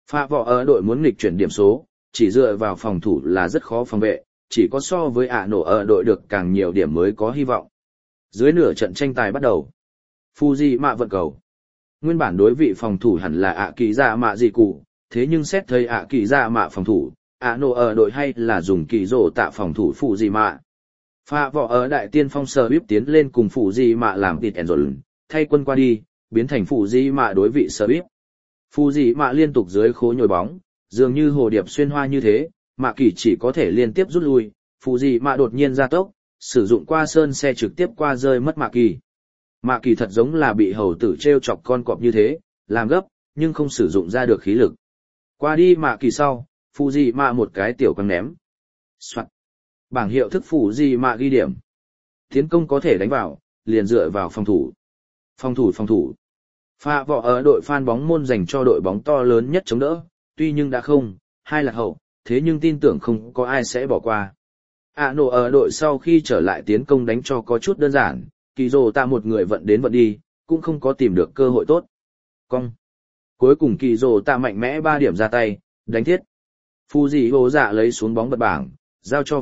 Phạ võ ở đội muốn nghịch chuyển điểm số, chỉ dựa vào phòng thủ là rất khó phòng vệ, chỉ có so với ạ nổ ở đội được càng nhiều điểm mới có hy vọng. Dưới nửa trận tranh tài bắt đầu. Fujima vận cầu. Nguyên bản đối vị phòng thủ hẳn là ạ kỳ dạ mạ gì cụ, thế nhưng xét thấy ạ kỳ dạ mạ phòng thủ, ạ nổ ở đội hay là dùng kỳ rổ tạ phòng thủ Fujima. Phạ võ ở đại tiên phong sờ bíp tiến lên cùng Fujima làm tịt ẻn rồi, thay quân qua đi, biến thành Fujima đối vị sờ bíp. Fujima liên tục dưới khố nhồi bóng, dường như hồ điệp xuyên hoa như thế, Mạ Kỳ chỉ có thể liên tiếp rút lui, Fujima đột nhiên ra tốc, sử dụng qua sơn xe trực tiếp qua rơi mất Mạ Kỳ. Mạ Kỳ thật giống là bị hầu tử treo chọc con cọp như thế, làm gấp, nhưng không sử dụng ra được khí lực. Qua đi Mạ Kỳ sau, Fujima một cái tiểu quăng ném. Soạn. Bảng hiệu thức Fujima ghi điểm. Tiến công có thể đánh vào, liền dựa vào phòng thủ. Phòng thủ. Phạ võ ở đội fan bóng môn dành cho đội bóng to lớn nhất chống đỡ, tuy nhưng đã không, hai lạc hậu, thế nhưng tin tưởng không có ai sẽ bỏ qua. Nổ ở đội sau khi trở lại tiến công đánh cho có chút đơn giản, kỳ rồ tạ một người vận đến vận đi, cũng không có tìm được cơ hội tốt. Cong. Cuối cùng kỳ rồ tạ mạnh mẽ 3 điểm ra tay, đánh thiết. Fujima lấy xuống bóng bật bảng, giao cho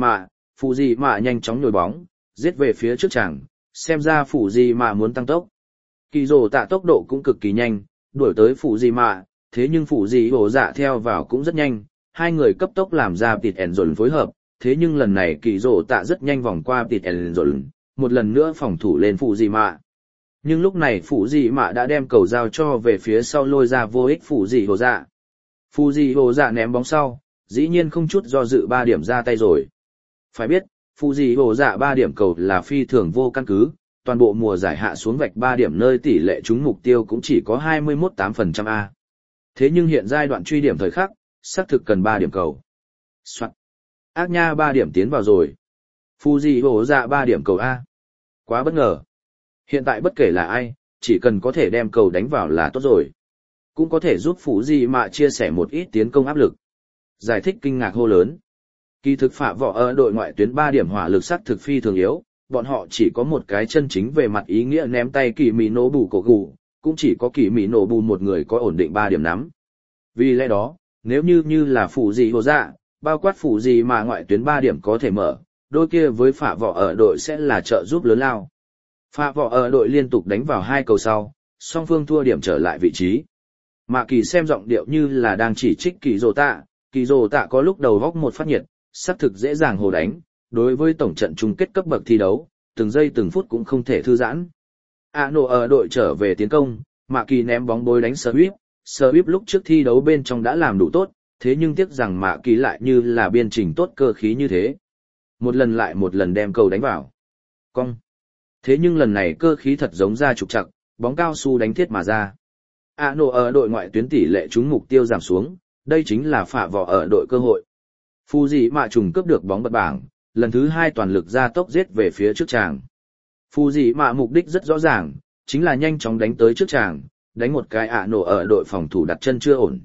Fujima nhanh chóng nhồi bóng, giết về phía trước chàng, xem ra Fujima muốn tăng tốc. Kỳ rồ tạ tốc độ cũng cực kỳ nhanh, đuổi tới Fujima, thế nhưng Fujima theo vào cũng rất nhanh, hai người cấp tốc làm ra tịt ẻn dồn phối hợp, thế nhưng lần này kỳ rồ tạ rất nhanh vòng qua tịt ẻn dồn, một lần nữa phòng thủ lên Fujima. Nhưng lúc này Fujima đã đem cầu giao cho về phía sau lôi ra vô ích Fujima. Fujima ném bóng sau, dĩ nhiên không chút do dự 3 điểm ra tay rồi. Phải biết, Fujima 3 điểm cầu là phi thường vô căn cứ, toàn bộ mùa giải hạ xuống vạch 3 điểm nơi tỷ lệ trúng mục tiêu cũng chỉ có 21,8% A. Thế nhưng hiện giai đoạn truy điểm thời khắc, xác thực cần 3 điểm cầu. Soạn. Ác nha 3 điểm tiến vào rồi. Fujima 3 điểm cầu A. Quá bất ngờ. Hiện tại bất kể là ai, chỉ cần có thể đem cầu đánh vào là tốt rồi. Cũng có thể giúp Fujima chia sẻ một ít tiến công áp lực. Giải thích kinh ngạc hô lớn. Kỳ thực phạ võ ở đội ngoại tuyến 3 điểm hỏa lực sắc thực phi thường yếu, bọn họ chỉ có một cái chân chính về mặt ý nghĩa ném tay Kỳ Mỹ Nổ Bù cổ gù, cũng chỉ có Kỳ Mỹ Nổ Bù một người có ổn định 3 điểm nắm. Vì lẽ đó, nếu như là Fujima, bao quát Fujima ngoại tuyến 3 điểm có thể mở, đôi kia với phạ võ ở đội sẽ là trợ giúp lớn lao. Phạ võ ở đội liên tục đánh vào 2 cầu sau, song phương thua điểm trở lại vị trí. Mạ Kỳ xem giọng điệu như là đang chỉ trích Kỳ Rồ Tạ có lúc đầu góc một phát nhiệt, xác thực dễ dàng hồ đánh, đối với tổng trận chung kết cấp bậc thi đấu, từng giây từng phút cũng không thể thư giãn. Nổ ở đội trở về tiến công, Mạ Kỳ ném bóng bối đánh Swift lúc trước thi đấu bên trong đã làm đủ tốt, thế nhưng tiếc rằng Mạ Kỳ lại như là biên trình tốt cơ khí như thế. Một lần lại một lần đem cầu đánh vào. Cong. Thế nhưng lần này cơ khí thật giống ra trục trặc, bóng cao su đánh thiết mà ra. Nổ ở đội ngoại tuyến tỷ lệ trúng mục tiêu giảm xuống, đây chính là phạ võ ở đội cơ hội. Fujima trùng cướp được bóng bật bảng, lần thứ 2 toàn lực ra tốc giết về phía trước tràng. Fujima mục đích rất rõ ràng, chính là nhanh chóng đánh tới trước tràng, đánh một cái nổ ở đội phòng thủ đặt chân chưa ổn.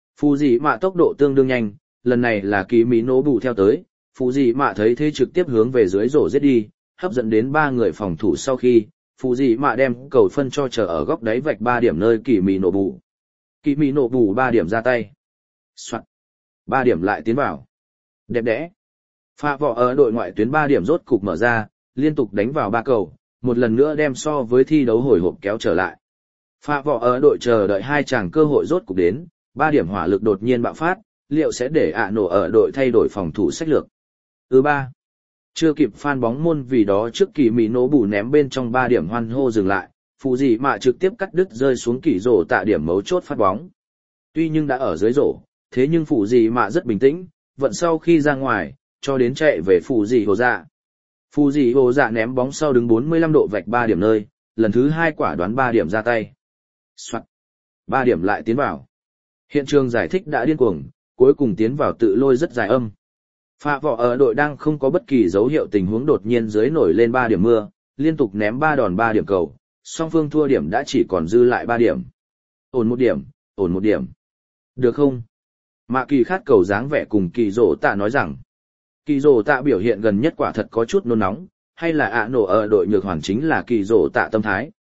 Fujima tốc độ tương đương nhanh, lần này là Kỳ Mỹ Nổ Bù theo tới, Fujima thấy thế trực tiếp hướng về dưới rổ giết đi, hấp dẫn đến 3 người phòng thủ sau khi, Fujima đem cầu phân cho chờ ở góc đáy vạch 3 điểm nơi Kỳ Mỹ Nổ Bù. Kỳ Mỹ Nổ Bù 3 điểm ra tay. Soạn. 3 điểm lại tiến vào. Đẹp đẽ. Phạ võ ở đội ngoại tuyến 3 điểm rốt cục mở ra, liên tục đánh vào 3 cầu, một lần nữa đem so với thi đấu hồi hộp kéo trở lại. Phạ võ ở đội chờ đợi 2 chàng cơ hội rốt cục đến, 3 điểm hỏa lực đột nhiên bạo phát, liệu sẽ để nổ ở đội thay đổi phòng thủ sách lược. 3. Chưa kịp fan bóng môn vì đó trước Kỳ Mỹ Nổ Bù ném bên trong 3 điểm hoan hô dừng lại, Fujima trực tiếp cắt đứt rơi xuống Kỳ rổ tạ điểm mấu chốt phát bóng. Tuy nhưng đã ở dưới rổ, thế nhưng Fujima rất bình tĩnh, vận sau khi ra ngoài, cho đến chạy về Fujima. Fujima ném bóng sau đứng 45 độ vạch 3 điểm nơi, lần thứ 2 quả đoán 3 điểm ra tay. Soạn. 3 điểm lại tiến vào. Hiện trường giải thích đã điên cuồng, cuối cùng tiến vào tự lôi rất dài âm. Phạ võ ở đội đang không có bất kỳ dấu hiệu tình huống đột nhiên dưới nổi lên 3 điểm mưa, liên tục ném 3 đòn 3 điểm cầu, song phương thua điểm đã chỉ còn dư lại 3 điểm. Ổn một điểm. Được không? Mạ Kỳ khát cầu dáng vẻ cùng Kỳ Rồ Tạ nói rằng. Kỳ Rồ Tạ biểu hiện gần nhất quả thật có chút nôn nóng, hay là nổ ở đội nhược hoàn chính là Kỳ Rồ Tạ tâm thái.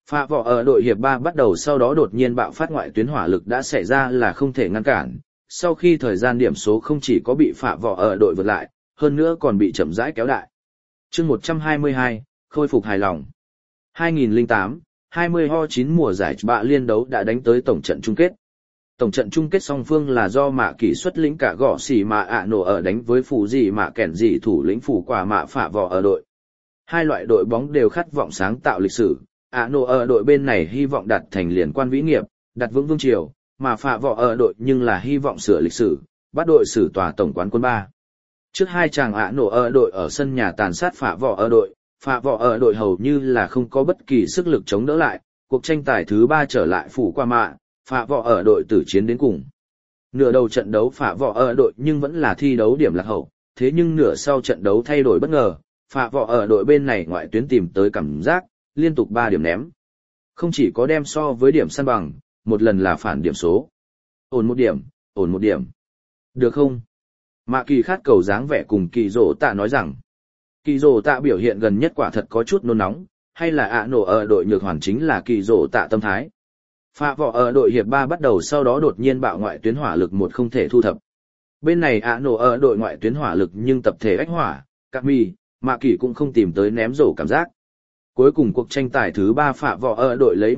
Phạ võ ở đội hiệp 3 bắt đầu sau đó đột nhiên bạo phát ngoại tuyến hỏa lực đã xảy ra là không thể ngăn cản. Sau khi thời gian điểm số không chỉ có bị phạ võ ở đội vượt lại, hơn nữa còn bị chậm rãi kéo đại. Chương 122, khôi phục hài lòng. 2008, 20 ho 9 mùa giải bạ liên đấu đã đánh tới tổng trận chung kết. Tổng trận chung kết song phương là do mạ kỷ xuất lĩnh cả gõ xỉ mạ ạ nổ ở đánh với phủ gì mạ kẻn gì thủ lĩnh phủ quả mạ phạ võ ở đội. Hai loại đội bóng đều khát vọng sáng tạo lịch sử, ạ nổ ở đội bên này hy vọng đạt thành liên quan vĩ nghiệp, đặt vững vương triều, mà phạ võ ở đội nhưng là hy vọng sửa lịch sử, bắt đội xử tòa tổng quán quân 3. Trước hai chàng ạ nổ ở đội ở sân nhà tàn sát phạ võ ở đội, phạ võ ở đội hầu như là không có bất kỳ sức lực chống đỡ lại, cuộc tranh tài thứ 3 trở lại phủ qua mạ, phạ võ ở đội tử chiến đến cùng. Nửa đầu trận đấu phạ võ ở đội nhưng vẫn là thi đấu điểm lạc hậu, thế nhưng nửa sau trận đấu thay đổi bất ngờ, phạ võ ở đội bên này ngoại tuyến tìm tới cảm giác, liên tục 3 điểm ném. Không chỉ có đem so với điểm săn bằng, một lần là phản điểm số. Ổn một điểm, ổn một điểm. Được không? Mạ kỳ khát cầu dáng vẻ cùng kỳ rổ tạ nói rằng. Kỳ rổ tạ biểu hiện gần nhất quả thật có chút nôn nóng, hay là ạ nổ ở đội nhược hoàn chính là kỳ rổ tạ tâm thái. Phạ võ ở đội hiệp 3 bắt đầu sau đó đột nhiên bạo ngoại tuyến hỏa lực một không thể thu thập. Bên này ạ nổ ở đội ngoại tuyến hỏa lực nhưng tập thể ách hỏa, các mì, mạ kỳ cũng không tìm tới ném rổ cảm giác. Cuối cùng cuộc tranh tài thứ 3 phạ võ ở đội lấy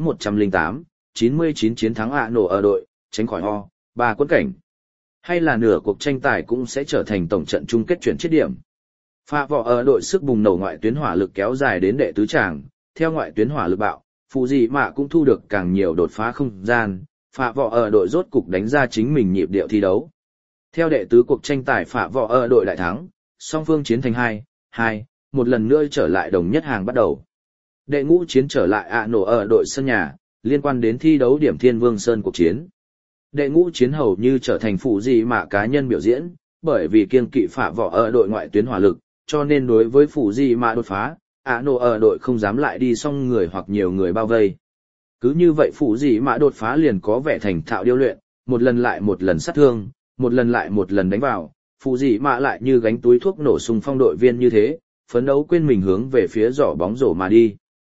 108-99 chiến thắng ạ nổ ở đội, tránh khỏi ho, 3 quấn cảnh. Hay là nửa cuộc tranh tài cũng sẽ trở thành tổng trận chung kết chuyển chết điểm. Phạ võ ở đội sức bùng nổ ngoại tuyến hỏa lực kéo dài đến đệ tứ tràng, theo ngoại tuyến hỏa lực bạo, phụ gì mà cũng thu được càng nhiều đột phá không gian, phạ võ ở đội rốt cục đánh ra chính mình nhịp điệu thi đấu. Theo đệ tứ cuộc tranh tài phạ võ ở đội đại thắng, song phương chiến thành 2-2, một lần nữa trở lại đồng nhất hàng bắt đầu. Đệ ngũ chiến trở lại ạ nổ ở đội sân nhà, liên quan đến thi đấu điểm Thiên Vương Sơn cuộc chiến. Đệ ngũ chiến hầu như trở thành phụ gì mà cá nhân biểu diễn, bởi vì kiêng kỵ phạ võ ở đội ngoại tuyến hỏa lực, cho nên đối với phụ gì mà đột phá, ạ nổ ở đội không dám lại đi xong người hoặc nhiều người bao vây. Cứ như vậy phụ gì mà đột phá liền có vẻ thành thạo điêu luyện, một lần lại một lần sát thương, một lần lại một lần đánh vào, phụ gì mà lại như gánh túi thuốc nổ xung phong đội viên như thế, phấn đấu quên mình hướng về phía giỏ bóng rổ mà đi.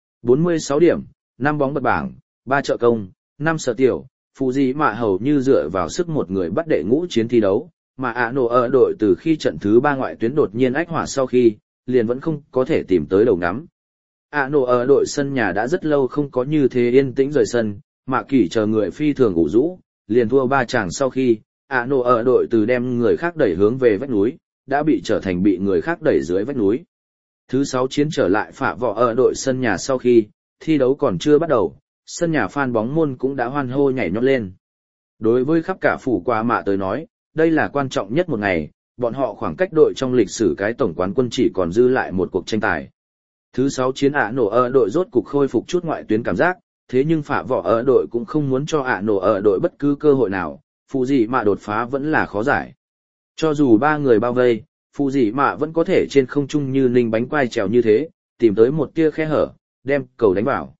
46 điểm, 5 bóng bật bảng, 3 trợ công, 5 sở tiểu, phụ gì mà hầu như dựa vào sức một người bắt đệ ngũ chiến thi đấu, mà ạ nổ ở đội từ khi trận thứ 3 ngoại tuyến đột nhiên ách hỏa sau khi, liền vẫn không có thể tìm tới đầu ngắm. ạ nổ ở đội sân nhà đã rất lâu không có như thế yên tĩnh rời sân, Mạ Kỷ chờ người phi thường ủ rũ, liền thua 3 chàng sau khi, ạ nổ ở đội từ đem người khác đẩy hướng về vách núi, đã bị trở thành bị người khác đẩy dưới vách núi. Thứ 6 chiến trở lại phạ võ ở đội sân nhà sau khi, thi đấu còn chưa bắt đầu, sân nhà fan bóng môn cũng đã hoan hô nhảy nhót lên. Đối với khắp cả phủ qua mạ tới nói, đây là quan trọng nhất một ngày, bọn họ khoảng cách đội trong lịch sử cái tổng quán quân chỉ còn dư lại một cuộc tranh tài. Thứ 6 chiến ạ nổ ở đội rốt cục khôi phục chút ngoại tuyến cảm giác, thế nhưng phạ võ ở đội cũng không muốn cho ạ nổ ở đội bất cứ cơ hội nào, phụ gì mà đột phá vẫn là khó giải. Cho dù 3 người bao vây, phụ gì mà vẫn có thể trên không trung như ninh bánh quai trèo như thế, tìm tới một tia khe hở, đem cầu đánh vào.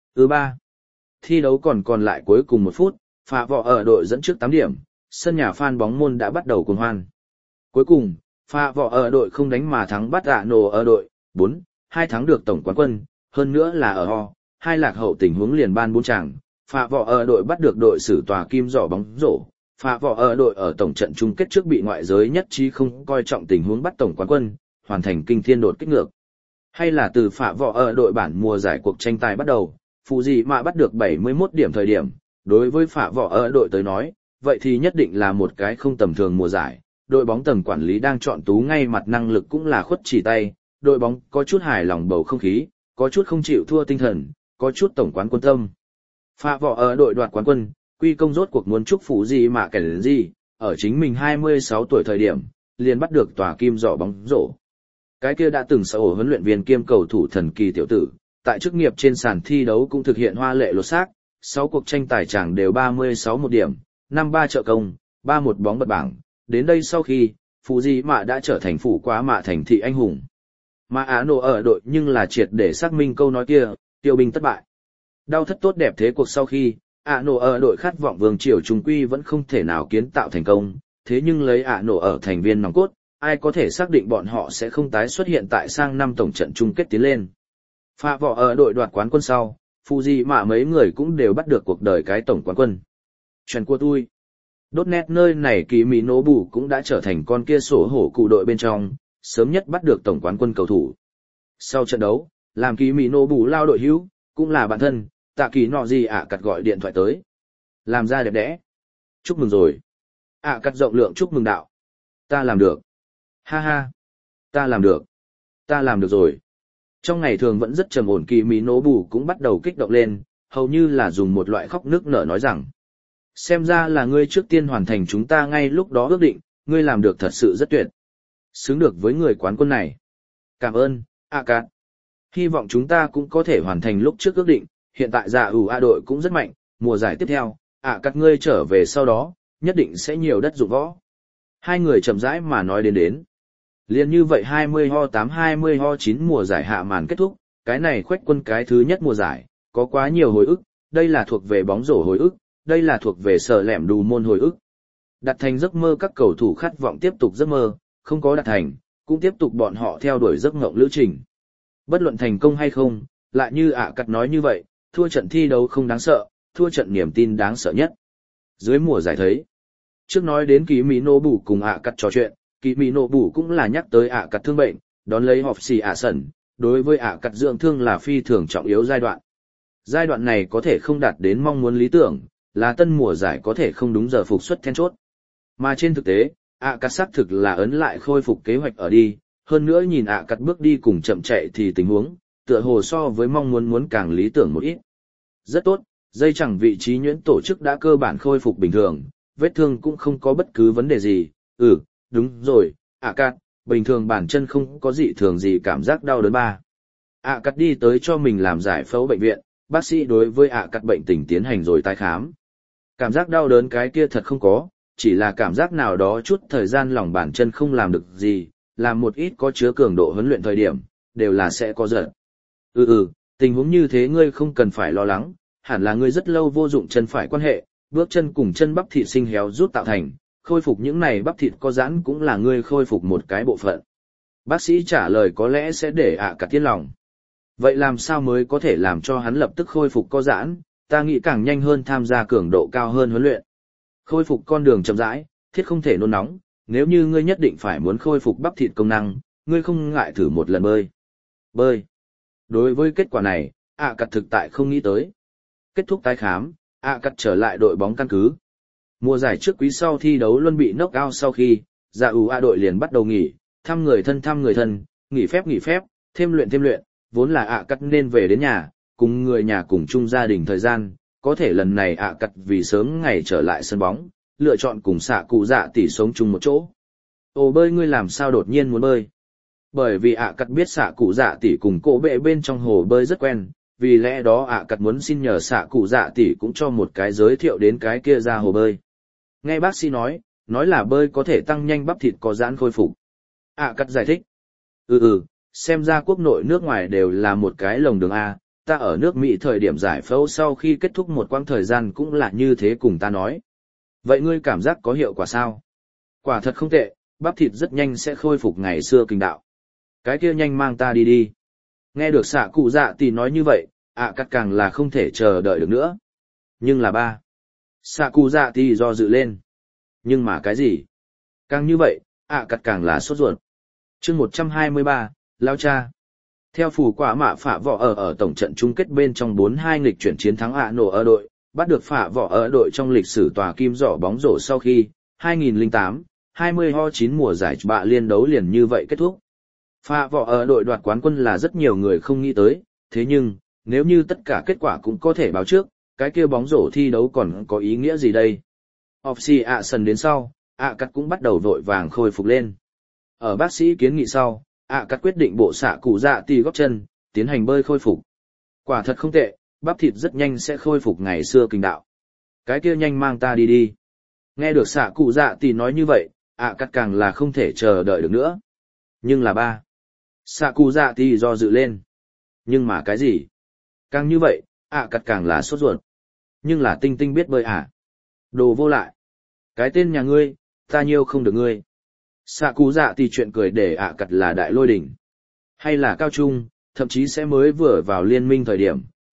3. Thi đấu còn lại cuối cùng 1 phút, phạ võ ở đội dẫn trước 8 điểm, sân nhà fan bóng môn đã bắt đầu cuồng hoan. Cuối cùng, phạ võ ở đội không đánh mà thắng bắt ạ nổ ở đội, 4-2 thắng được tổng quán quân, hơn nữa là ở ho, 2 lạc hậu tình huống liền ban 4 chàng, phạ võ ở đội bắt được đội xử tòa kim giỏ bóng rổ. Phạ võ ở đội ở tổng trận chung kết trước bị ngoại giới nhất trí không coi trọng tình huống bắt tổng quán quân, hoàn thành kinh thiên đột kích ngược. Hay là từ phạ võ ở đội bản mùa giải cuộc tranh tài bắt đầu, phụ gì mà bắt được 71 điểm thời điểm, đối với phạ võ ở đội tới nói, vậy thì nhất định là một cái không tầm thường mùa giải. Đội bóng tầng quản lý đang chọn tú ngay mặt năng lực cũng là khuất chỉ tay, đội bóng có chút hài lòng bầu không khí, có chút không chịu thua tinh thần, có chút tổng quán quân tâm. Phạ võ ở đội đoạt quán quân, quy công rốt cuộc muốn chúc phụ gì mà kể gì, ở chính mình 26 tuổi thời điểm, liền bắt được tòa kim giỏ bóng rổ. Cái kia đã từng sở hữu huấn luyện viên kiêm cầu thủ thần kỳ tiểu tử, tại chức nghiệp trên sàn thi đấu cũng thực hiện hoa lệ lột xác, 6 cuộc tranh tài chàng đều 36 một điểm, 53 trợ công, 31 bóng bật bảng. Đến đây sau khi, phụ gì mà đã trở thành phủ quá mạ thành thị anh hùng. Mà Á nổ ở đội nhưng là triệt để xác minh câu nói kia, tiêu binh thất bại. Đau thất tốt đẹp thế cuộc sau khi, ạ nổ ở đội khát vọng vương triều trung quy vẫn không thể nào kiến tạo thành công, thế nhưng lấy ạ nổ ở thành viên nòng cốt, ai có thể xác định bọn họ sẽ không tái xuất hiện tại sang năm tổng trận chung kết tiến lên. Phạ võ ở đội đoạt quán quân sau, Fuji mấy người cũng đều bắt được cuộc đời cái tổng quán quân. Chuyện của tôi. Đốt nét nơi này Kỳ Mỹ Nổ Bù cũng đã trở thành con kia sổ hổ cụ đội bên trong, sớm nhất bắt được tổng quán quân cầu thủ. Sau trận đấu, làm Kỳ Mỹ Nổ Bù lao đội hữu, cũng là bạn thân, Tạ Kỳ nọ gì cặt gọi điện thoại tới. Làm ra đẹp đẽ. Chúc mừng rồi. Cặt rộng lượng chúc mừng đạo. Ta làm được. Ha ha. Ta làm được. Ta làm được rồi. Trong ngày thường vẫn rất trầm ổn Kỳ Mỹ Nổ Bù cũng bắt đầu kích động lên, hầu như là dùng một loại khóc nước nở nói rằng. Xem ra là ngươi trước tiên hoàn thành chúng ta ngay lúc đó ước định, ngươi làm được thật sự rất tuyệt. Xứng được với người quán quân này. Cảm ơn, cặt. Hy vọng chúng ta cũng có thể hoàn thành lúc trước ước định, hiện tại dạ đội cũng rất mạnh, mùa giải tiếp theo, cặt ngươi trở về sau đó, nhất định sẽ nhiều đất dụng võ. Hai người chậm rãi mà nói đến. Liên như vậy 20-8-20-9 mùa giải hạ màn kết thúc, cái này khoách quân cái thứ nhất mùa giải, có quá nhiều hồi ức, đây là thuộc về bóng rổ hồi ức, đây là thuộc về sở lẻm đù môn hồi ức. Đạt thành giấc mơ các cầu thủ khát vọng tiếp tục giấc mơ, không có đạt thành, cũng tiếp tục bọn họ theo đuổi giấc mộng lữ trình. Bất luận thành công hay không, lại như cặt nói như vậy, thua trận thi đấu không đáng sợ, thua trận niềm tin đáng sợ nhất. Dưới mùa giải thấy, trước nói đến Kỳ Mỹ Nổ Bù cùng cặt trò chuyện, Kỳ Mỹ Nổ Bù cũng là nhắc tới cặt thương bệnh, đón lấy họp xì sẩn, đối với cặt dưỡng thương là phi thường trọng yếu giai đoạn. Giai đoạn này có thể không đạt đến mong muốn lý tưởng, là tân mùa giải có thể không đúng giờ phục xuất then chốt. Mà trên thực tế, cặt xác thực là ấn lại khôi phục kế hoạch ở đi, hơn nữa nhìn cặt bước đi cùng chậm chạy thì tình huống, tựa hồ so với mong muốn càng lý tưởng một ít. Rất tốt, dây chẳng vị trí nhuyễn tổ chức đã cơ bản khôi phục bình thường, vết thương cũng không có bất cứ vấn đề gì. Đúng rồi, cặt, bình thường bản chân không có gì thường gì cảm giác đau đớn ba. Cặt đi tới cho mình làm giải phẫu bệnh viện, bác sĩ đối với cặt bệnh tình tiến hành rồi tái khám. Cảm giác đau đớn cái kia thật không có, chỉ là cảm giác nào đó chút thời gian lòng bàn chân không làm được gì, làm một ít có chứa cường độ huấn luyện thời điểm, đều là sẽ có giật. Tình huống như thế ngươi không cần phải lo lắng, hẳn là ngươi rất lâu vô dụng chân phải quan hệ, bước chân cùng chân bắp thịt sinh héo rút tạo thành, khôi phục những này bắp thịt có giãn cũng là ngươi khôi phục một cái bộ phận. Bác sĩ trả lời có lẽ sẽ để cặt tiến lòng. Vậy làm sao mới có thể làm cho hắn lập tức khôi phục có giãn, ta nghĩ càng nhanh hơn tham gia cường độ cao hơn huấn luyện. Khôi phục con đường chậm rãi, thiết không thể nôn nóng, nếu như ngươi nhất định phải muốn khôi phục bắp thịt công năng, ngươi không ngại thử một lần bơi. Bơi. Đối với kết quả này, cặt thực tại không nghĩ tới. Kết thúc tái khám, cặt trở lại đội bóng căn cứ. Mùa giải trước quý sau thi đấu luôn bị knock out sau khi, dạ đội liền bắt đầu nghỉ, thăm người thân, nghỉ phép, thêm luyện, vốn là cặt nên về đến nhà, cùng người nhà cùng chung gia đình thời gian, có thể lần này cặt vì sớm ngày trở lại sân bóng, lựa chọn cùng xạ cụ dạ tỷ sống chung một chỗ. Ồ bơi ngươi làm sao đột nhiên muốn bơi? Bởi vì cặt biết xạ cụ dạ tỷ cùng cổ bệ bên trong hồ bơi rất quen, vì lẽ đó cặt muốn xin nhờ xạ cụ dạ tỷ cũng cho một cái giới thiệu đến cái kia ra hồ bơi. Nghe bác sĩ nói là bơi có thể tăng nhanh bắp thịt có giãn khôi phục. Cặt giải thích. Xem ra quốc nội nước ngoài đều là một cái lồng đường A, ta ở nước Mỹ thời điểm giải phẫu sau khi kết thúc một quãng thời gian cũng là như thế cùng ta nói. Vậy ngươi cảm giác có hiệu quả sao? Quả thật không tệ, bắp thịt rất nhanh sẽ khôi phục ngày xưa kinh đạo. Cái kia nhanh mang ta đi. Nghe được xạ cụ dạ tỷ nói như vậy, cắt càng là không thể chờ đợi được nữa. Nhưng là ba. Xạ cụ dạ tỷ do dự lên. Nhưng mà cái gì? Càng như vậy, cắt càng là sốt ruột. Chương 123, Lao Cha. Theo phủ quả mạ phạ võ ở tổng trận chung kết bên trong 4-2 nghịch chuyển chiến thắng nổ ở đội, bắt được phạ võ ở đội trong lịch sử tòa kim giỏ bóng rổ sau khi 2008, 20-9 mùa giải bạ liên đấu liền như vậy kết thúc. Phạ võ ở đội đoạt quán quân là rất nhiều người không nghĩ tới, thế nhưng, nếu như tất cả kết quả cũng có thể báo trước, cái kia bóng rổ thi đấu còn có ý nghĩa gì đây? Off sân đến sau, cắt cũng bắt đầu vội vàng khôi phục lên. Ở bác sĩ kiến nghị sau, cắt quyết định bộ xạ cụ dạ tì góp chân, tiến hành bơi khôi phục. Quả thật không tệ, bắp thịt rất nhanh sẽ khôi phục ngày xưa kinh đạo. Cái kia nhanh mang ta đi. Nghe được xạ cụ dạ tì nói như vậy, cắt càng là không thể chờ đợi được nữa. Nhưng là ba. Xạ cụ dạ tì do dự lên. Nhưng mà cái gì? Càng như vậy, cắt càng là sốt ruột. Nhưng là tinh tinh biết bơi Đồ vô lại. Cái tên nhà ngươi, ta nhiêu không được ngươi. Xạ cụ dạ thì chuyện cười để cặt là đại lôi đỉnh. Hay là cao trung, thậm chí sẽ mới vừa vào liên minh thời điểm,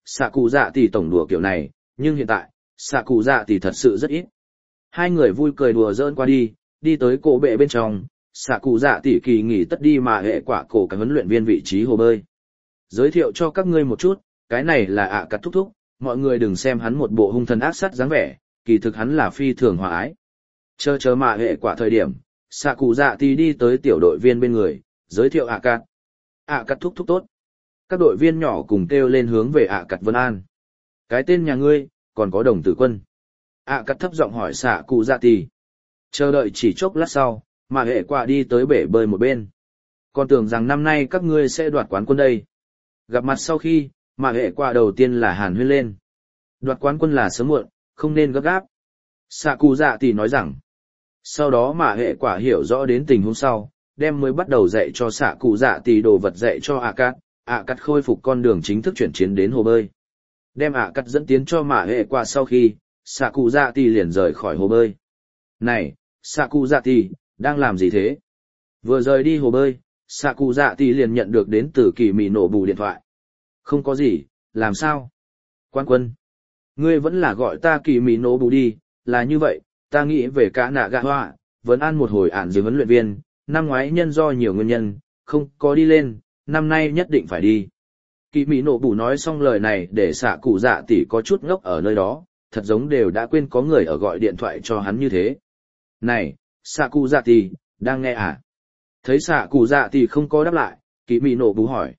xạ cụ dạ tỷ tổng đùa kiểu này, nhưng hiện tại, xạ cụ dạ tỷ thật sự rất ít. Hai người vui cười đùa giỡn qua đi, đi tới cổ bệ bên trong, xạ cụ dạ tỷ kỳ nghỉ tất đi mà hệ quả cổ cái huấn luyện viên vị trí hồ bơi. Giới thiệu cho các ngươi một chút, cái này là ạ cắt thúc thúc, mọi người đừng xem hắn một bộ hung thần ác sát dáng vẻ, kỳ thực hắn là phi thường hòa ái. Chờ mà hệ quả thời điểm, xạ cụ dạ tỷ đi tới tiểu đội viên bên người, giới thiệu ạ cắt thúc thúc tốt. Các đội viên nhỏ cùng kêu lên hướng về ạ cắt vân an. Cái tên nhà ngươi, còn có đồng tử quân. ạ cắt thấp giọng hỏi xạ cụ dạ tỷ. Chờ đợi chỉ chốc lát sau, mà hệ quả đi tới bể bơi một bên. Còn tưởng rằng năm nay các ngươi sẽ đoạt quán quân đây. Gặp mặt sau khi, mà hệ quả đầu tiên là hàn huyên lên. Đoạt quán quân là sớm muộn, không nên gấp gáp. Xạ cụ dạ tỷ nói rằng. Sau đó mà hệ quả hiểu rõ đến tình huống sau, đem mới bắt đầu dạy cho xạ cụ dạ tỷ đồ vật dạy cho ạ cắt khôi phục con đường chính thức chuyển chiến đến hồ bơi. Đem ạ cắt dẫn tiến cho mà hệ quả sau khi, xạ cụ dạ tỷ liền rời khỏi hồ bơi. Này, xạ cụ dạ tỷ, đang làm gì thế? Vừa rời đi hồ bơi, xạ cụ dạ tỷ liền nhận được đến từ kỳ mị nổ bù điện thoại. Không có gì, làm sao? Quan quân, ngươi vẫn là gọi ta kỳ mị nổ bù đi, là như vậy, ta nghĩ về cả nạ gạ hoa, vẫn ăn một hồi ản dưới huấn luyện viên, năm ngoái nhân do nhiều nguyên nhân, không có đi lên, năm nay nhất định phải đi. Kỳ mị nổ bù nói xong lời này để xạ cụ dạ tỷ có chút ngốc ở nơi đó, thật giống đều đã quên có người ở gọi điện thoại cho hắn như thế. Này, xạ cụ dạ tỷ, đang nghe à? Thấy xạ cụ dạ tỷ không có đáp lại, kỳ mị nổ bù hỏi.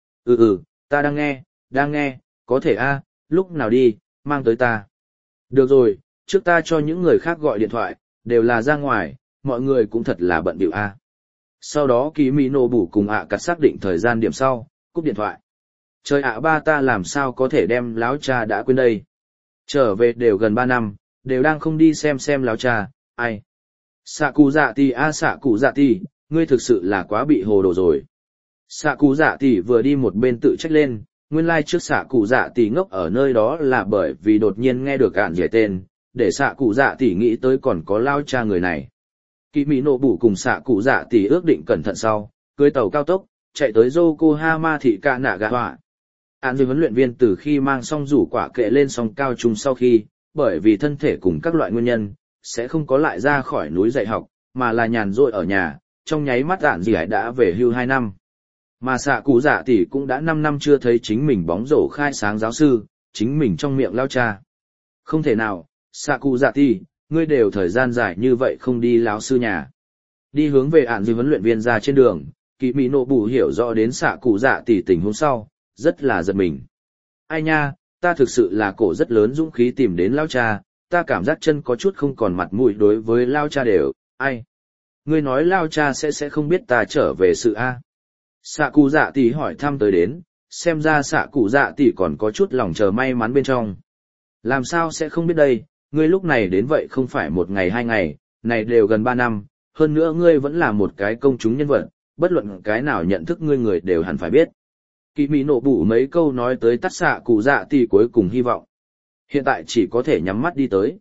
Ta đang nghe, có thể a, lúc nào đi, mang tới ta. Được rồi, trước ta cho những người khác gọi điện thoại, đều là ra ngoài, mọi người cũng thật là bận bịu a. Sau đó kỳ mị nổ bù cùng ạ cắt xác định thời gian điểm sau, cúp điện thoại. Trời ạ, ba ta làm sao có thể đem láo cha đã quên đây. Trở về đều gần 3 năm, đều đang không đi xem láo cha, ai. Xạ cụ dạ tỷ xạ cụ dạ tỷ, ngươi thực sự là quá bị hồ đồ rồi. Xạ cụ dạ tỷ vừa đi một bên tự trách lên, nguyên lai trước xạ cụ dạ tỷ ngốc ở nơi đó là bởi vì đột nhiên nghe được ạn dễ tên, để xạ cụ dạ tỷ nghĩ tới còn có lao cha người này. Kỳ mỹ nổ bù cùng xạ cụ dạ tỷ ước định cẩn thận sau, cưới tàu cao tốc, chạy tới Yokohama thị cả nạ gạ họa. Ạn dư huấn luyện viên từ khi mang xong rủ quả kệ lên song cao trung sau khi, bởi vì thân thể cùng các loại nguyên nhân, sẽ không có lại ra khỏi núi dạy học, mà là nhàn rỗi ở nhà, trong nháy mắt ạn dì hải đã về hưu 2 năm. Mà xạ cụ dạ tỷ cũng đã 5 năm chưa thấy chính mình bóng rổ khai sáng giáo sư, chính mình trong miệng lao cha. Không thể nào, xạ cụ dạ tỷ, ngươi đều thời gian dài như vậy không đi lão sư nhà. Đi hướng về ạn dư huấn luyện viên ra trên đường, kỳ mỹ nổ bù hiểu rõ đến xạ cụ dạ tỷ tình huống sau, rất là giật mình. Ai nha, ta thực sự là cổ rất lớn dũng khí tìm đến lao cha, ta cảm giác chân có chút không còn mặt mũi đối với lao cha đều, ai. Ngươi nói lao cha sẽ không biết ta trở về sự A. Xạ cụ dạ tỷ hỏi thăm tới đến, xem ra xạ cụ dạ tỷ còn có chút lòng chờ may mắn bên trong. Làm sao sẽ không biết đây, ngươi lúc này đến vậy không phải 1 ngày 2 ngày, này đều gần 3 năm, hơn nữa ngươi vẫn là một cái công chúng nhân vật, bất luận cái nào nhận thức ngươi người đều hẳn phải biết. Kỳ mỹ nổ bù mấy câu nói tới tắt xạ cụ dạ tỷ cuối cùng hy vọng. Hiện tại chỉ có thể nhắm mắt đi tới.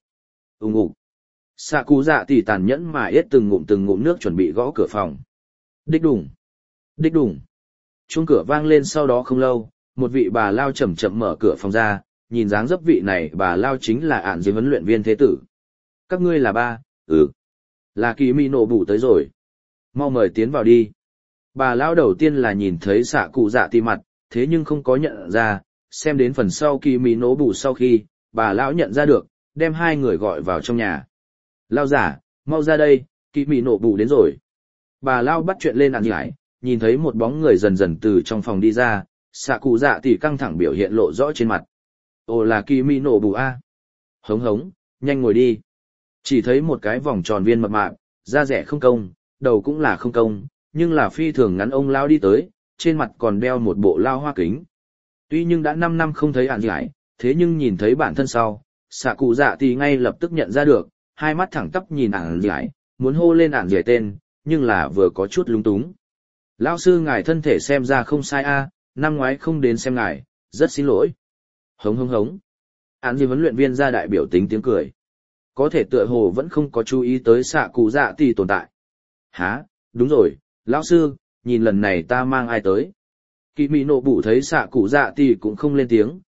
Xạ cụ dạ tỷ tàn nhẫn mà yết từng ngụm nước chuẩn bị gõ cửa phòng. Đích đùng. Chuông cửa vang lên sau đó không lâu, một vị bà lao chậm chậm mở cửa phòng ra, nhìn dáng dấp vị này bà lao chính là ạn dưới huấn luyện viên thế tử. Các ngươi là ba, là kỳ mỹ nổ bù tới rồi. Mau mời tiến vào đi. Bà lao đầu tiên là nhìn thấy xạ cụ dạ tỷ mặt, thế nhưng không có nhận ra, xem đến phần sau kỳ mỹ nổ bù sau khi, bà lão nhận ra được, đem 2 người gọi vào trong nhà. Lao giả, mau ra đây, kỳ mỹ nổ bù đến rồi. Bà lao bắt chuyện lên ạn nhải, nhìn thấy một bóng người dần dần từ trong phòng đi ra, xạ cụ dạ tỷ căng thẳng biểu hiện lộ rõ trên mặt. Ồ, là kỳ mỹ nổ bù a. Hống, nhanh ngồi đi. Chỉ thấy một cái vòng tròn viên mập mạp, da rẻ không công, đầu cũng là không công, nhưng là phi thường ngắn ông lao đi tới, trên mặt còn đeo một bộ lao hoa kính. Tuy nhưng đã 5 năm không thấy ạn nhải, thế nhưng nhìn thấy bản thân sau, xạ cụ dạ tỷ ngay lập tức nhận ra được, hai mắt thẳng tắp nhìn ạn nhải, muốn hô lên ạn nhải tên, nhưng là vừa có chút lúng túng. Lão sư ngài thân thể xem ra không sai a, năm ngoái không đến xem ngài, rất xin lỗi. Hống. Án gì huấn luyện viên ra đại biểu tính tiếng cười. Có thể tựa hồ vẫn không có chú ý tới xạ cụ dạ tỷ tồn tại. Hả, đúng rồi, lão sư, nhìn lần này ta mang ai tới. Kỳ mỹ nổ bù thấy xạ cụ dạ tỷ cũng không lên tiếng,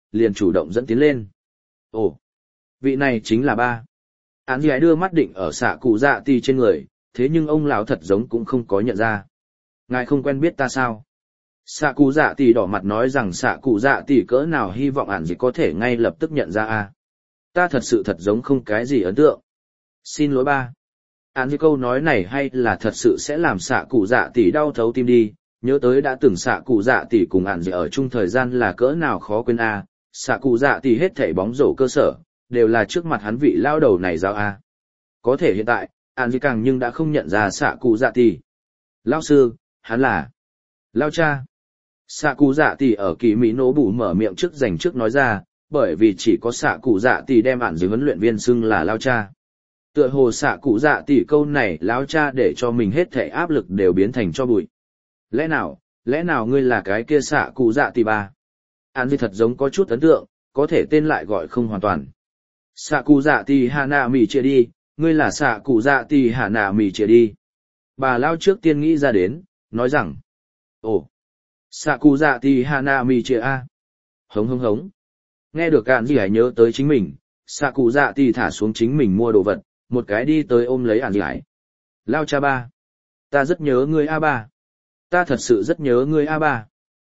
liền chủ động dẫn tiến lên. Ồ, vị này chính là ba. Án gì đưa mắt định ở xạ cụ dạ tỷ trên người, thế nhưng ông lão thật giống cũng không có nhận ra. Ngài không quen biết ta sao? Xạ cụ dạ tỷ đỏ mặt nói rằng xạ cụ dạ tỷ cỡ nào hy vọng án gì có thể ngay lập tức nhận ra a. Ta thật sự thật giống không cái gì ấn tượng. Xin lỗi ba. Án gì câu nói này hay là thật sự sẽ làm xạ cụ dạ tỷ đau thấu tim đi, nhớ tới đã từng xạ cụ dạ tỷ cùng án gì ở chung thời gian là cỡ nào khó quên a. Xạ cụ dạ tỷ hết thảy bóng rổ cơ sở, đều là trước mặt hắn vị lao đầu này giao a. Có thể hiện tại, án gì càng nhưng đã không nhận ra xạ cụ dạ tỷ. Lao sư, hắn là Lao cha. Xạ cụ dạ tỷ ở kỳ mỹ nổ bù mở miệng trước dành trước nói ra, bởi vì chỉ có xạ cụ dạ tỷ đem án gì huấn luyện viên xưng là Lao cha. Tựa hồ xạ cụ dạ tỷ câu này Lao cha để cho mình hết thảy áp lực đều biến thành cho bụi. Lẽ nào ngươi là cái kia xạ cụ dạ tỷ ba? Án gì thật giống có chút ấn tượng, có thể tên lại gọi không hoàn toàn. Xạ cụ dạ tỷ hà nạ mỉ chia đi, ngươi là xạ cụ dạ tỷ hà nạ mỉ chia đi. Bà Lao trước tiên nghĩ ra đến, nói rằng, ồ, xạ cụ dạ tỷ hà nạ mỉ chia a. Hống hống hống. Nghe được án gì hãy nhớ tới chính mình, xạ cụ dạ tỷ thả xuống chính mình mua đồ vật, một cái đi tới ôm lấy án gì hãy. Lao cha ba. Ta rất nhớ ngươi a ba. Ta thật sự rất nhớ ngươi a ba.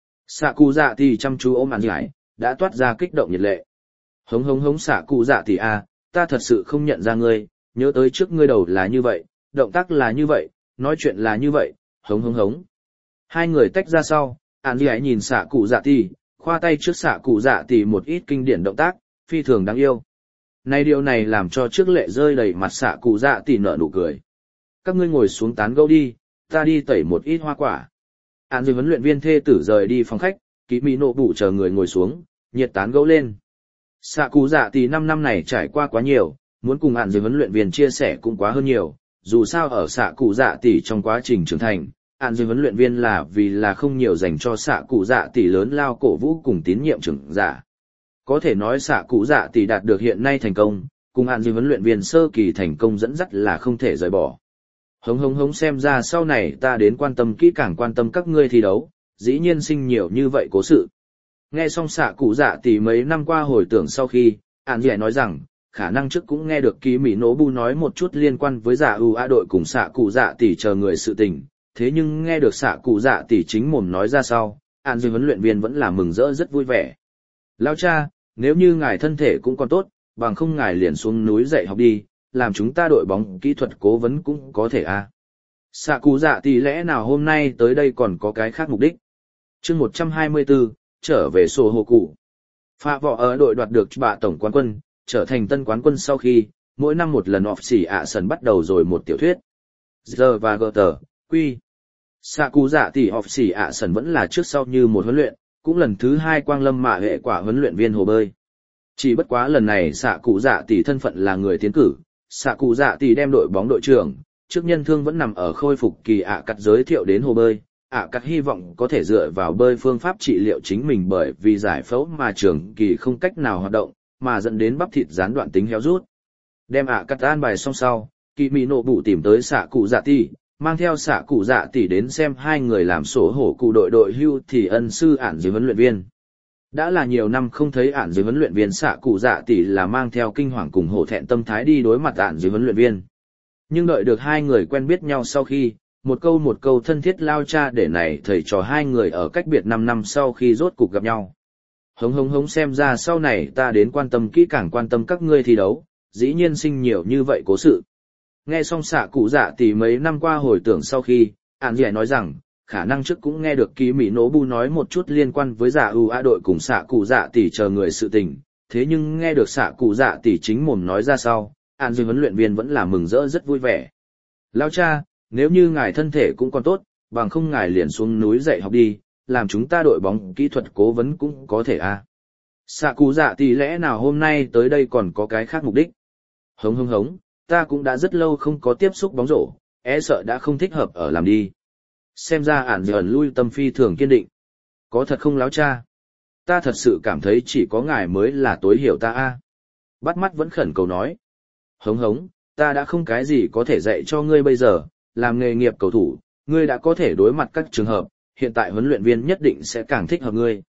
Xạ cụ dạ tỷ chăm chú ôm án gì hãy, đã toát ra kích động nhiệt lệ. Hống hống hống xạ cụ dạ tỷ a, ta thật sự không nhận ra ngươi, nhớ tới trước ngươi đầu là như vậy, động tác là như vậy, nói chuyện là như vậy, hống hống hống. Hai người tách ra sau, án gì hãy nhìn xạ cụ dạ tỷ, khoa tay trước xạ cụ dạ tỷ một ít kinh điển động tác, phi thường đáng yêu. Này điều này làm cho trước lệ rơi đầy mặt xạ cụ dạ tỷ nở nụ cười. Các ngươi ngồi xuống tán gẫu đi, ta đi tẩy một ít hoa quả. Án gì huấn luyện viên thê tử rời đi phòng khách, Kỷ Mỹ Nộ bụ chờ người ngồi xuống, nhiệt tán gẫu lên. Xạ cụ dạ tỷ 5 năm này trải qua quá nhiều, muốn cùng án gì huấn luyện viên chia sẻ cũng quá hơn nhiều, dù sao ở xạ cụ dạ tỷ trong quá trình trưởng thành, án gì huấn luyện viên là vì là không nhiều dành cho xạ cụ dạ tỷ lớn lao cổ vũ cùng tín nhiệm trưởng giả. Có thể nói xạ cụ dạ tỷ đạt được hiện nay thành công, cùng án gì huấn luyện viên sơ kỳ thành công dẫn dắt là không thể rời bỏ. Hống hống hống xem ra sau này ta đến quan tâm kỹ càng quan tâm các ngươi thi đấu, dĩ nhiên sinh nhiều như vậy cố sự. Nghe xong xạ cụ dạ tỷ mấy năm qua hồi tưởng sau khi, án gì nói rằng, khả năng trước cũng nghe được Kỷ Mỹ Nổ Bu nói một chút liên quan với dạ ưu a đội cùng xạ cụ dạ tỷ chờ người sự tình, thế nhưng nghe được xạ cụ dạ tỷ chính mồm nói ra sau, án gì huấn luyện viên vẫn là mừng rỡ rất vui vẻ. Lao cha, nếu như ngài thân thể cũng còn tốt, bằng không ngài liền xuống núi dạy học đi, làm chúng ta đội bóng kỹ thuật cố vấn cũng có thể à. Xạ cụ dạ tỷ lẽ nào hôm nay tới đây còn có cái khác mục đích. Chương 124, trở về sổ hồ cụ. Phạ võ ở đội đoạt được bạ tổng quán quân, trở thành tân quán quân sau khi, mỗi năm một lần off-season bắt đầu rồi một tiểu thuyết. Giờ và gờ tờ, quy. Xạ cụ dạ tỷ off-season vẫn là trước sau như một huấn luyện, cũng lần thứ 2 quang lâm mạ hệ quả huấn luyện viên hồ bơi. Chỉ bất quá lần này xạ cụ dạ tỷ thân phận là người tiến cử, xạ cụ dạ tỷ đem đội bóng đội trưởng, trước nhân thương vẫn nằm ở khôi phục kỳ cắt giới thiệu đến hồ bơi. Cắt hy vọng có thể dựa vào bơi phương pháp trị liệu chính mình bởi vì giải phẫu mà trường kỳ không cách nào hoạt động, mà dẫn đến bắp thịt gián đoạn tính héo rút. Đem cắt an bài xong sau, Kỷ Mỹ Nộ bụ tìm tới xạ cụ dạ tỷ, mang theo xạ cụ dạ tỷ đến xem hai người làm sổ hổ cụ đội hưu thì ân sư ản dưới huấn luyện viên. Đã là nhiều năm không thấy ản dưới huấn luyện viên xạ cụ dạ tỷ là mang theo kinh hoàng cùng hổ thẹn tâm thái đi đối mặt ản dưới huấn luyện viên. Nhưng đợi được hai người quen biết nhau sau khi, một câu thân thiết lao cha để này thầy trò hai người ở cách biệt 5 năm sau khi rốt cuộc gặp nhau. Hống hống hống xem ra sau này ta đến quan tâm kỹ càng quan tâm các ngươi thi đấu, dĩ nhiên sinh nhiều như vậy cố sự. Nghe xong xạ cụ dạ tỷ mấy năm qua hồi tưởng sau khi, án gì nói rằng, khả năng trước cũng nghe được Kỷ Mỹ Nổ Bu nói một chút liên quan với dạ ưu a đội cùng xạ cụ dạ tỷ chờ người sự tình, thế nhưng nghe được xạ cụ dạ tỷ chính mồm nói ra sau, án gì huấn luyện viên vẫn là mừng rỡ rất vui vẻ. Lao cha, nếu như ngài thân thể cũng còn tốt, bằng không ngài liền xuống núi dạy học đi, làm chúng ta đội bóng kỹ thuật cố vấn cũng có thể à. Xạ cụ dạ tỷ lẽ nào hôm nay tới đây còn có cái khác mục đích. Hống hống hống, ta cũng đã rất lâu không có tiếp xúc bóng rổ, sợ đã không thích hợp ở làm đi. Xem ra ản dần lui tâm phi thường kiên định. Có thật không láo cha? Ta thật sự cảm thấy chỉ có ngài mới là tối hiểu ta a. Bắt mắt vẫn khẩn cầu nói. Hống hống, ta đã không cái gì có thể dạy cho ngươi bây giờ, làm nghề nghiệp cầu thủ, ngươi đã có thể đối mặt các trường hợp, hiện tại huấn luyện viên nhất định sẽ càng thích hợp ngươi.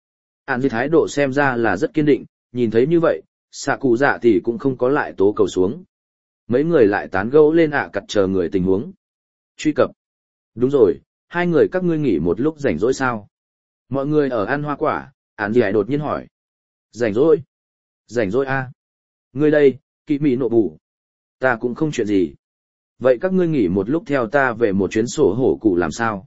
Ản gì thái độ xem ra là rất kiên định, nhìn thấy như vậy, xạ cụ dạ thì cũng không có lại tố cầu xuống. Mấy người lại tán gẫu lên cặt chờ người tình huống. Truy cập. Đúng rồi, hai người các ngươi nghỉ một lúc rảnh rỗi sao? Mọi người ở ăn hoa quả, Ản gì đột nhiên hỏi. Rảnh rỗi? Rảnh rỗi a? Ngươi đây, Kỳ Mỹ nộ bù. Ta cũng không chuyện gì. Vậy các ngươi nghỉ một lúc theo ta về một chuyến sổ hổ cụ làm sao?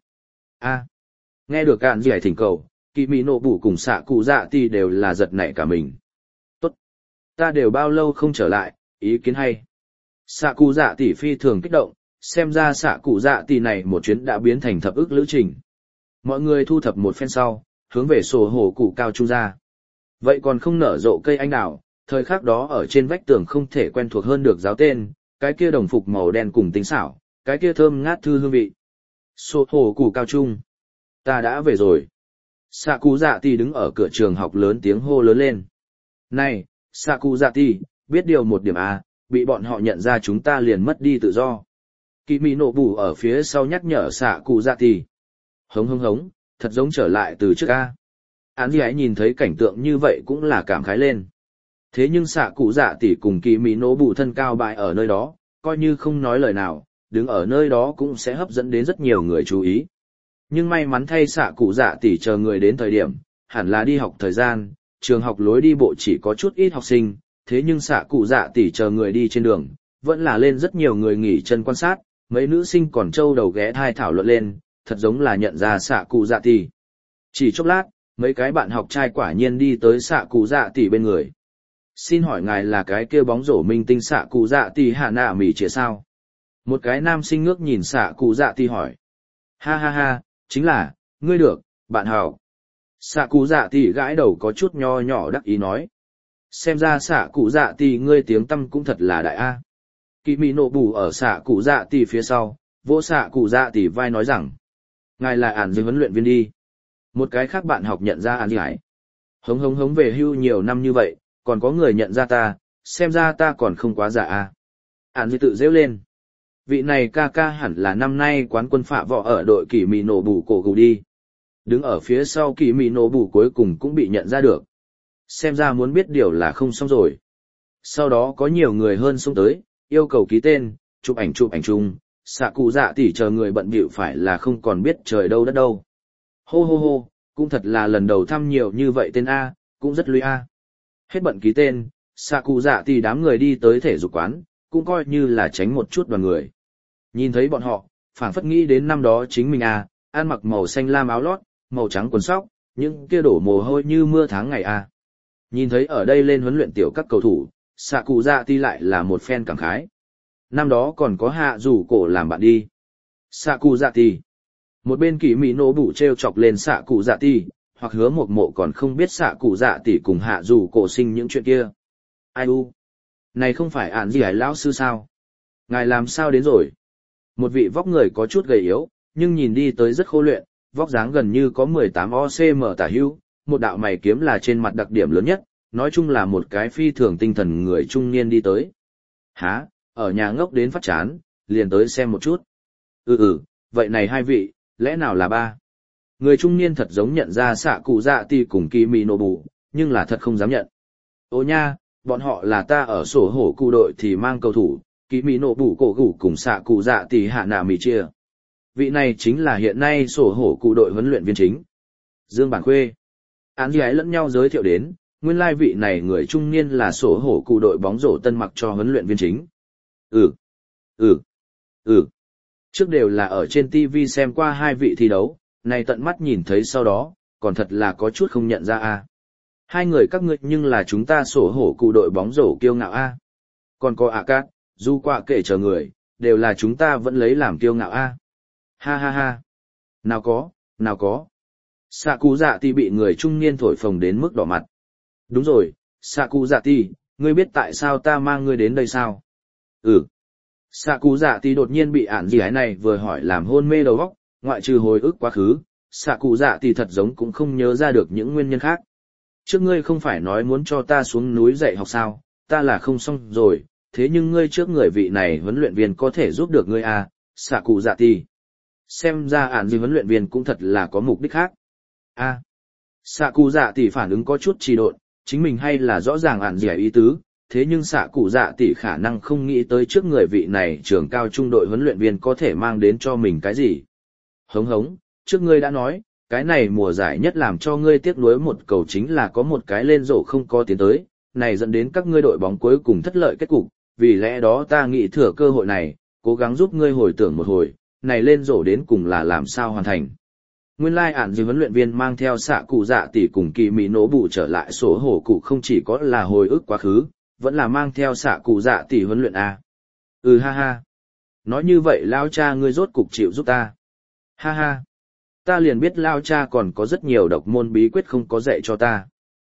Nghe được Ản gì thỉnh cầu, Kỳ Mỹ nộ bù cùng xạ cụ dạ thì đều là giật nảy cả mình. Tốt. Ta đều bao lâu không trở lại, ý kiến hay. Xạ cụ dạ tỷ phi thường kích động, xem ra xạ cụ dạ tỷ này một chuyến đã biến thành thập ức lữ trình. Mọi người thu thập một phen sau, hướng về sổ hổ cụ cao trung ra. Vậy còn không nở rộ cây anh đào, thời khắc đó ở trên vách tường không thể quen thuộc hơn được giáo tên, cái kia đồng phục màu đen cùng tính xảo, cái kia thơm ngát thư hương vị. Sổ hổ cụ cao trung. Ta đã về rồi. Xạ cụ dạ tỷ đứng ở cửa trường học lớn tiếng hô lớn lên. Này, xạ cụ dạ tỷ, biết điều một điểm à, bị bọn họ nhận ra chúng ta liền mất đi tự do. Kỳ Mỹ nộ bù ở phía sau nhắc nhở xạ cụ dạ tỷ. Hống hống hống, thật giống trở lại từ trước a. Án gì ấy nhìn thấy cảnh tượng như vậy cũng là cảm khái lên. Thế nhưng xạ cụ dạ tỷ cùng Kỳ Mỹ nộ bù thân cao bại ở nơi đó, coi như không nói lời nào, đứng ở nơi đó cũng sẽ hấp dẫn đến rất nhiều người chú ý. Nhưng may mắn thay xạ cụ dạ tỷ chờ người đến thời điểm, hẳn là đi học thời gian, trường học lối đi bộ chỉ có chút ít học sinh, thế nhưng xạ cụ dạ tỷ chờ người đi trên đường, vẫn là lên rất nhiều người nghỉ chân quan sát, mấy nữ sinh còn trâu đầu ghé thai thảo luận lên, thật giống là nhận ra xạ cụ dạ tỷ. Chỉ chốc lát, mấy cái bạn học trai quả nhiên đi tới xạ cụ dạ tỷ bên người. Xin hỏi ngài là cái kia bóng rổ minh tinh xạ cụ dạ tỷ hạ nạ mỉ chĩa sao? Một cái nam sinh ngước nhìn xạ cụ dạ tỷ hỏi. Ha ha ha, chính là, ngươi được, bạn học. Xạ cụ dạ tỷ gãi đầu có chút nho nhỏ đắc ý nói. Xem ra xạ cụ dạ tỷ ngươi tiếng tăm cũng thật là đại a. Kỳ Mỹ nộ bù ở xạ cụ dạ tỷ phía sau, vỗ xạ cụ dạ tỷ vai nói rằng. Ngài là ản dư huấn luyện viên đi. Một cái khác bạn học nhận ra ản dư hải. Hống hống hống về hưu nhiều năm như vậy, còn có người nhận ra ta, xem ra ta còn không quá giả a. Ản dư tự rêu lên. Vị này ca ca hẳn là năm nay quán quân phạ võ ở đội Kỳ Mỹ nổ bù cổ gù đi. Đứng ở phía sau Kỳ Mỹ nổ bù cuối cùng cũng bị nhận ra được. Xem ra muốn biết điều là không xong rồi. Sau đó có nhiều người hơn xông tới, yêu cầu ký tên, chụp ảnh chung, xạ cụ dạ tỷ chờ người bận bịu phải là không còn biết trời đâu đất đâu. Hô hô hô, cũng thật là lần đầu thăm nhiều như vậy tên A, cũng rất lуy A. Hết bận ký tên, xạ cụ dạ tỷ đám người đi tới thể dục quán, cũng coi như là tránh một chút đoàn người. Nhìn thấy bọn họ, phảng phất nghĩ đến năm đó chính mình ăn mặc màu xanh lam áo lót, màu trắng quần sóc, những kia đổ mồ hôi như mưa tháng ngày Nhìn thấy ở đây lên huấn luyện tiểu các cầu thủ, xạ cụ dạ tỷ lại là một phen cảm khái. Năm đó còn có hạ rủ cổ làm bạn đi. Xạ cụ dạ tỷ. Một bên Kỳ Mỹ nổ bù treo chọc lên xạ cụ dạ tỷ, hoặc hứa một mộ còn không biết xạ cụ dạ tỷ cùng hạ rủ cổ sinh những chuyện kia. Ai u? Này không phải ản gì hải lão sư sao? Ngài làm sao đến rồi? Một vị vóc người có chút gầy yếu, nhưng nhìn đi tới rất khô luyện, vóc dáng gần như có 18 cm tả hữu, một đạo mày kiếm là trên mặt đặc điểm lớn nhất, nói chung là một cái phi thường tinh thần người trung niên đi tới. Hả, ở nhà ngốc đến phát chán, liền tới xem một chút. Vậy này hai vị, lẽ nào là ba? Người trung niên thật giống nhận ra xạ cụ dạ tỷ cùng Kỳ Mỹ nổ bù, nhưng là thật không dám nhận. Ô nha, bọn họ là ta ở sổ hổ cụ đội thì mang cầu thủ, Kỳ Mỹ nổ bù cổ gủ cùng xạ cụ dạ tỷ hạ nạ mỉ chia. Vị này chính là hiện nay sổ hổ cụ đội huấn luyện viên chính. Dương Bản Khuê. Án gì ấy lẫn nhau giới thiệu đến, nguyên lai vị này người trung niên là sổ hổ cụ đội bóng rổ tân mặc cho huấn luyện viên chính. Trước đều là ở trên TV xem qua hai vị thi đấu, này tận mắt nhìn thấy sau đó, còn thật là có chút không nhận ra Hai người các ngươi nhưng là chúng ta sổ hổ cụ đội bóng rổ kiêu ngạo Còn có Cát, Du Quạ kể chờ người, đều là chúng ta vẫn lấy làm kiêu ngạo Ha ha ha. Nào có. Xạ cụ dạ tỷ bị người trung niên thổi phồng đến mức đỏ mặt. Đúng rồi, xạ cụ dạ tỷ, ngươi biết tại sao ta mang ngươi đến đây sao? Xạ cụ dạ tỷ đột nhiên bị ản gì này vừa hỏi làm hôn mê đầu óc, ngoại trừ hồi ức quá khứ, xạ cụ dạ tỷ thật giống cũng không nhớ ra được những nguyên nhân khác. Trước ngươi không phải nói muốn cho ta xuống núi dạy học sao, ta là không xong rồi, thế nhưng ngươi trước người vị này huấn luyện viên có thể giúp được ngươi xạ cụ dạ tỷ. Xem ra ản gì huấn luyện viên cũng thật là có mục đích khác. Xạ cụ dạ tỷ phản ứng có chút trì độn, chính mình hay là rõ ràng ản dẻ ý tứ, thế nhưng xạ cụ dạ tỷ khả năng không nghĩ tới trước người vị này trưởng cao trung đội huấn luyện viên có thể mang đến cho mình cái gì. Hống hống, trước ngươi đã nói, cái này mùa giải nhất làm cho ngươi tiếc nuối một cầu chính là có một cái lên rổ không có tiến tới, này dẫn đến các ngươi đội bóng cuối cùng thất lợi kết cục, vì lẽ đó ta nghĩ thừa cơ hội này, cố gắng giúp ngươi hồi tưởng một hồi, này lên rổ đến cùng là làm sao hoàn thành. Nguyên lai ản gì huấn luyện viên mang theo xạ cụ dạ tỷ cùng kỳ mỹ nổ bụ trở lại sổ hổ cụ không chỉ có là hồi ức quá khứ, vẫn là mang theo xạ cụ dạ tỷ huấn luyện A. Ha ha. Nói như vậy lao cha ngươi rốt cục chịu giúp ta. Ha ha. Ta liền biết lao cha còn có rất nhiều độc môn bí quyết không có dạy cho ta.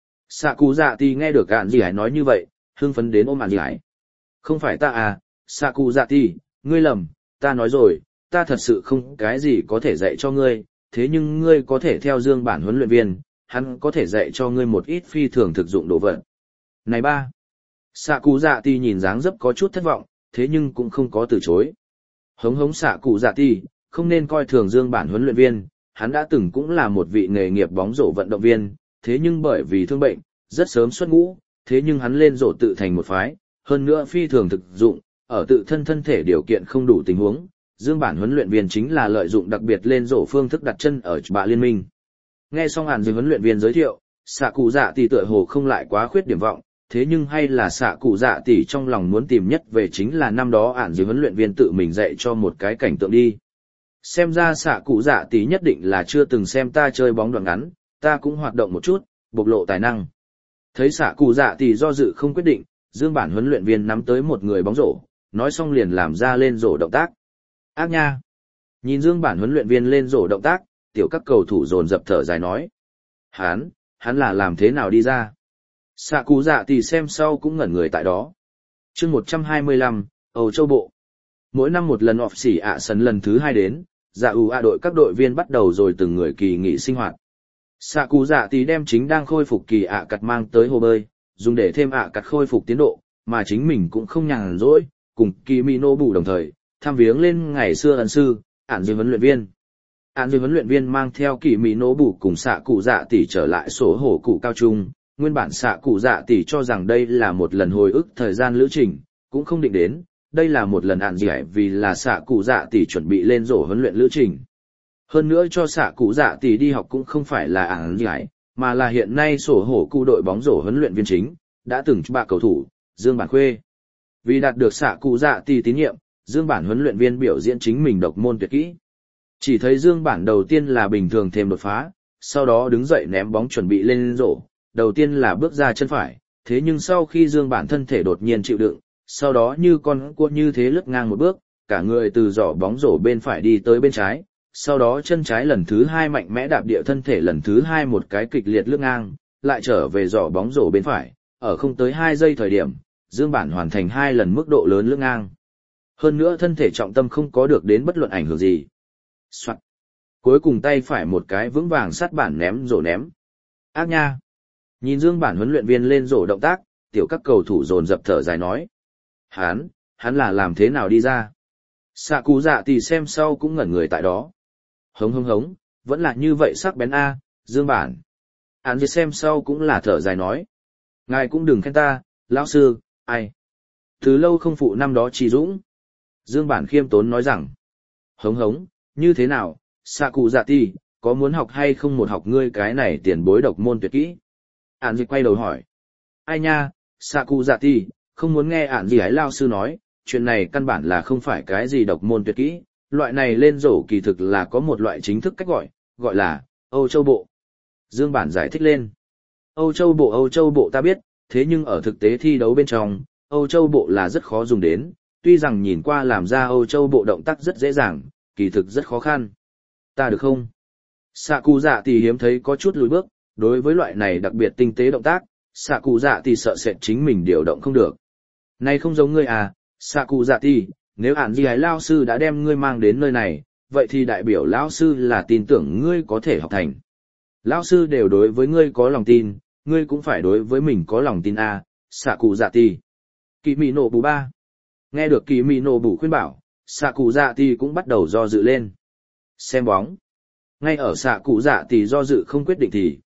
Xạ cụ dạ tỷ nghe được ản gì hải nói như vậy, hưng phấn đến ôm ản gì hải. Không phải ta à, xạ cụ dạ tỷ, ngươi lầm, ta nói rồi, ta thật sự không cái gì có thể dạy cho ngươi, thế nhưng ngươi có thể theo Dương Bản huấn luyện viên, hắn có thể dạy cho ngươi một ít phi thường thực dụng đồ vật. Này ba, xạ cụ dạ tỷ nhìn dáng dấp có chút thất vọng, thế nhưng cũng không có từ chối. Hống hống xạ cụ dạ tỷ, không nên coi thường Dương Bản huấn luyện viên, hắn đã từng cũng là một vị nghề nghiệp bóng rổ vận động viên, thế nhưng bởi vì thương bệnh, rất sớm xuất ngũ, thế nhưng hắn lên rổ tự thành một phái, hơn nữa phi thường thực dụng, ở tự thân thể điều kiện không đủ tình huống. Dương Bản huấn luyện viên chính là lợi dụng đặc biệt lên rổ phương thức đặt chân ở bạ liên minh. Nghe xong hàn huấn luyện viên giới thiệu, xạ cụ dạ tỷ tựa hồ không lại quá khuyết điểm vọng, thế nhưng hay là xạ cụ dạ tỷ trong lòng muốn tìm nhất về chính là năm đó hàn huấn luyện viên tự mình dạy cho một cái cảnh tượng đi. Xem ra xạ cụ dạ tỷ nhất định là chưa từng xem ta chơi bóng đoạn ngắn, ta cũng hoạt động một chút, bộc lộ tài năng. Thấy xạ cụ dạ tỷ do dự không quyết định, Dương Bản huấn luyện viên nắm tới một người bóng rổ, nói xong liền làm ra lên rổ động tác. Ác nha! Nhìn Dương Bản huấn luyện viên lên rổ động tác, tiểu các cầu thủ dồn dập thở dài nói. Hắn là làm thế nào đi ra? Xạ cụ dạ tỷ xem sau cũng ngẩn người tại đó. Chương 125, Âu Châu Bộ. Mỗi năm một lần off xỉ ạ sân lần thứ 2 đến, dạ đội các đội viên bắt đầu rồi từng người kỳ nghỉ sinh hoạt. Xạ cụ dạ tỷ đem chính đang khôi phục kỳ ạ cặt mang tới hồ bơi, dùng để thêm ạ cặt khôi phục tiến độ, mà chính mình cũng không nhàn rỗi, cùng kỳ mỹ nô bù đồng thời tham viếng lên ngày xưa ân sư, ản dư huấn luyện viên. Ản dư huấn luyện viên mang theo kỳ mỹ nô bù cùng xạ cụ dạ tỷ trở lại sổ hổ cụ cao trung, nguyên bản xạ cụ dạ tỷ cho rằng đây là một lần hồi ức thời gian lữ trình, cũng không định đến, đây là một lần ản giải vì là xạ cụ dạ tỷ chuẩn bị lên rổ huấn luyện lữ trình. Hơn nữa cho xạ cụ dạ tỷ đi học cũng không phải là ản giải, mà là hiện nay sổ hổ cụ đội bóng rổ huấn luyện viên chính, đã từng bạ cầu thủ, Dương Bản Khuê. Vì đạt được xạ cụ dạ tỷ tín nhiệm, Dương Bản huấn luyện viên biểu diễn chính mình độc môn tuyệt kỹ. Chỉ thấy Dương Bản đầu tiên là bình thường thêm đột phá, sau đó đứng dậy ném bóng chuẩn bị lên rổ, đầu tiên là bước ra chân phải, thế nhưng sau khi Dương Bản thân thể đột nhiên chịu đựng, sau đó như con cua như thế lướt ngang một bước, cả người từ giỏ bóng rổ bên phải đi tới bên trái, sau đó chân trái lần thứ 2 mạnh mẽ đạp địa thân thể lần thứ 2 một cái kịch liệt lướt ngang, lại trở về giỏ bóng rổ bên phải, ở không tới 2 giây thời điểm, Dương Bản hoàn thành 2 lần mức độ lớn lướt ngang. Hơn nữa thân thể trọng tâm không có được đến bất luận ảnh hưởng gì. Soạn. Cuối cùng tay phải một cái vững vàng sát bản ném rổ ném. Ác nha. Nhìn Dương Bản huấn luyện viên lên rổ động tác, tiểu các cầu thủ dồn dập thở dài nói. Hắn là làm thế nào đi ra? Xạ cụ dạ tỷ xem sau cũng ngẩn người tại đó. Hống hống hống, vẫn là như vậy sắc bén A, Dương Bản. Hắn gì xem sau cũng là thở dài nói. Ngài cũng đừng khen ta, lão sư, ai. Từ lâu không phụ năm đó Trì Dũng. Dương Bản khiêm tốn nói rằng. Hống hống, như thế nào, xạ cụ dạ tỷ, có muốn học hay không một học ngươi cái này tiền bối độc môn tuyệt kỹ? Ản gì quay đầu hỏi. Ai nha, xạ cụ dạ tỷ, không muốn nghe ản gì ấy lao sư nói, chuyện này căn bản là không phải cái gì độc môn tuyệt kỹ, loại này lên rổ kỳ thực là có một loại chính thức cách gọi là Âu Châu Bộ. Dương Bản giải thích lên. Âu Châu Bộ ta biết, thế nhưng ở thực tế thi đấu bên trong, Âu Châu Bộ là rất khó dùng đến, tuy rằng nhìn qua làm ra Âu Châu Bộ động tác rất dễ dàng, kỳ thực rất khó khăn. Ta được không? Xạ cụ dạ tỷ hiếm thấy có chút lùi bước, đối với loại này đặc biệt tinh tế động tác, xạ cụ dạ tỷ sợ sệt chính mình điều động không được. Này không giống ngươi à, xạ cụ dạ tỷ, nếu ản gì ấy lao sư đã đem ngươi mang đến nơi này, vậy thì đại biểu lão sư là tin tưởng ngươi có thể học thành. Lão sư đều đối với ngươi có lòng tin, ngươi cũng phải đối với mình có lòng tin à, xạ cụ dạ tỷ. Kỳ mị nổ bù ba. Nghe được kỳ mị nổ bù khuyên bảo, xạ cụ dạ tỷ cũng bắt đầu do dự lên. Xem bóng. Ngay ở xạ cụ dạ tỷ do dự không quyết định thì,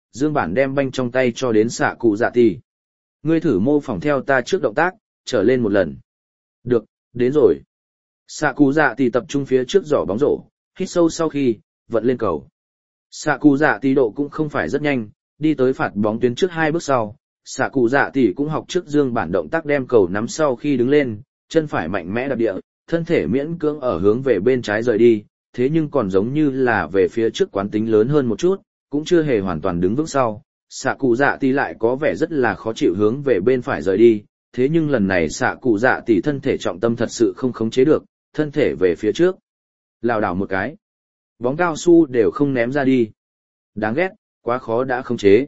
Dương Bản đem banh trong tay cho đến xạ cụ dạ tỷ. Ngươi thử mô phỏng theo ta trước động tác, trở lên một lần. Được, đến rồi. Xạ cụ dạ tỷ tập trung phía trước giỏ bóng rổ, hít sâu sau khi, vận lên cầu. Xạ cụ dạ tỷ độ cũng không phải rất nhanh, đi tới phạt bóng tuyến trước 2 bước sau. Xạ cụ dạ tỷ cũng học trước Dương Bản động tác đem cầu nắm sau khi đứng lên, chân phải mạnh mẽ đạp địa, thân thể miễn cưỡng ở hướng về bên trái rời đi, thế nhưng còn giống như là về phía trước quán tính lớn hơn một chút, cũng chưa hề hoàn toàn đứng vững sau. Xạ cụ dạ tỷ lại có vẻ rất là khó chịu hướng về bên phải rời đi, thế nhưng lần này xạ cụ dạ tỷ thân thể trọng tâm thật sự không khống chế được, thân thể về phía trước. Lảo đảo một cái. Bóng cao su đều không ném ra đi. Đáng ghét, quá khó đã khống chế.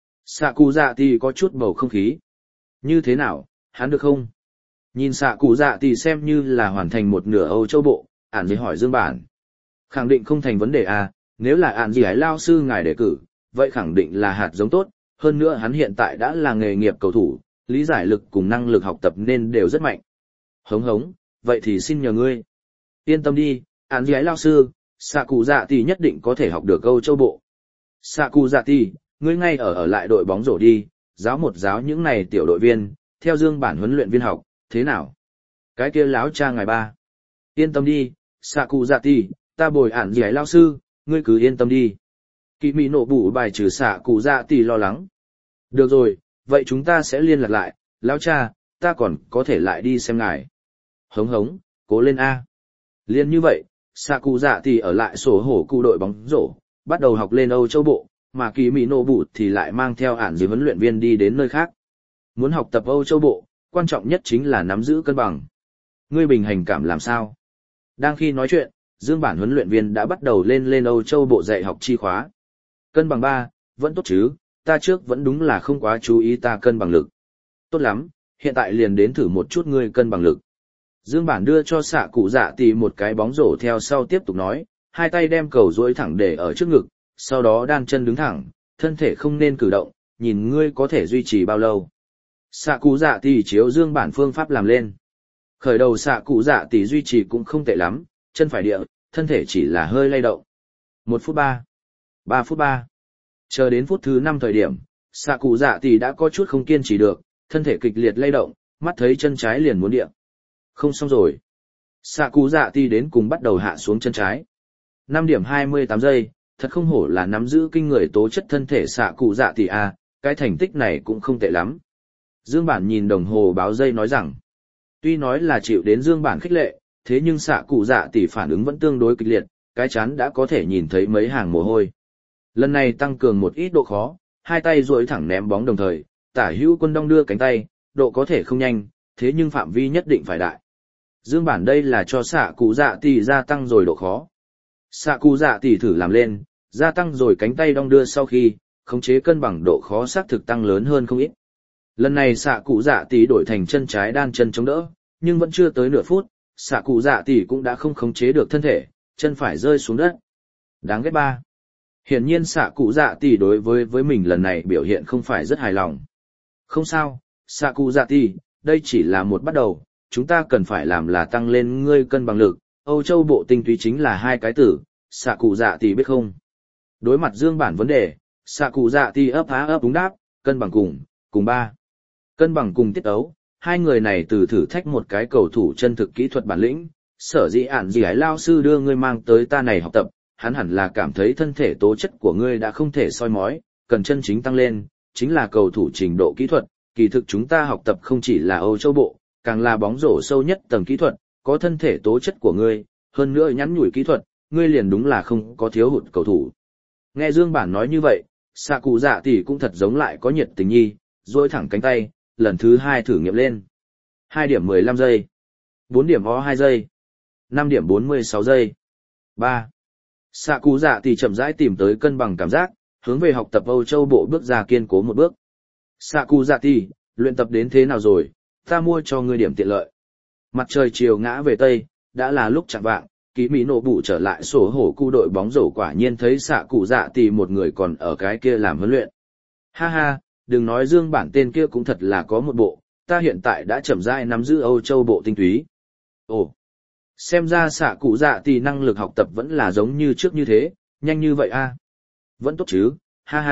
Xạ cụ dạ tỷ có chút bầu không khí. Như thế nào, hắn được không? Nhìn xạ cụ dạ tỷ xem như là hoàn thành một nửa Âu Châu bộ, ản gì hỏi Dương Bản. Khẳng định không thành vấn đề à, nếu là ản gì ấy lao sư ngài đề cử, vậy khẳng định là hạt giống tốt, hơn nữa hắn hiện tại đã là nghề nghiệp cầu thủ, lý giải lực cùng năng lực học tập nên đều rất mạnh. Hống hống, vậy thì xin nhờ ngươi. Yên tâm đi, ản gì ấy lao sư, xạ cụ dạ tỷ nhất định có thể học được Âu Châu bộ. Xạ cụ dạ tỷ, ngươi ngay ở lại đội bóng rổ đi, giáo một giáo những này tiểu đội viên, theo Dương Bản huấn luyện viên học, thế nào? Cái kia láo cha ngài ba. Yên tâm đi, xạ cụ dạ tỷ, ta bồi ản gì ấy lao sư, ngươi cứ yên tâm đi. Kỳ Mỹ nộ bụ bài trừ xạ cụ dạ tỷ lo lắng. Được rồi, vậy chúng ta sẽ liên lạc lại, lão cha, ta còn có thể lại đi xem ngài. Hống hống, cố lên A. Liên như vậy, xạ cụ dạ tỷ ở lại sổ hổ cụ đội bóng rổ, bắt đầu học lên Âu Châu bộ, mà Kỳ Mỹ nộ bụ thì lại mang theo ản gì huấn luyện viên đi đến nơi khác. Muốn học tập Âu Châu bộ, quan trọng nhất chính là nắm giữ cân bằng. Ngươi bình hành cảm làm sao? Đang khi nói chuyện, Dương Bản huấn luyện viên đã bắt đầu lên Âu Châu bộ dạy học chi khóa. Cân bằng 3, vẫn tốt chứ, ta trước vẫn đúng là không quá chú ý ta cân bằng lực. Tốt lắm, hiện tại liền đến thử một chút ngươi cân bằng lực. Dương Bản đưa cho xạ cụ dạ tỷ một cái bóng rổ theo sau tiếp tục nói, hai tay đem cầu duỗi thẳng để ở trước ngực, sau đó đan chân đứng thẳng, thân thể không nên cử động, nhìn ngươi có thể duy trì bao lâu. Xạ cụ dạ tỷ chiếu Dương Bản phương pháp làm lên. Khởi đầu xạ cụ dạ tỷ duy trì cũng không tệ lắm, chân phải địa, thân thể chỉ là hơi lay động. 1 phút 3. 3 phút 3. Chờ đến phút thứ 5 thời điểm, xạ cụ dạ tỷ đã có chút không kiên trì được, thân thể kịch liệt lay động, mắt thấy chân trái liền muốn địa. Không xong rồi. Xạ cụ dạ tỷ đến cùng bắt đầu hạ xuống chân trái. 5 điểm 28 giây, thật không hổ là nắm giữ kinh người tố chất thân thể xạ cụ dạ tỷ a, cái thành tích này cũng không tệ lắm. Dương Bản nhìn đồng hồ báo giây nói rằng, tuy nói là chịu đến Dương Bản khích lệ, thế nhưng xạ cụ dạ tỷ phản ứng vẫn tương đối kịch liệt, cái chán đã có thể nhìn thấy mấy hàng mồ hôi. Lần này tăng cường một ít độ khó, hai tay duỗi thẳng ném bóng đồng thời, tả hữu quân đong đưa cánh tay, độ có thể không nhanh, thế nhưng phạm vi nhất định phải đại. Dương Bản đây là cho xạ cụ dạ tỷ gia tăng rồi độ khó. Xạ cụ dạ tỷ thử làm lên, gia tăng rồi cánh tay đong đưa sau khi, khống chế cân bằng độ khó xác thực tăng lớn hơn không ít. Lần này xạ cụ dạ tỷ đổi thành chân trái đan chân chống đỡ, nhưng vẫn chưa tới nửa phút, xạ cụ dạ tỷ cũng đã không khống chế được thân thể, chân phải rơi xuống đất. Đáng ghét ba. Hiển nhiên xạ cụ dạ tỷ đối với mình lần này biểu hiện không phải rất hài lòng. Không sao, xạ cụ dạ tỷ, đây chỉ là một bắt đầu, chúng ta cần phải làm là tăng lên ngươi cân bằng lực. Âu Châu bộ tinh túy chính là hai cái từ, xạ cụ dạ tỷ biết không? Đối mặt Dương Bản vấn đề, xạ cụ dạ tỷ ấp há ấp đúng đáp, cân bằng cùng 3. Cân bằng cùng tiết ấu, hai người này từ thử thách một cái cầu thủ chân thực kỹ thuật bản lĩnh, sở dĩ ản gì ấy lao sư đưa ngươi mang tới ta này học tập, hắn hẳn là cảm thấy thân thể tố chất của ngươi đã không thể soi mói, cần chân chính tăng lên, chính là cầu thủ trình độ kỹ thuật, kỳ thực chúng ta học tập không chỉ là Âu Châu bộ, càng là bóng rổ sâu nhất tầng kỹ thuật, có thân thể tố chất của ngươi, hơn nữa nhắn nhủi kỹ thuật, ngươi liền đúng là không có thiếu hụt cầu thủ. Nghe Dương Bản nói như vậy, xạ cụ dạ tỷ cũng thật giống lại có nhiệt tình nhi, duỗi thẳng cánh tay, lần thứ 2 thử nghiệm lên. 2 điểm 15 giây, 4 điểm 2 giây, 5 điểm 46 giây, 3. Xạ cụ dạ tỷ chậm rãi tìm tới cân bằng cảm giác, hướng về học tập Âu Châu bộ bước ra kiên cố một bước. Xạ cụ dạ tỷ, luyện tập đến thế nào rồi, ta mua cho ngươi điểm tiện lợi. Mặt trời chiều ngã về Tây, đã là lúc chạng vạng, Ký Mỹ nổ bụ trở lại sổ hổ cu đội bóng rổ quả nhiên thấy xạ cụ dạ tỷ một người còn ở cái kia làm huấn luyện. Ha ha, đừng nói Dương Bản tên kia cũng thật là có một bộ, ta hiện tại đã chậm rãi nắm giữ Âu Châu bộ tinh túy. Ồ, xem ra xạ cụ dạ tỷ năng lực học tập vẫn là giống như trước như thế, nhanh như vậy a. Vẫn tốt chứ, ha ha,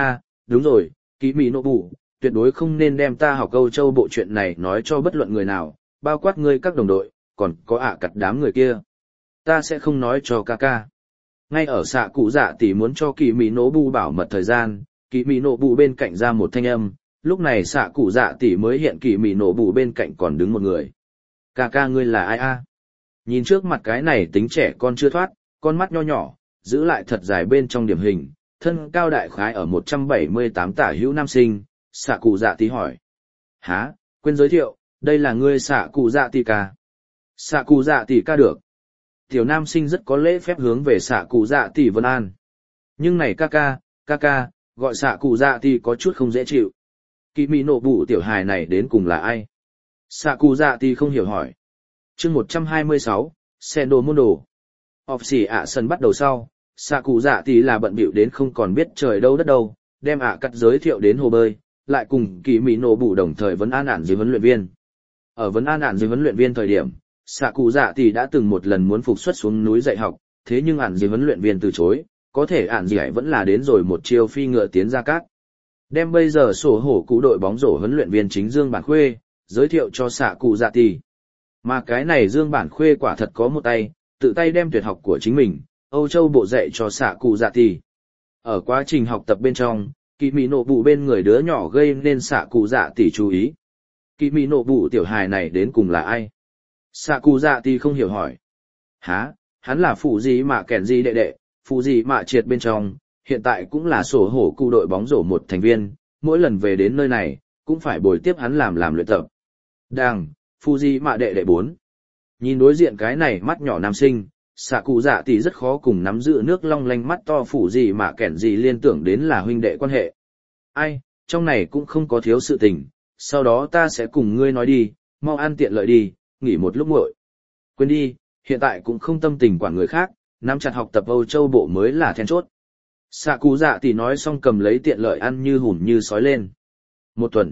đúng rồi, Kỳ Mỹ Nộ Bụ, tuyệt đối không nên đem ta học Âu Châu bộ chuyện này nói cho bất luận người nào, bao quát ngươi các đồng đội, còn có cặt đám người kia. Ta sẽ không nói cho ca ca. Ngay ở xạ cụ dạ tỷ muốn cho Kỳ Mỹ Nộ Bụ bảo mật thời gian, Kỳ Mỹ Nộ Bụ bên cạnh ra một thanh âm, lúc này xạ cụ dạ tỷ mới hiện Kỳ Mỹ Nộ Bụ bên cạnh còn đứng một người. Ca ca ngươi là ai a? Nhìn trước mặt cái này tính trẻ con chưa thoát, con mắt nho nhỏ, giữ lại thật dài bên trong điểm hình, thân cao đại khái ở 178 tả hữu nam sinh, xạ cụ dạ tỷ hỏi. Hả, quên giới thiệu, đây là ngươi xạ cụ dạ tỷ ca. Xạ cụ dạ tỷ ca được. Tiểu nam sinh rất có lễ phép hướng về xạ cụ dạ tỷ vân an. Nhưng này ca ca, gọi xạ cụ dạ tỷ có chút không dễ chịu. Kỳ Mỹ Nộ Bụ tiểu hài này đến cùng là ai? Xạ cụ dạ tỷ không hiểu hỏi. Chương 126, Sendo Mondo. Họp xỉ sân bắt đầu sau, xạ cụ dạ tỷ là bận bịu đến không còn biết trời đâu đất đâu, đem cắt giới thiệu đến hồ bơi, lại cùng Kỳ Mỹ Nộ Bụ đồng thời vấn an ản dưới huấn luyện viên. Ở vấn an ản dưới huấn luyện viên thời điểm, xạ cụ dạ tỷ đã từng một lần muốn phục xuất xuống núi dạy học, thế nhưng ản dưới huấn luyện viên từ chối, có thể ản dưới vẫn là đến rồi một chiêu phi ngựa tiến ra cát. Đem bây giờ sổ hổ cụ đội bóng rổ huấn luyện viên chính Dương Bản Khuê, giới thiệu cho xạ cụ dạ tỷ. Mà cái này Dương Bản Khuê quả thật có một tay, tự tay đem tuyệt học của chính mình, Âu Châu bộ dạy cho xạ cụ dạ tỷ. Ở quá trình học tập bên trong, Kỳ Mỹ Nộ Bụ bên người đứa nhỏ gây nên xạ cụ dạ tỷ chú ý. Kỳ Mỹ Nộ Bụ tiểu hài này đến cùng là ai? Xạ cụ dạ tỷ không hiểu hỏi. Hả, hắn là phụ gì mà kẻn gì đệ đệ, phụ gì mà triệt bên trong, hiện tại cũng là sổ hổ cụ đội bóng rổ một thành viên, mỗi lần về đến nơi này, cũng phải bồi tiếp hắn làm luyện tập. Đang, phụ gì mà đệ đệ 4. Nhìn đối diện cái này mắt nhỏ nam sinh, xạ cụ dạ tỷ rất khó cùng nắm giữ nước long lanh mắt to phủ gì mà kẻn gì liên tưởng đến là huynh đệ quan hệ. Ai, trong này cũng không có thiếu sự tình, sau đó ta sẽ cùng ngươi nói đi, mau ăn tiện lợi đi, nghỉ một lúc muội. Quên đi, hiện tại cũng không tâm tình quản người khác, nắm chặt học tập Âu Châu bộ mới là then chốt. Xạ cụ dạ tỷ nói xong cầm lấy tiện lợi ăn như hùn như sói lên. 1 tuần,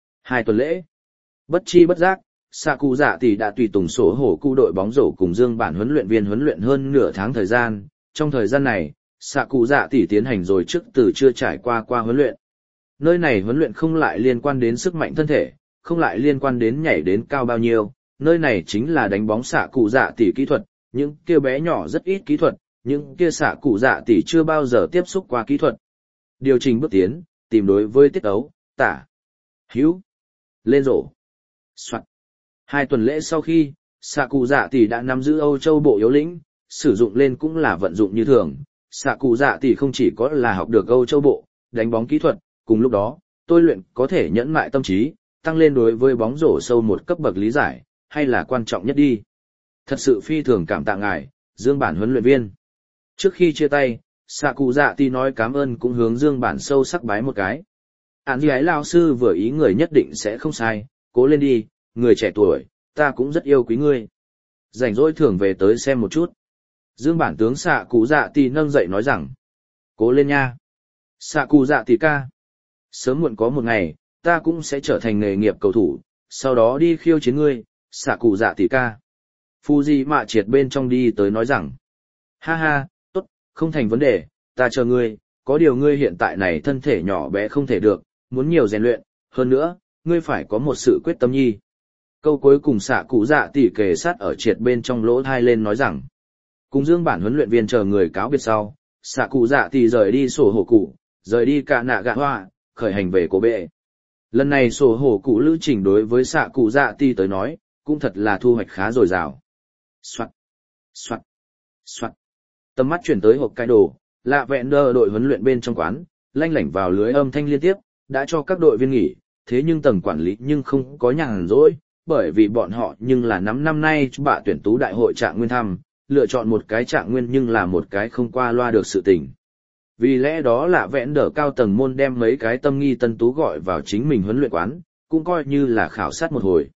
2 tuần lễ, bất chi bất giác. Xạ cụ dạ tỷ đã tùy tùng sổ hổ cụ đội bóng rổ cùng Dương Bản huấn luyện viên huấn luyện hơn nửa tháng thời gian. Trong thời gian này, xạ cụ dạ tỷ tiến hành rồi trước từ chưa trải qua huấn luyện. Nơi này huấn luyện không lại liên quan đến sức mạnh thân thể, không lại liên quan đến nhảy đến cao bao nhiêu. Nơi này chính là đánh bóng xạ cụ dạ tỷ kỹ thuật, những kia bé nhỏ rất ít kỹ thuật, những kia xạ cụ dạ tỷ chưa bao giờ tiếp xúc qua kỹ thuật. Điều chỉnh bước tiến, tìm đối với tiết ấu, tả, hữu, lên rổ, soạt. 2 tuần lễ sau khi, xạ cụ dạ tỷ đã nắm giữ Âu Châu bộ yếu lĩnh, sử dụng lên cũng là vận dụng như thường. Xạ cụ dạ tỷ không chỉ có là học được Âu Châu bộ, đánh bóng kỹ thuật, cùng lúc đó, tôi luyện có thể nhẫn mại tâm trí, tăng lên đối với bóng rổ sâu một cấp bậc lý giải, hay là quan trọng nhất đi. Thật sự phi thường cảm tạ ngài, Dương Bản huấn luyện viên. Trước khi chia tay, xạ cụ dạ tỷ nói cảm ơn cũng hướng Dương Bản sâu sắc bái một cái. Án gì ấy lao sư vừa ý người nhất định sẽ không sai, cố lên đi. Người trẻ tuổi, ta cũng rất yêu quý ngươi. Rảnh rỗi thường về tới xem một chút. Dương Bản tướng xạ cụ dạ tỷ nâng dậy nói rằng, cố lên nha. Xạ cụ dạ tỷ ca. Sớm muộn có một ngày, ta cũng sẽ trở thành nghề nghiệp cầu thủ, sau đó đi khiêu chiến ngươi, xạ cụ dạ tỷ ca. Fuji mạ triệt bên trong đi tới nói rằng, ha ha, tốt, không thành vấn đề, ta chờ ngươi, có điều ngươi hiện tại này thân thể nhỏ bé không thể được, muốn nhiều rèn luyện, hơn nữa, ngươi phải có một sự quyết tâm nhi. Câu cuối cùng xạ cụ dạ tỷ kề sát ở triệt bên trong lỗ thai lên nói rằng, cùng Dương Bản huấn luyện viên chờ người cáo biệt sau, xạ cụ dạ tỷ rời đi sổ hổ cụ, rời đi cả nạ gạ hoa, khởi hành về cổ bệ. Lần này sổ hổ cụ lữ trình đối với xạ cụ dạ tỷ tới nói, cũng thật là thu hoạch khá dồi dào. Soạt, soạt, soạt. Tầm mắt chuyển tới Hokkaido, lạ vẹn đơ đội huấn luyện bên trong quán, lanh lảnh vào lưới âm thanh liên tiếp, đã cho các đội viên nghỉ, thế nhưng tầng quản lý nhưng không có nhàn rỗi, bởi vì bọn họ nhưng là năm nay bạ tuyển tú đại hội trạng nguyên thăm, lựa chọn một cái trạng nguyên nhưng là một cái không qua loa được sự tình. Vì lẽ đó là vẽn đỡ cao tầng môn đem mấy cái tâm nghi tân tú gọi vào chính mình huấn luyện quán, cũng coi như là khảo sát một hồi.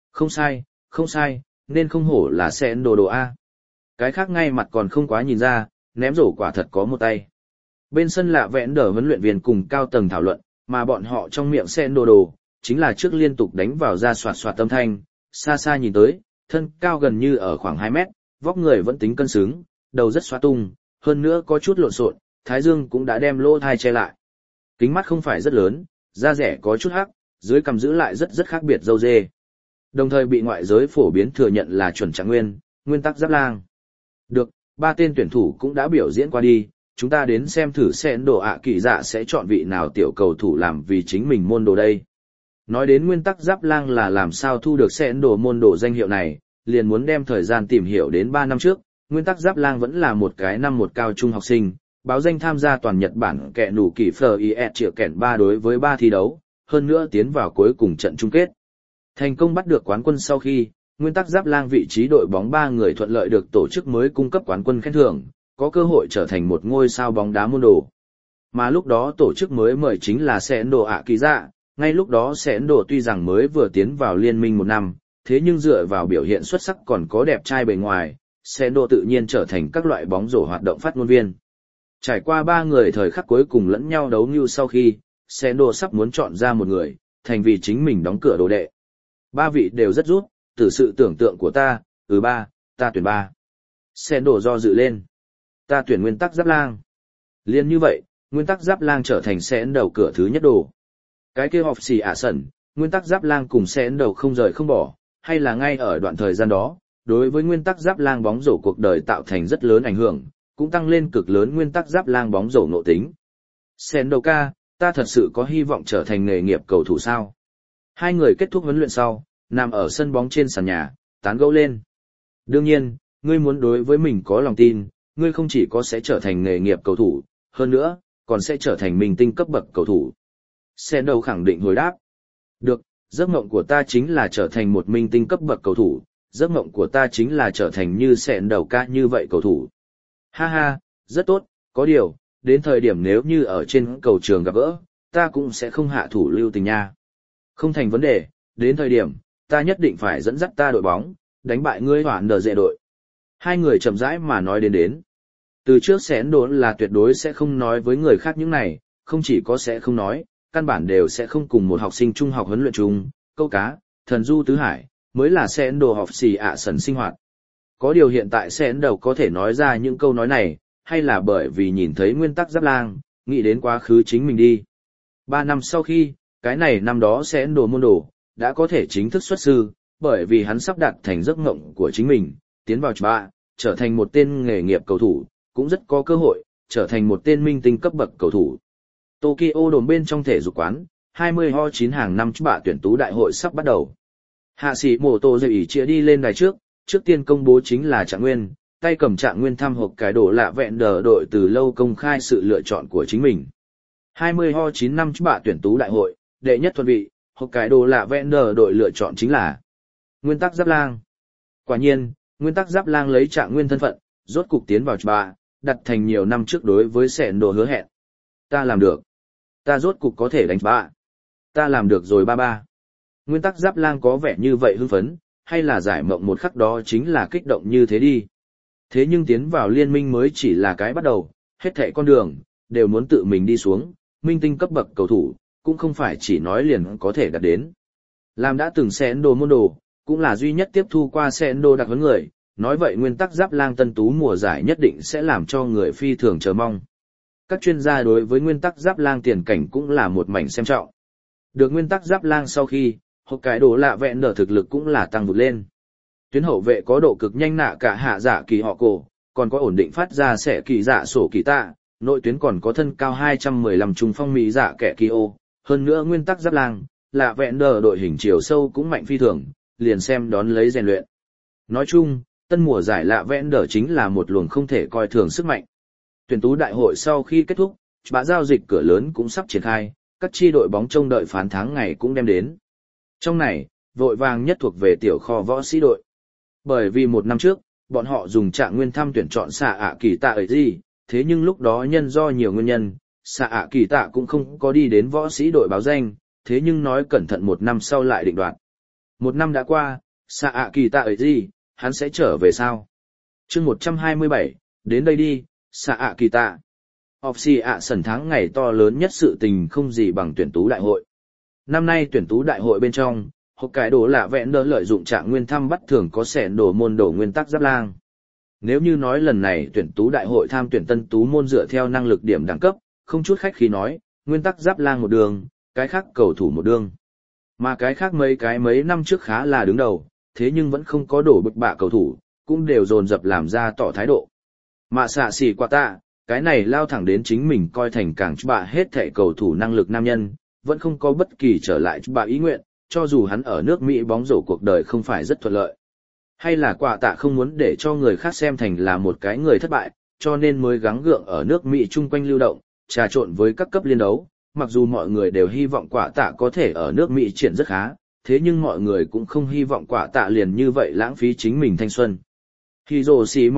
Không sai, nên không hổ là sen đồ A. Cái khác ngay mặt còn không quá nhìn ra, ném rổ quả thật có một tay. Bên sân lạ vẽn đỡ huấn luyện viên cùng cao tầng thảo luận, mà bọn họ trong miệng sen đồ, chính là trước liên tục đánh vào ra soạt soạt âm thanh, xa xa nhìn tới, thân cao gần như ở khoảng 2 mét, vóc người vẫn tính cân xứng, đầu rất xóa tung, hơn nữa có chút lộn xộn, thái dương cũng đã đem lỗ thai che lại. Kính mắt không phải rất lớn, da rẻ có chút hắc, dưới cằm giữ lại rất khác biệt râu dê. Đồng thời bị ngoại giới phổ biến thừa nhận là chuẩn trạng nguyên, nguyên tắc giáp lang. Được, 3 tên tuyển thủ cũng đã biểu diễn qua đi, chúng ta đến xem thử Sẹn Đồ ạ kỳ dạ sẽ chọn vị nào tiểu cầu thủ làm vì chính mình môn đồ đây. Nói đến nguyên tắc giáp lang là làm sao thu được Sẹn Đồ môn đồ danh hiệu này, liền muốn đem thời gian tìm hiểu đến 3 năm trước, nguyên tắc giáp lang vẫn là một cái năm một cao trung học sinh, báo danh tham gia toàn Nhật Bản kẻ nủ kỳ phờ IS triệu kẻn 3 đối với 3 thi đấu, hơn nữa tiến vào cuối cùng trận chung kết. Thành công bắt được quán quân sau khi, nguyên tắc giáp lang vị trí đội bóng 3 người thuận lợi được tổ chức mới cung cấp quán quân khen thưởng, có cơ hội trở thành một ngôi sao bóng đá môn đồ. Mà lúc đó tổ chức mới mời chính là Sẹn Đồ ạ kỳ dạ, ngay lúc đó Sẹn Đồ tuy rằng mới vừa tiến vào liên minh 1 năm, thế nhưng dựa vào biểu hiện xuất sắc còn có đẹp trai bề ngoài, Sẹn Đồ tự nhiên trở thành các loại bóng rổ hoạt động phát ngôn viên. Trải qua 3 người thời khắc cuối cùng lẫn nhau đấu như sau khi, Sẹn Đồ sắp muốn chọn ra một người, thành vì chính mình đóng cửa đồ đệ. 3 vị đều rất rút, từ sự tưởng tượng của ta, 3, ta tuyển 3. Sẹn Đồ do dự lên. Ta tuyển nguyên tắc giáp lang. Liên như vậy, nguyên tắc giáp lang trở thành Sẹn Đầu cửa thứ nhất đồ. Cái kia học xì sẩn, nguyên tắc giáp lang cùng Sẹn Đầu không rời không bỏ, hay là ngay ở đoạn thời gian đó, đối với nguyên tắc giáp lang bóng rổ cuộc đời tạo thành rất lớn ảnh hưởng, cũng tăng lên cực lớn nguyên tắc giáp lang bóng rổ nội tính. Sẹn Đầu ca, ta thật sự có hy vọng trở thành nghề nghiệp cầu thủ sao? Hai người kết thúc huấn luyện sau, nằm ở sân bóng trên sàn nhà, tán gẫu lên. Đương nhiên, ngươi muốn đối với mình có lòng tin, ngươi không chỉ có sẽ trở thành nghề nghiệp cầu thủ, hơn nữa, còn sẽ trở thành minh tinh cấp bậc cầu thủ. Sẹn Đầu khẳng định hồi đáp. Được, giấc mộng của ta chính là trở thành một minh tinh cấp bậc cầu thủ, giấc mộng của ta chính là trở thành như Sẹn Đầu ca như vậy cầu thủ. Ha ha, rất tốt, có điều, đến thời điểm nếu như ở trên cầu trường gặp gỡ, ta cũng sẽ không hạ thủ lưu tình nha. Không thành vấn đề, đến thời điểm, ta nhất định phải dẫn dắt ta đội bóng, đánh bại ngươi Hoản Đờ Dệ đội. Hai người chậm rãi mà nói đến. Từ trước Sẹn Đồ là tuyệt đối sẽ không nói với người khác những này, không chỉ có sẽ không nói, căn bản đều sẽ không cùng một học sinh trung học huấn luyện chung, câu cá, thần du tứ hải, mới là Sẹn Đồ học xì sẩn sinh hoạt. Có điều hiện tại Sẹn Đầu có thể nói ra những câu nói này, hay là bởi vì nhìn thấy nguyên tắc giáp lang, nghĩ đến quá khứ chính mình đi. 3 năm sau khi, cái này năm đó Sẹn Đồ môn đồ, đã có thể chính thức xuất sư, bởi vì hắn sắp đạt thành giấc mộng của chính mình, tiến vào bạ, trở thành một tên nghề nghiệp cầu thủ, cũng rất có cơ hội, trở thành một tên minh tinh cấp bậc cầu thủ. Tokyo đồn bên trong thể dục quán, 20ho9 hàng năm bạ tuyển tú đại hội sắp bắt đầu. Hạ sĩ mô tô dậy chia đi lên đài trước tiên công bố chính là Trạng Nguyên, tay cầm Trạng Nguyên thăm hộp cái đổ lạ vẹn đờ đội từ lâu công khai sự lựa chọn của chính mình. 20ho9 năm bạ tuyển tú đại hội, đệ nhất thuận vị, hộp cái đồ lạ vẹn đờ đội lựa chọn chính là nguyên tắc giáp lang. Quả nhiên, nguyên tắc giáp lang lấy Trạng Nguyên thân phận, rốt cục tiến vào bạ, đặt thành nhiều năm trước đối với Sẹn Đồ hứa hẹn. Ta làm được. Ta rốt cục có thể đánh bạ. Ta làm được rồi ba. Nguyên tắc giáp lang có vẻ như vậy hưng phấn, hay là giải mộng một khắc đó chính là kích động như thế đi. Thế nhưng tiến vào liên minh mới chỉ là cái bắt đầu, hết thảy con đường, đều muốn tự mình đi xuống, minh tinh cấp bậc cầu thủ, cũng không phải chỉ nói liền có thể đạt đến. Làm đã từng Sẹn Đồ môn đồ, cũng là duy nhất tiếp thu qua Sẹn Đồ đặc huấn người, nói vậy nguyên tắc giáp lang tân tú mùa giải nhất định sẽ làm cho người phi thường chờ mong. Các chuyên gia đối với nguyên tắc giáp lang tiền cảnh cũng là một mảnh xem trọng. Được nguyên tắc giáp lang sau khi, hộp cái đồ lạ vẹn đờ thực lực cũng là tăng vụt lên. Tuyến hậu vệ có độ cực nhanh nạ cả hạ dạ kỳ họ cổ, còn có ổn định phát ra xẻ kỳ dạ sổ kỳ tạ, nội tuyến còn có thân cao 215 trung phong mỹ dạ kẻ kỳ ô. Hơn nữa nguyên tắc giáp lang, lạ vẹn đờ đội hình chiều sâu cũng mạnh phi thường, liền xem đón lấy rèn luyện. Nói chung, tân mùa giải lạ vẹn đờ chính là một luồng không thể coi thường sức mạnh. Tuyển tú đại hội sau khi kết thúc, bã giao dịch cửa lớn cũng sắp triển khai, các chi đội bóng trông đợi phán thắng ngày cũng đem đến. Trong này, vội vàng nhất thuộc về tiểu kho võ sĩ đội. Bởi vì 1 năm trước, bọn họ dùng Trạng Nguyên thăm tuyển chọn xạ ạ kỳ tạ ấy gì, thế nhưng lúc đó nhân do nhiều nguyên nhân, xạ ạ kỳ tạ cũng không có đi đến võ sĩ đội báo danh, thế nhưng nói cẩn thận 1 năm sau lại định đoạt. 1 năm đã qua, xạ ạ kỳ tạ ấy gì, hắn sẽ trở về sao? Chương 127, đến đây đi, xạ ạ kỳ tạ. Offsi ạ sần tháng ngày to lớn nhất sự tình không gì bằng tuyển tú đại hội. Năm nay tuyển tú đại hội bên trong, hộp cái đồ lạ vẹn đỡ lợi dụng Trạng Nguyên thăm bắt thường có Sẹn Đồ môn đồ nguyên tắc giáp lang. Nếu như nói lần này tuyển tú đại hội tham tuyển tân tú môn dựa theo năng lực điểm đẳng cấp, không chút khách khí nói, nguyên tắc giáp lang một đường, cái khác cầu thủ một đường. Mà cái khác mấy năm trước khá là đứng đầu, thế nhưng vẫn không có đổ bực bạ cầu thủ, cũng đều dồn dập làm ra tỏ thái độ. Mạ xạ xỉ quả tạ, cái này lao thẳng đến chính mình coi thành càng bạ hết thệ cầu thủ năng lực nam nhân, vẫn không có bất kỳ trở lại bạ ý nguyện, cho dù hắn ở nước Mỹ bóng rổ cuộc đời không phải rất thuận lợi. Hay là quả tạ không muốn để cho người khác xem thành là một cái người thất bại, cho nên mới gắng gượng ở nước Mỹ chung quanh lưu động, trà trộn với các cấp liên đấu, mặc dù mọi người đều hy vọng quả tạ có thể ở nước Mỹ triển rất khá, thế nhưng mọi người cũng không hy vọng quả tạ liền như vậy lãng phí chính mình thanh xuân. Hiroshi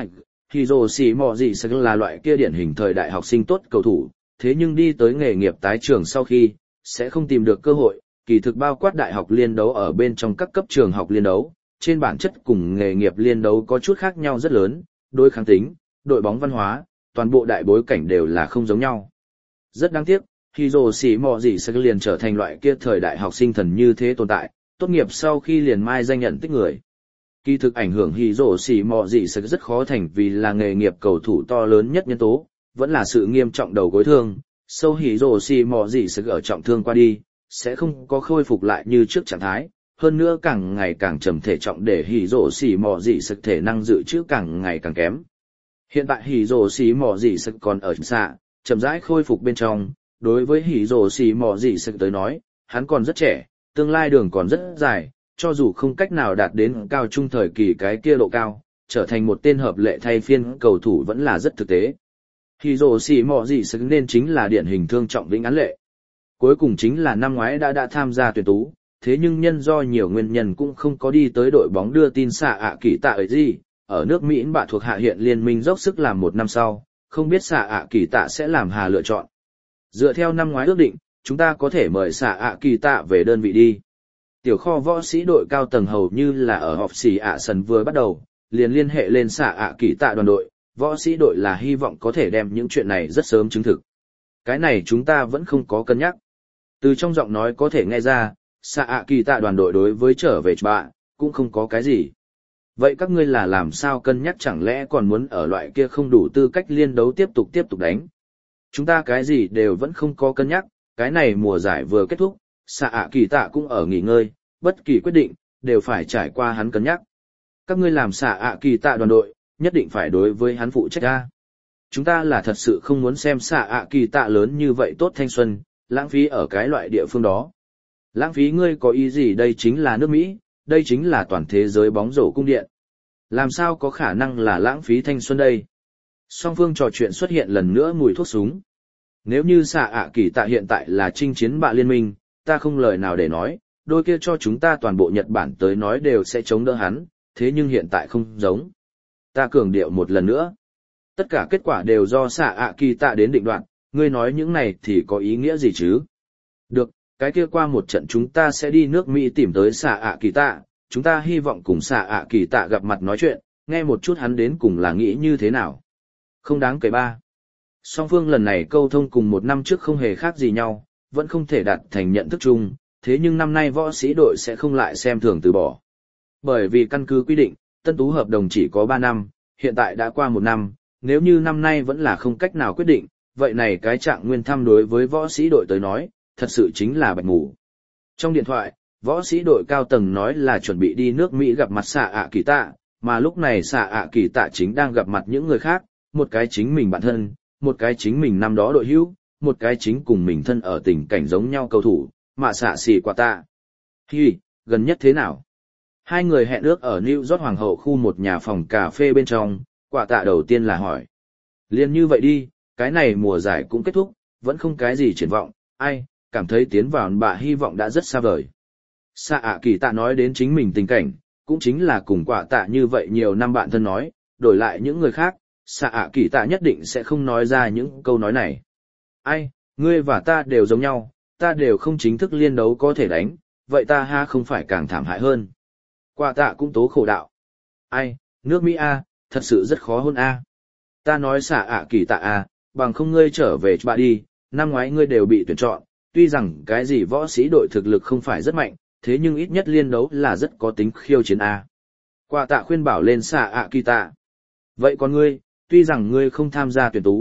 Mori Sạch là loại kia điển hình thời đại học sinh tốt cầu thủ, thế nhưng đi tới nghề nghiệp tái trường sau khi, sẽ không tìm được cơ hội, kỳ thực bao quát đại học liên đấu ở bên trong các cấp trường học liên đấu, trên bản chất cùng nghề nghiệp liên đấu có chút khác nhau rất lớn, đối kháng tính, đội bóng văn hóa, toàn bộ đại bối cảnh đều là không giống nhau. Rất đáng tiếc, Hiroshi Mori Sạch liền trở thành loại kia thời đại học sinh thần như thế tồn tại, tốt nghiệp sau khi liền mai danh nhận tích người. Kỳ thực ảnh hưởng Hiroshi Mori Sạch rất khó thành vì là nghề nghiệp cầu thủ to lớn nhất nhân tố, vẫn là sự nghiêm trọng đầu gối thương, sâu Hiroshi Mori Sạch ở trọng thương qua đi, sẽ không có khôi phục lại như trước trạng thái, hơn nữa càng ngày càng trầm thể trọng để Hiroshi Mori Sạch thể năng dự trữ càng ngày càng kém. Hiện tại Hiroshi Mori Sạch còn ở xạ, chậm rãi khôi phục bên trong, đối với Hiroshi Mori Sạch tới nói, hắn còn rất trẻ, tương lai đường còn rất dài, cho dù không cách nào đạt đến cao trung thời kỳ cái kia độ cao, trở thành một tên hợp lệ thay phiên cầu thủ vẫn là rất thực tế. Hiroshi Mori Sạch nên chính là điển hình thương trọng vĩnh án lệ. Cuối cùng chính là năm ngoái đã tham gia tuyển tú, thế nhưng nhân do nhiều nguyên nhân cũng không có đi tới đội bóng đưa tin xạ ạ kỳ tạ ấy gì, ở nước Mỹ bạ thuộc hạ hiện liên minh dốc sức làm một năm sau, không biết xạ ạ kỳ tạ sẽ làm hà lựa chọn. Dựa theo năm ngoái ước định, chúng ta có thể mời xạ ạ kỳ tạ về đơn vị đi. Tiểu kho võ sĩ đội cao tầng hầu như là ở họp xì ạ sân vừa bắt đầu, liền liên hệ lên xạ ạ kỳ tạ đoàn đội, võ sĩ đội là hy vọng có thể đem những chuyện này rất sớm chứng thực. Cái này chúng ta vẫn không có cân nhắc. Từ trong giọng nói có thể nghe ra, xạ ạ kỳ tạ đoàn đội đối với trở về bạ, cũng không có cái gì. Vậy các ngươi là làm sao cân nhắc chẳng lẽ còn muốn ở loại kia không đủ tư cách liên đấu tiếp tục đánh. Chúng ta cái gì đều vẫn không có cân nhắc, cái này mùa giải vừa kết thúc, xạ ạ kỳ tạ cũng ở nghỉ ngơi, bất kỳ quyết định, đều phải trải qua hắn cân nhắc. Các ngươi làm xạ ạ kỳ tạ đoàn đội, nhất định phải đối với hắn phụ trách ra. Chúng ta là thật sự không muốn xem xạ ạ kỳ tạ lớn như vậy tốt thanh xuân, lãng phí ở cái loại địa phương đó. Lãng phí ngươi có ý gì? Đây chính là nước Mỹ, đây chính là toàn thế giới bóng rổ cung điện. Làm sao có khả năng là lãng phí thanh xuân đây? Song phương trò chuyện xuất hiện lần nữa mùi thuốc súng. Nếu như xạ ạ kỳ tạ hiện tại là chinh chiến bạ liên minh, ta không lời nào để nói, đôi kia cho chúng ta toàn bộ Nhật Bản tới nói đều sẽ chống đỡ hắn, thế nhưng hiện tại không giống. Ta cường điệu một lần nữa. Tất cả kết quả đều do xạ ạ kỳ tạ đến định đoạt, ngươi nói những này thì có ý nghĩa gì chứ? Được, cái kia qua một trận chúng ta sẽ đi nước Mỹ tìm tới xạ ạ kỳ tạ, chúng ta hy vọng cùng xạ ạ kỳ tạ gặp mặt nói chuyện, nghe một chút hắn đến cùng là nghĩ như thế nào. Không đáng kể ba. Song phương lần này câu thông cùng một năm trước không hề khác gì nhau, vẫn không thể đạt thành nhận thức chung, thế nhưng năm nay võ sĩ đội sẽ không lại xem thường từ bỏ. Bởi vì căn cứ quy định, tân tú hợp đồng chỉ có 3 năm, hiện tại đã qua 1 năm, nếu như năm nay vẫn là không cách nào quyết định, vậy này cái trạng nguyên thăm đối với võ sĩ đội tới nói, thật sự chính là bạch ngủ. Trong điện thoại, võ sĩ đội cao tầng nói là chuẩn bị đi nước Mỹ gặp mặt xạ ạ kỳ tạ, mà lúc này xạ ạ kỳ tạ chính đang gặp mặt những người khác, một cái chính mình bản thân, một cái chính mình năm đó đội hữu, một cái chính cùng mình thân ở tình cảnh giống nhau cầu thủ, mà xạ xỉ quả tạ. Hi, gần nhất thế nào? Hai người hẹn ước ở New York Hoàng hậu khu một nhà phòng cà phê bên trong, quả tạ đầu tiên là hỏi. Liên như vậy đi, cái này mùa giải cũng kết thúc, vẫn không cái gì triển vọng, ai, cảm thấy tiến vào bạ hy vọng đã rất xa vời. Xạ ạ kỳ tạ nói đến chính mình tình cảnh, cũng chính là cùng quả tạ như vậy nhiều năm bạn thân nói, đổi lại những người khác, xạ ạ kỳ tạ nhất định sẽ không nói ra những câu nói này. Ai, ngươi và ta đều giống nhau, ta đều không chính thức liên đấu có thể đánh, vậy ta ha không phải càng thảm hại hơn. Quả tạ cũng tố khổ đạo. Ai, nước Mỹ A, thật sự rất khó hơn A. Ta nói xạ ạ kỳ tạ A, bằng không ngươi trở về cho bà đi, năm ngoái ngươi đều bị tuyển chọn, tuy rằng cái gì võ sĩ đội thực lực không phải rất mạnh, thế nhưng ít nhất liên đấu là rất có tính khiêu chiến A. Quả tạ khuyên bảo lên xạ ạ kỳ tạ. Vậy còn ngươi, tuy rằng ngươi không tham gia tuyển tú,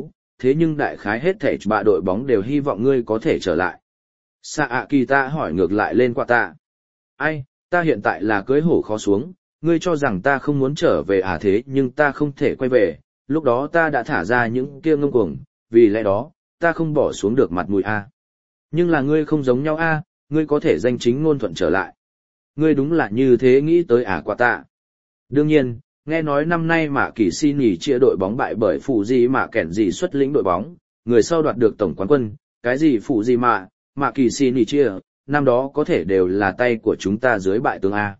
thế nhưng đại khái hết thể bạ đội bóng đều hy vọng ngươi có thể trở lại. Sạ ạ kỳ tạ hỏi ngược lại lên quả tạ. Ai, ta hiện tại là cưới hổ khó xuống, ngươi cho rằng ta không muốn trở về à, thế nhưng ta không thể quay về, lúc đó ta đã thả ra những kia ngông cuồng, vì lẽ đó, ta không bỏ xuống được mặt mũi a. Nhưng là ngươi không giống nhau a, ngươi có thể danh chính ngôn thuận trở lại. Ngươi đúng là như thế nghĩ tới à quả tạ. Đương nhiên, nghe nói năm nay Mạ Kỳ Xin nghỉ chia đội bóng bại bởi phụ gì mà kẻn gì xuất lĩnh đội bóng, người sau đoạt được tổng quán quân, cái gì phụ gì mà, Mạ Kỳ Xin nghỉ chia, năm đó có thể đều là tay của chúng ta dưới bại tướng A.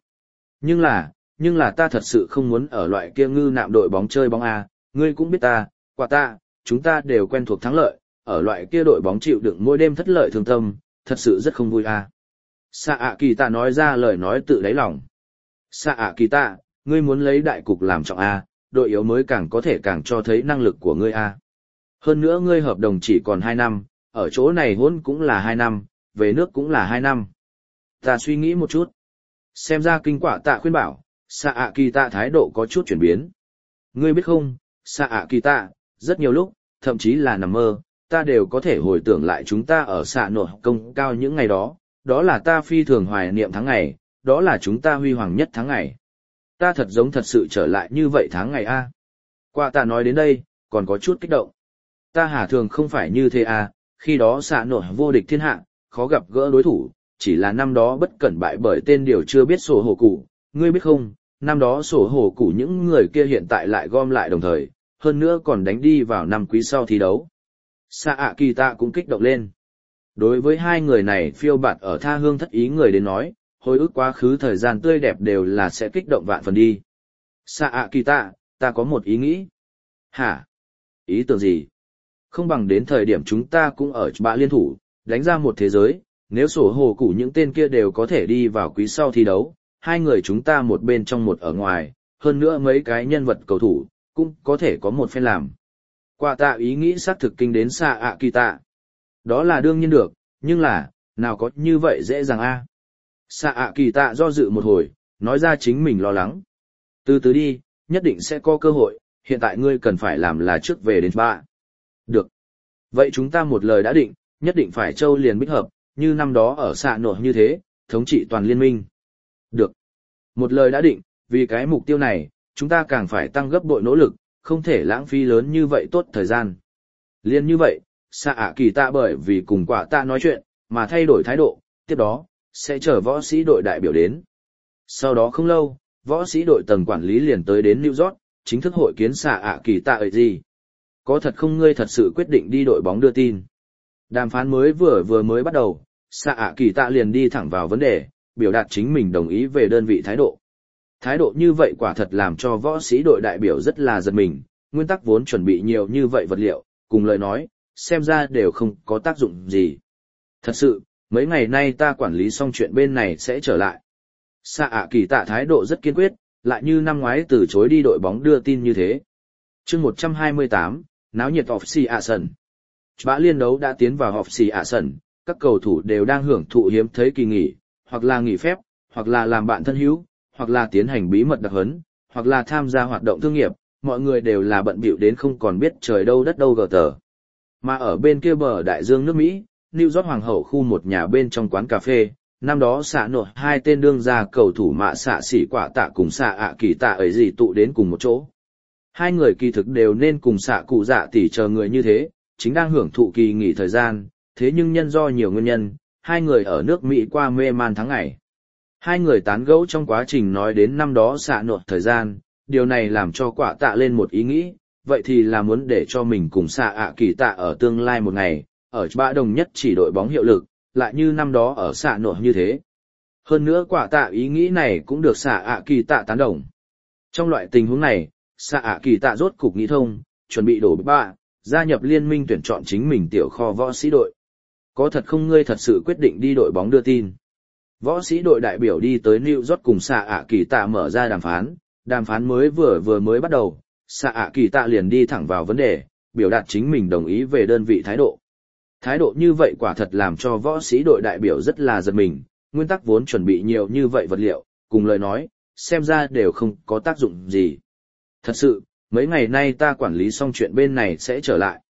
Nhưng là ta thật sự không muốn ở loại kia ngư nạm đội bóng chơi bóng A, ngươi cũng biết ta, quả ta, chúng ta đều quen thuộc thắng lợi, ở loại kia đội bóng chịu đựng mỗi đêm thất lợi thương tâm, thật sự rất không vui A. Sạ ạ kỳ tạ nói ra lời nói tự đáy lòng. Sạ ạ kỳ tạ, ngươi muốn lấy đại cục làm trọng A, đội yếu mới càng có thể càng cho thấy năng lực của ngươi A. Hơn nữa ngươi hợp đồng chỉ còn 2 năm, ở chỗ này hôn cũng là 2 năm, về nước cũng là 2 năm. Ta suy nghĩ một chút. Xem ra kinh quả tạ khuyên bảo, Sạ ạ kỳ tạ thái độ có chút chuyển biến. Ngươi biết không, Sạ ạ kỳ tạ, rất nhiều lúc, thậm chí là nằm mơ, ta đều có thể hồi tưởng lại chúng ta ở xạ nổ công cao những ngày đó, đó là ta phi thường hoài niệm tháng ngày, đó là chúng ta huy hoàng nhất tháng ngày. Ta thật giống thật sự trở lại như vậy tháng ngày a. Quả tạ nói đến đây, còn có chút kích động. Ta hà thường không phải như thế a, khi đó xạ nổ vô địch thiên hạ, khó gặp gỡ đối thủ, chỉ là năm đó bất cẩn bại bởi tên điều chưa biết sổ hổ cụ. Ngươi biết không, năm đó sổ hổ cụ những người kia hiện tại lại gom lại đồng thời, hơn nữa còn đánh đi vào năm quý sau thi đấu. Sạ ạ kỳ tạ cũng kích động lên. Đối với hai người này phiêu bạt ở tha hương thất ý người đến nói, hồi ức quá khứ thời gian tươi đẹp đều là sẽ kích động vạn phần đi. Sạ ạ kỳ tạ, ta có một ý nghĩ. Hả? Ý tưởng gì? Không bằng đến thời điểm chúng ta cũng ở bạ liên thủ, đánh ra một thế giới, nếu sổ hồ củ những tên kia đều có thể đi vào quý sau thi đấu, hai người chúng ta một bên trong một ở ngoài, hơn nữa mấy cái nhân vật cầu thủ, cũng có thể có một phen làm. Quả tạ ý nghĩ xác thực kinh đến Sạ ạ kỳ tạ. Đó là đương nhiên được, nhưng là, nào có như vậy dễ dàng a. Sạ ạ kỳ tạ do dự một hồi, nói ra chính mình lo lắng. Từ từ đi, nhất định sẽ có cơ hội, hiện tại ngươi cần phải làm là trước về đến bạ. Được. Vậy chúng ta một lời đã định, nhất định phải châu liền bích hợp, như năm đó ở xạ nổ như thế, thống trị toàn liên minh. Được. Một lời đã định, vì cái mục tiêu này, chúng ta càng phải tăng gấp bội nỗ lực, không thể lãng phí lớn như vậy tốt thời gian. Liên như vậy, Sạ ạ kỳ tạ bởi vì cùng quả tạ nói chuyện, mà thay đổi thái độ, tiếp đó, sẽ chờ võ sĩ đội đại biểu đến. Sau đó không lâu, võ sĩ đội tầng quản lý liền tới đến New York, chính thức hội kiến Sạ ạ kỳ tạ ấy gì. Có thật không ngươi thật sự quyết định đi đội bóng đưa tin. Đàm phán mới vừa mới bắt đầu, Sạ ạ kỳ tạ liền đi thẳng vào vấn đề, biểu đạt chính mình đồng ý về đơn vị thái độ. Thái độ như vậy quả thật làm cho võ sĩ đội đại biểu rất là giật mình, nguyên tắc vốn chuẩn bị nhiều như vậy vật liệu, cùng lời nói, xem ra đều không có tác dụng gì. Thật sự, mấy ngày nay ta quản lý xong chuyện bên này sẽ trở lại. Sạ ạ kỳ tạ thái độ rất kiên quyết, lại như năm ngoái từ chối đi đội bóng đưa tin như thế. Chương 128, náo nhiệt off-season. Bã liên đấu đã tiến vào off-season, các cầu thủ đều đang hưởng thụ hiếm thấy kỳ nghỉ, hoặc là nghỉ phép, hoặc là làm bạn thân hữu, hoặc là tiến hành bí mật đặc huấn, hoặc là tham gia hoạt động thương nghiệp, mọi người đều là bận bịu đến không còn biết trời đâu đất đâu gờ tờ. Mà ở bên kia bờ đại dương nước Mỹ, New York Hoàng hậu khu một nhà bên trong quán cà phê, năm đó xạ nổ hai tên đương gia cầu thủ mạ xạ xỉ quả tạ cùng xạ ạ kỳ tạ ấy gì tụ đến cùng một chỗ. Hai người kỳ thực đều nên cùng xạ cụ dạ tỷ chờ người như thế, chính đang hưởng thụ kỳ nghỉ thời gian, thế nhưng nhân do nhiều nguyên nhân, hai người ở nước Mỹ qua mê man tháng ngày. Hai người tán gẫu trong quá trình nói đến năm đó xạ nổ thời gian, điều này làm cho quả tạ lên một ý nghĩ, vậy thì là muốn để cho mình cùng xạ ạ kỳ tạ ở tương lai một ngày, ở bã đồng nhất chỉ đội bóng hiệu lực, lại như năm đó ở xạ nổ như thế. Hơn nữa quả tạ ý nghĩ này cũng được xạ ạ kỳ tạ tán đồng. Trong loại tình huống này, xạ ạ kỳ tạ rốt cục nghĩ thông, chuẩn bị đổ bạ, gia nhập liên minh tuyển chọn chính mình tiểu kho võ sĩ đội. Có thật không ngươi thật sự quyết định đi đội bóng đưa tin? Võ sĩ đội đại biểu đi tới New York cùng xạ ạ kỳ tạ mở ra đàm phán mới vừa mới bắt đầu, xạ ạ kỳ tạ liền đi thẳng vào vấn đề, biểu đạt chính mình đồng ý về đơn vị thái độ. Thái độ như vậy quả thật làm cho võ sĩ đội đại biểu rất là giật mình, nguyên tắc vốn chuẩn bị nhiều như vậy vật liệu, cùng lời nói, xem ra đều không có tác dụng gì. Thật sự, mấy ngày nay ta quản lý xong chuyện bên này sẽ trở lại.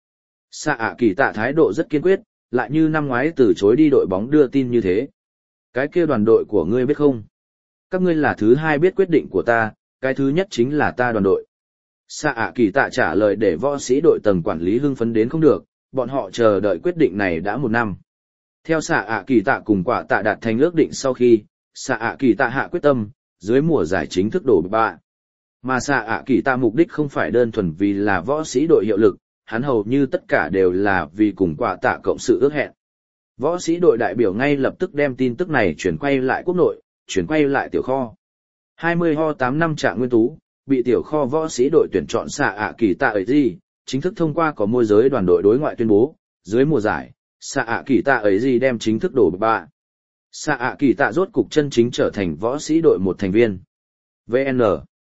Xạ ạ kỳ tạ thái độ rất kiên quyết, lại như năm ngoái từ chối đi đội bóng đưa tin như thế. Cái kia đoàn đội của ngươi biết không? Các ngươi là thứ hai biết quyết định của ta, cái thứ nhất chính là ta đoàn đội. Xạ ạ kỳ tạ trả lời để võ sĩ đội tầng quản lý hưng phấn đến không được, bọn họ chờ đợi quyết định này đã 1 năm. Theo xạ ạ kỳ tạ cùng quả tạ đạt thành ước định sau khi, xạ ạ kỳ tạ hạ quyết tâm, dưới mùa giải chính thức đổ bạ. Mà xạ ạ kỳ tạ mục đích không phải đơn thuần vì là võ sĩ đội hiệu lực, hắn hầu như tất cả đều là vì cùng quả tạ cộng sự ước hẹn. Võ sĩ đội đại biểu ngay lập tức đem tin tức này chuyển quay lại quốc nội, chuyển quay lại tiểu kho. 20 ho 8 năm Trạng Nguyên Tú, bị tiểu kho võ sĩ đội tuyển chọn xạ ạ kỳ tạ ấy gì, chính thức thông qua có môi giới đoàn đội đối ngoại tuyên bố, dưới mùa giải, xạ ạ kỳ tạ ấy gì đem chính thức đổ bạ. Xạ ạ kỳ tạ rốt cục chân chính trở thành võ sĩ đội một thành viên. VN.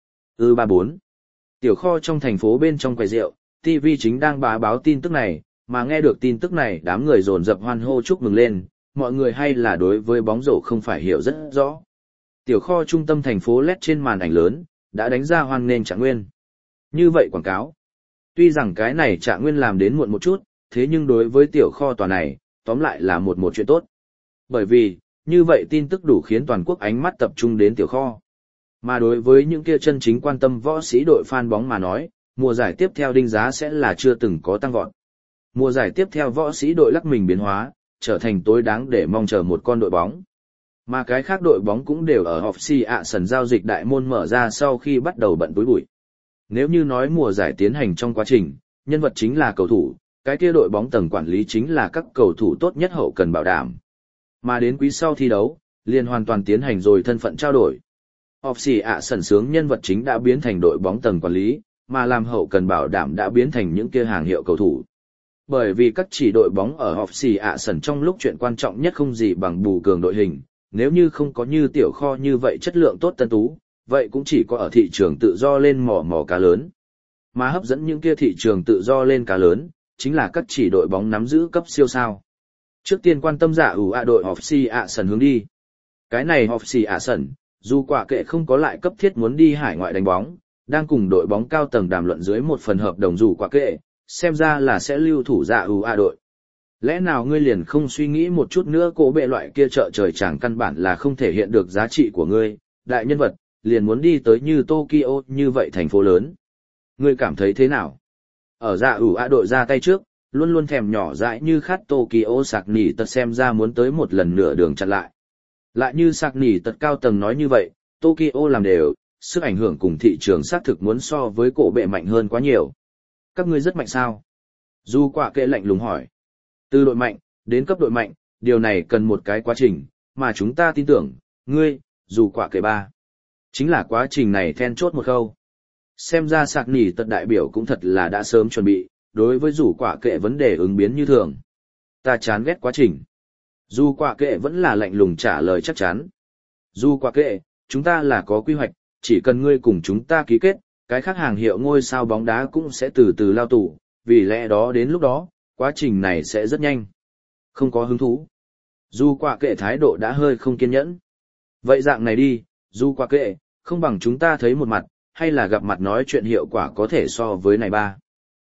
34. Tiểu kho trong thành phố bên trong quầy rượu, TV chính đang bá báo tin tức này, mà nghe được tin tức này đám người dồn dập hoan hô chúc mừng lên, mọi người hay là đối với bóng rổ không phải hiểu rất rõ. Tiểu kho trung tâm thành phố LED trên màn ảnh lớn, đã đánh ra hoan nghênh Trạng Nguyên. Như vậy quảng cáo. Tuy rằng cái này Trạng Nguyên làm đến muộn một chút, thế nhưng đối với tiểu kho tòa này, tóm lại là một chuyện tốt. Bởi vì, như vậy tin tức đủ khiến toàn quốc ánh mắt tập trung đến tiểu kho. Mà đối với những kia chân chính quan tâm võ sĩ đội fan bóng mà nói, mùa giải tiếp theo đinh giá sẽ là chưa từng có tăng vọt. Mùa giải tiếp theo võ sĩ đội lắc mình biến hóa, trở thành tối đáng để mong chờ một con đội bóng. Mà cái khác đội bóng cũng đều ở off-season giao dịch đại môn mở ra sau khi bắt đầu bận túi bụi. Nếu như nói mùa giải tiến hành trong quá trình, nhân vật chính là cầu thủ, cái kia đội bóng tầng quản lý chính là các cầu thủ tốt nhất hậu cần bảo đảm. Mà đến quý sau thi đấu, liền hoàn toàn tiến hành rồi thân phận trao đổi. Off-season sướng nhân vật chính đã biến thành đội bóng tầng quản lý, mà làm hậu cần bảo đảm đã biến thành những kia hàng hiệu cầu thủ. Bởi vì các chỉ đội bóng ở off-season trong lúc chuyện quan trọng nhất không gì bằng bù cường đội hình, nếu như không có như tiểu kho như vậy chất lượng tốt tân tú, vậy cũng chỉ có ở thị trường tự do lên mò cá lớn. Mà hấp dẫn những kia thị trường tự do lên cá lớn, chính là các chỉ đội bóng nắm giữ cấp siêu sao. Trước tiên quan tâm giả đội off-season hướng đi. Cái này off-season, dù quả kệ không có lại cấp thiết muốn đi hải ngoại đánh bóng, đang cùng đội bóng cao tầng đàm luận dưới một phần hợp đồng dù quả kệ, xem ra là sẽ lưu thủ giả đội. Lẽ nào ngươi liền không suy nghĩ một chút nữa cố bệ loại kia trợ trời chẳng căn bản là không thể hiện được giá trị của ngươi, đại nhân vật, liền muốn đi tới như Tokyo như vậy thành phố lớn. Ngươi cảm thấy thế nào? Ở giả đội ra tay trước, luôn luôn thèm nhỏ dãi như khát Tokyo sạc nỉ tật xem ra muốn tới một lần nửa đường chặn lại. Lại như sạc nỉ tật cao tầng nói như vậy, Tokyo làm đều, sức ảnh hưởng cùng thị trường xác thực muốn so với cổ bệ mạnh hơn quá nhiều. Các ngươi rất mạnh sao? Du quả kệ lạnh lùng hỏi. Từ đội mạnh, đến cấp đội mạnh, điều này cần một cái quá trình, mà chúng ta tin tưởng, ngươi, dù quả kệ ba. Chính là quá trình này then chốt một khâu. Xem ra sạc nỉ tật đại biểu cũng thật là đã sớm chuẩn bị, đối với dù quả kệ vấn đề ứng biến như thường. Ta chán ghét quá trình. Dù quả kệ vẫn là lạnh lùng trả lời chắc chắn. Dù quả kệ, chúng ta là có quy hoạch, chỉ cần ngươi cùng chúng ta ký kết, cái khác hàng hiệu ngôi sao bóng đá cũng sẽ từ từ lao tù, vì lẽ đó đến lúc đó, quá trình này sẽ rất nhanh. Không có hứng thú. Dù quả kệ thái độ đã hơi không kiên nhẫn. Vậy dạng này đi, dù quả kệ, không bằng chúng ta thấy một mặt, hay là gặp mặt nói chuyện hiệu quả có thể so với này ba.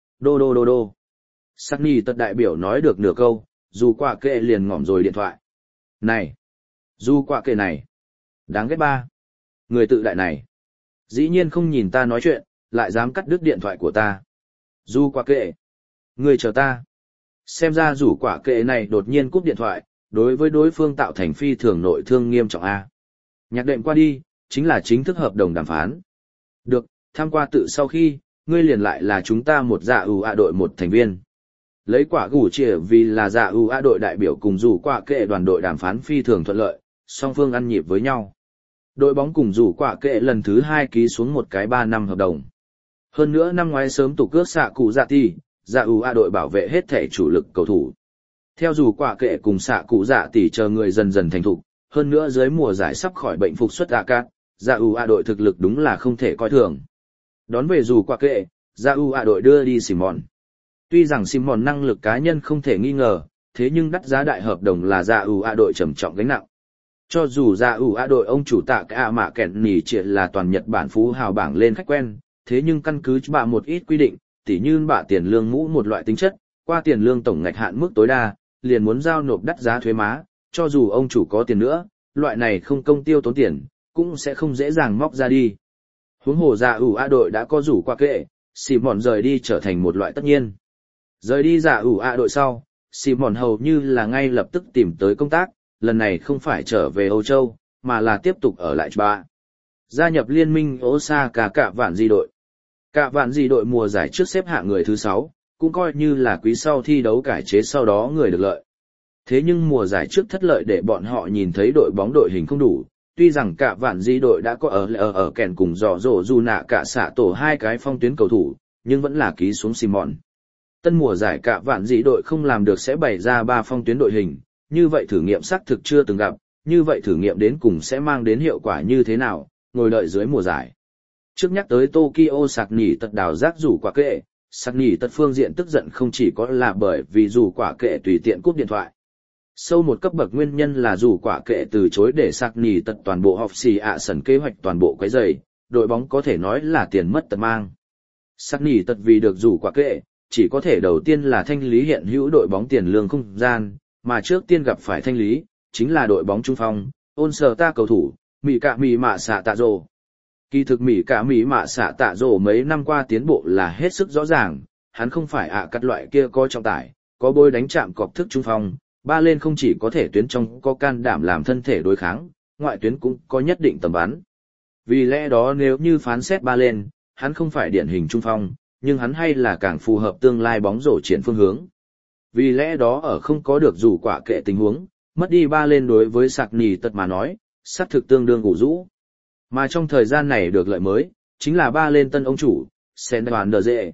Đô. Sắc ni tật đại biểu nói được nửa câu, dù quả kệ liền ngỏm rồi điện thoại. Này! Dù quả kệ này! Đáng ghét ba! Người tự đại này! Dĩ nhiên không nhìn ta nói chuyện, lại dám cắt đứt điện thoại của ta. Dù quả kệ! Người chờ ta! Xem ra rủ quả kệ này đột nhiên cúp điện thoại, đối với đối phương tạo thành phi thường nội thương nghiêm trọng A. Nhạc đệm qua đi, chính là chính thức hợp đồng đàm phán. Được, tham qua tự sau khi, ngươi liền lại là chúng ta một dạ đội một thành viên. Lấy quả gủ chìa vì là dạ đội đại biểu cùng rủ quả kệ đoàn đội đàm phán phi thường thuận lợi, song phương ăn nhịp với nhau. Đội bóng cùng rủ quả kệ lần thứ 2 ký xuống một cái 3 năm hợp đồng. Hơn nữa năm ngoái sớm tụ cước xạ cụ dạ tỷ, dạ đội bảo vệ hết thể chủ lực cầu thủ. Theo rủ quả kệ cùng xạ cụ dạ tỷ chờ người dần dần thành thục, hơn nữa dưới mùa giải sắp khỏi bệnh phục xuất dạ đội thực lực đúng là không thể coi thường. Đón về rủ quả kệ, dạ đội đưa đi Simon. Tuy rằng Simon năng lực cá nhân không thể nghi ngờ, thế nhưng đắt giá đại hợp đồng là dạ đội trầm trọng gánh nặng. Cho dù dạ đội ông chủ tạ cả mạ kẹn nỉ triệt là toàn Nhật Bản phú hào bảng lên khách quen, thế nhưng căn cứ bạ một ít quy định, tỉ như bạ tiền lương mũ một loại tính chất, Qua tiền lương tổng ngạch hạn mức tối đa, liền muốn giao nộp đắt giá thuế má, cho dù ông chủ có tiền nữa, loại này không công tiêu tốn tiền, cũng sẽ không dễ dàng móc ra đi. Huống hồ Dạ ủ A đội đã có rủ qua kệ, Simon rời đi trở thành một loại tất nhiên. Rời đi Dạ ủ A đội sau, Simon hầu như là ngay lập tức tìm tới công tác, lần này không phải trở về Âu Châu, mà là tiếp tục ở lại Chuba. Gia nhập liên minh Osaka Cạ Vạn Dị đội. Cạ Vạn Dị đội mùa giải trước xếp hạng người thứ 6, cũng coi như là quý sau thi đấu cải chế sau đó người được lợi. Thế nhưng mùa giải trước thất lợi để bọn họ nhìn thấy đội bóng đội hình không đủ, tuy rằng Cạ Vạn Dị đội đã có ở kèn cùng dò dỗ dù nạ cả xạ tổ hai cái phong tuyến cầu thủ, nhưng vẫn là ký xuống Simon. Tân mùa giải Cạ Vạn Dị đội không làm được sẽ bày ra 3 phong tuyến đội hình, như vậy thử nghiệm xác thực chưa từng gặp, như vậy thử nghiệm đến cùng sẽ mang đến hiệu quả như thế nào, ngồi đợi dưới mùa giải. Trước nhắc tới Tokyo sạc nỉ tật đào rác rủ quả kệ, sạc nỉ tật phương diện tức giận không chỉ có là bởi vì rủ quả kệ tùy tiện cúp điện thoại. Sâu một cấp bậc nguyên nhân là rủ quả kệ từ chối để sạc nỉ tật toàn bộ học xì ạ sần kế hoạch toàn bộ quấy rầy, đội bóng có thể nói là tiền mất tật mang. Sạc nỉ tật vì được rủ quả kệ, chỉ có thể đầu tiên là thanh lý hiện hữu đội bóng tiền lương không gian, mà trước tiên gặp phải thanh lý, chính là đội bóng trung phong, ôn sờ ta cầu thủ, Mỹ Cạ Mỹ Mạ Xạ Tạ Rồ. Kỳ thực Mỹ Cạ Mỹ Mạ Xạ Tạ Rồ mấy năm qua tiến bộ là hết sức rõ ràng, hắn không phải cắt loại kia có trọng tải, có bôi đánh chạm cọc thức trung phong, ba lên không chỉ có thể tuyến trong có can đảm làm thân thể đối kháng, ngoại tuyến cũng có nhất định tầm bắn. Vì lẽ đó nếu như phán xét ba lên, hắn không phải điển hình trung phong, nhưng hắn hay là càng phù hợp tương lai bóng rổ triển phương hướng. Vì lẽ đó ở không có được rủ quả kệ tình huống, mất đi ba lên đối với sạc nỉ tật mà nói, xác thực tương đương ủ rũ. Mà trong thời gian này được lợi mới, chính là ba lên tân ông chủ, Sen Đoàn Đờ Dệ.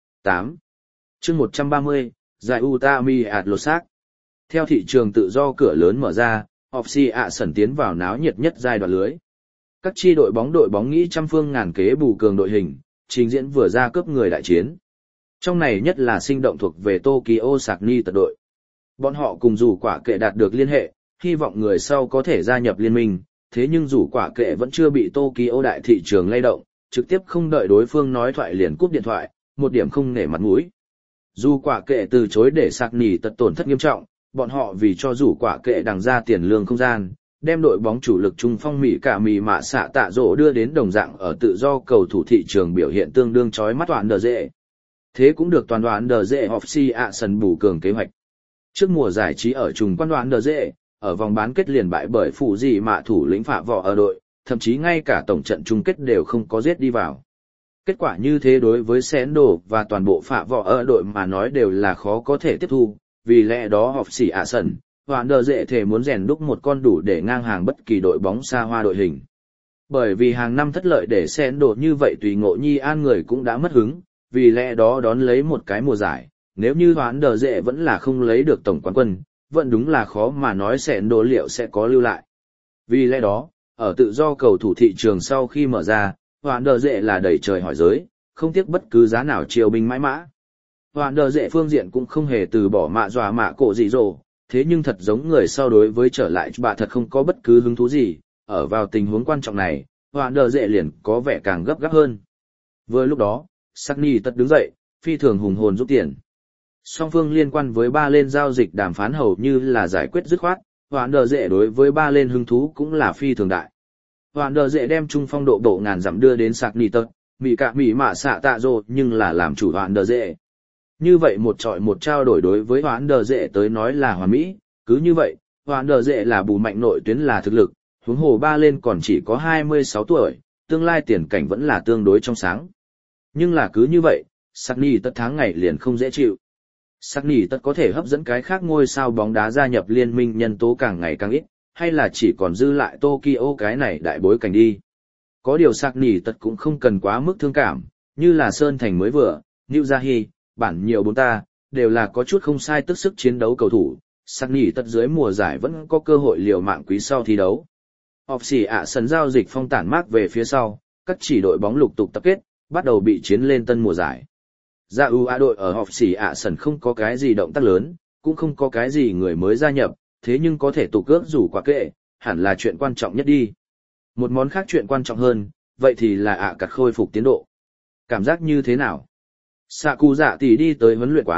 8. chương 130, giải Utami Atlosak. Theo thị trường tự do cửa lớn mở ra, Opsi ạ sẩn tiến vào náo nhiệt nhất giai đoạn lưới. Các chi đội bóng nghĩ trăm phương ngàn kế bù cường đội hình, trình diễn vừa ra cướp người đại chiến. Trong này nhất là sinh động thuộc về Tokyo sạc ni tật đội. Bọn họ cùng rủ quả kệ đạt được liên hệ, hy vọng người sau có thể gia nhập liên minh, thế nhưng rủ quả kệ vẫn chưa bị Tokyo đại thị trường lay động, trực tiếp không đợi đối phương nói thoại liền cúp điện thoại, một điểm không nể mặt mũi. Rủ quả kệ từ chối để sạc nỉ tật tổn thất nghiêm trọng, bọn họ vì cho rủ quả kệ đằng ra tiền lương không gian, đem đội bóng chủ lực trung phong Mỹ Cạ Mỹ Mạ Xạ Tạ Rỗ đưa đến đồng dạng ở tự do cầu thủ thị trường biểu hiện tương đương chói mắt toàn đờ dễ. Thế cũng được toàn đoàn đờ dễ Opsi ạ sân bù cường kế hoạch. Trước mùa giải trí ở trùng quan đoàn đờ dễ, ở vòng bán kết liền bại bởi phụ gì mạ thủ lĩnh Phạ Vọ ở đội, thậm chí ngay cả tổng trận chung kết đều không có giết đi vào. Kết quả như thế đối với Sendo và toàn bộ Phạ Vọ ở đội mà nói đều là khó có thể tiếp thu, vì lẽ đó Opsi ạ sân, hoàn đờ dễ thể muốn rèn đúc một con đủ để ngang hàng bất kỳ đội bóng xa hoa đội hình. Bởi vì hàng năm thất lợi để Sendo như vậy tùy ngộ nhi an người cũng đã mất hứng, vì lẽ đó đón lấy một cái mùa giải, nếu như hoán đờ dễ vẫn là không lấy được tổng quán quân, vẫn đúng là khó mà nói sẹn đồ liệu sẽ có lưu lại. Vì lẽ đó, ở tự do cầu thủ thị trường sau khi mở ra, hoán đờ dễ là đẩy trời hỏi giới, không tiếc bất cứ giá nào triều binh mãi mã. Hoán đờ dễ phương diện cũng không hề từ bỏ mạ dọa mạ cổ gì rồ, thế nhưng thật giống người sau đối với trở lại bà thật không có bất cứ hứng thú gì, ở vào tình huống quan trọng này, hoán đờ dễ liền có vẻ càng gấp gáp hơn. Vừa lúc đó, Sagni tật đứng dậy, phi thường hùng hồn giúp tiền. Song phương liên quan với ba lên giao dịch đàm phán hầu như là giải quyết dứt khoát, hoán đờ dễ đối với ba lên hứng thú cũng là phi thường đại. Hoán đờ dễ đem trung phong độ bộ ngàn dặm đưa đến Sagni tật, Mỹ Cạ Mỹ Mạ Xạ Tạ Rồ nhưng là làm chủ hoán đờ dễ. Như vậy một trọi một trao đổi đối với hoán đờ dễ tới nói là hoàn mỹ, cứ như vậy, hoán đờ dễ là bù mạnh nội tuyến là thực lực, huống hồ ba lên còn chỉ có 26 tuổi, tương lai tiền cảnh vẫn là tương đối trong sáng. Nhưng là cứ như vậy, Sagni tất tháng ngày liền không dễ chịu. Sagni tất có thể hấp dẫn cái khác ngôi sao bóng đá gia nhập liên minh nhân tố càng ngày càng ít, hay là chỉ còn dư lại Tokyo cái này đại bối cảnh đi. Có điều Sagni tất cũng không cần quá mức thương cảm, như là Sơn Thành mới vừa, New Jahi, bản nhiều bốn ta, đều là có chút không sai tức sức chiến đấu cầu thủ. Sagni tất dưới mùa giải vẫn có cơ hội liều mạng quý sau thi đấu. Opsi ạ sân giao dịch phong tản mát về phía sau, các chỉ đội bóng lục tục tập kết, bắt đầu bị chiến lên tân mùa giải. Dạ UA đội ở họp xỉ ạ sân không có cái gì động tác lớn, cũng không có cái gì người mới gia nhập, thế nhưng có thể tụ cước rủ quả kệ, hẳn là chuyện quan trọng nhất đi. Một món khác chuyện quan trọng hơn, vậy thì là cặt khôi phục tiến độ. Cảm giác như thế nào? Saku dạ tỷ đi tới huấn luyện quán,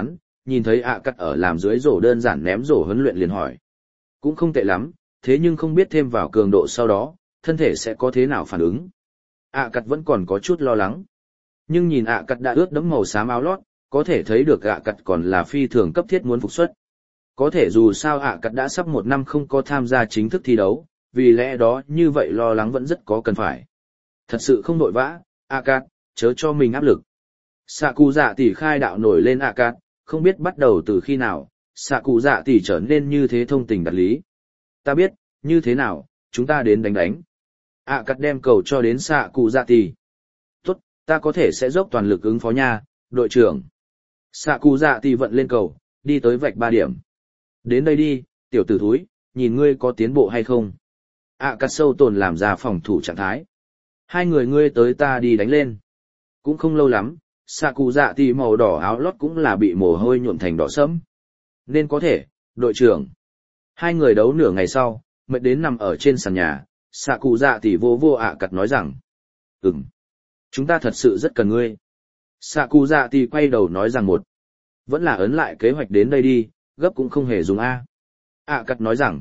nhìn thấy ạ cắt ở làm dưới rổ đơn giản ném rổ huấn luyện liền hỏi. Cũng không tệ lắm, thế nhưng không biết thêm vào cường độ sau đó, thân thể sẽ có thế nào phản ứng. ạ cắt vẫn còn có chút lo lắng. Nhưng nhìn ạ cắt đã ướt đẫm màu xám áo lót, có thể thấy được ạ cắt còn là phi thường cấp thiết muốn phục xuất. Có thể dù sao ạ cắt đã sắp 1 năm không có tham gia chính thức thi đấu, vì lẽ đó như vậy lo lắng vẫn rất có cần phải. Thật sự không vội vã, ạ cắt, chớ cho mình áp lực. Xạ cụ dạ tỷ khai đạo nổi lên ạ cắt, không biết bắt đầu từ khi nào, xạ cụ dạ tỷ trở nên như thế thông tình đạt lý. Ta biết, như thế nào, chúng ta đến đánh. ạ cắt đem cầu cho đến xạ cụ dạ tỷ. Tốt, ta có thể sẽ dốc toàn lực ứng phó nha, đội trưởng. Xạ cụ dạ tỷ vận lên cầu, đi tới vạch 3 điểm. Đến đây đi, tiểu tử thúi, nhìn ngươi có tiến bộ hay không. ạ cắt sâu tồn làm ra phòng thủ trạng thái. Hai người ngươi tới ta đi đánh lên. Cũng không lâu lắm, xạ cụ dạ tỷ màu đỏ áo lót cũng là bị mồ hôi nhuộm thành đỏ sẫm. Nên có thể, đội trưởng. Hai người đấu nửa ngày sau, mệt đến nằm ở trên sàn nhà, xạ cụ dạ tỷ vô ạ cắt nói rằng. Chúng ta thật sự rất cần ngươi. Xạ cụ dạ tỷ quay đầu nói rằng vẫn là ấn lại kế hoạch đến đây đi, gấp cũng không hề dùng A. ạ cắt nói rằng.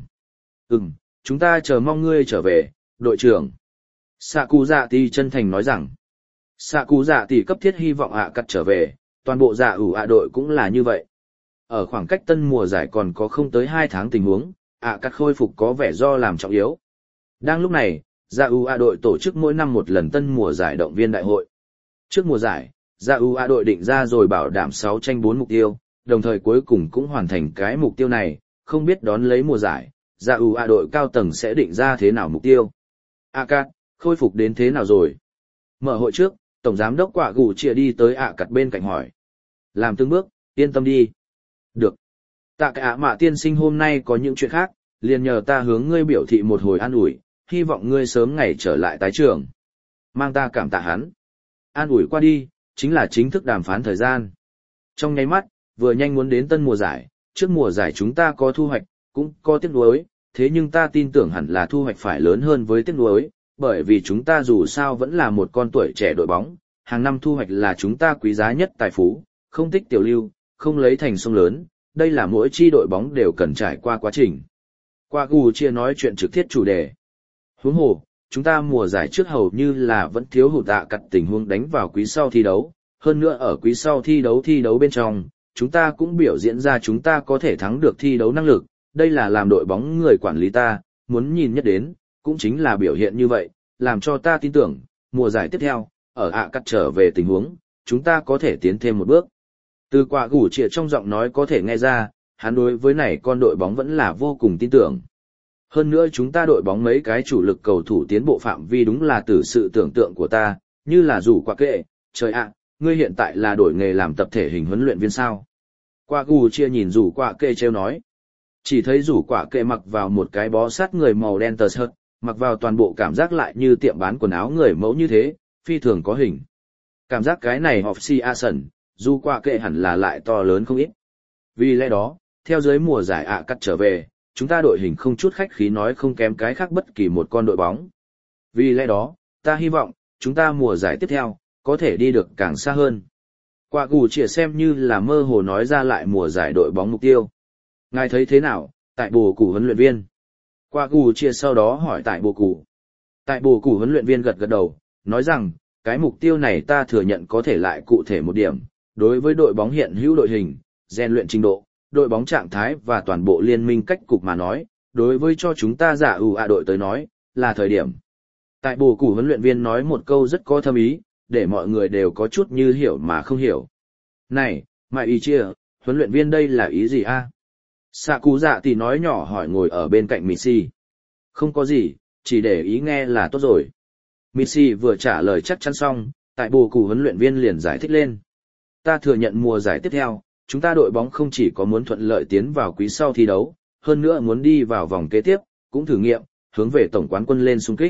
Chúng ta chờ mong ngươi trở về, đội trưởng. Xạ cụ dạ tỷ chân thành nói rằng. Xạ cụ dạ tỷ cấp thiết hy vọng ạ cắt trở về, toàn bộ dạ ủ ạ đội cũng là như vậy. Ở khoảng cách tân mùa giải còn có không tới 2 tháng tình huống, ạ cắt khôi phục có vẻ do làm trọng yếu. Đang lúc này, dạ ủ ạ đội tổ chức mỗi năm một lần tân mùa giải động viên đại hội. Trước mùa giải, dạ ủ ạ đội định ra rồi bảo đảm 6 tranh 4 mục tiêu, đồng thời cuối cùng cũng hoàn thành cái mục tiêu này, không biết đón lấy mùa giải, dạ ủ ạ đội cao tầng sẽ định ra thế nào mục tiêu. ạ cắt, khôi phục đến thế nào rồi? Mở hội trước, tổng giám đốc quả gù chia đi tới ạ cắt bên cạnh hỏi. Làm từng bước, yên tâm đi. Được. Tạ cái ạ mạ tiên sinh hôm nay có những chuyện khác, liền nhờ ta hướng ngươi biểu thị một hồi an ủi, hy vọng ngươi sớm ngày trở lại tái trường. Mang ta cảm tạ hắn. An ủi qua đi, chính là chính thức đàm phán thời gian. Trong nháy mắt, vừa nhanh muốn đến tân mùa giải, trước mùa giải chúng ta có thu hoạch, cũng có tiếc nuối, thế nhưng ta tin tưởng hẳn là thu hoạch phải lớn hơn với tiếc nuối, bởi vì chúng ta dù sao vẫn là một con tuổi trẻ đội bóng, hàng năm thu hoạch là chúng ta quý giá nhất tài phú, không tích tiểu lưu, không lấy thành sông lớn, đây là mỗi chi đội bóng đều cần trải qua quá trình. Qua gù chia nói chuyện trực tiếp chủ đề. Huống hồ, chúng ta mùa giải trước hầu như là vẫn thiếu hụt tạ cặt tình huống đánh vào quý sau thi đấu, hơn nữa ở quý sau thi đấu bên trong, chúng ta cũng biểu diễn ra chúng ta có thể thắng được thi đấu năng lực, đây là làm đội bóng người quản lý ta, muốn nhìn nhất đến, cũng chính là biểu hiện như vậy, làm cho ta tin tưởng, mùa giải tiếp theo, ở ạ cắt trở về tình huống, chúng ta có thể tiến thêm một bước. Từ quả gủ trịa trong giọng nói có thể nghe ra, hắn đối với này con đội bóng vẫn là vô cùng tin tưởng. Hơn nữa chúng ta đội bóng mấy cái chủ lực cầu thủ tiến bộ phạm vi đúng là từ sự tưởng tượng của ta, như là rủ quả kệ, trời ạ, ngươi hiện tại là đổi nghề làm tập thể hình huấn luyện viên sao. Quả gù chia nhìn rủ quả kệ trêu nói. Chỉ thấy rủ quả kệ mặc vào một cái bó sát người màu đen tờ sợt, mặc vào toàn bộ cảm giác lại như tiệm bán quần áo người mẫu như thế, phi thường có hình. Cảm giác cái này học si a sần, dù quả kệ hẳn là lại to lớn không ít. Vì lẽ đó, theo dưới mùa giải ạ cắt trở về, chúng ta đội hình không chút khách khí nói không kém cái khác bất kỳ một con đội bóng. Vì lẽ đó, ta hy vọng, chúng ta mùa giải tiếp theo, có thể đi được càng xa hơn. Quả gù chỉ xem như là mơ hồ nói ra lại mùa giải đội bóng mục tiêu. Ngài thấy thế nào, tại bồ củ huấn luyện viên? Quả gù chỉ sau đó hỏi tại bồ củ. Tại bồ củ huấn luyện viên gật gật đầu, nói rằng, cái mục tiêu này ta thừa nhận có thể lại cụ thể một điểm, đối với đội bóng hiện hữu đội hình, rèn luyện trình độ, đội bóng trạng thái và toàn bộ liên minh cách cục mà nói, đối với cho chúng ta giả đội tới nói, là thời điểm. Tại bồ củ huấn luyện viên nói một câu rất có thâm ý, để mọi người đều có chút như hiểu mà không hiểu. Này, Mai ý chia, huấn luyện viên đây là ý gì a? Sạ cú dạ thì nói nhỏ hỏi ngồi ở bên cạnh Missy. Không có gì, chỉ để ý nghe là tốt rồi. Missy vừa trả lời chắc chắn xong, tại bồ củ huấn luyện viên liền giải thích lên. Ta thừa nhận mùa giải tiếp theo, chúng ta đội bóng không chỉ có muốn thuận lợi tiến vào quý sau thi đấu, hơn nữa muốn đi vào vòng kế tiếp, cũng thử nghiệm, hướng về tổng quán quân lên xung kích.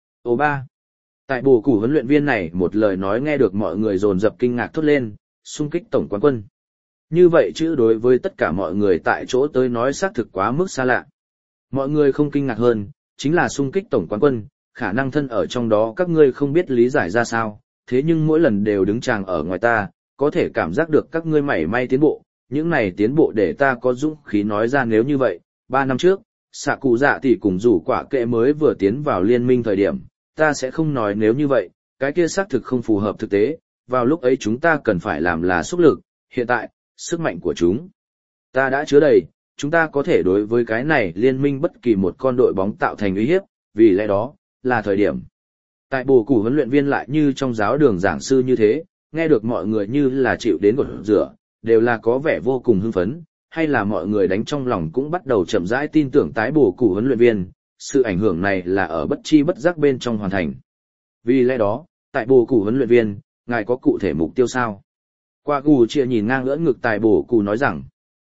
Ba. Tại bồ củ huấn luyện viên này một lời nói nghe được mọi người dồn dập kinh ngạc thốt lên, xung kích tổng quán quân. Như vậy chứ đối với tất cả mọi người tại chỗ tới nói xác thực quá mức xa lạ. Mọi người không kinh ngạc hơn, chính là xung kích tổng quán quân, khả năng thân ở trong đó các ngươi không biết lý giải ra sao, thế nhưng mỗi lần đều đứng chàng ở ngoài ta, có thể cảm giác được các ngươi mảy may tiến bộ, những này tiến bộ để ta có dũng khí nói ra nếu như vậy, 3 năm trước, xạ cụ dạ tỷ cùng rủ quả kệ mới vừa tiến vào liên minh thời điểm, ta sẽ không nói nếu như vậy, cái kia xác thực không phù hợp thực tế, vào lúc ấy chúng ta cần phải làm là xúc lực, hiện tại, sức mạnh của chúng ta đã chứa đầy, chúng ta có thể đối với cái này liên minh bất kỳ một con đội bóng tạo thành uy hiếp, vì lẽ đó, là thời điểm. Tại bổ củ huấn luyện viên lại như trong giáo đường giảng sư như thế, nghe được mọi người như là chịu đến gột rửa, đều là có vẻ vô cùng hưng phấn, hay là mọi người đánh trong lòng cũng bắt đầu chậm rãi tin tưởng tái bổ củ huấn luyện viên, sự ảnh hưởng này là ở bất chi bất giác bên trong hoàn thành. Vì lẽ đó, tại bổ củ huấn luyện viên, ngài có cụ thể mục tiêu sao? Qua củ chia nhìn ngang ưỡn ngực tại bổ củ nói rằng,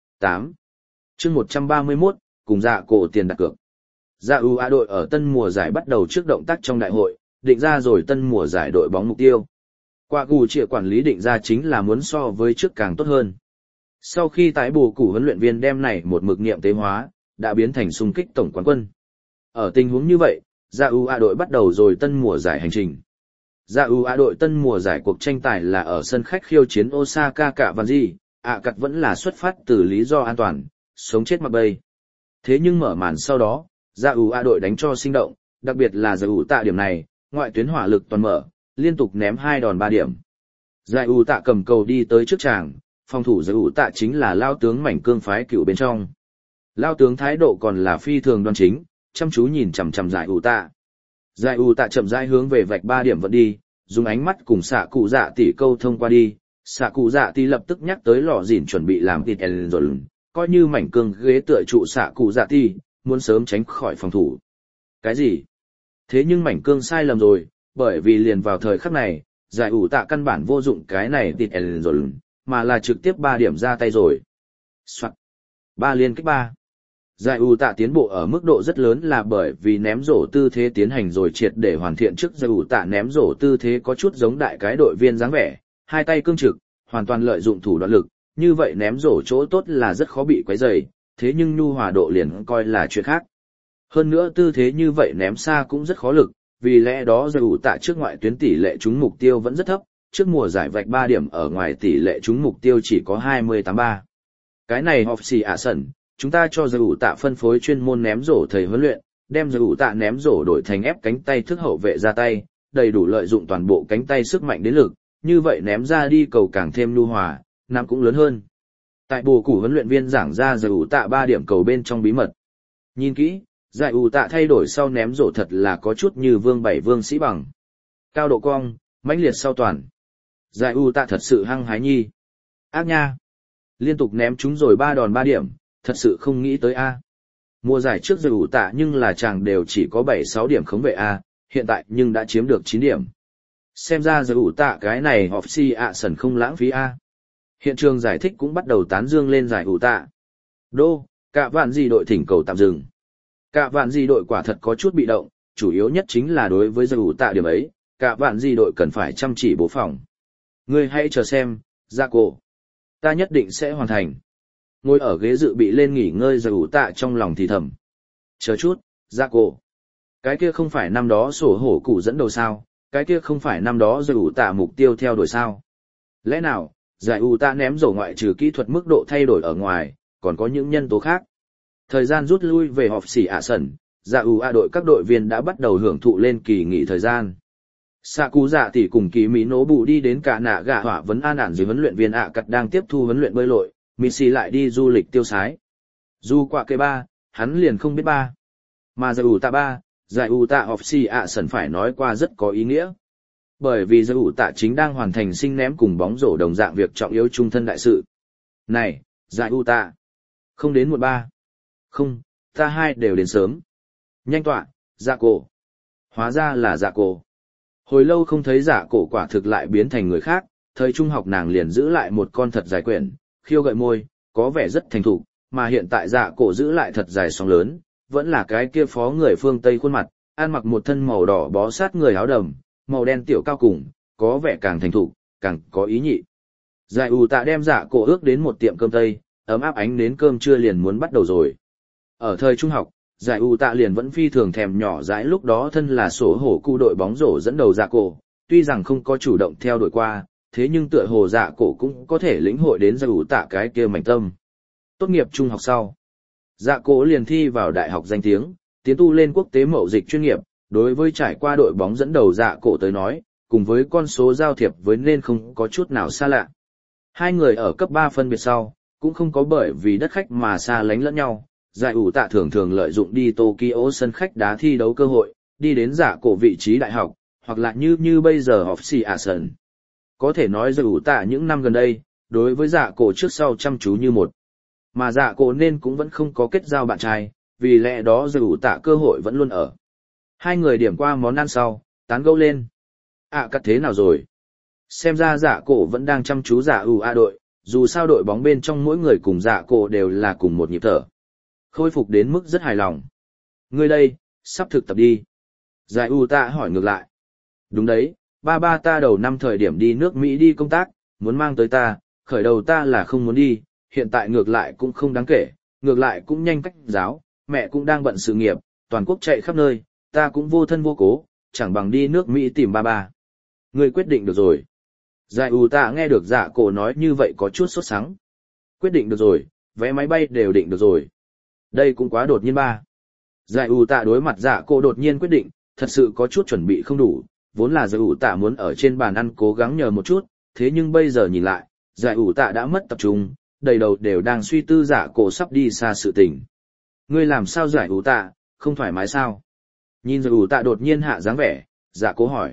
8. chương 131, cùng dạ cổ tiền đặt cược. Dạ UA đội ở tân mùa giải bắt đầu trước động tác trong đại hội, định ra rồi tân mùa giải đội bóng mục tiêu. Qua củ chia quản lý định ra chính là muốn so với trước càng tốt hơn. Sau khi tái bổ củ huấn luyện viên đem này một mực niệm tế hóa, đã biến thành xung kích tổng quán quân. Ở tình huống như vậy, Dạ UA đội bắt đầu rồi tân mùa giải hành trình. Dạ UA đội tân mùa giải cuộc tranh tài là ở sân khách khiêu chiến Osaka cả Văn Di, cặt vẫn là xuất phát từ lý do an toàn, sống chết mặc bay. Thế nhưng mở màn sau đó, Dạ UA đội đánh cho sinh động, đặc biệt là Dạ UTA điểm này, ngoại tuyến hỏa lực toàn mở, liên tục ném 2 đòn 3 điểm. Dạ UTA cầm cầu đi tới trước tràng, phòng thủ Dạ UTA chính là lao tướng mảnh cương phái cựu bên trong. Lao tướng thái độ còn là phi thường đoan chính, chăm chú nhìn chằm chằm Dạ UTA. Dạ UTA chậm rãi hướng về vạch 3 điểm vẫn đi, dùng ánh mắt cùng xạ cụ dạ tỷ câu thông qua đi. Xạ cụ dạ tỷ lập tức nhắc tới lò dỉn chuẩn bị làm thịt Ellen, coi như mảnh cương ghế tựa trụ xạ cụ dạ tỷ, muốn sớm tránh khỏi phòng thủ. Cái gì? Thế nhưng mảnh cương sai lầm rồi, bởi vì liền vào thời khắc này, Giải UTA căn bản vô dụng cái này thịt Ellen, mà là trực tiếp 3 điểm ra tay rồi. Soạn. 3 liên kích 3. Giải UTA tiến bộ ở mức độ rất lớn là bởi vì ném rổ tư thế tiến hành rồi triệt để hoàn thiện trước Giải UTA ném rổ tư thế có chút giống đại cái đội viên dáng vẻ, hai tay cương trực, hoàn toàn lợi dụng thủ đoạn lực, như vậy ném rổ chỗ tốt là rất khó bị quấy rầy, thế nhưng nhu hòa độ liền coi là chuyện khác. Hơn nữa tư thế như vậy ném xa cũng rất khó lực, vì lẽ đó Giải UTA trước ngoại tuyến tỷ lệ trúng mục tiêu vẫn rất thấp, trước mùa giải vạch 3 điểm ở ngoài tỷ lệ trúng mục tiêu chỉ có 28-3. Cái này off-season, chúng ta cho Giải UTA phân phối chuyên môn ném rổ thầy huấn luyện, đem Giải UTA ném rổ đổi thành ép cánh tay thức hậu vệ ra tay, đầy đủ lợi dụng toàn bộ cánh tay sức mạnh đến lực, như vậy ném ra đi cầu càng thêm nhu hòa, nắm cũng lớn hơn. Tại bổ củ huấn luyện viên giảng ra Giải UTA 3 điểm cầu bên trong bí mật. Nhìn kỹ, Giải UTA thay đổi sau ném rổ thật là có chút như vương bảy vương sĩ bằng. Cao độ cong, mãnh liệt sau toàn. Giải UTA thật sự hăng hái nhi. Ác nha. Liên tục ném chúng rồi 3 đòn 3 điểm, thật sự không nghĩ tới A. Mùa giải trước Giải UTA nhưng là chàng đều chỉ có 7-6 điểm khống vệ A, hiện tại nhưng đã chiếm được 9 điểm. Xem ra Giải UTA cái này off-season không lãng phí A. Hiện trường giải thích cũng bắt đầu tán dương lên Giải UTA. Đô, cả vạn gì đội thỉnh cầu tạm dừng. Cả vạn gì đội quả thật có chút bị động, chủ yếu nhất chính là đối với Giải UTA điểm ấy, cả vạn gì đội cần phải chăm chỉ bố phòng. Ngươi hãy chờ xem, Dạ cổ. Ta nhất định sẽ hoàn thành. Ngồi ở ghế dự bị lên nghỉ ngơi Giải UTA trong lòng thì thầm. Chờ chút, Dạ cổ. Cái kia không phải năm đó sổ hổ cụ dẫn đầu sao, cái kia không phải năm đó Giải UTA mục tiêu theo đuổi sao. Lẽ nào, Giải UTA ném rổ ngoại trừ kỹ thuật mức độ thay đổi ở ngoài, còn có những nhân tố khác. Thời gian rút lui về họp xỉ sân, Dạ UA đội các đội viên đã bắt đầu hưởng thụ lên kỳ nghỉ thời gian. Sạ Cú Dạ tỷ cùng Kỳ Mỹ Nỗ Bụ đi đến cả nạ gạ hỏa vấn an ản dưới huấn luyện viên cặt đang tiếp thu huấn luyện bơi lội, Missy lại đi du lịch tiêu sái. Du quả cây 3, hắn liền không biết 3. Mà Giải UTA 3, Giải UTA họp xỉ sân phải nói qua rất có ý nghĩa. Bởi vì Giải UTA chính đang hoàn thành sinh ném cùng bóng rổ đồng dạng việc trọng yếu trung thân đại sự. Này, Giải UTA. Không đến 1-3. Không, ta hai đều đến sớm. Nhanh tọa, Dạ cổ. Hóa ra là Dạ cổ. Hồi lâu không thấy Dạ cổ quả thực lại biến thành người khác, thời trung học nàng liền giữ lại một con thật dài quyển, khiêu gợi môi, có vẻ rất thành thục, mà hiện tại Dạ cổ giữ lại thật dài sóng lớn, vẫn là cái kia phó người phương Tây khuôn mặt, ăn mặc một thân màu đỏ bó sát người áo đầm, màu đen tiểu cao cùng, có vẻ càng thành thục, càng có ý nhị. Giải UTA đem Dạ cổ ước đến một tiệm cơm Tây, ấm áp ánh đến cơm trưa liền muốn bắt đầu rồi. Ở thời trung học, Giải UTA liền vẫn phi thường thèm nhỏ dãi lúc đó thân là sổ hổ cụ đội bóng rổ dẫn đầu Dạ cổ, tuy rằng không có chủ động theo đuổi qua, thế nhưng tựa hồ dạ cổ cũng có thể lĩnh hội đến giải ủ tạ cái kia mảnh tâm. Tốt nghiệp trung học sau, dạ cổ liền thi vào đại học danh tiếng, tiến tu lên quốc tế mậu dịch chuyên nghiệp, đối với trải qua đội bóng dẫn đầu dạ cổ tới nói, cùng với con số giao thiệp với nên không có chút nào xa lạ. Hai người ở cấp 3 phân biệt sau, cũng không có bởi vì đất khách mà xa lánh lẫn nhau, giải ủ tạ thường thường lợi dụng đi Tokyo sân khách đá thi đấu cơ hội, đi đến dạ cổ vị trí đại học, hoặc là như bây giờ Hofsi Asen. Có thể nói giải ủ tạ những năm gần đây, đối với dạ cổ trước sau chăm chú như một. Mà dạ cổ nên cũng vẫn không có kết giao bạn trai, vì lẽ đó giải ủ tạ cơ hội vẫn luôn ở. Hai người điểm qua món ăn sau, tán gẫu lên. Cắt thế nào rồi? Xem ra dạ cổ vẫn đang chăm chú dạ ủ đội, dù sao đội bóng bên trong mỗi người cùng dạ cổ đều là cùng một nhịp thở. Khôi phục đến mức rất hài lòng. Ngươi đây, sắp thực tập đi. Giải ủ tạ hỏi ngược lại. Đúng đấy, ba ta đầu năm thời điểm đi nước Mỹ đi công tác, muốn mang tới ta, khởi đầu ta là không muốn đi, hiện tại ngược lại cũng không đáng kể, ngược lại cũng nhanh cách giáo, mẹ cũng đang bận sự nghiệp, toàn quốc chạy khắp nơi, ta cũng vô thân vô cố, chẳng bằng đi nước Mỹ tìm ba. Ngươi quyết định được rồi. Giải ủ tạ nghe được dạ cổ nói như vậy có chút sốt sắng. Quyết định được rồi, vé máy bay đều định được rồi. Đây cũng quá đột nhiên ba. Giải ủ tạ đối mặt dạ cổ đột nhiên quyết định, thật sự có chút chuẩn bị không đủ, vốn là giải ủ tạ muốn ở trên bàn ăn cố gắng nhờ một chút, thế nhưng bây giờ nhìn lại, giải ủ tạ đã mất tập trung, đầy đầu đều đang suy tư dạ cổ sắp đi xa sự tình. Ngươi làm sao giải ủ tạ, không thoải mái sao? Nhìn giải ủ tạ đột nhiên hạ dáng vẻ, dạ cổ hỏi.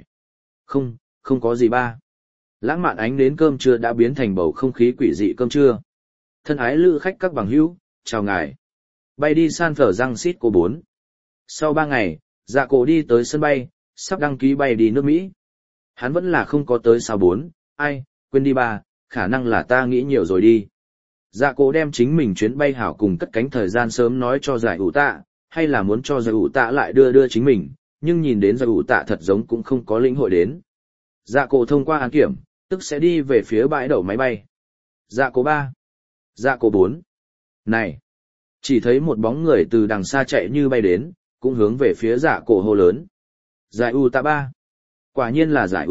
Không có gì ba. Lãng mạn ánh đến cơm trưa đã biến thành bầu không khí quỷ dị cơm trưa. Thân ái lữ khách các bằng hữu, chào ngài. Bay đi San Francisco 4. Sau 3 ngày, dạ cổ đi tới sân bay, sắp đăng ký bay đi nước Mỹ. Hắn vẫn là không có tới sao 4, quên đi ba, khả năng là ta nghĩ nhiều rồi đi. Dạ cổ đem chính mình chuyến bay hảo cùng cất cánh thời gian sớm nói cho giải ủ tạ, hay là muốn cho giải ủ tạ lại đưa chính mình, nhưng nhìn đến giải ủ tạ thật giống cũng không có lĩnh hội đến. Dạ cổ thông qua án kiểm, tức sẽ đi về phía bãi đậu máy bay. Dạ cổ 3. Dạ cổ 4. Này! Chỉ thấy một bóng người từ đằng xa chạy như bay đến, cũng hướng về phía dạ cổ hô lớn. Giải ủ tạ 3. Quả nhiên là giải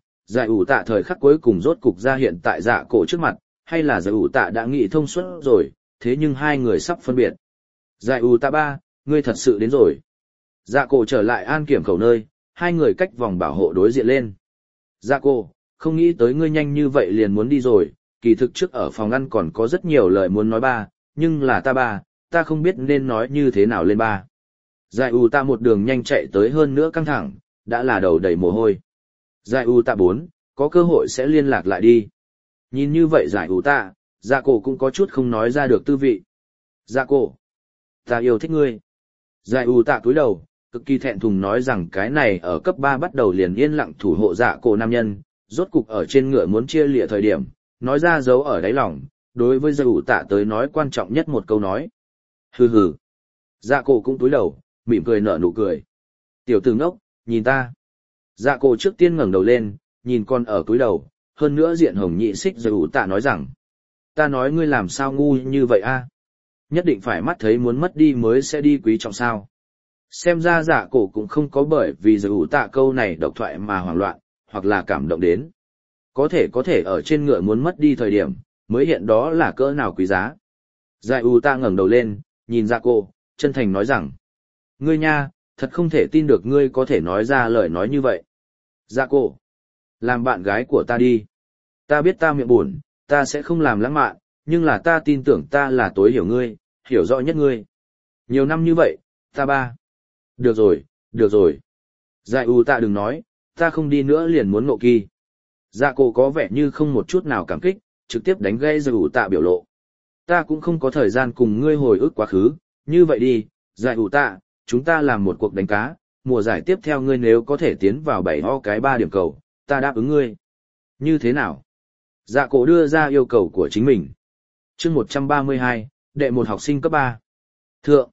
ủ tạ thời khắc cuối cùng rốt cục ra hiện tại dạ cổ trước mặt, hay là giải ủ tạ đã nghĩ thông suốt rồi, thế nhưng hai người sắp phân biệt. Giải ủ tạ 3, ngươi thật sự đến rồi. Dạ cổ trở lại an kiểm khẩu nơi, hai người cách vòng bảo hộ đối diện lên. Dạ cổ, không nghĩ tới ngươi nhanh như vậy liền muốn đi rồi, kỳ thực trước ở phòng ăn còn có rất nhiều lời muốn nói ba, nhưng là ta không biết nên nói như thế nào lên ba. Giải ủ tạ một đường nhanh chạy tới hơn nữa căng thẳng, đã là đầu đầy mồ hôi. Giải ủ tạ 4, có cơ hội sẽ liên lạc lại đi. Nhìn như vậy giải ủ tạ, dạ cổ cũng có chút không nói ra được tư vị. Dạ cổ, ta yêu thích ngươi. Giải ủ tạ cúi đầu, cực kỳ thẹn thùng nói rằng cái này ở cấp 3 bắt đầu liền yên lặng thủ hộ dạ cổ nam nhân, rốt cục ở trên ngựa muốn chia lìa thời điểm, nói ra dấu ở đáy lòng, đối với giải ủ tạ tới nói quan trọng nhất một câu nói. Hừ hừ. Dạ cổ cũng cúi đầu, mỉm cười nở nụ cười. Tiểu tử ngốc, nhìn ta. Dạ cổ trước tiên ngẩng đầu lên, nhìn con ở cúi đầu, hơn nữa diện hồng nhị xích giải ủ tạ nói rằng. Ta nói ngươi làm sao ngu như vậy a? Nhất định phải mắt thấy muốn mất đi mới sẽ đi quý trọng sao. Xem ra dạ cổ cũng không có bởi vì giải ủ tạ câu này độc thoại mà hoảng loạn, hoặc là cảm động đến. Có thể ở trên ngựa muốn mất đi thời điểm, mới hiện đó là cỡ nào quý giá. Giải ủ tạ ngẩng đầu lên, nhìn dạ cổ, chân thành nói rằng. Ngươi nha, thật không thể tin được ngươi có thể nói ra lời nói như vậy. Dạ cổ, làm bạn gái của ta đi. Ta biết ta miệng buồn, ta sẽ không làm lãng mạn, nhưng là ta tin tưởng ta là tối hiểu ngươi, hiểu rõ nhất ngươi. Nhiều năm như vậy, ta ba. Được rồi. Giải ủ tạ đừng nói, ta không đi nữa liền muốn ngộ kỳ. Dạ cổ có vẻ như không một chút nào cảm kích, trực tiếp đánh gây giải ủ tạ biểu lộ. Ta cũng không có thời gian cùng ngươi hồi ức quá khứ, như vậy đi, giải ủ tạ, chúng ta làm một cuộc đánh cá, mùa giải tiếp theo ngươi nếu có thể tiến vào 7 điểm cầu, ta đáp ứng ngươi. Như thế nào? Dạ cổ đưa ra yêu cầu của chính mình. Chương 132, đệ một học sinh cấp 3. Thượng.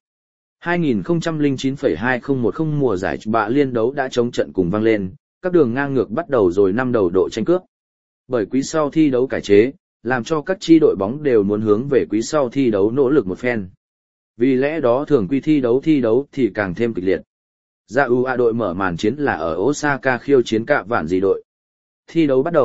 2009,2010 mùa giải bạ liên đấu đã chống trận cùng vang lên, các đường ngang ngược bắt đầu rồi năm đầu độ tranh cướp. Bởi quý sau thi đấu cải chế, làm cho các chi đội bóng đều muốn hướng về quý sau thi đấu nỗ lực một phen. Vì lẽ đó thường quy thi đấu thì càng thêm kịch liệt. Dạ đội mở màn chiến là ở Osaka khiêu chiến cạ vạn gì đội. Thi đấu bắt đầu,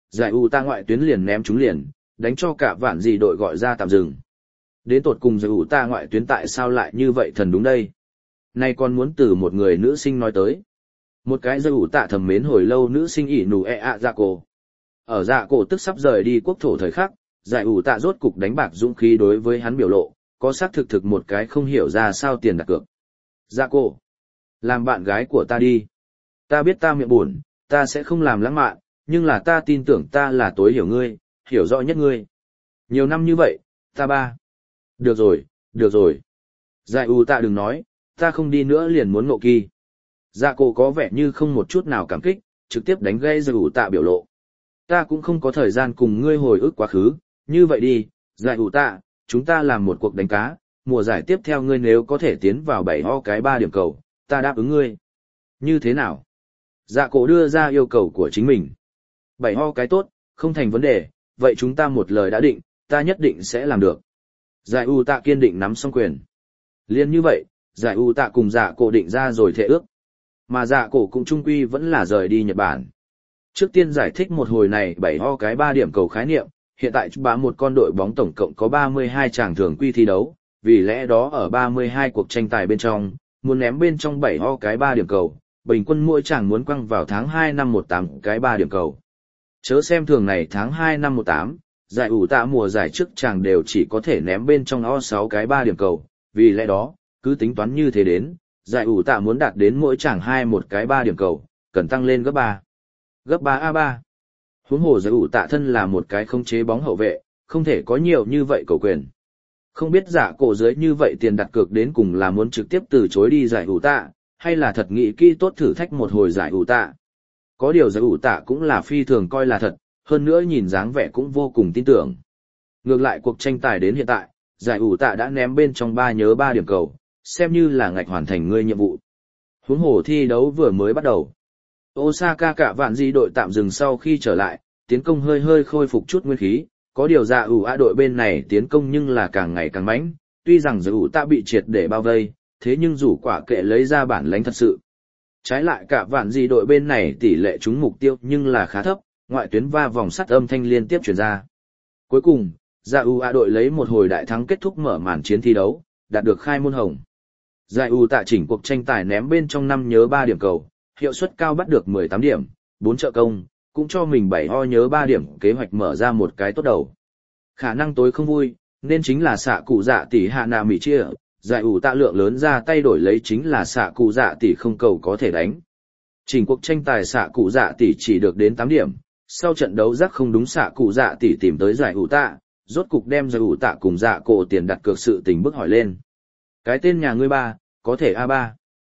giải ủ tạ ngoại tuyến liền ném trúng liền, đánh cho cả vạn gì đội gọi ra tạm dừng. Đến tột cùng giải ủ tạ ngoại tuyến tại sao lại như vậy thần đúng đây? Nay còn muốn từ một người nữ sinh nói tới. Một cái giải ủ tạ thầm mến hồi lâu nữ sinh ỉ nù dạ cổ. Ở dạ cổ tức sắp rời đi quốc thổ thời khắc, giải ủ tạ rốt cục đánh bạc dũng khí đối với hắn biểu lộ, có xác thực một cái không hiểu ra sao tiền đặt cược. Dạ cổ, làm bạn gái của ta đi. Ta biết ta miệng buồn, ta sẽ không làm lãng mạn, nhưng là ta tin tưởng ta là tối hiểu ngươi, hiểu rõ nhất ngươi. Nhiều năm như vậy, ta ba. Được rồi, được rồi. Giải ủ tạ đừng nói, ta không đi nữa liền muốn ngộ kỳ. Dạ cổ có vẻ như không một chút nào cảm kích, trực tiếp đánh gây giải ủ tạ biểu lộ. Ta cũng không có thời gian cùng ngươi hồi ức quá khứ, như vậy đi, giải ủ tạ, chúng ta làm một cuộc đánh cá, mùa giải tiếp theo ngươi nếu có thể tiến vào 7 điểm cầu, ta đáp ứng ngươi. Như thế nào? Dạ cổ đưa ra yêu cầu của chính mình. 7 tốt, không thành vấn đề, vậy chúng ta một lời đã định, ta nhất định sẽ làm được. Giải ủ tạ kiên định nắm xong quyền. Liên như vậy, giải ủ tạ cùng dạ cổ định ra rồi thệ ước. Mà dạ cổ cũng trung quy vẫn là rời đi Nhật Bản. Trước tiên giải thích một hồi này 7 điểm cầu khái niệm, hiện tại bá một con đội bóng tổng cộng có 32 tràng thường quy thi đấu, vì lẽ đó ở 32 cuộc tranh tài bên trong, muốn ném bên trong 3 điểm cầu, bình quân mỗi tràng muốn quăng vào tháng 2 năm 18 3 điểm cầu. Chớ xem thường này tháng 2 năm 18, giải ủ tạ mùa giải trước tràng đều chỉ có thể ném bên trong 6 3 điểm cầu, vì lẽ đó, cứ tính toán như thế đến, giải ủ tạ muốn đạt đến mỗi tràng 3 điểm cầu, cần tăng lên gấp 3. Gấp 3A3. Huống hồ giải ủ tạ thân là một cái không chế bóng hậu vệ, không thể có nhiều như vậy cầu quyền. Không biết giả cổ dưới như vậy tiền đặt cược đến cùng là muốn trực tiếp từ chối đi giải ủ tạ, hay là thật nghĩ kỹ tốt thử thách một hồi giải ủ tạ. Có điều giải ủ tạ cũng là phi thường coi là thật, hơn nữa nhìn dáng vẻ cũng vô cùng tin tưởng. Ngược lại cuộc tranh tài đến hiện tại, giải ủ tạ đã ném bên trong 3 điểm cầu, xem như là ngạch hoàn thành ngươi nhiệm vụ. Huống hồ thi đấu vừa mới bắt đầu. Osaka cả vạn di đội tạm dừng sau khi trở lại, tiến công hơi khôi phục chút nguyên khí, có điều dạ ủ a đội bên này tiến công nhưng là càng ngày càng mãnh, tuy rằng dạ ủ ta bị triệt để bao vây, thế nhưng rủ quả kệ lấy ra bản lãnh thật sự. Trái lại cả vạn di đội bên này tỷ lệ trúng mục tiêu nhưng là khá thấp, ngoại tuyến va vòng sắt âm thanh liên tiếp truyền ra. Cuối cùng, dạ ủ a đội lấy một hồi đại thắng kết thúc mở màn chiến thi đấu, đạt được khai môn hồng. Dạ ủ tạ chỉnh cuộc tranh tài ném bên trong 3 điểm cầu. Hiệu suất cao bắt được 18 điểm, 4 trợ công, cũng cho mình 3 điểm kế hoạch mở ra một cái tốt đầu. Khả năng tối không vui, nên chính là xạ cụ dạ tỷ hạ nà mỉ chia, giải ủ tạ lượng lớn ra tay đổi lấy chính là xạ cụ dạ tỷ không cầu có thể đánh. Chỉnh cuộc tranh tài xạ cụ dạ tỷ chỉ được đến 8 điểm, sau trận đấu rắc không đúng xạ cụ dạ tỷ tìm tới giải ủ tạ, rốt cục đem giải ủ tạ cùng dạ cổ tiền đặt cược sự tình bức hỏi lên. Cái tên nhà ngươi ba, có thể A3.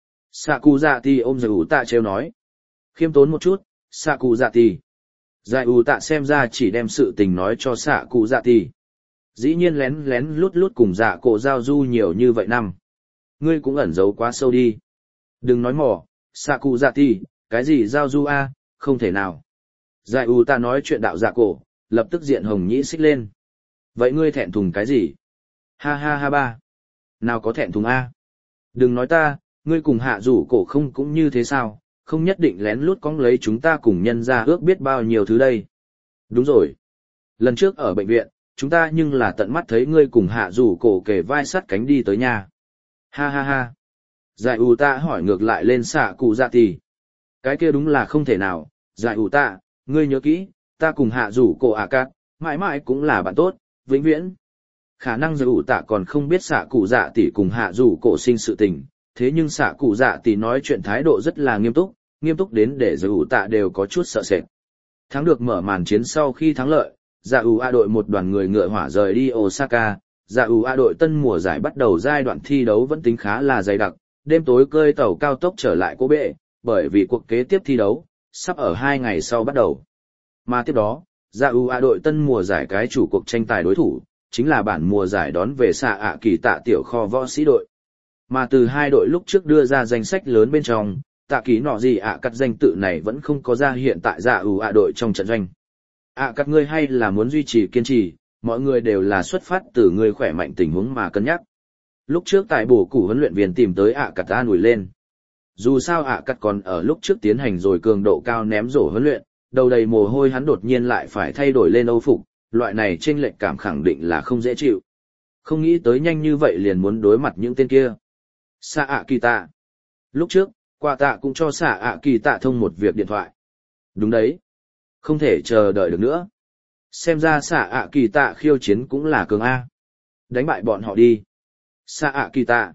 Sạ cụ dạ tỷ ôm giải ủ tạ trêu nói. Khiêm tốn một chút, sạ cụ dạ tỷ. Giải ủ tạ xem ra chỉ đem sự tình nói cho sạ cụ dạ tỷ. Dĩ nhiên lén lén lút lút cùng dạ cổ giao du nhiều như vậy năm. Ngươi cũng ẩn giấu quá sâu đi. Đừng nói mỏ, sạ cụ dạ tỷ, cái gì giao du a, không thể nào. Giải ủ tạ nói chuyện đạo dạ cổ, lập tức diện hồng nhĩ xích lên. Vậy ngươi thẹn thùng cái gì? Ha ha ha ba. Nào có thẹn thùng a? Đừng nói ta. Ngươi cùng hạ rủ cổ không cũng như thế sao, không nhất định lén lút cóng lấy chúng ta cùng nhân ra ước biết bao nhiêu thứ đây. Đúng rồi. Lần trước ở bệnh viện, chúng ta nhưng là tận mắt thấy ngươi cùng hạ rủ cổ kề vai sắt cánh đi tới nhà. Ha ha ha. Giải ủ tạ hỏi ngược lại lên xạ cụ dạ tỷ. Cái kia đúng là không thể nào, giải ủ tạ, ngươi nhớ kỹ, ta cùng hạ rủ cổ cát, mãi mãi cũng là bạn tốt, vĩnh viễn. Khả năng giải ủ tạ còn không biết xạ cụ dạ tỷ cùng hạ rủ cổ sinh sự tình. Thế nhưng xạ cụ dạ tỷ nói chuyện thái độ rất là nghiêm túc đến để giải ủ tạ đều có chút sợ sệt. Thắng được mở màn chiến sau khi thắng lợi, dạ ủ a đội một đoàn người ngựa hỏa rời đi Osaka, dạ ủ a đội tân mùa giải bắt đầu giai đoạn thi đấu vẫn tính khá là dày đặc, đêm tối cơi tàu cao tốc trở lại Cố Bệ, bởi vì cuộc kế tiếp thi đấu, sắp ở 2 ngày sau bắt đầu. Mà tiếp đó, dạ ủ a đội tân mùa giải cái chủ cuộc tranh tài đối thủ, chính là bản mùa giải đón về xạ ạ kỳ tạ tiểu kho võ sĩ đội. Mà từ hai đội lúc trước đưa ra danh sách lớn bên trong, tạ ký nọ gì cắt danh tự này vẫn không có ra hiện tại dạ ủ đội trong trận doanh. Cắt ngươi hay là muốn duy trì kiên trì, mọi người đều là xuất phát từ người khỏe mạnh tình huống mà cân nhắc. Lúc trước tại bổ củ huấn luyện viên tìm tới cắt an ủi lên. Dù sao cắt còn ở lúc trước tiến hành rồi cường độ cao ném rổ huấn luyện, Đầu đầy mồ hôi hắn đột nhiên lại phải thay đổi lên âu phục, loại này chênh lệch cảm khẳng định là không dễ chịu. Không nghĩ tới nhanh như vậy liền muốn đối mặt những tên kia. Xạ ạ kỳ tạ. Lúc trước, quả tạ cũng cho xạ ạ kỳ tạ thông một việc điện thoại. Đúng đấy. Không thể chờ đợi được nữa. Xem ra xạ ạ kỳ tạ khiêu chiến cũng là cường A. Đánh bại bọn họ đi. Xạ ạ kỳ tạ.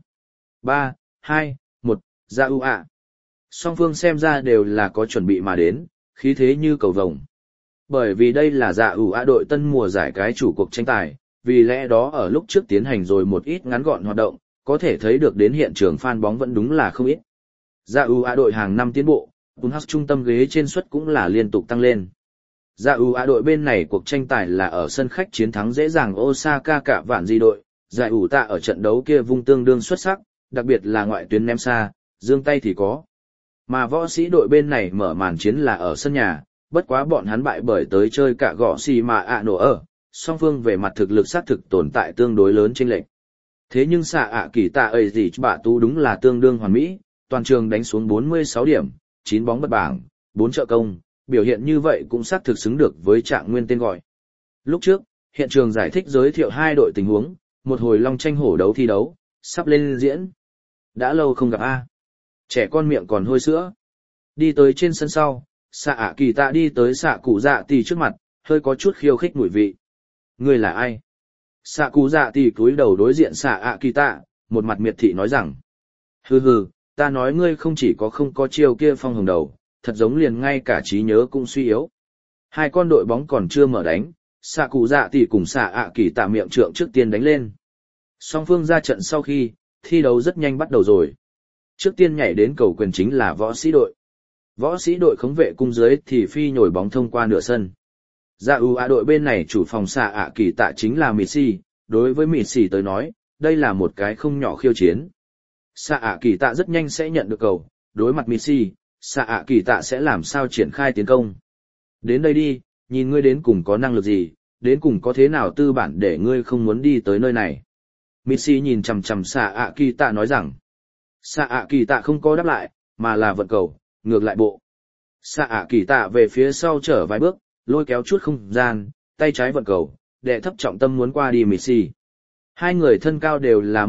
3, 2, 1, ra u ạ. Song phương xem ra đều là có chuẩn bị mà đến, khí thế như cầu vồng. Bởi vì đây là dạ ủ ạ đội tân mùa giải cái chủ cuộc tranh tài, vì lẽ đó ở lúc trước tiến hành rồi một ít ngắn gọn hoạt động, có thể thấy được đến hiện trường fan bóng vẫn đúng là không ít. Dạ ủ ạ đội hàng năm tiến bộ, Punhas trung tâm ghế trên suất cũng là liên tục tăng lên. Dạ ủ ạ đội bên này cuộc tranh tài là ở sân khách chiến thắng dễ dàng Osaka cả vạn di đội, dạ ủ tạ ở trận đấu kia vung tương đương xuất sắc, đặc biệt là ngoại tuyến ném xa, giương tay thì có. Mà võ sĩ đội bên này mở màn chiến là ở sân nhà, bất quá bọn hắn bại bởi tới chơi cả gõ xì mà ạ nổ ở, song phương về mặt thực lực xác thực tồn tại tương đối lớn chênh lệch. Thế nhưng xạ ạ kỳ tạ ấy gì bạ tu đúng là tương đương hoàn mỹ, toàn trường đánh xuống 46 điểm, 9 bóng bất bảng, 4 trợ công, biểu hiện như vậy cũng xác thực xứng được với trạng nguyên tên gọi. Lúc trước, hiện trường giải thích giới thiệu hai đội tình huống, một hồi long tranh hổ đấu thi đấu, sắp lên diễn. Đã lâu không gặp A. Trẻ con miệng còn hôi sữa. Đi tới trên sân sau, xạ ạ kỳ tạ đi tới xạ cụ dạ tỷ trước mặt, hơi có chút khiêu khích mùi vị. Ngươi là ai? Xạ cụ dạ tỷ cúi đầu đối diện xạ ạ kỳ tạ, một mặt miệt thị nói rằng. Hừ hừ, ta nói ngươi không chỉ có không có chiêu kia phong hồng đầu, thật giống liền ngay cả trí nhớ cũng suy yếu. Hai con đội bóng còn chưa mở đánh, xạ cụ dạ tỷ cùng xạ ạ kỳ tạ miệng trượng trước tiên đánh lên. Song phương ra trận sau khi, thi đấu rất nhanh bắt đầu rồi. Trước tiên nhảy đến cầu quyền chính là võ sĩ đội. Võ sĩ đội khống vệ cung dưới thì phi nhồi bóng thông qua nửa sân. Dạ ủ ạ đội bên này chủ phòng xạ ạ kỳ tạ chính là Messi, đối với Messi tới nói, đây là một cái không nhỏ khiêu chiến. Xạ ạ kỳ tạ rất nhanh sẽ nhận được cầu, đối mặt Messi, xạ ạ kỳ tạ sẽ làm sao triển khai tiến công. Đến đây đi, nhìn ngươi đến cùng có năng lực gì, đến cùng có thế nào tư bản để ngươi không muốn đi tới nơi này. Messi nhìn chằm chằm xạ ạ kỳ tạ nói rằng, xạ ạ kỳ tạ không có đáp lại, mà là vận cầu, ngược lại bộ. Xạ ạ kỳ tạ về phía sau trở vài bước, lôi kéo chút không gian, tay trái vận cầu, đệ thấp trọng tâm muốn qua đi Messi. Hai người thân cao đều là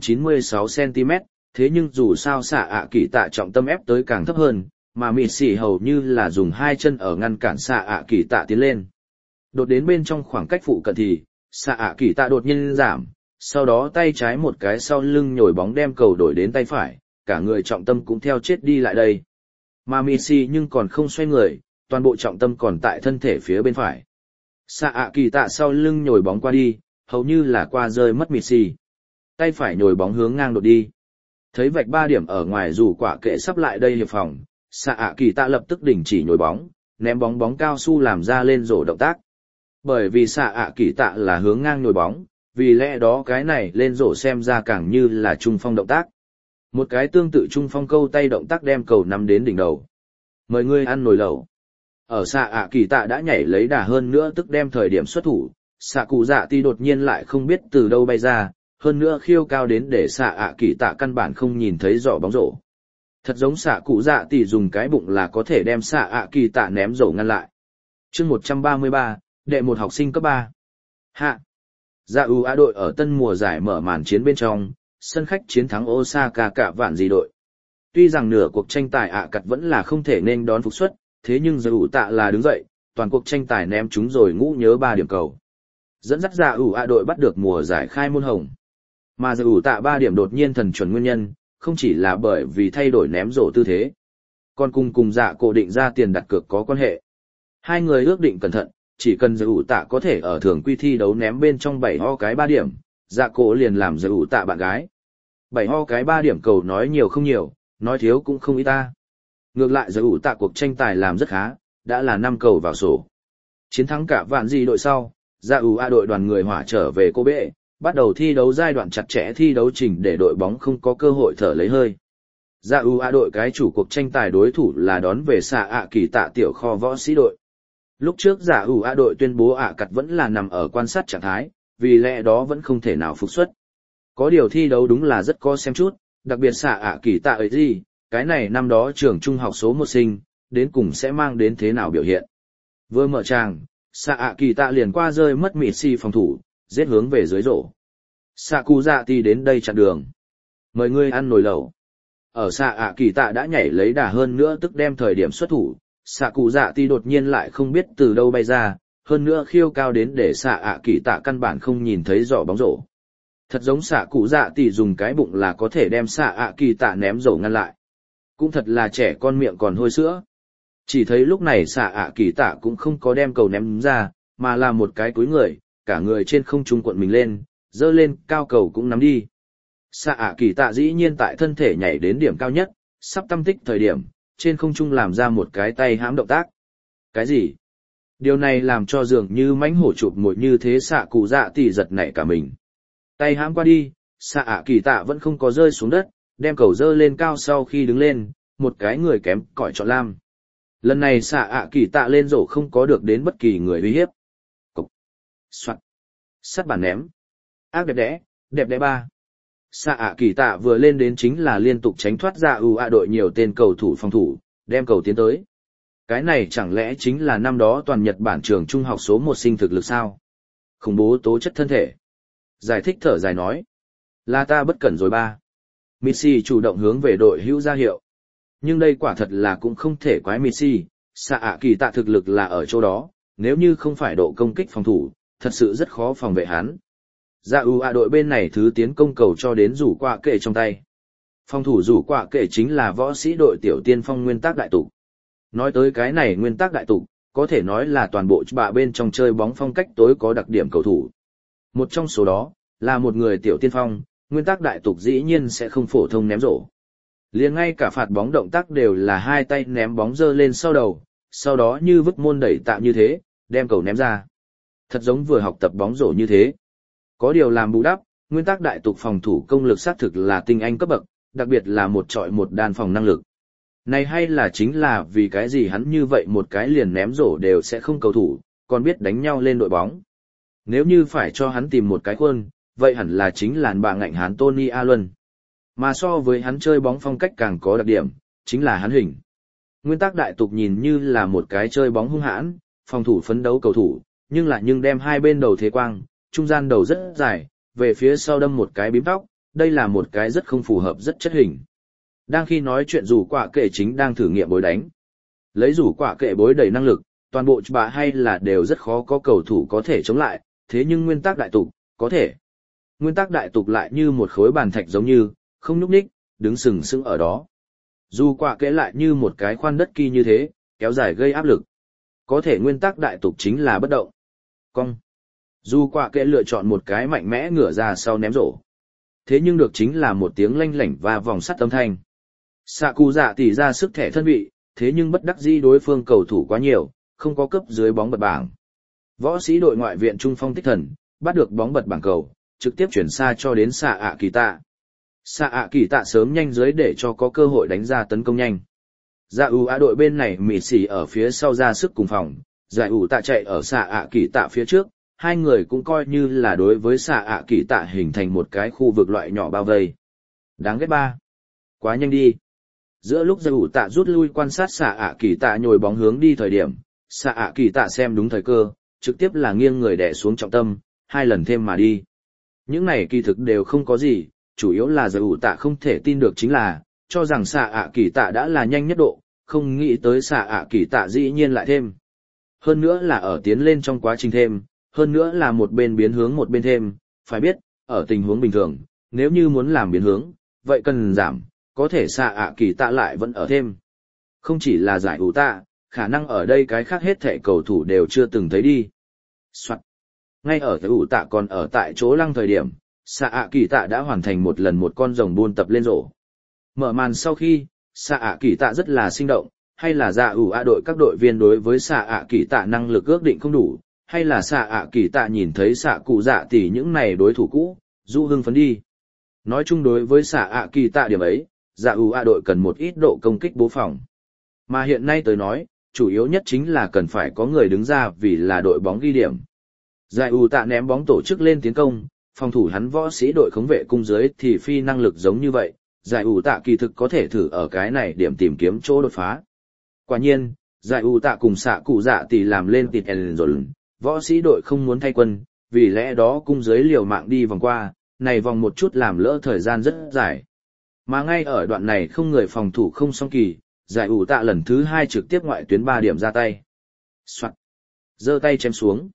196cm, thế nhưng dù sao xạ ạ kỳ tạ trọng tâm ép tới càng thấp hơn, mà Messi hầu như là dùng hai chân ở ngăn cản xạ ạ kỳ tạ tiến lên. Đột đến bên trong khoảng cách phụ cận thì, xạ ạ kỳ tạ đột nhiên giảm, sau đó tay trái một cái sau lưng nhồi bóng đem cầu đổi đến tay phải, cả người trọng tâm cũng theo chết đi lại đây. Mà Messi nhưng còn không xoay người, toàn bộ trọng tâm còn tại thân thể phía bên phải. Xạ ạ kỳ tạ sau lưng nhồi bóng qua đi, hầu như là qua rơi mất Messi. Tay phải nhồi bóng hướng ngang đột đi. Thấy vạch 3 điểm ở ngoài dù quả kệ sắp lại đây hiệp phòng, xạ ạ kỳ tạ lập tức đình chỉ nhồi bóng, ném bóng cao su làm ra lên rổ động tác. Bởi vì xạ ạ kỳ tạ là hướng ngang nhồi bóng, vì lẽ đó cái này lên rổ xem ra càng như là trung phong động tác. Một cái tương tự trung phong câu tay động tác đem cầu nắm đến đỉnh đầu. Mời ngươi ăn nồi lẩu. Ở xạ ạ kỳ tạ đã nhảy lấy đà hơn nữa tức đem thời điểm xuất thủ, xạ cụ dạ ti đột nhiên lại không biết từ đâu bay ra, hơn nữa khiêu cao đến để xạ ạ kỳ tạ căn bản không nhìn thấy rõ bóng rổ. Thật giống xạ cụ dạ ti dùng cái bụng là có thể đem xạ ạ kỳ tạ ném rổ ngăn lại. Chương 133, đệ một học sinh cấp 3. Hạ. Dạ ủ ạ đội ở tân mùa giải mở màn chiến bên trong, sân khách chiến thắng Osaka cả vạn gì đội. Tuy rằng nửa cuộc tranh tài ạ cặt vẫn là không thể nên đón phục xuất, thế nhưng Dạ ủ tạ là đứng dậy, toàn cuộc tranh tài ném chúng rồi ngũ nhớ 3 điểm cầu. Dẫn dắt Dạ ủ ạ đội bắt được mùa giải khai môn hồng. Mà Dạ ủ tạ 3 điểm đột nhiên thần chuẩn nguyên nhân, không chỉ là bởi vì thay đổi ném rổ tư thế, còn cùng Dạ cổ định ra tiền đặt cược có quan hệ. Hai người ước định cẩn thận, chỉ cần Dạ ủ tạ có thể ở thường quy thi đấu ném bên trong 7 ho cái 3 điểm, Dạ cổ liền làm Dạ ủ tạ bạn gái. 7 ho cái 3 điểm cầu nói nhiều không nhiều, nói thiếu cũng không ít ta. Ngược lại Dạ ủ tạ cuộc tranh tài làm rất khá, đã là 5 cầu vào sổ. Chiến thắng cả vạn gì đội sau, Dạ ủ ạ đội đoàn người hỏa trở về Kobe, bắt đầu thi đấu giai đoạn chặt chẽ thi đấu trình để đội bóng không có cơ hội thở lấy hơi. Dạ ủ ạ đội cái chủ cuộc tranh tài đối thủ là đón về xạ ạ kỳ tạ tiểu kho võ sĩ đội. Lúc trước Dạ ủ ạ đội tuyên bố ạ cặt vẫn là nằm ở quan sát trạng thái, vì lẽ đó vẫn không thể nào phục xuất. Có điều thi đấu đúng là rất có xem chút, đặc biệt xạ ạ kỳ tạ ấy gì, cái này năm đó trường trung học số 1 sinh, đến cùng sẽ mang đến thế nào biểu hiện. Vừa mở tràng, xạ ạ kỳ tạ liền qua rơi mất mịt xì phòng thủ, giết hướng về dưới rổ. Xạ cụ dạ thì đến đây chặn đường. Mời ngươi ăn nồi lẩu. Ở xạ ạ kỳ tạ đã nhảy lấy đà hơn nữa tức đem thời điểm xuất thủ, xạ cụ dạ thì đột nhiên lại không biết từ đâu bay ra, hơn nữa khiêu cao đến để xạ ạ kỳ tạ căn bản không nhìn thấy giỏ bóng rổ. Thật giống xạ cụ dạ thì dùng cái bụng là có thể đem xạ ạ kỳ tạ ném rổ ngăn lại. Cũng thật là trẻ con miệng còn hôi sữa. Chỉ thấy lúc này xạ ạ kỳ tạ cũng không có đem cầu ném ra, mà là một cái cúi người, cả người trên không trung cuộn mình lên, dơ lên cao cầu cũng nắm đi. Xạ ạ kỳ tạ dĩ nhiên tại thân thể nhảy đến điểm cao nhất, sắp tâm tích thời điểm, trên không trung làm ra một cái tay hãm động tác. Cái gì? Điều này làm cho dường như mãnh hổ chụp mồi như thế xạ cụ dạ thì giật nảy cả mình. Tay hãm qua đi, xạ ạ kỳ tạ vẫn không có rơi xuống đất, đem cầu dơ lên cao sau khi đứng lên, một cái người kém cỏi chọn lam. Lần này xạ ạ kỳ tạ lên rổ không có được đến bất kỳ người uy hiếp. Cục. Soạn. Sắt bản ném. Ác đẹp đẽ ba. Xạ ạ kỳ tạ vừa lên đến chính là liên tục tránh thoát ra đội nhiều tên cầu thủ phòng thủ, đem cầu tiến tới. Cái này chẳng lẽ chính là năm đó toàn Nhật Bản trường trung học số 1 sinh thực lực sao? Khủng bố tố chất thân thể. Giải thích thở dài nói. Là ta bất cẩn rồi ba. Missy chủ động hướng về đội hữu ra hiệu. Nhưng đây quả thật là cũng không thể quái Missy, xạ ạ kỳ tạ thực lực là ở chỗ đó, nếu như không phải độ công kích phòng thủ, thật sự rất khó phòng vệ hắn. Dạ đội bên này thứ tiến công cầu cho đến rủ quạ kệ trong tay. Phòng thủ rủ quạ kệ chính là võ sĩ đội tiểu tiên phong nguyên tắc đại tục. Nói tới cái này nguyên tắc đại tục, có thể nói là toàn bộ bạ bên trong chơi bóng phong cách tối có đặc điểm cầu thủ. Một trong số đó, là một người tiểu tiên phong, nguyên tắc đại tục dĩ nhiên sẽ không phổ thông ném rổ. Liền ngay cả phạt bóng động tác đều là hai tay ném bóng dơ lên sau đầu, sau đó như vứt môn đẩy tạm như thế, đem cầu ném ra. Thật giống vừa học tập bóng rổ như thế. Có điều làm bù đắp, nguyên tắc đại tục phòng thủ công lực xác thực là tinh anh cấp bậc, đặc biệt là một trọi một đàn phòng năng lực. Này hay là chính là vì cái gì hắn như vậy một cái liền ném rổ đều sẽ không cầu thủ, còn biết đánh nhau lên đội bóng. Nếu như phải cho hắn tìm một cái khuôn, vậy hẳn là chính là bà ngạnh hắn Tony Allen. Mà so với hắn chơi bóng phong cách càng có đặc điểm, chính là hắn hình. Nguyên tắc đại tục nhìn như là một cái chơi bóng hung hãn, phòng thủ phấn đấu cầu thủ, nhưng đem hai bên đầu thế quang, trung gian đầu rất dài, về phía sau đâm một cái bím tóc, đây là một cái rất không phù hợp rất chất hình. Đang khi nói chuyện rủ quả kệ chính đang thử nghiệm bối đánh. Lấy rủ quả kệ bối đầy năng lực, toàn bộ bà hay là đều rất khó có cầu thủ có thể chống lại, thế nhưng nguyên tắc đại tục, có thể. Nguyên tắc đại tục lại như một khối bàn thạch giống như, không nhúc nhích, đứng sừng sững ở đó. Dù quả kệ lại như một cái khoan đất kỳ như thế, kéo dài gây áp lực. Có thể nguyên tắc đại tục chính là bất động. Cong. Dù quả kệ lựa chọn một cái mạnh mẽ ngửa ra sau ném rổ. Thế nhưng được chính là một tiếng lanh lảnh và vòng sắt âm thanh. Xạ cụ dạ tỉ ra sức thẻ thân vị, thế nhưng bất đắc dĩ đối phương cầu thủ quá nhiều, không có cấp dưới bóng bật bảng. Võ sĩ đội ngoại viện trung phong tích thần, bắt được bóng bật bảng cầu, trực tiếp chuyển xa cho đến xạ ạ kỳ tạ. Xạ ạ kỳ tạ sớm nhanh dưới để cho có cơ hội đánh ra tấn công nhanh. Dạ đội bên này mỉ xỉ ở phía sau ra sức cùng phòng, giải tạ chạy ở xạ ạ kỳ tạ phía trước, hai người cũng coi như là đối với xạ ạ kỳ tạ hình thành một cái khu vực loại nhỏ bao vây. Đáng ghét ba. Quá nhanh đi. Giữa lúc giải tạ rút lui quan sát xạ ạ kỳ tạ nhồi bóng hướng đi thời điểm, xạ ạ kỳ tạ xem đúng thời cơ, trực tiếp là nghiêng người đè xuống trọng tâm, hai lần thêm mà đi. Những này kỳ thực đều không có gì, chủ yếu là giải tạ không thể tin được chính là, cho rằng xạ ạ kỳ tạ đã là nhanh nhất độ, không nghĩ tới xạ ạ kỳ tạ dĩ nhiên lại thêm. Hơn nữa là ở tiến lên trong quá trình thêm, hơn nữa là một bên biến hướng một bên thêm, phải biết, ở tình huống bình thường, nếu như muốn làm biến hướng, vậy cần giảm, có thể xạ ạ kỳ tạ lại vẫn ở thêm. Không chỉ là giải tạ, khả năng ở đây cái khác hết thảy cầu thủ đều chưa từng thấy đi. Soạn. Ngay ở giải tạ còn ở tại chỗ lăng thời điểm, xạ ạ kỳ tạ đã hoàn thành một lần một con rồng buôn tập lên rổ. Mở màn sau khi, xạ ạ kỳ tạ rất là sinh động, hay là dạ đội các đội viên đối với xạ ạ kỳ tạ năng lực ước định không đủ, hay là xạ ạ kỳ tạ nhìn thấy xạ cụ dạ tỷ những này đối thủ cũ, du hưng phấn đi. Nói chung đối với xạ ạ kỳ tạ điểm ấy, dạ đội cần một ít độ công kích bố phòng. Mà hiện nay tới nói, chủ yếu nhất chính là cần phải có người đứng ra vì là đội bóng ghi điểm. Dạ tạ ném bóng tổ chức lên tiến công, phòng thủ hắn võ sĩ đội khống vệ cung dưới thì phi năng lực giống như vậy, dạ tạ kỳ thực có thể thử ở cái này điểm tìm kiếm chỗ đột phá. Quả nhiên, Giải ủ tạ cùng xạ cụ dạ tỷ làm lên tịt ẻn rồi, võ sĩ đội không muốn thay quân, vì lẽ đó cung dưới liều mạng đi vòng qua, này vòng một chút làm lỡ thời gian rất dài. Mà ngay ở đoạn này không người phòng thủ không song kỳ, giải ủ tạ lần thứ 2 trực tiếp ngoại tuyến 3 điểm ra tay. Soạn. Giơ tay chém xuống.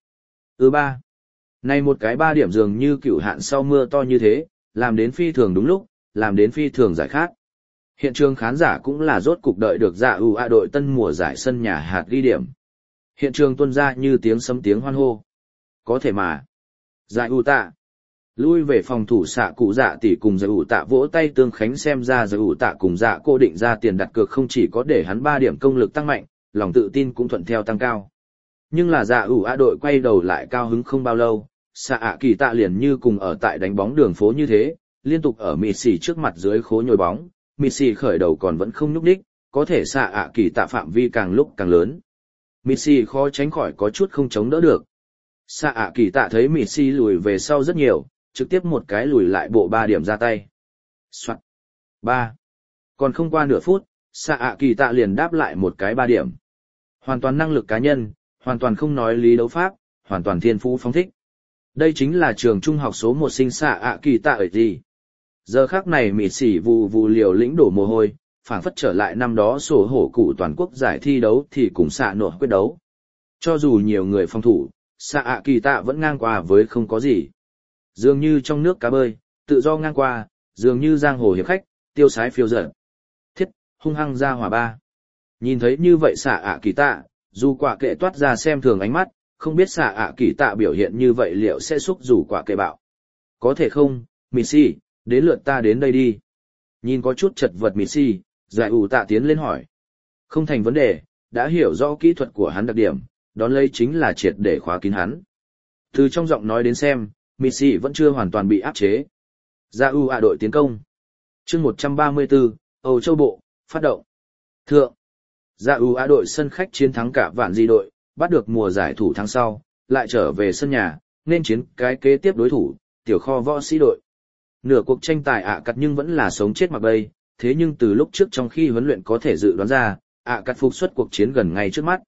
3. Này một cái 3 điểm dường như cựu hạn sau mưa to như thế, làm đến phi thường đúng lúc, làm đến phi thường giải khát. Hiện trường khán giả cũng là rốt cục đợi được dạ đội tân mùa giải sân nhà hạt ghi điểm. Hiện trường tuôn ra như tiếng sấm tiếng hoan hô. Có thể mà. Giải tạ. Lui về phòng thủ xạ cụ dạ tỷ cùng giải tạ vỗ tay tương khánh xem ra giải tạ cùng dạ cô định ra tiền đặt cược không chỉ có để hắn 3 điểm công lực tăng mạnh, lòng tự tin cũng thuận theo tăng cao. Nhưng là dạ đội quay đầu lại cao hứng không bao lâu, xạ kỳ tạ liền như cùng ở tại đánh bóng đường phố như thế, liên tục ở mịt xì trước mặt dưới khố nhồi bóng, mịt xì khởi đầu còn vẫn không nhúc đích, có thể xạ kỳ tạ phạm vi càng lúc càng lớn. Mịt xì khó tránh khỏi có chút không chống đỡ được. Xạ kỳ tạ thấy mịt xì lùi về sau rất nhiều, trực tiếp một cái lùi lại bộ 3 điểm ra tay. Soạn. 3. Còn không qua nửa phút, xạ kỳ tạ liền đáp lại một cái 3 điểm. Hoàn toàn năng lực cá nhân, hoàn toàn không nói lý đấu pháp, hoàn toàn thiên phú phóng thích. Đây chính là trường trung học số 1 sinh xạ kỳ tạ ở gì. Giờ khắc này mịt xỉ vù vù liều lĩnh đổ mồ hôi, phảng phất trở lại năm đó sổ hổ cụ toàn quốc giải thi đấu thì cùng xạ nổ quyết đấu. Cho dù nhiều người phòng thủ, xạ kỳ tạ vẫn ngang qua với không có gì. Dường như trong nước cá bơi, tự do ngang qua, dường như giang hồ hiệp khách, tiêu sái phiêu dở. Thiết, hung hăng ra hỏa 3. Nhìn thấy như vậy xạ kỳ tạ, dù quả kệ toát ra xem thường ánh mắt, không biết xạ kỳ tạ biểu hiện như vậy liệu sẽ xúc dù quả kệ bạo. Có thể không, Missy, đến lượt ta đến đây đi. Nhìn có chút chật vật Missy, giải tạ tiến lên hỏi. Không thành vấn đề, đã hiểu rõ kỹ thuật của hắn đặc điểm, đón lấy chính là triệt để khóa kín hắn. Từ trong giọng nói đến xem, Missy vẫn chưa hoàn toàn bị áp chế. Đội tiến công. Chương 134, Âu Châu Bộ, phát động. Thượng. Đội sân khách chiến thắng cả vạn di đội, bắt được mùa giải thủ tháng sau, lại trở về sân nhà, nên chiến cái kế tiếp đối thủ, tiểu kho võ sĩ đội. Nửa cuộc tranh tài cắt nhưng vẫn là sống chết mặc bay, thế nhưng từ lúc trước trong khi huấn luyện có thể dự đoán ra, cắt phục xuất cuộc chiến gần ngay trước mắt.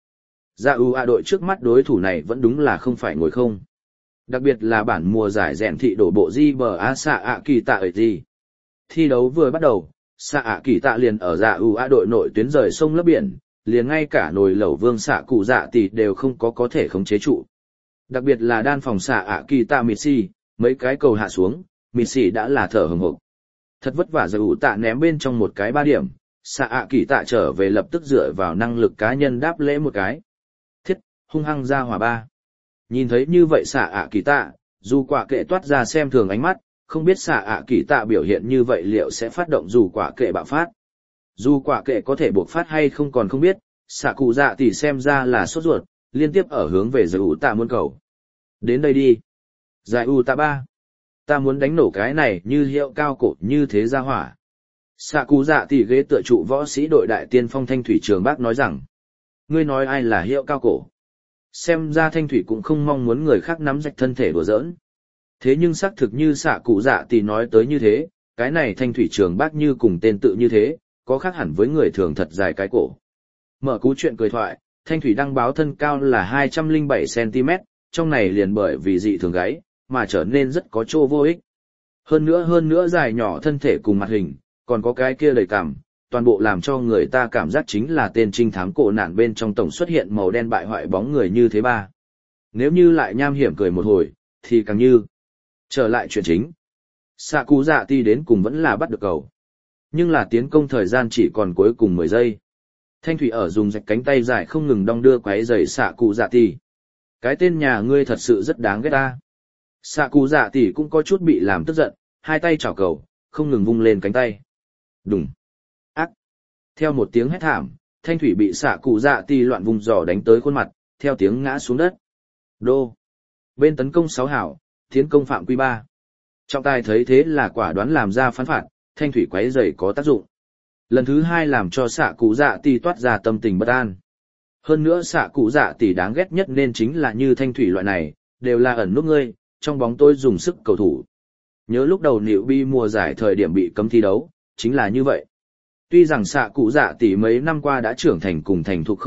Đội trước mắt đối thủ này vẫn đúng là không phải ngồi không. Đặc biệt là bản mùa giải rèn thị đổ bộ GBA xạ kỳ tạ ở gì. Thi đấu vừa bắt đầu, xạ kỳ tạ liền ở đội nội tuyến rời sông lấp biển, liền ngay cả nồi lẩu vương xạ cụ dạ tỷ đều không có thể khống chế trụ. Đặc biệt là đan phòng xạ kỳ tạ Missy, mấy cái cầu hạ xuống, Missy đã là thở hừng hực. Thật vất vả tạ ném bên trong một cái 3 điểm, xạ kỳ tạ trở về lập tức dựa vào năng lực cá nhân đáp lễ một cái. Thiết, hung hăng ra hỏa 3. Nhìn thấy như vậy xạ kỳ tạ, dù quả kệ toát ra xem thường ánh mắt, không biết xạ kỳ tạ biểu hiện như vậy liệu sẽ phát động dù quả kệ bạo phát. Dù quả kệ có thể buộc phát hay không còn không biết, xạ cụ dạ tỷ xem ra là sốt ruột, liên tiếp ở hướng về giải tạ muôn cầu. Đến đây đi. Giải tạ 3. Ta muốn đánh nổ cái này như hiệu cao cổ như thế ra hỏa. Xạ cụ dạ tỷ ghế tựa trụ võ sĩ đội đại tiên phong Thanh Thủy Trường Bác nói rằng, ngươi nói ai là hiệu cao cổ. Xem ra Thanh Thủy cũng không mong muốn người khác nắm rạch thân thể đùa giỡn. Thế nhưng xác thực như xạ cụ dạ tỷ nói tới như thế, cái này Thanh Thủy Trường Bác như cùng tên tự như thế, có khác hẳn với người thường thật dài cái cổ. Mở cú chuyện cười thoại, Thanh Thủy đăng báo thân cao là 207cm, trong này liền bởi vì dị thường gáy, mà trở nên rất có chỗ vô ích. Hơn nữa dài nhỏ thân thể cùng mặt hình, còn có cái kia đầy cảm, toàn bộ làm cho người ta cảm giác chính là tên trinh thám cổ nạn bên trong tổng xuất hiện màu đen bại hoại bóng người như thế 3. Nếu như lại nham hiểm cười một hồi, thì càng như. Trở lại chuyện chính. Xạ cụ dạ ti đến cùng vẫn là bắt được cầu. Nhưng là tiến công thời gian chỉ còn cuối cùng 10 giây. Thanh Thủy ở dùng rạch cánh tay dài không ngừng đong đưa quấy giày xạ cụ dạ tỷ. Cái tên nhà ngươi thật sự rất đáng ghét ta. Xạ cụ dạ tỷ cũng có chút bị làm tức giận, hai tay chảo cầu, không ngừng vung lên cánh tay. Đùng. Ác. Theo một tiếng hét thảm, Thanh Thủy bị xạ cụ dạ tỷ loạn vùng giò đánh tới khuôn mặt, theo tiếng ngã xuống đất. Đô. Bên tấn công 6 hảo, tiến công phạm quy 3. Trọng tài thấy thế là quả đoán làm ra phán phạt, Thanh Thủy quấy giày có tác dụng. Lần thứ 2 làm cho xạ cụ dạ tỷ toát ra tâm tình bất an. Hơn nữa xạ cụ dạ tỷ đáng ghét nhất nên chính là như Thanh Thủy loại này, đều là ẩn núp ngươi, trong bóng tôi dùng sức cầu thủ. Nhớ lúc đầu Niệu Bi mùa giải thời điểm bị cấm thi đấu, chính là như vậy. Tuy rằng xạ cụ dạ tỷ mấy năm qua đã trưởng thành cùng thành thục không ít,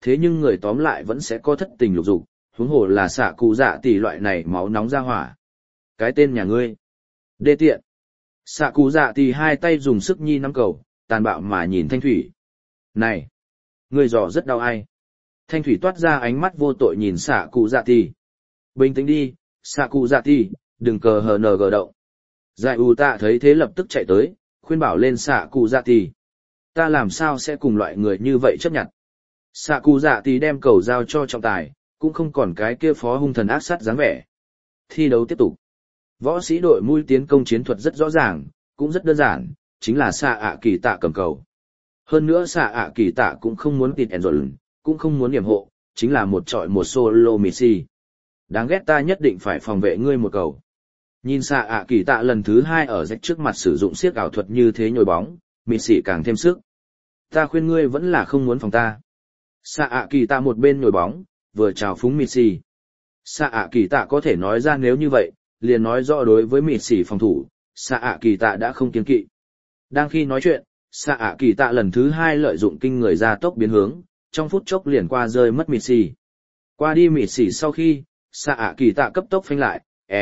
thế nhưng người tóm lại vẫn sẽ có thất tình lục dục, huống hồ là xạ cụ dạ tỷ loại này máu nóng ra hỏa. Cái tên nhà ngươi. Đê tiện. Xạ cụ dạ tỷ hai tay dùng sức nhi nắm cầu, tàn bạo mà nhìn Thanh Thủy. Này! Ngươi dò rất đau ai? Thanh Thủy toát ra ánh mắt vô tội nhìn xạ cụ dạ tỷ. Bình tĩnh đi, xạ cụ dạ tỷ, đừng cờ hờ nờ gờ động. Giải ủ tạ thấy thế lập tức chạy tới, khuyên bảo lên xạ cụ dạ tỷ. Ta làm sao sẽ cùng loại người như vậy chấp nhận? Xạ cụ dạ tỷ đem cầu giao cho trọng tài, cũng không còn cái kia phó hung thần ác sát dáng vẻ. Thi đấu tiếp tục. Võ sĩ đội mũi tiến công chiến thuật rất rõ ràng, cũng rất đơn giản, chính là xạ ạ kỳ tạ cầm cầu. Hơn nữa xạ ạ kỳ tạ cũng không muốn tịt ẻn cũng không muốn điểm hộ, chính là một trọi một solo Messi. Đáng ghét, ta nhất định phải phòng vệ ngươi một cầu. Nhìn xạ ạ kỳ tạ lần thứ 2 ở rách trước mặt sử dụng siếc ảo thuật như thế nhồi bóng, Messi càng thêm sức. Ta khuyên ngươi vẫn là không muốn phòng ta. Xạ ạ kỳ tạ một bên nhồi bóng, vừa chào phúng Messi. Xạ ạ kỳ tạ có thể nói ra nếu như vậy, liền nói rõ đối với Messi phòng thủ, xạ ạ kỳ tạ đã không kiêng kỵ. Đang khi nói chuyện, xạ ạ kỳ tạ lần thứ 2 lợi dụng kinh người ra tốc biến hướng, trong phút chốc liền qua rơi mất Messi. Qua đi Messi sau khi, xạ ạ kỳ tạ cấp tốc phanh lại,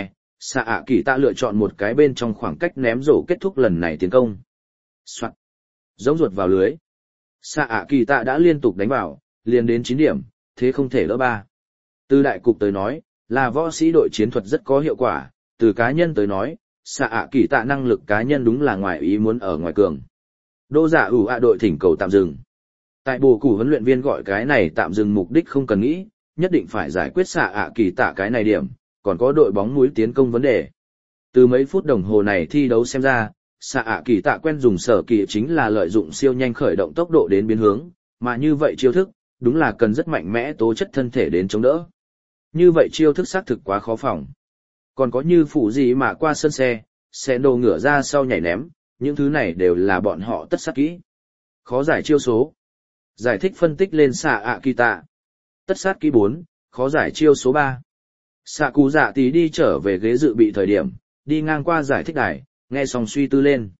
xạ ạ kỳ tạ lựa chọn một cái bên trong khoảng cách ném rổ kết thúc lần này tiến công. Soạt, giống ruột vào lưới. Xạ ạ kỳ tạ đã liên tục đánh vào, liền đến 9 điểm, thế không thể lỡ 3. Từ đại cục tới nói, là võ sĩ đội chiến thuật rất có hiệu quả, từ cá nhân tới nói, xạ ạ kỳ tạ năng lực cá nhân đúng là ngoài ý muốn ở ngoài cường. Đô giả ủ ạ đội thỉnh cầu tạm dừng. Tại bồ củ huấn luyện viên gọi cái này tạm dừng mục đích không cần nghĩ, nhất định phải giải quyết xạ ạ kỳ tạ cái này điểm, còn có đội bóng núi tiến công vấn đề. Từ mấy phút đồng hồ này thi đấu xem ra, xạ ạ kỳ tạ quen dùng sở kỳ chính là lợi dụng siêu nhanh khởi động tốc độ đến biến hướng, mà như vậy chiêu thức, đúng là cần rất mạnh mẽ tố chất thân thể đến chống đỡ. Như vậy chiêu thức xác thực quá khó phòng. Còn có như phụ gì mà qua sân xe đồ ngửa ra sau nhảy ném, những thứ này đều là bọn họ tất sát kỹ. Khó giải chiêu số. Giải thích phân tích lên xạ ạ kỳ tạ. Tất sát kỹ 4, khó giải chiêu số 3. Xạ cụ dạ tí đi trở về ghế dự bị thời điểm, đi ngang qua giải thích đài, nghe xong suy tư lên.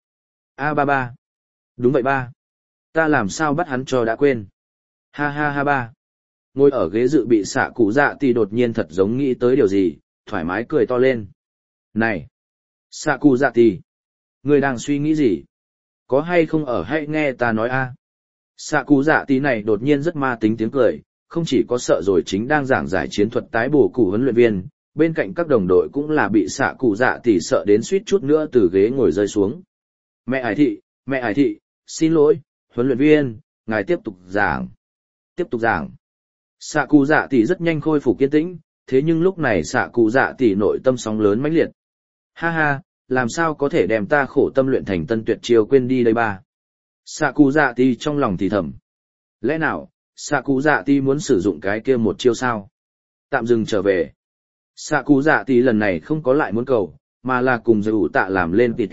A33. Đúng vậy ba. Ta làm sao bắt hắn cho đã quên. Ha ha ha ba. Ngồi ở ghế dự bị xạ cụ dạ tí đột nhiên thật giống nghĩ tới điều gì, thoải mái cười to lên. Này! Xạ cụ dạ tí. Người đang suy nghĩ gì? Có hay không ở hãy nghe ta nói a. Xạ cụ dạ tí này đột nhiên rất ma tính tiếng cười, không chỉ có sợ rồi chính đang giảng giải chiến thuật tái bổ củ huấn luyện viên, bên cạnh các đồng đội cũng là bị xạ cụ dạ tỷ sợ đến suýt chút nữa từ ghế ngồi rơi xuống. Mẹ Ải Thị, xin lỗi, huấn luyện viên, ngài tiếp tục giảng. Tiếp tục giảng. Xạ cụ dạ tỷ rất nhanh khôi phục kiên tĩnh, thế nhưng lúc này xạ cụ dạ tỷ nội tâm sóng lớn mãnh liệt. Ha ha, làm sao có thể đem ta khổ tâm luyện thành tân tuyệt chiêu quên đi đây ba. Xạ cụ dạ tỷ trong lòng thì thầm. Lẽ nào, xạ cụ dạ tỷ muốn sử dụng cái kia một chiêu sao? Tạm dừng trở về. Xạ cụ dạ tỷ lần này không có lại muốn cầu, mà là cùng giải ủ tạ làm lên tịt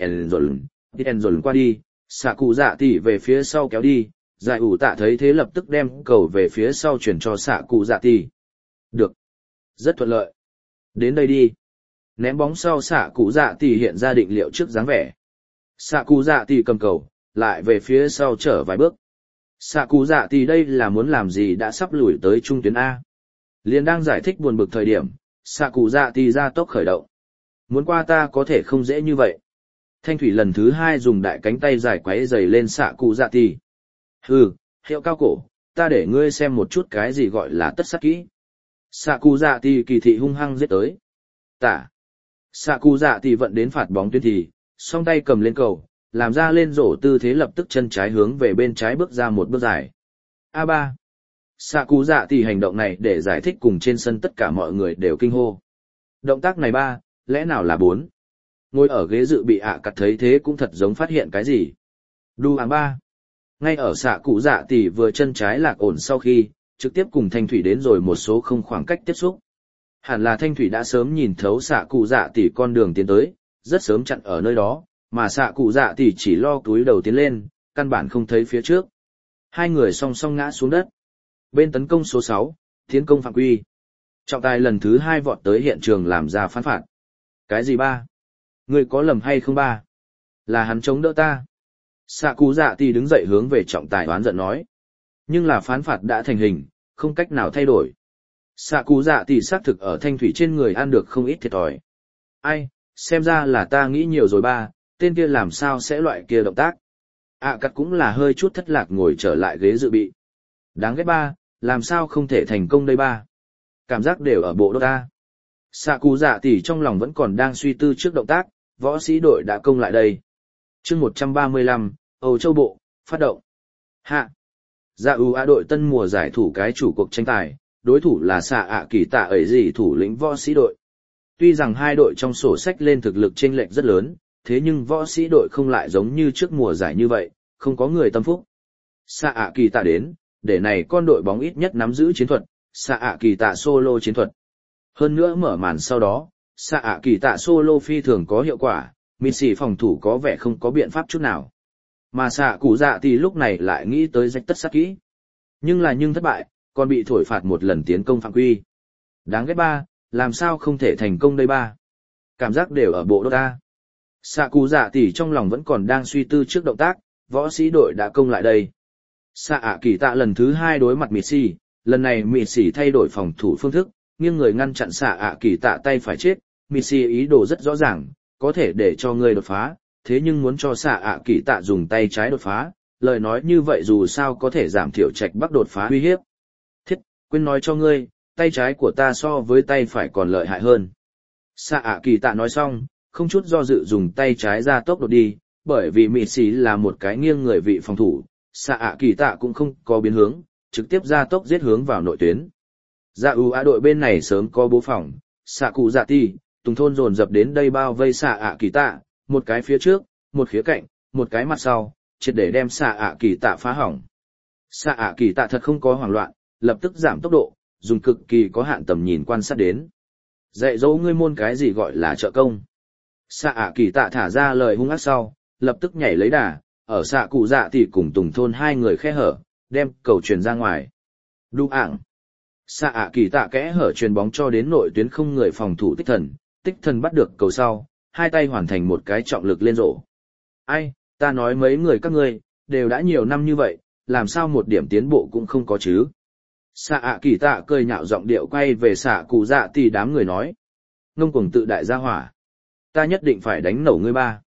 ẻn dồn qua đi, xạ cụ dạ tỷ về phía sau kéo đi, giải ủ tạ thấy thế lập tức đem cầu về phía sau chuyển cho xạ cụ dạ tỷ. Được. Rất thuận lợi. Đến đây đi. Ném bóng sau xạ cụ dạ tỷ hiện ra định liệu trước dáng vẻ. Xạ cụ dạ tỷ cầm cầu, lại về phía sau trở vài bước. Xạ cụ dạ tỷ đây là muốn làm gì đã sắp lùi tới trung tuyến A. Liên đang giải thích buồn bực thời điểm, xạ cụ dạ tỷ ra tốc khởi động. Muốn qua ta có thể không dễ như vậy. Thanh thủy lần thứ 2 dùng đại cánh tay dài quấy giày lên xạ cụ dạ tỷ. Hừ, hiệu cao cổ, ta để ngươi xem một chút cái gì gọi là tất sát kỹ. Xạ cụ dạ tỷ kỳ thị hung hăng giết tới. Tả. Xạ cụ dạ tỷ vận đến phạt bóng tuyến thì, song tay cầm lên cầu, làm ra lên rổ tư thế lập tức chân trái hướng về bên trái bước ra một bước dài. A3. Xạ cụ dạ tỷ hành động này để giải thích cùng trên sân tất cả mọi người đều kinh hô. Động tác này 3, lẽ nào là 4? Ngồi ở ghế dự bị cặt thấy thế cũng thật giống phát hiện cái gì. Đu áng 3. Ngay ở xạ cụ dạ tỷ vừa chân trái lạc ổn sau khi, trực tiếp cùng Thanh Thủy đến rồi một số không khoảng cách tiếp xúc. Hẳn là Thanh Thủy đã sớm nhìn thấu xạ cụ dạ tỷ con đường tiến tới, rất sớm chặn ở nơi đó, mà xạ cụ dạ tỷ chỉ lo túi đầu tiến lên, căn bản không thấy phía trước. Hai người song song ngã xuống đất. Bên tấn công số 6, tiến công phạm quy. Trọng tài lần thứ 2 vọt tới hiện trường làm ra phán phạt. Cái gì ba? Người có lầm hay không ba? Là hắn chống đỡ ta. Xạ cụ dạ tỷ đứng dậy hướng về trọng tài oán giận nói. Nhưng là phán phạt đã thành hình, không cách nào thay đổi. Xạ cụ dạ tỷ xác thực ở thanh thủy trên người ăn được không ít thiệt thòi. Ai, xem ra là ta nghĩ nhiều rồi ba, tên kia làm sao sẽ loại kia động tác. Cắt cũng là hơi chút thất lạc ngồi trở lại ghế dự bị. Đáng ghét ba, làm sao không thể thành công đây ba. Cảm giác đều ở bộ đô ta. Xạ cụ dạ tỷ trong lòng vẫn còn đang suy tư trước động tác, võ sĩ đội đã công lại đây. chương 135, Âu Châu Bộ, phát động. Hạ. Dạ đội tân mùa giải thủ cái chủ cuộc tranh tài, đối thủ là xạ kỳ tạ ấy gì thủ lĩnh võ sĩ đội. Tuy rằng hai đội trong sổ sách lên thực lực chênh lệch rất lớn, thế nhưng võ sĩ đội không lại giống như trước mùa giải như vậy, không có người tâm phúc. Xạ kỳ tạ đến, để này con đội bóng ít nhất nắm giữ chiến thuật, xạ kỳ tạ solo chiến thuật. Hơn nữa mở màn sau đó, xạ kỳ tạ solo phi thường có hiệu quả, Missy phòng thủ có vẻ không có biện pháp chút nào. Mà xạ cụ dạ thì lúc này lại nghĩ tới rách tất sát kỹ. Nhưng thất bại, còn bị thổi phạt một lần tiến công phạm quy. Đáng ghét ba, làm sao không thể thành công đây ba. Cảm giác đều ở bộ đô ta. Xạ cụ dạ thì trong lòng vẫn còn đang suy tư trước động tác, võ sĩ đội đã công lại đây. Xạ kỳ tạ lần thứ 2 đối mặt Missy, lần này Missy thay đổi phòng thủ phương thức, nghiêng người ngăn chặn xạ kỳ tạ tay phải chết. Missy ý đồ rất rõ ràng, có thể để cho người đột phá, thế nhưng muốn cho xạ kỳ tạ dùng tay trái đột phá, lời nói như vậy dù sao có thể giảm thiểu Trạch Bắc đột phá uy hiếp. Thiết, quên nói cho ngươi, tay trái của ta so với tay phải còn lợi hại hơn. Xạ kỳ tạ nói xong, không chút do dự dùng tay trái ra tốc đột đi, bởi vì Missy là một cái nghiêng người vị phòng thủ, xạ kỳ tạ cũng không có biến hướng, trực tiếp ra tốc giết hướng vào nội tuyến. Dạ đội bên này sớm có bố phòng, xạ cụ dạ ti, Tùng thôn dồn dập đến đây bao vây xạ kỳ tạ, một cái phía trước, một khía cạnh, một cái mặt sau, triệt để đem xạ kỳ tạ phá hỏng. Xạ kỳ tạ thật không có hoảng loạn, lập tức giảm tốc độ, dùng cực kỳ có hạn tầm nhìn quan sát đến. Dạy dỗ ngươi môn cái gì gọi là trợ công. Xạ kỳ tạ thả ra lời hung ác sau, lập tức nhảy lấy đà, ở xạ cụ dạ thì cùng Tùng thôn hai người khe hở, đem cầu truyền ra ngoài. Đu ảng. Xạ kỳ tạ kẽ hở truyền bóng cho đến nội tuyến không người phòng thủ tích thần bắt được cầu sau, hai tay hoàn thành một cái trọng lực lên rổ. Ai, ta nói mấy người các ngươi, đều đã nhiều năm như vậy, làm sao một điểm tiến bộ cũng không có chứ. Xạ kỳ tạ cười nhạo giọng điệu quay về xạ cụ dạ thì đám người nói. Ngông cuồng tự đại gia hỏa. Ta nhất định phải đánh nổ ngươi ba.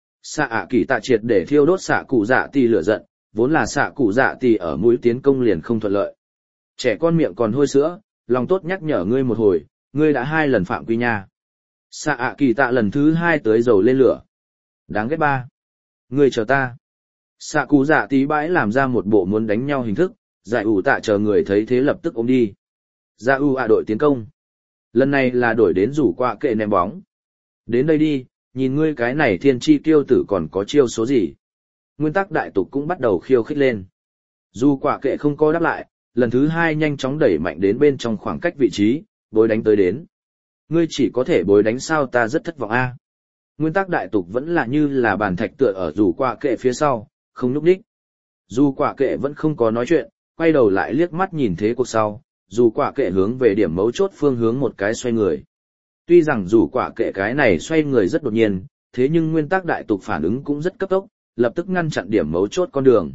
Xạ kỳ tạ triệt để thiêu đốt xạ cụ dạ thì lửa giận, vốn là xạ cụ dạ thì ở mũi tiến công liền không thuận lợi. Trẻ con miệng còn hôi sữa, lòng tốt nhắc nhở ngươi một hồi, ngươi đã 2 lần phạm quy nha. Xạ kỳ tạ lần thứ 2 tới dầu lên lửa. Đáng ghét ba. Ngươi chờ ta. Xạ cụ dạ tí bãi làm ra một bộ muốn đánh nhau hình thức, giải tạ chờ người thấy thế lập tức ôm đi. Dạ đội tiến công. Lần này là đổi đến rủ qua kệ ném bóng. Đến đây đi, nhìn ngươi cái này thiên chi tiêu tử còn có chiêu số gì. Nguyên tắc đại tục cũng bắt đầu khiêu khích lên. Dù quả kệ không có đáp lại, lần thứ 2 nhanh chóng đẩy mạnh đến bên trong khoảng cách vị trí, bối đánh tới đến. Ngươi chỉ có thể bối đánh sao, ta rất thất vọng a. Nguyên tắc đại tục vẫn là như là bàn thạch tựa ở dù quả kệ phía sau, không nhúc nhích. Dù quả kệ vẫn không có nói chuyện, quay đầu lại liếc mắt nhìn thế cuộc sau, dù quả kệ hướng về điểm mấu chốt phương hướng một cái xoay người. Tuy rằng dù quả kệ cái này xoay người rất đột nhiên, thế nhưng nguyên tắc đại tục phản ứng cũng rất cấp tốc, lập tức ngăn chặn điểm mấu chốt con đường.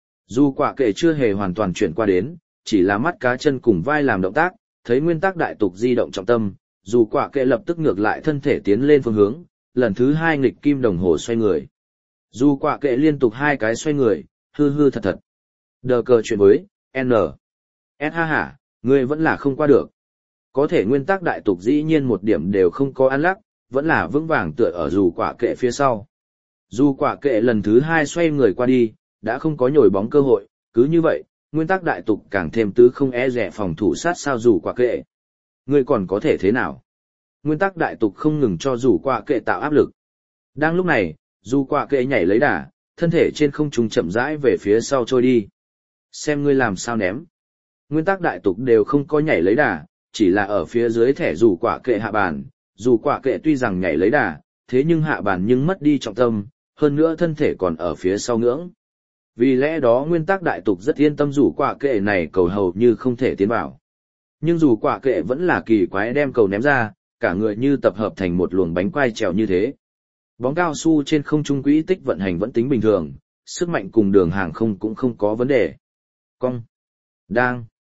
Dù quả kệ chưa hề hoàn toàn chuyển qua đến, chỉ là mắt cá chân cùng vai làm động tác, thấy nguyên tắc đại tục di động trọng tâm, dù quả kệ lập tức ngược lại thân thể tiến lên phương hướng, lần thứ 2 nghịch kim đồng hồ xoay người. Dù quả kệ liên tục 2 cái xoay người, hư thật thật. Đờ cờ chuyện với, N. S ha hả, ngươi vẫn là không qua được. Có thể nguyên tắc đại tục dĩ nhiên một điểm đều không có ăn lắc, vẫn là vững vàng tựa ở dù quả kệ phía sau. Dù quả kệ lần thứ 2 xoay người qua đi, đã không có nhồi bóng cơ hội, cứ như vậy, nguyên tắc đại tục càng thêm tứ không e rẻ phòng thủ sát sao dù quả kệ. Ngươi còn có thể thế nào? Nguyên tắc đại tục không ngừng cho dù quả kệ tạo áp lực. Đang lúc này, dù quả kệ nhảy lấy đà, thân thể trên không trung chậm rãi về phía sau trôi đi. Xem ngươi làm sao ném. Nguyên tắc đại tục đều không có nhảy lấy đà, chỉ là ở phía dưới thẻ dù quả kệ hạ bàn. Dù quả kệ tuy rằng nhảy lấy đà, thế nhưng hạ bàn nhưng mất đi trọng tâm, hơn nữa thân thể còn ở phía sau ngưỡng. Vì lẽ đó nguyên tắc đại tục rất yên tâm dù quả kệ này cầu hầu như không thể tiến vào. Nhưng dù quả kệ vẫn là kỳ quái đem cầu ném ra, cả người như tập hợp thành một luồng bánh quai trèo như thế. Bóng cao su trên không trung quỹ tích vận hành vẫn tính bình thường, sức mạnh cùng đường hàng không cũng không có vấn đề. Cong. Đang.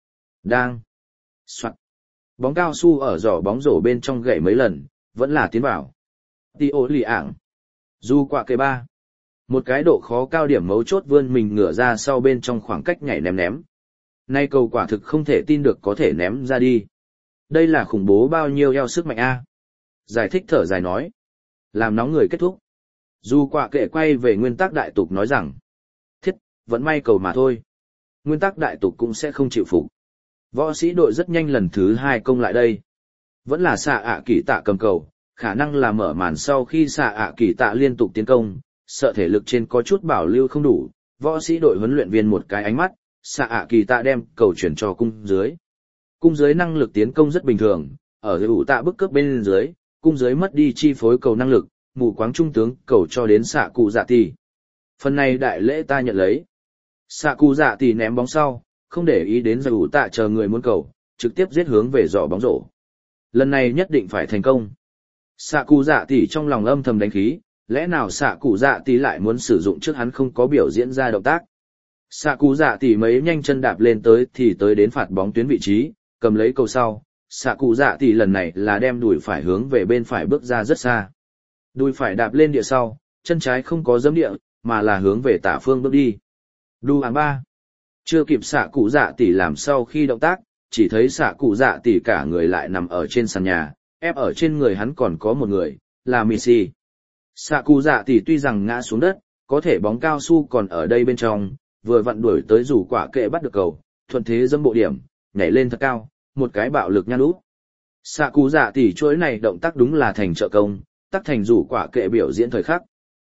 Đang. Soạt. Bóng cao su ở giỏ bóng rổ bên trong gậy mấy lần, vẫn là tiến vào. Tio lì ảng. Du quả cây ba. Một cái độ khó cao điểm mấu chốt vươn mình ngửa ra sau bên trong khoảng cách nhảy ném. Nay cầu quả thực không thể tin được có thể ném ra đi. Đây là khủng bố bao nhiêu eo sức mạnh a. Giải thích thở dài nói. Làm nóng người kết thúc. Du quả kệ quay về nguyên tắc đại tục nói rằng. Thiết, vẫn may cầu mà thôi. Nguyên tắc đại tục cũng sẽ không chịu phục. Võ sĩ đội rất nhanh lần thứ 2 công lại đây. Vẫn là xạ ạ kỳ tạ cầm cầu, khả năng là mở màn sau khi xạ ạ kỳ tạ liên tục tiến công, sợ thể lực trên có chút bảo lưu không đủ, võ sĩ đội huấn luyện viên một cái ánh mắt, xạ ạ kỳ tạ đem cầu chuyển cho cung dưới. Cung dưới năng lực tiến công rất bình thường, ở ủ tạ bức cướp bên dưới, cung dưới mất đi chi phối cầu năng lực, mù quáng trung tướng cầu cho đến xạ cụ dạ tỷ. Phần này đại lễ ta nhận lấy. Xạ cụ dạ tỷ ném bóng sau, không để ý đến ủ tạ chờ người muốn cầu, trực tiếp giết hướng về giỏ bóng rổ. Lần này nhất định phải thành công. Xạ cụ dạ tỷ trong lòng âm thầm đánh khí, lẽ nào xạ cụ dạ tỷ lại muốn sử dụng trước hắn không có biểu diễn ra động tác. Xạ cụ dạ tỷ mấy nhanh chân đạp lên tới thì tới đến phạt bóng tuyến vị trí, cầm lấy cầu sau. Xạ cụ dạ tỷ lần này là đem đùi phải hướng về bên phải bước ra rất xa. Đùi phải đạp lên địa sau, chân trái không có giẫm địa, mà là hướng về tả phương bước đi. Đu hàng 3. Chưa kịp xạ cụ dạ tỷ làm sau khi động tác, chỉ thấy xạ cụ dạ tỷ cả người lại nằm ở trên sàn nhà, ép ở trên người hắn còn có một người, là Missy. Xạ cụ dạ tỷ tuy rằng ngã xuống đất, có thể bóng cao su còn ở đây bên trong, vừa vặn đuổi tới rủ quả kệ bắt được cầu, thuận thế dâm bộ điểm, nhảy lên thật cao, một cái bạo lực nhăn úp. Xạ cụ dạ tỷ chuỗi này động tác đúng là thành trợ công, tác thành rủ quả kệ biểu diễn thời khắc.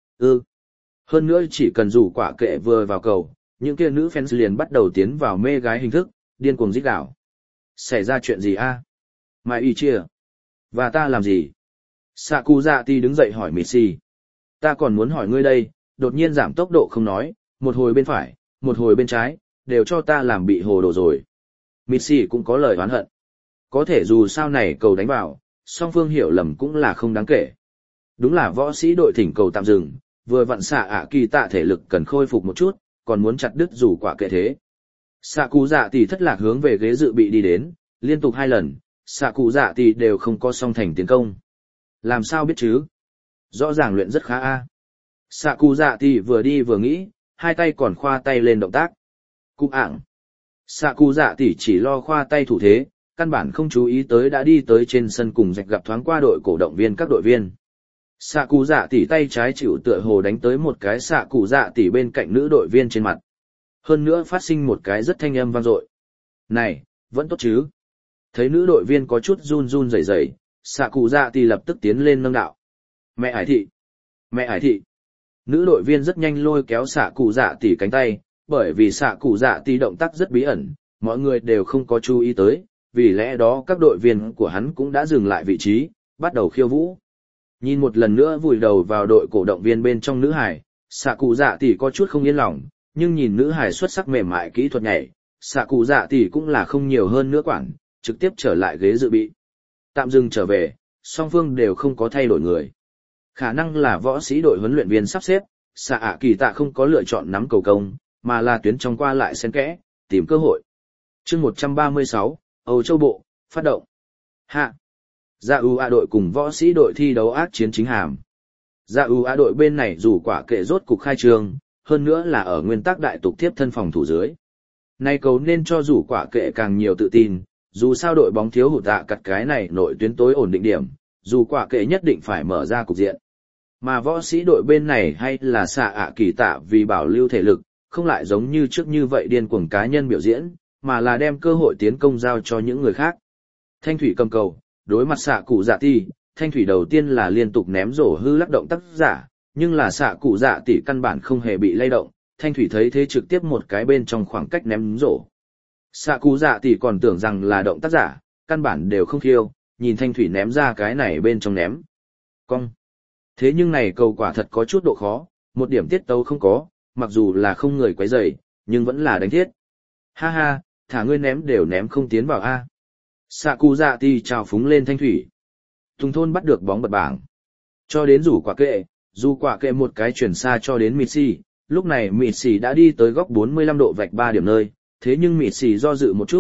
Hơn nữa chỉ cần rủ quả kệ vừa vào cầu, những kia nữ fans liền bắt đầu tiến vào mê gái hình thức, điên cuồng rít gào. Xảy ra chuyện gì a? Mai y chia. Và ta làm gì? Xạ cụ dạ tỷ đứng dậy hỏi Missy. Ta còn muốn hỏi ngươi đây, đột nhiên giảm tốc độ không nói, một hồi bên phải, một hồi bên trái, đều cho ta làm bị hồ đồ rồi. Missy cũng có lời oán hận. Có thể dù sao này cầu đánh vào, song phương hiểu lầm cũng là không đáng kể. Đúng là võ sĩ đội thỉnh cầu tạm dừng, vừa vặn xạ ạ kỳ tạ thể lực cần khôi phục một chút, còn muốn chặt đứt rủ quả kệ thế. Xạ cụ dạ tỷ thất lạc hướng về ghế dự bị đi đến, liên tục 2 lần, xạ cụ dạ tỷ đều không có song thành tiến công. Làm sao biết chứ? Rõ ràng luyện rất khá a. Xạ cụ dạ tỷ vừa đi vừa nghĩ, hai tay còn khoa tay lên động tác. Cục ảng. Xạ cụ dạ tỷ chỉ lo khoa tay thủ thế, căn bản không chú ý tới đã đi tới trên sân cùng rạch gặp thoáng qua đội cổ động viên các đội viên. Xạ cụ dạ tỷ tay trái chịu tựa hồ đánh tới một cái xạ cụ dạ tỷ bên cạnh nữ đội viên trên mặt. Hơn nữa phát sinh một cái rất thanh âm vang dội. Này, vẫn tốt chứ? Thấy nữ đội viên có chút run run rẩy rẩy, xạ cụ dạ tỷ lập tức tiến lên nâng đạo. Mẹ ải thị! Mẹ ải thị! Nữ đội viên rất nhanh lôi kéo xạ cụ dạ tỷ cánh tay, bởi vì xạ cụ dạ tỷ động tác rất bí ẩn, mọi người đều không có chú ý tới, vì lẽ đó các đội viên của hắn cũng đã dừng lại vị trí, bắt đầu khiêu vũ. Nhìn một lần nữa vùi đầu vào đội cổ động viên bên trong nữ hải, xạ cụ dạ tỷ có chút không yên lòng, nhưng nhìn nữ hải xuất sắc mềm mại kỹ thuật nhảy, xạ cụ dạ tỷ cũng là không nhiều hơn nữa quản, trực tiếp trở lại ghế dự bị. Tạm dừng trở về, song phương đều không có thay đổi người. Khả năng là võ sĩ đội huấn luyện viên sắp xếp, xạ ạ kỳ tạ không có lựa chọn nắm cầu công, mà là tuyến trong qua lại xen kẽ, tìm cơ hội. Chương 136, Âu Châu Bộ, phát động. Hạ. Dạ U-A đội cùng võ sĩ đội thi đấu ác chiến chính hàm. Dạ U-A đội bên này dù quả kệ rốt cục khai trường, hơn nữa là ở nguyên tắc đại tục tiếp thân phòng thủ dưới. Nay cầu nên cho dù quả kệ càng nhiều tự tin, dù sao đội bóng thiếu hụt tạ cặt cái này nội tuyến tối ổn định điểm, dù quả kệ nhất định phải mở ra cục diện. Mà võ sĩ đội bên này hay là xạ ạ kỳ tạ vì bảo lưu thể lực, không lại giống như trước như vậy điên cuồng cá nhân biểu diễn, mà là đem cơ hội tiến công giao cho những người khác. Thanh thủy cầm cầu, đối mặt xạ cụ dạ tỷ, thanh thủy đầu tiên là liên tục ném rổ hư lắc động tác giả, nhưng là xạ cụ dạ tỷ căn bản không hề bị lay động, thanh thủy thấy thế trực tiếp một cái bên trong khoảng cách ném rổ. Xạ cụ dạ tỷ còn tưởng rằng là động tác giả, căn bản đều không khiêu, nhìn thanh thủy ném ra cái này bên trong ném. Cong. Thế nhưng này cầu quả thật có chút độ khó, một điểm tiết tấu không có, mặc dù là không người quấy rầy, nhưng vẫn là đánh thiết. Ha ha, thả ngươi ném đều ném không tiến vào a. Xạ cụ dạ tỷ trào phúng lên thanh thủy. Tùng thôn bắt được bóng bật bảng. Cho đến rủ quả kệ, dù quả kệ một cái chuyển xa cho đến Missy, lúc này Missy đã đi tới góc 45 độ vạch 3 điểm nơi, thế nhưng Missy do dự một chút,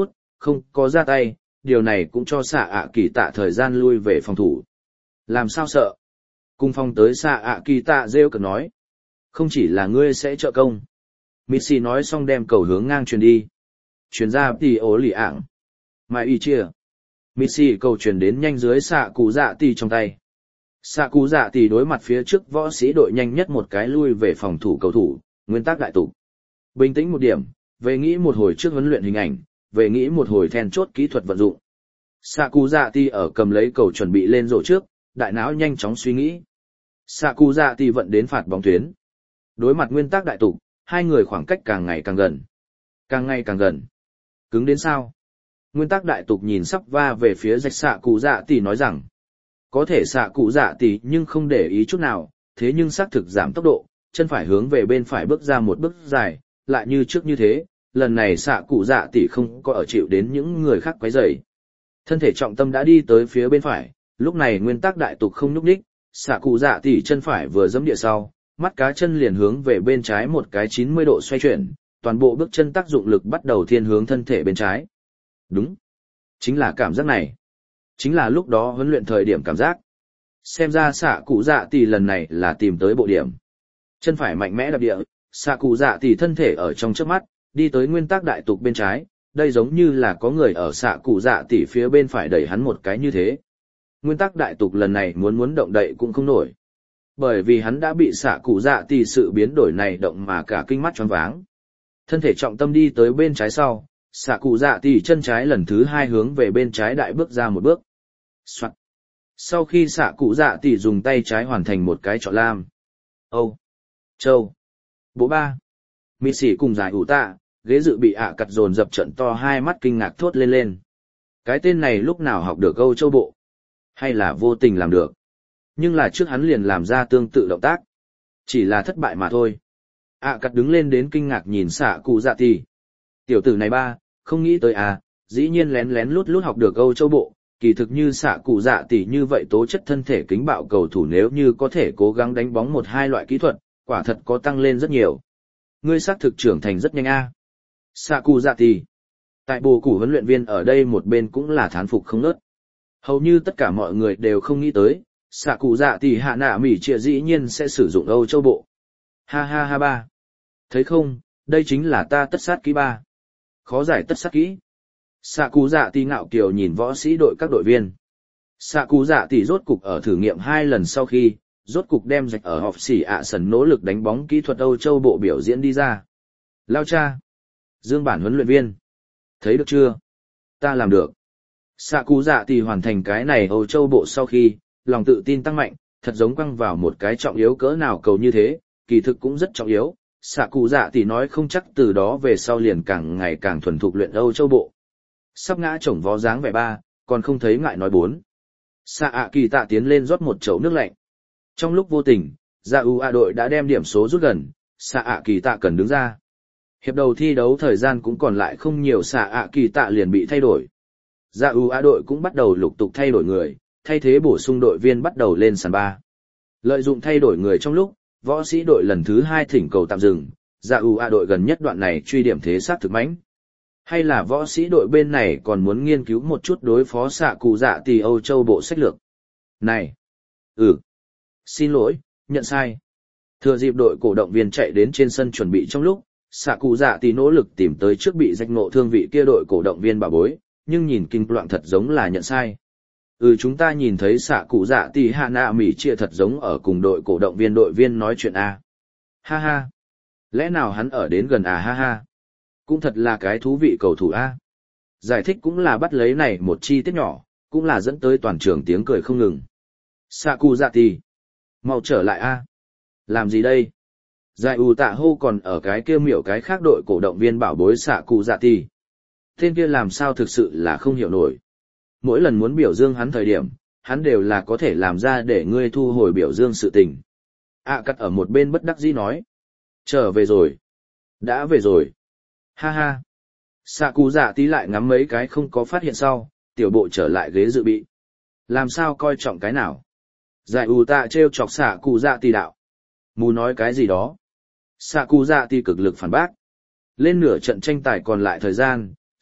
không có ra tay, điều này cũng cho xạ ạ kỳ tạ thời gian lui về phòng thủ. Làm sao sợ? Cung phong tới xạ ạ kỳ tạ rêu cực nói. Không chỉ là ngươi sẽ trợ công. Missy nói xong đem cầu hướng ngang truyền đi. Truyền ra tỷ ố lì ảng. Mai y chia. Missy cầu truyền đến nhanh dưới xạ cụ dạ tỷ trong tay. Xạ cụ dạ tỷ đối mặt phía trước võ sĩ đội nhanh nhất một cái lui về phòng thủ cầu thủ, nguyên tắc đại tục. Bình tĩnh một điểm, về nghĩ một hồi trước huấn luyện hình ảnh, về nghĩ một hồi then chốt kỹ thuật vận dụng. Xạ cụ dạ tỷ ở cầm lấy cầu chuẩn bị lên rổ trước, đại não nhanh chóng suy nghĩ. Xạ cụ dạ tỷ vận đến phạt bóng tuyến. Đối mặt nguyên tắc đại tục, hai người khoảng cách càng ngày càng gần. Càng ngày càng gần. Cứng đến sao? Nguyên tắc đại tục nhìn sắp va về phía rạch xạ cụ dạ tỷ nói rằng. Có thể xạ cụ dạ tỷ nhưng không để ý chút nào, thế nhưng xác thực giảm tốc độ, chân phải hướng về bên phải bước ra một bước dài, lại như trước như thế, lần này xạ cụ dạ tỷ không có ở chịu đến những người khác quấy rầy. Thân thể trọng tâm đã đi tới phía bên phải, lúc này nguyên tắc đại tục không nhúc nhích, xạ cụ dạ tỷ chân phải vừa giẫm địa sau, mắt cá chân liền hướng về bên trái một cái 90 độ xoay chuyển, toàn bộ bước chân tác dụng lực bắt đầu thiên hướng thân thể bên trái. Đúng. Chính là cảm giác này. Chính là lúc đó huấn luyện thời điểm cảm giác. Xem ra xạ cụ dạ tỷ lần này là tìm tới bộ điểm. Chân phải mạnh mẽ đạp địa, xạ cụ dạ tỷ thân thể ở trong trước mắt, đi tới nguyên tắc đại tục bên trái, đây giống như là có người ở xạ cụ dạ tỷ phía bên phải đẩy hắn một cái như thế. Nguyên tắc đại tục lần này muốn động đậy cũng không nổi. Bởi vì hắn đã bị xạ cụ dạ tỷ sự biến đổi này động mà cả kinh mắt choáng váng. Thân thể trọng tâm đi tới bên trái sau, xạ cụ dạ tỷ chân trái lần thứ hai hướng về bên trái đại bước ra một bước. Soạn. Sau khi xạ cụ dạ tỷ dùng tay trái hoàn thành một cái chọn lam. Âu. Châu. Bộ ba. Mị sĩ cùng giải ủ tạ, ghế dự bị ạ cặt dồn dập trận to hai mắt kinh ngạc thốt lên lên. Cái tên này lúc nào học được Âu Châu bộ? Hay là vô tình làm được? Nhưng là trước hắn liền làm ra tương tự động tác. Chỉ là thất bại mà thôi. ạ cặt đứng lên đến kinh ngạc nhìn xạ cụ dạ tỷ. Tiểu tử này ba, không nghĩ tới à, dĩ nhiên lén lén lút lút học được Âu Châu bộ. Kỳ thực như xạ cụ dạ tỷ như vậy tố chất thân thể kính bạo cầu thủ nếu như có thể cố gắng đánh bóng một hai loại kỹ thuật, quả thật có tăng lên rất nhiều. Ngươi xác thực trưởng thành rất nhanh a. Xạ cụ dạ tỷ. Tại bồ củ huấn luyện viên ở đây một bên cũng là thán phục không ngớt. Hầu như tất cả mọi người đều không nghĩ tới, xạ cụ dạ tỷ hạ nạ mỉ trịa dĩ nhiên sẽ sử dụng Âu Châu bộ. Ha ha ha ba. Thấy không, đây chính là ta tất sát kỹ ba. Khó giải tất sát kỹ. Xạ cụ dạ tỷ ngạo kiều nhìn võ sĩ đội các đội viên. Xạ cụ dạ tỷ rốt cục ở thử nghiệm 2 lần sau khi, rốt cục đem rạch ở họp xỉ ạ sần nỗ lực đánh bóng kỹ thuật Âu Châu bộ biểu diễn đi ra. Lao cha. Dương bản huấn luyện viên. Thấy được chưa? Ta làm được. Xạ cụ dạ tỷ hoàn thành cái này Âu Châu bộ sau khi, lòng tự tin tăng mạnh, thật giống quăng vào một cái trọng yếu cỡ nào cầu như thế, kỳ thực cũng rất trọng yếu. Xạ cụ dạ tỷ nói không chắc từ đó về sau liền càng ngày càng thuần thục luyện Âu Châu bộ. Sắp ngã chổng vó dáng vẻ ba, còn không thấy ngại nói bốn. Xạ ạ kỳ tạ tiến lên rót một chậu nước lạnh. Trong lúc vô tình, dạ u a đội đã đem điểm số rút gần, xạ ạ kỳ tạ cần đứng ra. Hiệp đầu thi đấu thời gian cũng còn lại không nhiều, xạ ạ kỳ tạ liền bị thay đổi. Dạ u a đội cũng bắt đầu lục tục thay đổi người, thay thế bổ sung đội viên bắt đầu lên sàn ba. Lợi dụng thay đổi người trong lúc, võ sĩ đội lần thứ 2 thỉnh cầu tạm dừng, dạ u a đội gần nhất đoạn này truy điểm thế sát thực mãnh. Hay là võ sĩ đội bên này còn muốn nghiên cứu một chút đối phó xạ cụ dạ tỷ Âu Châu bộ sách lược. Này! Xin lỗi, nhận sai. Thừa dịp đội cổ động viên chạy đến trên sân chuẩn bị trong lúc, xạ cụ dạ tỷ nỗ lực tìm tới trước bị rách ngộ thương vị kia đội cổ động viên bà bối, nhưng nhìn kinh loạn thật giống là nhận sai. Chúng ta nhìn thấy xạ cụ dạ tỷ hạ nạ mỉ chia thật giống ở cùng đội cổ động viên nói chuyện a. Ha ha! Lẽ nào hắn ở đến gần à ha ha? Cũng thật là cái thú vị cầu thủ A. Giải thích cũng là bắt lấy này một chi tiết nhỏ, cũng là dẫn tới toàn trường tiếng cười không ngừng. Xạ cụ dạ tỷ, mau trở lại A. Làm gì đây? Giải ủ tạ hô còn ở cái kia miểu cái khác đội cổ động viên bảo bối xạ cụ dạ tỷ. Tên kia làm sao thực sự là không hiểu nổi. Mỗi lần muốn biểu dương hắn thời điểm, hắn đều là có thể làm ra để ngươi thu hồi biểu dương sự tình. Cắt ở một bên bất đắc dĩ nói. Trở về rồi. Đã về rồi. Ha ha. Xạ cụ dạ tí lại ngắm mấy cái không có phát hiện sau, tiểu bộ trở lại ghế dự bị. Làm sao coi trọng cái nào? Giải ủ tạ trêu chọc xạ cụ dạ tí đạo. Mù nói cái gì đó? Xạ cụ dạ tí cực lực phản bác. Lên nửa trận tranh tài còn lại thời gian,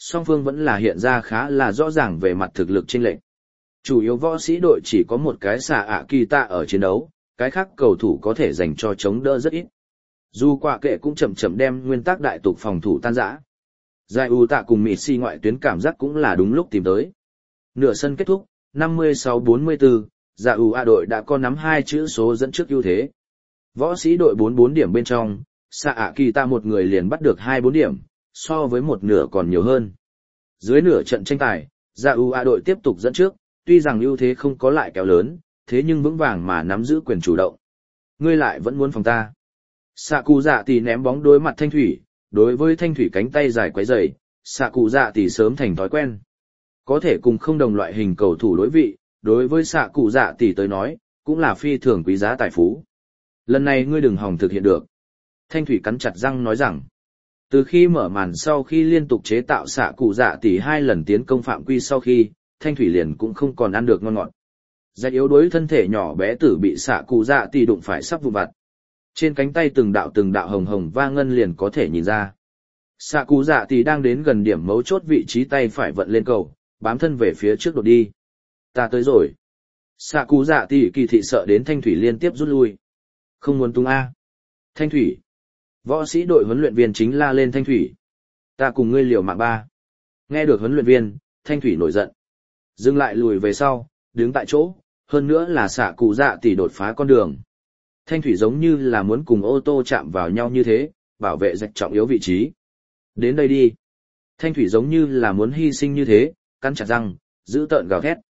song phương vẫn là hiện ra khá là rõ ràng về mặt thực lực chênh lệch. Chủ yếu võ sĩ đội chỉ có một cái xạ ạ kỳ tạ ở chiến đấu, cái khác cầu thủ có thể dành cho chống đỡ rất ít. Dù quả kệ cũng chậm chậm đem nguyên tắc đại tục phòng thủ tan rã. Giải ủ tạ cùng mịt xì ngoại tuyến cảm giác cũng là đúng lúc tìm tới. Nửa sân kết thúc, 56-44, Dạ ủ ạ đội đã có nắm 2 chữ số dẫn trước ưu thế. Võ sĩ đội 44 điểm bên trong, xạ ạ kỳ tạ một người liền bắt được 24 điểm, so với một nửa còn nhiều hơn. Dưới nửa trận tranh tài, Dạ ủ ạ đội tiếp tục dẫn trước, tuy rằng ưu thế không có lại kéo lớn, thế nhưng vững vàng mà nắm giữ quyền chủ động. Ngươi lại vẫn muốn phòng ta. Xạ cụ dạ tỷ ném bóng đối mặt Thanh Thủy, đối với Thanh Thủy cánh tay dài quấy dày, xạ cụ dạ tỷ sớm thành thói quen. Có thể cùng không đồng loại hình cầu thủ đối vị, đối với xạ cụ dạ tỷ tới nói, cũng là phi thường quý giá tài phú. Lần này ngươi đừng hòng thực hiện được. Thanh Thủy cắn chặt răng nói rằng, từ khi mở màn sau khi liên tục chế tạo xạ cụ dạ tỷ 2 lần tiến công phạm quy sau khi, Thanh Thủy liền cũng không còn ăn được ngon ngọt. Giải yếu đuối thân thể nhỏ bé tử bị xạ cụ dạ tỷ đụng phải sắp vụn vặt. Trên cánh tay từng đạo hồng hồng va ngân liền có thể nhìn ra. Xạ cụ dạ tỷ đang đến gần điểm mấu chốt vị trí tay phải vận lên cầu, bám thân về phía trước đột đi. Ta tới rồi. Xạ cụ dạ tỷ kỳ thị sợ đến Thanh Thủy liên tiếp rút lui. Không muốn tung A. Thanh Thủy. Võ sĩ đội huấn luyện viên chính la lên Thanh Thủy. Ta cùng ngươi liều mạng ba. Nghe được huấn luyện viên, Thanh Thủy nổi giận. Dừng lại lùi về sau, đứng tại chỗ, hơn nữa là xạ cụ dạ tỷ đột phá con đường. Thanh Thủy giống như là muốn cùng ô tô chạm vào nhau như thế, bảo vệ rạch trọng yếu vị trí. Đến đây đi. Thanh Thủy giống như là muốn hy sinh như thế, cắn chặt răng, giữ tợn gào thét.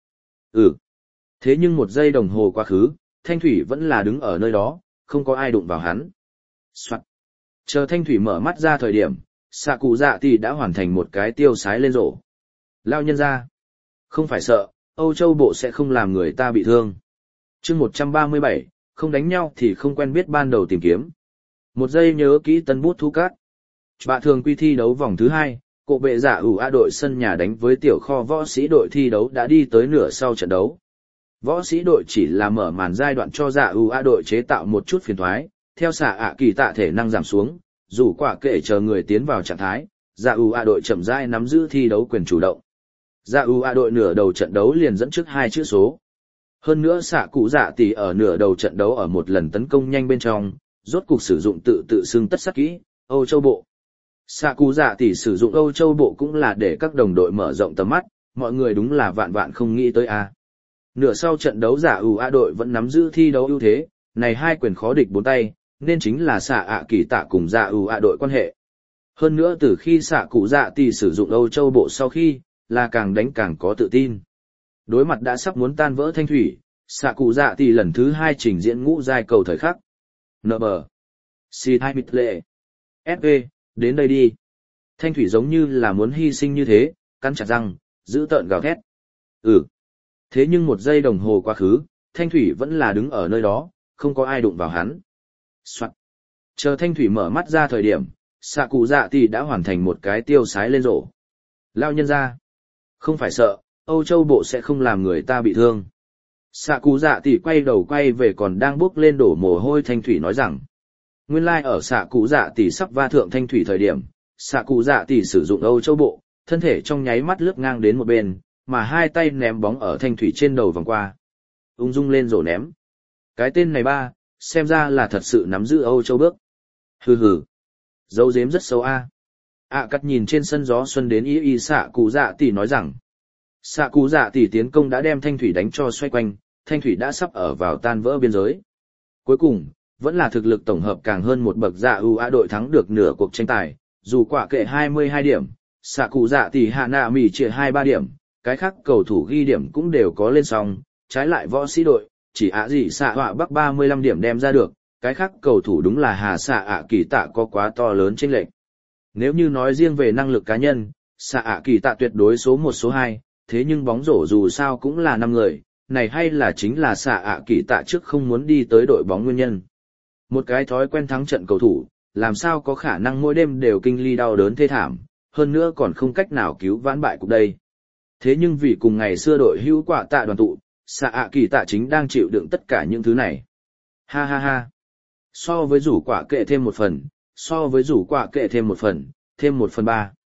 Thế nhưng 1 giây đồng hồ quá khứ, Thanh Thủy vẫn là đứng ở nơi đó, không có ai đụng vào hắn. Soạn. Chờ Thanh Thủy mở mắt ra thời điểm, xạ cụ dạ tỷ đã hoàn thành một cái tiêu sái lên rổ. Lao nhân ra. Không phải sợ, Âu Châu bộ sẽ không làm người ta bị thương. Chương 137, không đánh nhau thì không quen biết ban đầu tìm kiếm. 1 giây nhớ kỹ tân bút thu cát. Bạ thường quy thi đấu vòng thứ 2, cộ bệ dạ ủ a đội sân nhà đánh với tiểu kho võ sĩ đội thi đấu đã đi tới nửa sau trận đấu. Võ sĩ đội chỉ là mở màn giai đoạn cho dạ ủ a đội chế tạo một chút phiền thoái, theo xạ ạ kỳ tạ thể năng giảm xuống, dù quả kệ chờ người tiến vào trạng thái, dạ ủ a đội chậm rãi nắm giữ thi đấu quyền chủ động. Dạ ủ a đội nửa đầu trận đấu liền dẫn trước 2 chữ số. Hơn nữa xạ cụ dạ tỷ ở nửa đầu trận đấu ở một lần tấn công nhanh bên trong, rốt cuộc sử dụng tự xưng tất sắc kỹ, Âu Châu bộ. Xạ cụ dạ tỷ sử dụng Âu Châu bộ cũng là để các đồng đội mở rộng tầm mắt, mọi người đúng là vạn vạn không nghĩ tới a. Nửa sau trận đấu dạ ủ a đội vẫn nắm giữ thi đấu ưu thế, này 2 quyền khó địch 4 tay, nên chính là xạ ạ kỳ tạ cùng dạ ủ a đội quan hệ. Hơn nữa từ khi xạ cụ dạ tỷ sử dụng Âu Châu bộ sau khi, là càng đánh càng có tự tin. Đối mặt đã sắp muốn tan vỡ Thanh Thủy, xạ cụ dạ tỷ lần thứ 2 trình diễn ngũ giai cầu thời khắc. NB. C2 mịt lệ. FE, đến đây đi. Thanh Thủy giống như là muốn hy sinh như thế, cắn chặt răng, giữ tợn gào thét. Thế nhưng 1 giây đồng hồ quá khứ, Thanh Thủy vẫn là đứng ở nơi đó, không có ai đụng vào hắn. Soạn. Chờ Thanh Thủy mở mắt ra thời điểm, xạ cụ dạ tỷ đã hoàn thành một cái tiêu sái lên rổ. Lao nhân ra. Không phải sợ, Âu Châu bộ sẽ không làm người ta bị thương. Xạ cụ dạ tỷ quay đầu quay về còn đang bước lên đổ mồ hôi Thanh Thủy nói rằng. Nguyên lai ở xạ cụ dạ tỷ sắp va thượng Thanh Thủy thời điểm, xạ cụ dạ tỷ sử dụng Âu Châu bộ, thân thể trong nháy mắt lướt ngang đến một bên, mà 2 tay ném bóng ở Thanh Thủy trên đầu vòng qua. Ung dung lên rổ ném. Cái tên này ba, xem ra là thật sự nắm giữ Âu Châu bước. Hừ hừ. Dấu dếm rất xấu a. Cắt nhìn trên sân gió xuân đến y xạ cụ dạ tỷ nói rằng. Xạ cụ dạ tỷ tiến công đã đem Thanh Thủy đánh cho xoay quanh, Thanh Thủy đã sắp ở vào tan vỡ biên giới. Cuối cùng, vẫn là thực lực tổng hợp càng hơn một bậc dạ ủ a đội thắng được nửa cuộc tranh tài, dù quả kệ 22 điểm, xạ cụ dạ tỷ hạ nạ mỉ chia 23 điểm, cái khác cầu thủ ghi điểm cũng đều có lên song, trái lại võ sĩ đội, chỉ ạ gì xạ họa bắc 35 điểm đem ra được, cái khác cầu thủ đúng là hà xạ ạ kỳ tạ có quá to lớn chênh lệch. Nếu như nói riêng về năng lực cá nhân, xạ ạ kỳ tạ tuyệt đối số 1 số 2, thế nhưng bóng rổ dù sao cũng là 5 người, này hay là chính là xạ ạ kỳ tạ trước không muốn đi tới đội bóng nguyên nhân. Một cái thói quen thắng trận cầu thủ, làm sao có khả năng mỗi đêm đều kinh ly đau đớn thê thảm, hơn nữa còn không cách nào cứu vãn bại cục đây. Thế nhưng vì cùng ngày xưa đội hữu quả tạ đoàn tụ, xạ ạ kỳ tạ chính đang chịu đựng tất cả những thứ này. Ha ha ha. So với rủ quả kệ thêm 1 phần, so với rủ quả kệ thêm 1 phần, thêm 1/3.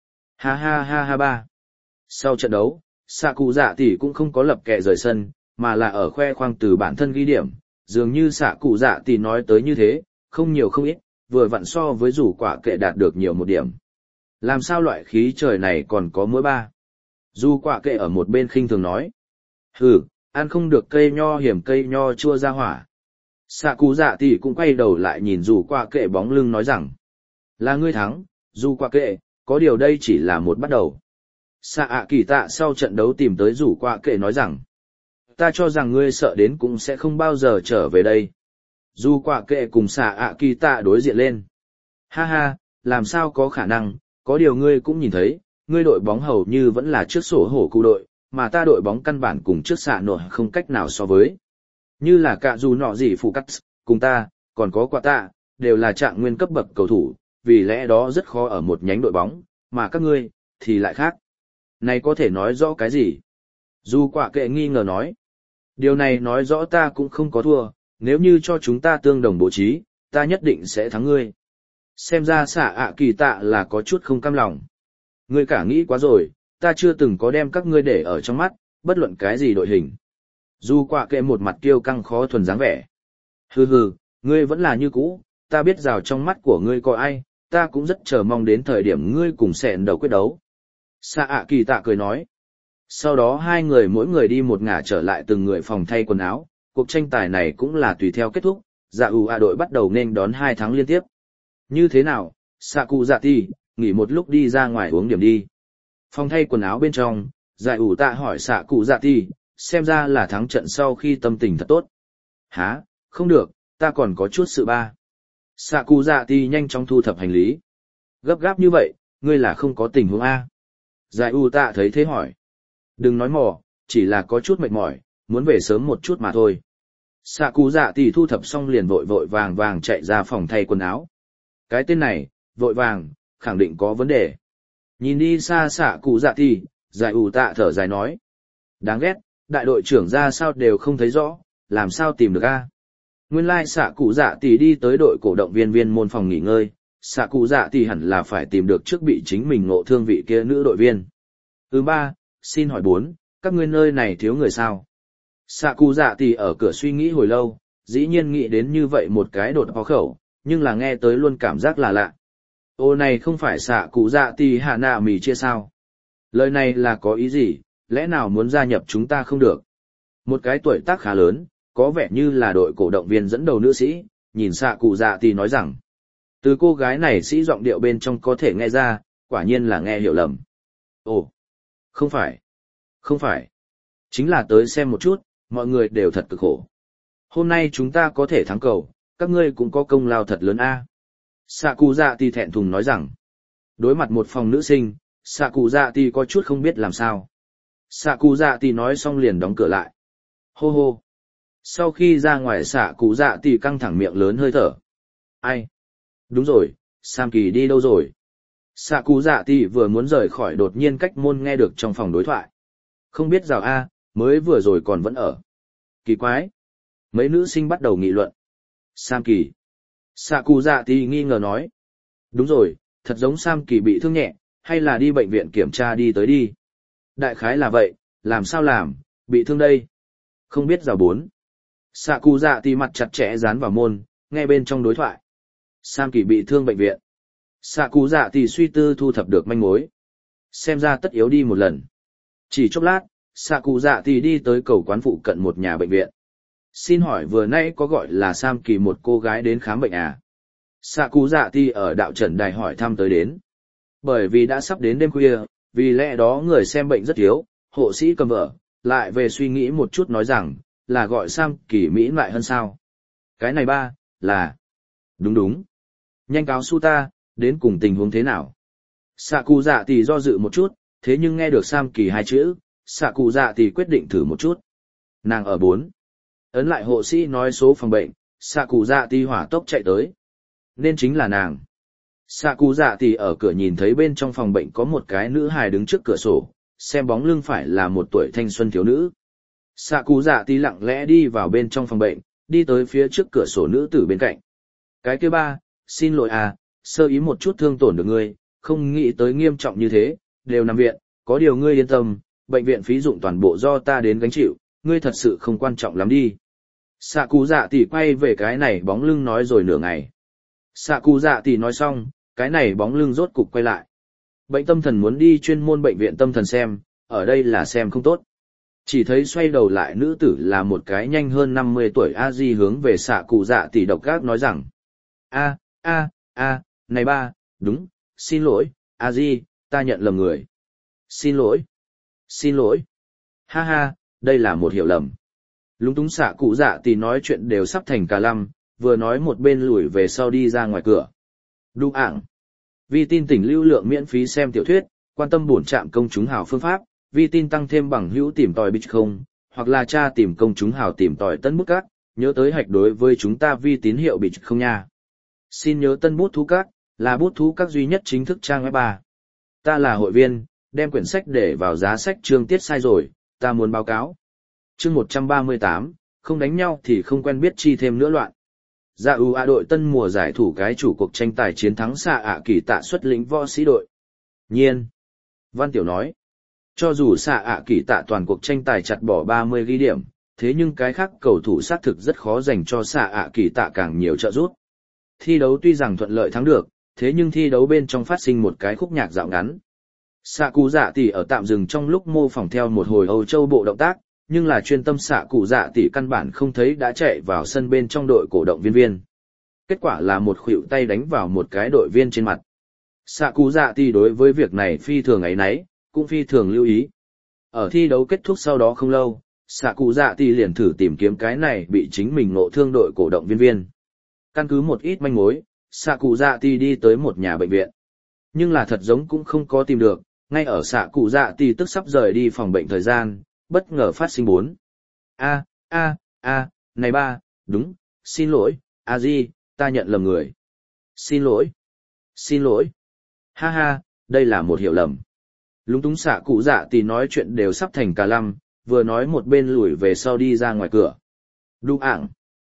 Ha ha ha ha ba. Sau trận đấu, xạ cụ dạ tỷ cũng không có lập kệ rời sân, mà là ở khoe khoang từ bản thân ghi điểm, dường như xạ cụ dạ tỷ nói tới như thế, không nhiều không ít, vừa vặn so với rủ quả kệ đạt được nhiều một điểm. Làm sao loại khí trời này còn có mỗi ba? Dù quả kệ ở một bên khinh thường nói. Hừ, ăn không được cây nho hiểm cây nho chua ra hỏa. Xạ cụ dạ tỷ cũng quay đầu lại nhìn dù quả kệ bóng lưng nói rằng. Là ngươi thắng, dù quả kệ, có điều đây chỉ là một bắt đầu. Xạ ạ kỳ tạ sau trận đấu tìm tới rủ quả kệ nói rằng. Ta cho rằng ngươi sợ đến cũng sẽ không bao giờ trở về đây. Dù quả kệ cùng xạ ạ kỳ tạ đối diện lên. Ha ha, làm sao có khả năng, có điều ngươi cũng nhìn thấy, ngươi đội bóng hầu như vẫn là trước sổ hổ cụ đội, mà ta đội bóng căn bản cùng trước xạ nổ không cách nào so với. Như là cả dù nọ gì phụ cắt, cùng ta, còn có quả tạ, đều là trạng nguyên cấp bậc cầu thủ, vì lẽ đó rất khó ở một nhánh đội bóng, mà các ngươi, thì lại khác. Này có thể nói rõ cái gì? Dù quả kệ nghi ngờ nói. Điều này nói rõ ta cũng không có thua, nếu như cho chúng ta tương đồng bố trí, ta nhất định sẽ thắng ngươi. Xem ra xạ ạ kỳ tạ là có chút không cam lòng. Ngươi cả nghĩ quá rồi, ta chưa từng có đem các ngươi để ở trong mắt, bất luận cái gì đội hình. Dù quả kệ một mặt kiêu căng khó thuần dáng vẻ. Hừ hừ, ngươi vẫn là như cũ, ta biết rào trong mắt của ngươi có ai, ta cũng rất chờ mong đến thời điểm ngươi cùng sẹn đầu quyết đấu. Xạ ạ kỳ tạ cười nói. Sau đó hai người mỗi người đi một ngả trở lại từng người phòng thay quần áo, cuộc tranh tài này cũng là tùy theo kết thúc, dạ ủ ạ đội bắt đầu nên đón 2 thắng liên tiếp. Như thế nào, xạ cụ dạ ti, nghỉ một lúc đi ra ngoài uống điểm đi. Phòng thay quần áo bên trong, dạ ủ tạ hỏi xạ cụ dạ ti, xem ra là thắng trận sau khi tâm tình thật tốt. Hả, không được, ta còn có chút sự ba. Xạ cụ dạ ti nhanh chóng thu thập hành lý. Gấp gáp như vậy, ngươi là không có tình huống A. Dạ ủ tạ thấy thế hỏi. Đừng nói mò, chỉ là có chút mệt mỏi, muốn về sớm một chút mà thôi. Xạ cụ dạ tỷ thu thập xong liền vội vội vàng vàng chạy ra phòng thay quần áo. Cái tên này, vội vàng, khẳng định có vấn đề. Nhìn đi xa xạ cụ dạ tỷ, giải ủ tạ thở dài nói. Đáng ghét, đại đội trưởng ra sao đều không thấy rõ, làm sao tìm được a? Nguyên lai xạ cụ dạ tỷ đi tới đội cổ động viên môn phòng nghỉ ngơi, xạ cụ dạ tỷ hẳn là phải tìm được trước bị chính mình ngộ thương vị kia nữ đội viên. Ba, xin hỏi 4, các ngươi nơi này thiếu người sao? Xạ cụ dạ tỷ ở cửa suy nghĩ hồi lâu, dĩ nhiên nghĩ đến như vậy một cái đột phá khẩu, nhưng là nghe tới luôn cảm giác là lạ. Ô này không phải xạ cụ dạ tỷ hạ nạ mì chia sao? Lời này là có ý gì, lẽ nào muốn gia nhập chúng ta không được? Một cái tuổi tác khá lớn, có vẻ như là đội cổ động viên dẫn đầu nữ sĩ, nhìn xạ cụ dạ tỷ nói rằng. Từ cô gái này sĩ giọng điệu bên trong có thể nghe ra, quả nhiên là nghe hiểu lầm. Ồ, không phải. Không phải. Chính là tới xem một chút, mọi người đều thật cực khổ. Hôm nay chúng ta có thể thắng cầu, các ngươi cũng có công lao thật lớn a. Xạ cụ dạ tỷ thẹn thùng nói rằng. Đối mặt một phòng nữ sinh, xạ cụ dạ tỷ có chút không biết làm sao. Xạ cụ dạ tỷ nói xong liền đóng cửa lại. Hô hô. Sau khi ra ngoài xạ cụ dạ tỷ căng thẳng miệng lớn hơi thở. Ai? Đúng rồi, Sam Kỳ đi đâu rồi? Xạ cụ dạ tỷ vừa muốn rời khỏi đột nhiên cách môn nghe được trong phòng đối thoại. Không biết rào A, mới vừa rồi còn vẫn ở. Kỳ quái. Mấy nữ sinh bắt đầu nghị luận. Sam Kỳ. Xạ cụ dạ tỷ nghi ngờ nói. Đúng rồi, thật giống Sam Kỳ bị thương nhẹ, hay là đi bệnh viện kiểm tra đi tới đi. Đại khái là vậy, làm sao làm, bị thương đây. Không biết rào 4. Xạ cụ dạ tỷ mặt chặt chẽ dán vào môn, nghe bên trong đối thoại. Sam Kỳ bị thương bệnh viện. Xạ cụ dạ tỷ suy tư thu thập được manh mối. Xem ra tất yếu đi một lần. Chỉ chốc lát, xạ cụ dạ tỷ đi tới cầu quán phụ cận một nhà bệnh viện. Xin hỏi vừa nãy có gọi là Sam Kỳ một cô gái đến khám bệnh à? Xạ cụ dạ tỷ ở đạo trần đài hỏi thăm tới đến. Bởi vì đã sắp đến đêm khuya, vì lẽ đó người xem bệnh rất thiếu, hộ sĩ cầm vợ, lại về suy nghĩ một chút nói rằng, là gọi Sam Kỳ mỹ lại hơn sao? Cái này ba, là... Đúng đúng. Nhanh cáo su ta, đến cùng tình huống thế nào? Xạ cụ dạ tỷ do dự một chút, thế nhưng nghe được Sam Kỳ 2 chữ, xạ cụ dạ tỷ quyết định thử một chút. Nàng ở 4. Ấn lại hộ sĩ nói số phòng bệnh, xạ cụ dạ tỷ hỏa tốc chạy tới. Nên chính là nàng. Xạ cụ dạ tỷ ở cửa nhìn thấy bên trong phòng bệnh có một cái nữ hài đứng trước cửa sổ, xem bóng lưng phải là một tuổi thanh xuân thiếu nữ. Xạ cụ dạ tỷ lặng lẽ đi vào bên trong phòng bệnh, đi tới phía trước cửa sổ nữ tử bên cạnh. Cái kia ba, xin lỗi à, sơ ý một chút thương tổn được ngươi, không nghĩ tới nghiêm trọng như thế, đều nằm viện, có điều ngươi yên tâm, bệnh viện phí dụng toàn bộ do ta đến gánh chịu, ngươi thật sự không quan trọng lắm đi. Sạ cụ dạ tỷ quay về cái này bóng lưng nói rồi nửa ngày. Sạ cụ dạ tỷ nói xong, cái này bóng lưng rốt cục quay lại. Bệnh tâm thần muốn đi chuyên môn bệnh viện tâm thần xem, ở đây là xem không tốt. Chỉ thấy xoay đầu lại nữ tử là một cái nhanh hơn 50 tuổi A-di hướng về sạ cụ dạ tỷ độc ác nói rằng. Này ba, đúng, xin lỗi, A-di, ta nhận lầm người. Xin lỗi. Ha ha, đây là một hiểu lầm. Lúng túng sạ cụ dạ tỷ nói chuyện đều sắp thành cả lăm, vừa nói một bên lùi về sau đi ra ngoài cửa. Đu ảng. Vi tin tỉnh lưu lượng miễn phí xem tiểu thuyết, quan tâm bổn trạm công chúng hào phương pháp, vi tin tăng thêm bằng hữu tìm tòi bích không, hoặc là tra tìm công chúng hào tìm tòi tân bút các, nhớ tới hạch đối với chúng ta vi tín hiệu bích không nha. Xin nhớ tân bút thú các, là bút thú các duy nhất chính thức trang web 3. Ta là hội viên, đem quyển sách để vào giá sách chương tiết sai rồi, ta muốn báo cáo. Chương 138, không đánh nhau thì không quen biết chi thêm nữa loạn. Dạ đội tân mùa giải thủ cái chủ cuộc tranh tài chiến thắng xạ ạ kỳ tạ xuất lĩnh võ sĩ đội. Nhiên. Văn Tiểu nói. Cho dù xạ ạ kỳ tạ toàn cuộc tranh tài chặt bỏ 30 ghi điểm, thế nhưng cái khác cầu thủ xác thực rất khó dành cho xạ ạ kỳ tạ càng nhiều trợ giúp. Thi đấu tuy rằng thuận lợi thắng được, thế nhưng thi đấu bên trong phát sinh một cái khúc nhạc dạo ngắn. Xạ cụ dạ tỷ ở tạm dừng trong lúc mô phỏng theo một hồi Âu Châu bộ động tác, nhưng là chuyên tâm xạ cụ dạ tỷ căn bản không thấy đã chạy vào sân bên trong đội cổ động viên. Kết quả là một khuỷu tay đánh vào một cái đội viên trên mặt. Xạ cụ dạ tỷ đối với việc này phi thường áy náy, cũng phi thường lưu ý. Ở thi đấu kết thúc sau đó không lâu, xạ cụ dạ tỷ liền thử tìm kiếm cái này bị chính mình ngộ thương đội cổ động viên. Căn cứ một ít manh mối, xạ cụ dạ tỷ đi tới một nhà bệnh viện. Nhưng là thật giống cũng không có tìm được, ngay ở xạ cụ dạ tỷ tức sắp rời đi phòng bệnh thời gian, bất ngờ phát sinh 4. Này ba, đúng, xin lỗi, A-di, ta nhận lầm người. Xin lỗi. Ha ha, đây là một hiểu lầm. Lúng túng xạ cụ dạ tỷ nói chuyện đều sắp thành cả lăm, vừa nói một bên lùi về sau đi ra ngoài cửa. Đu ảng.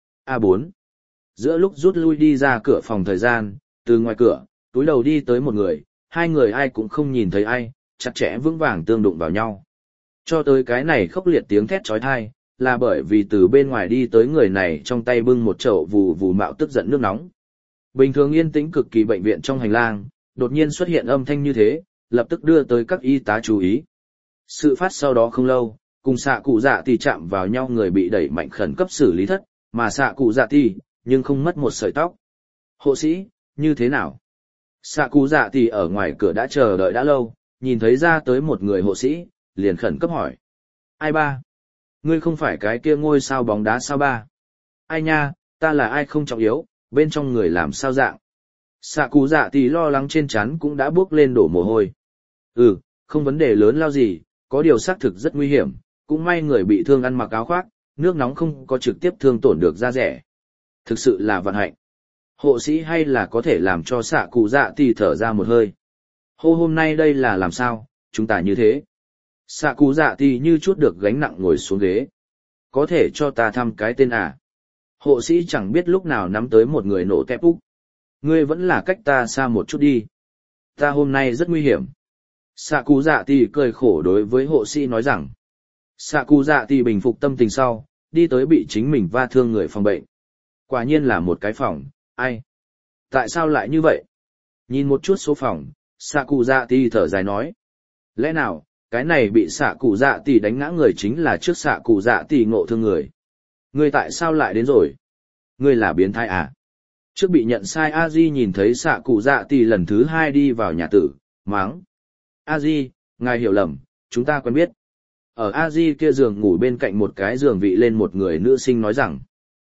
A4. Giữa lúc rút lui đi ra cửa phòng thời gian, từ ngoài cửa, túi đầu đi tới một người, hai người ai cũng không nhìn thấy ai, chặt chẽ vững vàng tương đụng vào nhau. Cho tới cái này khốc liệt tiếng thét chói tai, là bởi vì từ bên ngoài đi tới người này trong tay bưng một chậu vù vù mạo tức giận nước nóng. Bình thường yên tĩnh cực kỳ bệnh viện trong hành lang, đột nhiên xuất hiện âm thanh như thế, lập tức đưa tới các y tá chú ý. Sự phát sau đó không lâu, cùng xạ cụ dạ tỷ chạm vào nhau người bị đẩy mạnh khẩn cấp xử lý thất, mà xạ cụ dạ tỷ, nhưng không mất một sợi tóc. Hộ sĩ, như thế nào? Xạ cụ dạ tỷ ở ngoài cửa đã chờ đợi đã lâu, nhìn thấy ra tới một người hộ sĩ, liền khẩn cấp hỏi. Ai ba? Ngươi không phải cái kia ngôi sao bóng đá sao ba? Ai nha, ta là ai không trọng yếu, bên trong người làm sao dạng? Xạ cụ dạ tỷ lo lắng trên trán cũng đã bước lên đổ mồ hôi. Không vấn đề lớn lao gì, có điều xác thực rất nguy hiểm, cũng may người bị thương ăn mặc áo khoác, nước nóng không có trực tiếp thương tổn được da rẻ. Thực sự là vận hạnh. Hộ sĩ hay là có thể làm cho xạ cụ dạ tỷ thở ra một hơi. Hôm nay đây là làm sao, chúng ta như thế. Xạ cụ dạ tỷ như chút được gánh nặng ngồi xuống ghế. Có thể cho ta thăm cái tên à? Hộ sĩ chẳng biết lúc nào nắm tới một người nổ tép úc. Ngươi vẫn là cách ta xa một chút đi. Ta hôm nay rất nguy hiểm. Xạ cụ dạ tỷ cười khổ đối với hộ sĩ nói rằng. Xạ cụ dạ tỷ bình phục tâm tình sau, đi tới bị chính mình va thương người phòng bệnh. Quả nhiên là một cái phòng, ai? Tại sao lại như vậy? Nhìn một chút số phòng, xạ cụ dạ tỷ thở dài nói. Lẽ nào, cái này bị xạ cụ dạ tỷ đánh ngã người chính là trước xạ cụ dạ tỷ ngộ thương người. Ngươi tại sao lại đến rồi? Ngươi là biến thái à? Trước bị nhận sai A-di nhìn thấy xạ cụ dạ tỷ lần thứ 2 đi vào nhà tử, mắng. A-di, ngài hiểu lầm, chúng ta quen biết. Ở A-di kia giường ngủ bên cạnh một cái giường vị lên một người nữ sinh nói rằng.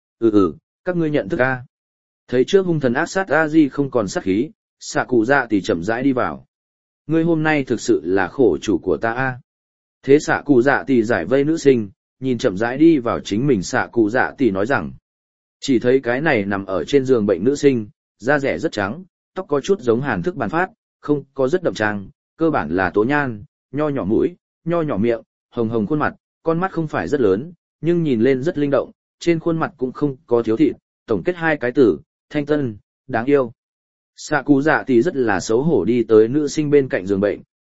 Các ngươi nhận thức A. Thấy trước hung thần ác sát A-di không còn sát khí, xạ cụ dạ tỷ chậm rãi đi vào. Ngươi hôm nay thực sự là khổ chủ của ta A. Thế xạ cụ dạ tỷ giải vây nữ sinh, nhìn chậm rãi đi vào chính mình xạ cụ dạ tỷ nói rằng. Chỉ thấy cái này nằm ở trên giường bệnh nữ sinh, da rẻ rất trắng, tóc có chút giống Hàn Thức Bàn Phát, không có rất đậm trang, cơ bản là tố nhan, nho nhỏ mũi, nho nhỏ miệng, hồng hồng khuôn mặt, con mắt không phải rất lớn, nhưng nhìn lên rất linh động, trên khuôn mặt cũng không có thiếu thịt, tổng kết 2 cái từ, thanh tân, đáng yêu. Xạ cụ dạ tỷ rất là xấu hổ đi tới nữ sinh bên cạnh giường bệnh,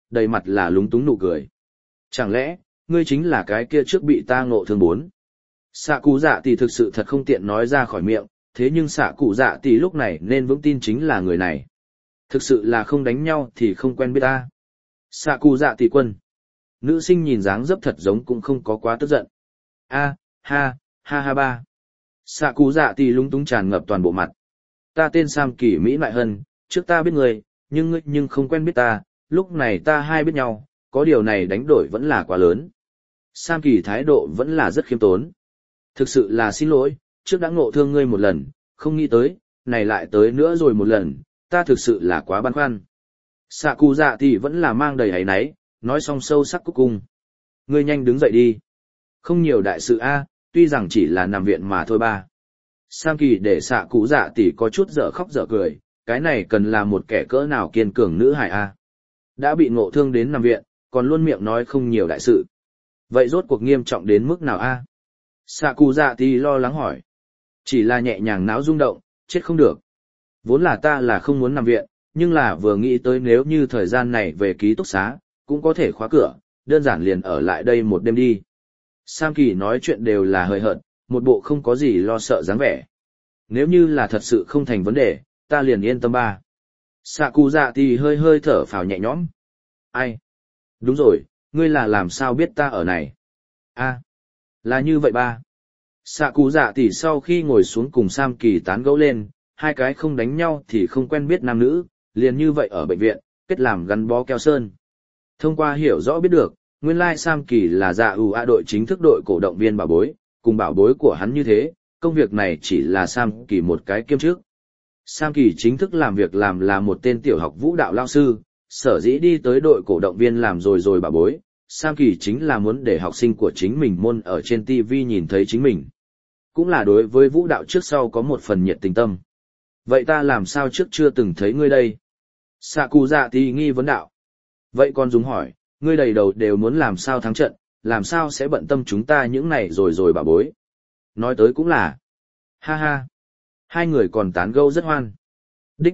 đầy mặt là lúng túng nụ cười. Chẳng lẽ, ngươi chính là cái kia trước bị ta ngộ thương bốn? Xạ cụ dạ tỷ thực sự thật không tiện nói ra khỏi miệng, thế nhưng xạ cụ dạ tỷ lúc này nên vững tin chính là người này. Thực sự là không đánh nhau thì không quen biết ta. Xạ cụ dạ tỷ quân. Nữ sinh nhìn dáng dấp thật giống cũng không có quá tức giận. A, ha, ha ha ba. Xạ cụ dạ tỷ lúng túng tràn ngập toàn bộ mặt. Ta tên Sam Kỳ Mỹ Mại Hân, trước ta biết ngươi, nhưng ngươi nhưng không quen biết ta, lúc này ta hai biết nhau, có điều này đánh đổi vẫn là quá lớn. Sam Kỳ thái độ vẫn là rất khiêm tốn. Thực sự là xin lỗi, trước đã ngộ thương ngươi một lần, không nghĩ tới, này lại tới nữa rồi một lần, ta thực sự là quá băn khoăn. Xạ cụ dạ thì vẫn là mang đầy áy náy, nói xong sâu sắc cuối cùng. Ngươi nhanh đứng dậy đi. Không nhiều đại sự a, tuy rằng chỉ là nằm viện mà thôi ba. Sam Kỳ để xạ cụ dạ tỷ có chút dở khóc dở cười, cái này cần là một kẻ cỡ nào kiên cường nữ hài a. Đã bị ngộ thương đến nằm viện, còn luôn miệng nói không nhiều đại sự. Vậy rốt cuộc nghiêm trọng đến mức nào a? Xạ cụ dạ tỷ lo lắng hỏi. Chỉ là nhẹ nhàng não rung động, chết không được. Vốn là ta là không muốn nằm viện, nhưng là vừa nghĩ tới nếu như thời gian này về ký túc xá, cũng có thể khóa cửa, đơn giản liền ở lại đây một đêm đi. Sam Kỳ nói chuyện đều là hời hợt, một bộ không có gì lo sợ dáng vẻ. Nếu như là thật sự không thành vấn đề, ta liền yên tâm ba. Xạ cụ dạ thì hơi hơi thở phào nhẹ nhõm. Ai? Đúng rồi, ngươi là làm sao biết ta ở này? A, là như vậy ba. Xạ cụ dạ thì sau khi ngồi xuống cùng Sam Kỳ tán gẫu lên, hai cái không đánh nhau thì không quen biết nam nữ, liền như vậy ở bệnh viện, kết làm gắn bó keo sơn. Thông qua hiểu rõ biết được, nguyên lai Sam Kỳ là dạ đội chính thức đội cổ động viên bảo bối, cùng bảo bối của hắn như thế, công việc này chỉ là Sam Kỳ một cái kiêm chức. Sam Kỳ chính thức làm việc làm là một tên tiểu học vũ đạo lao sư, sở dĩ đi tới đội cổ động viên làm rồi bảo bối, Sam Kỳ chính là muốn để học sinh của chính mình môn ở trên TV nhìn thấy chính mình. Cũng là đối với vũ đạo trước sau có một phần nhiệt tình tâm. Vậy ta làm sao trước chưa từng thấy ngươi đây? Xạ cụ dạ thì nghi vấn đạo. Vậy còn dùng hỏi, ngươi đầy đầu đều muốn làm sao thắng trận, làm sao sẽ bận tâm chúng ta những này rồi bà bối. Nói tới cũng là. Ha ha. Hai người còn tán gẫu rất hoan. Đích,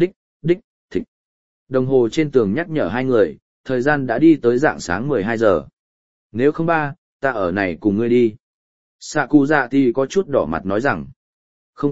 thịch. Đồng hồ trên tường nhắc nhở hai người, thời gian đã đi tới rạng sáng 12 giờ. Nếu không ba, ta ở này cùng ngươi đi. Xạ cụ dạ thì có chút đỏ mặt nói rằng. Không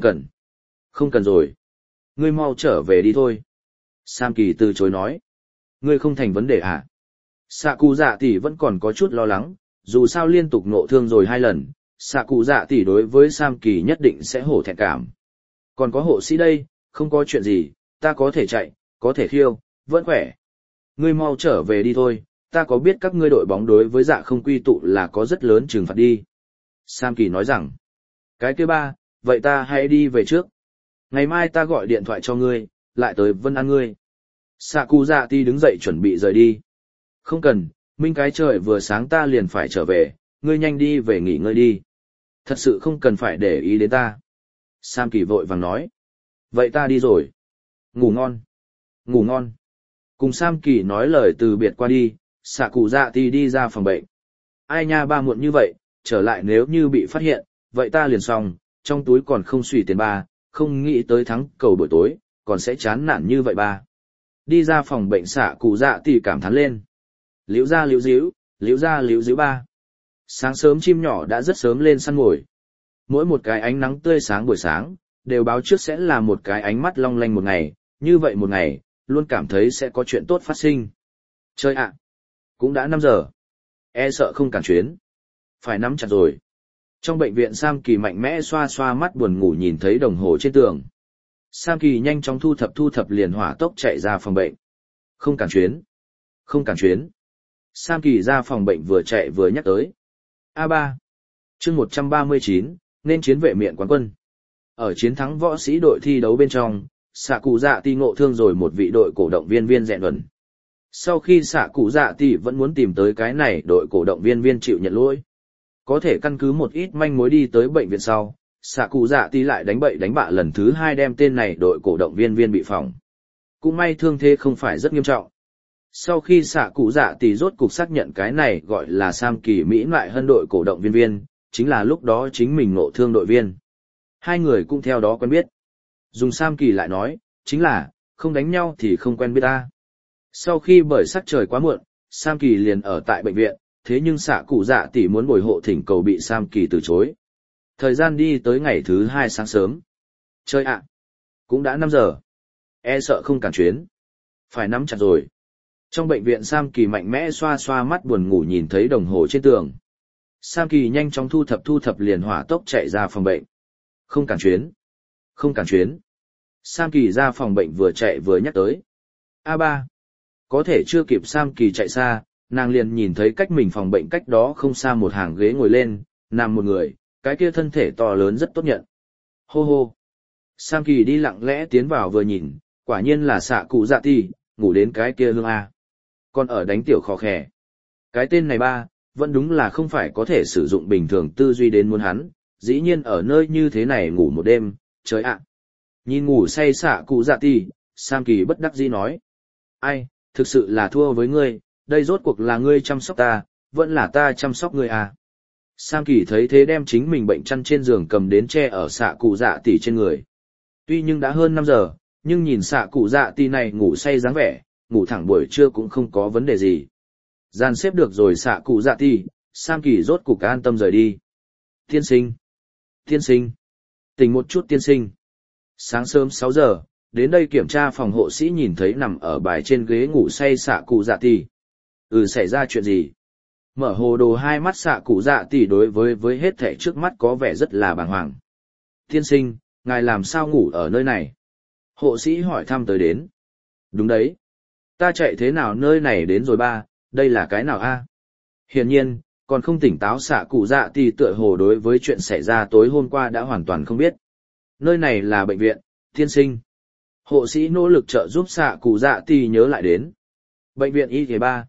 cần rồi. Ngươi mau trở về đi thôi. Sam Kỳ từ chối nói. Ngươi không thành vấn đề à? Xạ cụ dạ tỷ vẫn còn có chút lo lắng, dù sao liên tục nộ thương rồi 2 lần, xạ cụ dạ tỷ đối với Sam Kỳ nhất định sẽ hổ thẹn cảm. Còn có hộ sĩ đây, không có chuyện gì, ta có thể chạy, có thể khiêu, vẫn khỏe. Ngươi mau trở về đi thôi, ta có biết các ngươi đội bóng đối với dạ không quy tụ là có rất lớn trừng phạt đi. Sam Kỳ nói rằng, cái kia ba, vậy ta hãy đi về trước. Ngày mai ta gọi điện thoại cho ngươi, lại tới Vân An ngươi. Xạ cụ dạ tỷ đứng dậy chuẩn bị rời đi. Không cần, minh cái trời vừa sáng ta liền phải trở về, ngươi nhanh đi về nghỉ ngơi đi. Thật sự không cần phải để ý đến ta. Sam Kỳ vội vàng nói. Vậy ta đi rồi. Ngủ ngon. Ngủ ngon. Cùng Sam Kỳ nói lời từ biệt qua đi, xạ cụ dạ tỷ đi ra phòng bệnh. Ai nha ba muộn như vậy, trở lại nếu như bị phát hiện, vậy ta liền xong, trong túi còn không xùy tiền ba, không nghĩ tới thắng cầu buổi tối, còn sẽ chán nản như vậy ba. Đi ra phòng bệnh xạ cụ dạ tỷ cảm thán lên. Liễu ra liễu díu ba. Sáng sớm chim nhỏ đã rất sớm lên săn mồi. Mỗi một cái ánh nắng tươi sáng buổi sáng, đều báo trước sẽ là một cái ánh mắt long lanh một ngày, như vậy một ngày, luôn cảm thấy sẽ có chuyện tốt phát sinh. Chơi ạ! Cũng đã 5 giờ. E sợ không cản chuyến. Phải nắm chặt rồi. Trong bệnh viện Sam Kỳ mạnh mẽ xoa xoa mắt buồn ngủ nhìn thấy đồng hồ trên tường. Sam Kỳ nhanh chóng thu thập liền hỏa tốc chạy ra phòng bệnh. Không cản chuyến. Sam Kỳ ra phòng bệnh vừa chạy vừa nhắc tới. A3. Chương 139, nên chiến vệ miện quán quân. Ở chiến thắng võ sĩ đội thi đấu bên trong, xạ cụ dạ tỷ ngộ thương rồi một vị đội cổ động viên dẹn luận. Sau khi xạ cụ dạ tỷ vẫn muốn tìm tới cái này đội cổ động viên chịu nhận lỗi. Có thể căn cứ một ít manh mối đi tới bệnh viện sau, xạ cụ dạ tỷ lại đánh bậy đánh bạ lần thứ 2 đem tên này đội cổ động viên bị phỏng. Cũng may thương thế không phải rất nghiêm trọng. Sau khi xạ cụ dạ tỷ rốt cục xác nhận cái này gọi là Sam Kỳ Mỹ Mại Hân đội cổ động viên, chính là lúc đó chính mình ngộ thương đội viên. Hai người cũng theo đó quen biết. Dùng Sam Kỳ lại nói, chính là, không đánh nhau thì không quen biết ta. Sau khi bởi sắc trời quá muộn, Sam Kỳ liền ở tại bệnh viện, thế nhưng xạ cụ dạ tỷ muốn bồi hộ thỉnh cầu bị Sam Kỳ từ chối. Thời gian đi tới ngày thứ 2 sáng sớm. Chơi ạ! Cũng đã 5 giờ. E sợ không cản chuyến. Phải nắm chặt rồi. Trong bệnh viện Sam Kỳ mạnh mẽ xoa xoa mắt buồn ngủ nhìn thấy đồng hồ trên tường. Sam Kỳ nhanh chóng thu thập liền hỏa tốc chạy ra phòng bệnh. Không cản chuyến. Không cản chuyến. Sam Kỳ ra phòng bệnh vừa chạy vừa nhắc tới. A3. Có thể chưa kịp Sam Kỳ chạy xa, nàng liền nhìn thấy cách mình phòng bệnh cách đó không xa một hàng ghế ngồi lên, nằm một người, cái kia thân thể to lớn rất tốt nhận. Hô hô. Sam Kỳ đi lặng lẽ tiến vào vừa nhìn, quả nhiên là xạ cụ dạ tỷ, ngủ đến cái kia hương A. Còn ở đánh tiểu khó khè. Cái tên này ba, vẫn đúng là không phải có thể sử dụng bình thường tư duy đến muốn hắn, dĩ nhiên ở nơi như thế này ngủ một đêm, trời ạ. Nhìn ngủ say xạ cụ dạ tỷ, Sam Kỳ bất đắc dĩ nói. Ai, thực sự là thua với ngươi, đây rốt cuộc là ngươi chăm sóc ta, vẫn là ta chăm sóc ngươi à. Sam Kỳ thấy thế đem chính mình bệnh chăn trên giường cầm đến che ở xạ cụ dạ tỷ trên người. Tuy nhưng đã hơn 5 giờ, nhưng nhìn xạ cụ dạ tỷ này ngủ say dáng vẻ, ngủ thẳng buổi trưa cũng không có vấn đề gì. Gian xếp được rồi xạ cụ dạ tỷ, Sam Kỳ rốt cục an tâm rời đi. Tiên sinh! Tiên sinh! Tỉnh một chút tiên sinh! Sáng sớm 6 giờ, đến đây kiểm tra phòng hộ sĩ nhìn thấy nằm ở bài trên ghế ngủ say xạ cụ dạ tỷ. Xảy ra chuyện gì? Mở hồ đồ hai mắt xạ cụ dạ tỷ đối với hết thảy trước mắt có vẻ rất là bàng hoàng. Tiên sinh, ngài làm sao ngủ ở nơi này? Hộ sĩ hỏi thăm tới đến. Đúng đấy. Ta chạy thế nào nơi này đến rồi ba, đây là cái nào a? Hiển nhiên, còn không tỉnh táo xạ cụ dạ tỷ tựa hồ đối với chuyện xảy ra tối hôm qua đã hoàn toàn không biết. Nơi này là bệnh viện, tiên sinh. Hộ sĩ nỗ lực trợ giúp xạ cụ dạ tỷ nhớ lại đến. Bệnh viện y tế ba,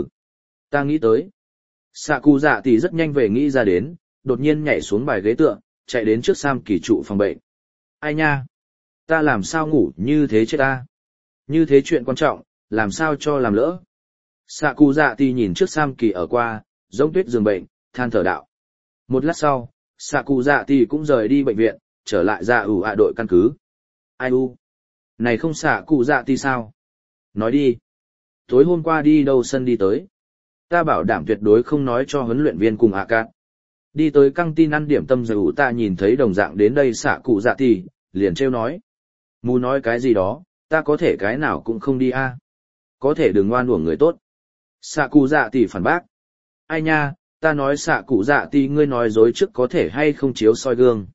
ta nghĩ tới. Xạ cụ dạ tỷ rất nhanh về nghĩ ra đến, đột nhiên nhảy xuống bài ghế tựa, chạy đến trước Sam Kỳ trụ phòng bệnh. Ai nha? Ta làm sao ngủ như thế chết ta? Như thế chuyện quan trọng, làm sao cho làm lỡ? Xạ cụ dạ tỷ nhìn trước Sam Kỳ ở qua, giống tuyết giường bệnh, than thở đạo. Một lát sau, xạ cụ dạ tỷ cũng rời đi bệnh viện, trở lại ra đội căn cứ. Ai u? Này không xạ cụ dạ tỷ sao? Nói đi. Tối hôm qua đi đâu sân đi tới? Ta bảo đảm tuyệt đối không nói cho huấn luyện viên cùng cát. Đi tới căng tin ăn điểm tâm rồi ta nhìn thấy đồng dạng đến đây xạ cụ dạ tỷ, liền trêu nói. Mù nói cái gì đó, ta có thể cái nào cũng không đi a. Có thể đừng ngoan uổng người tốt. Xạ cụ dạ tỷ phản bác. Ai nha, ta nói xạ cụ dạ tỷ ngươi nói dối trước có thể hay không chiếu soi gương.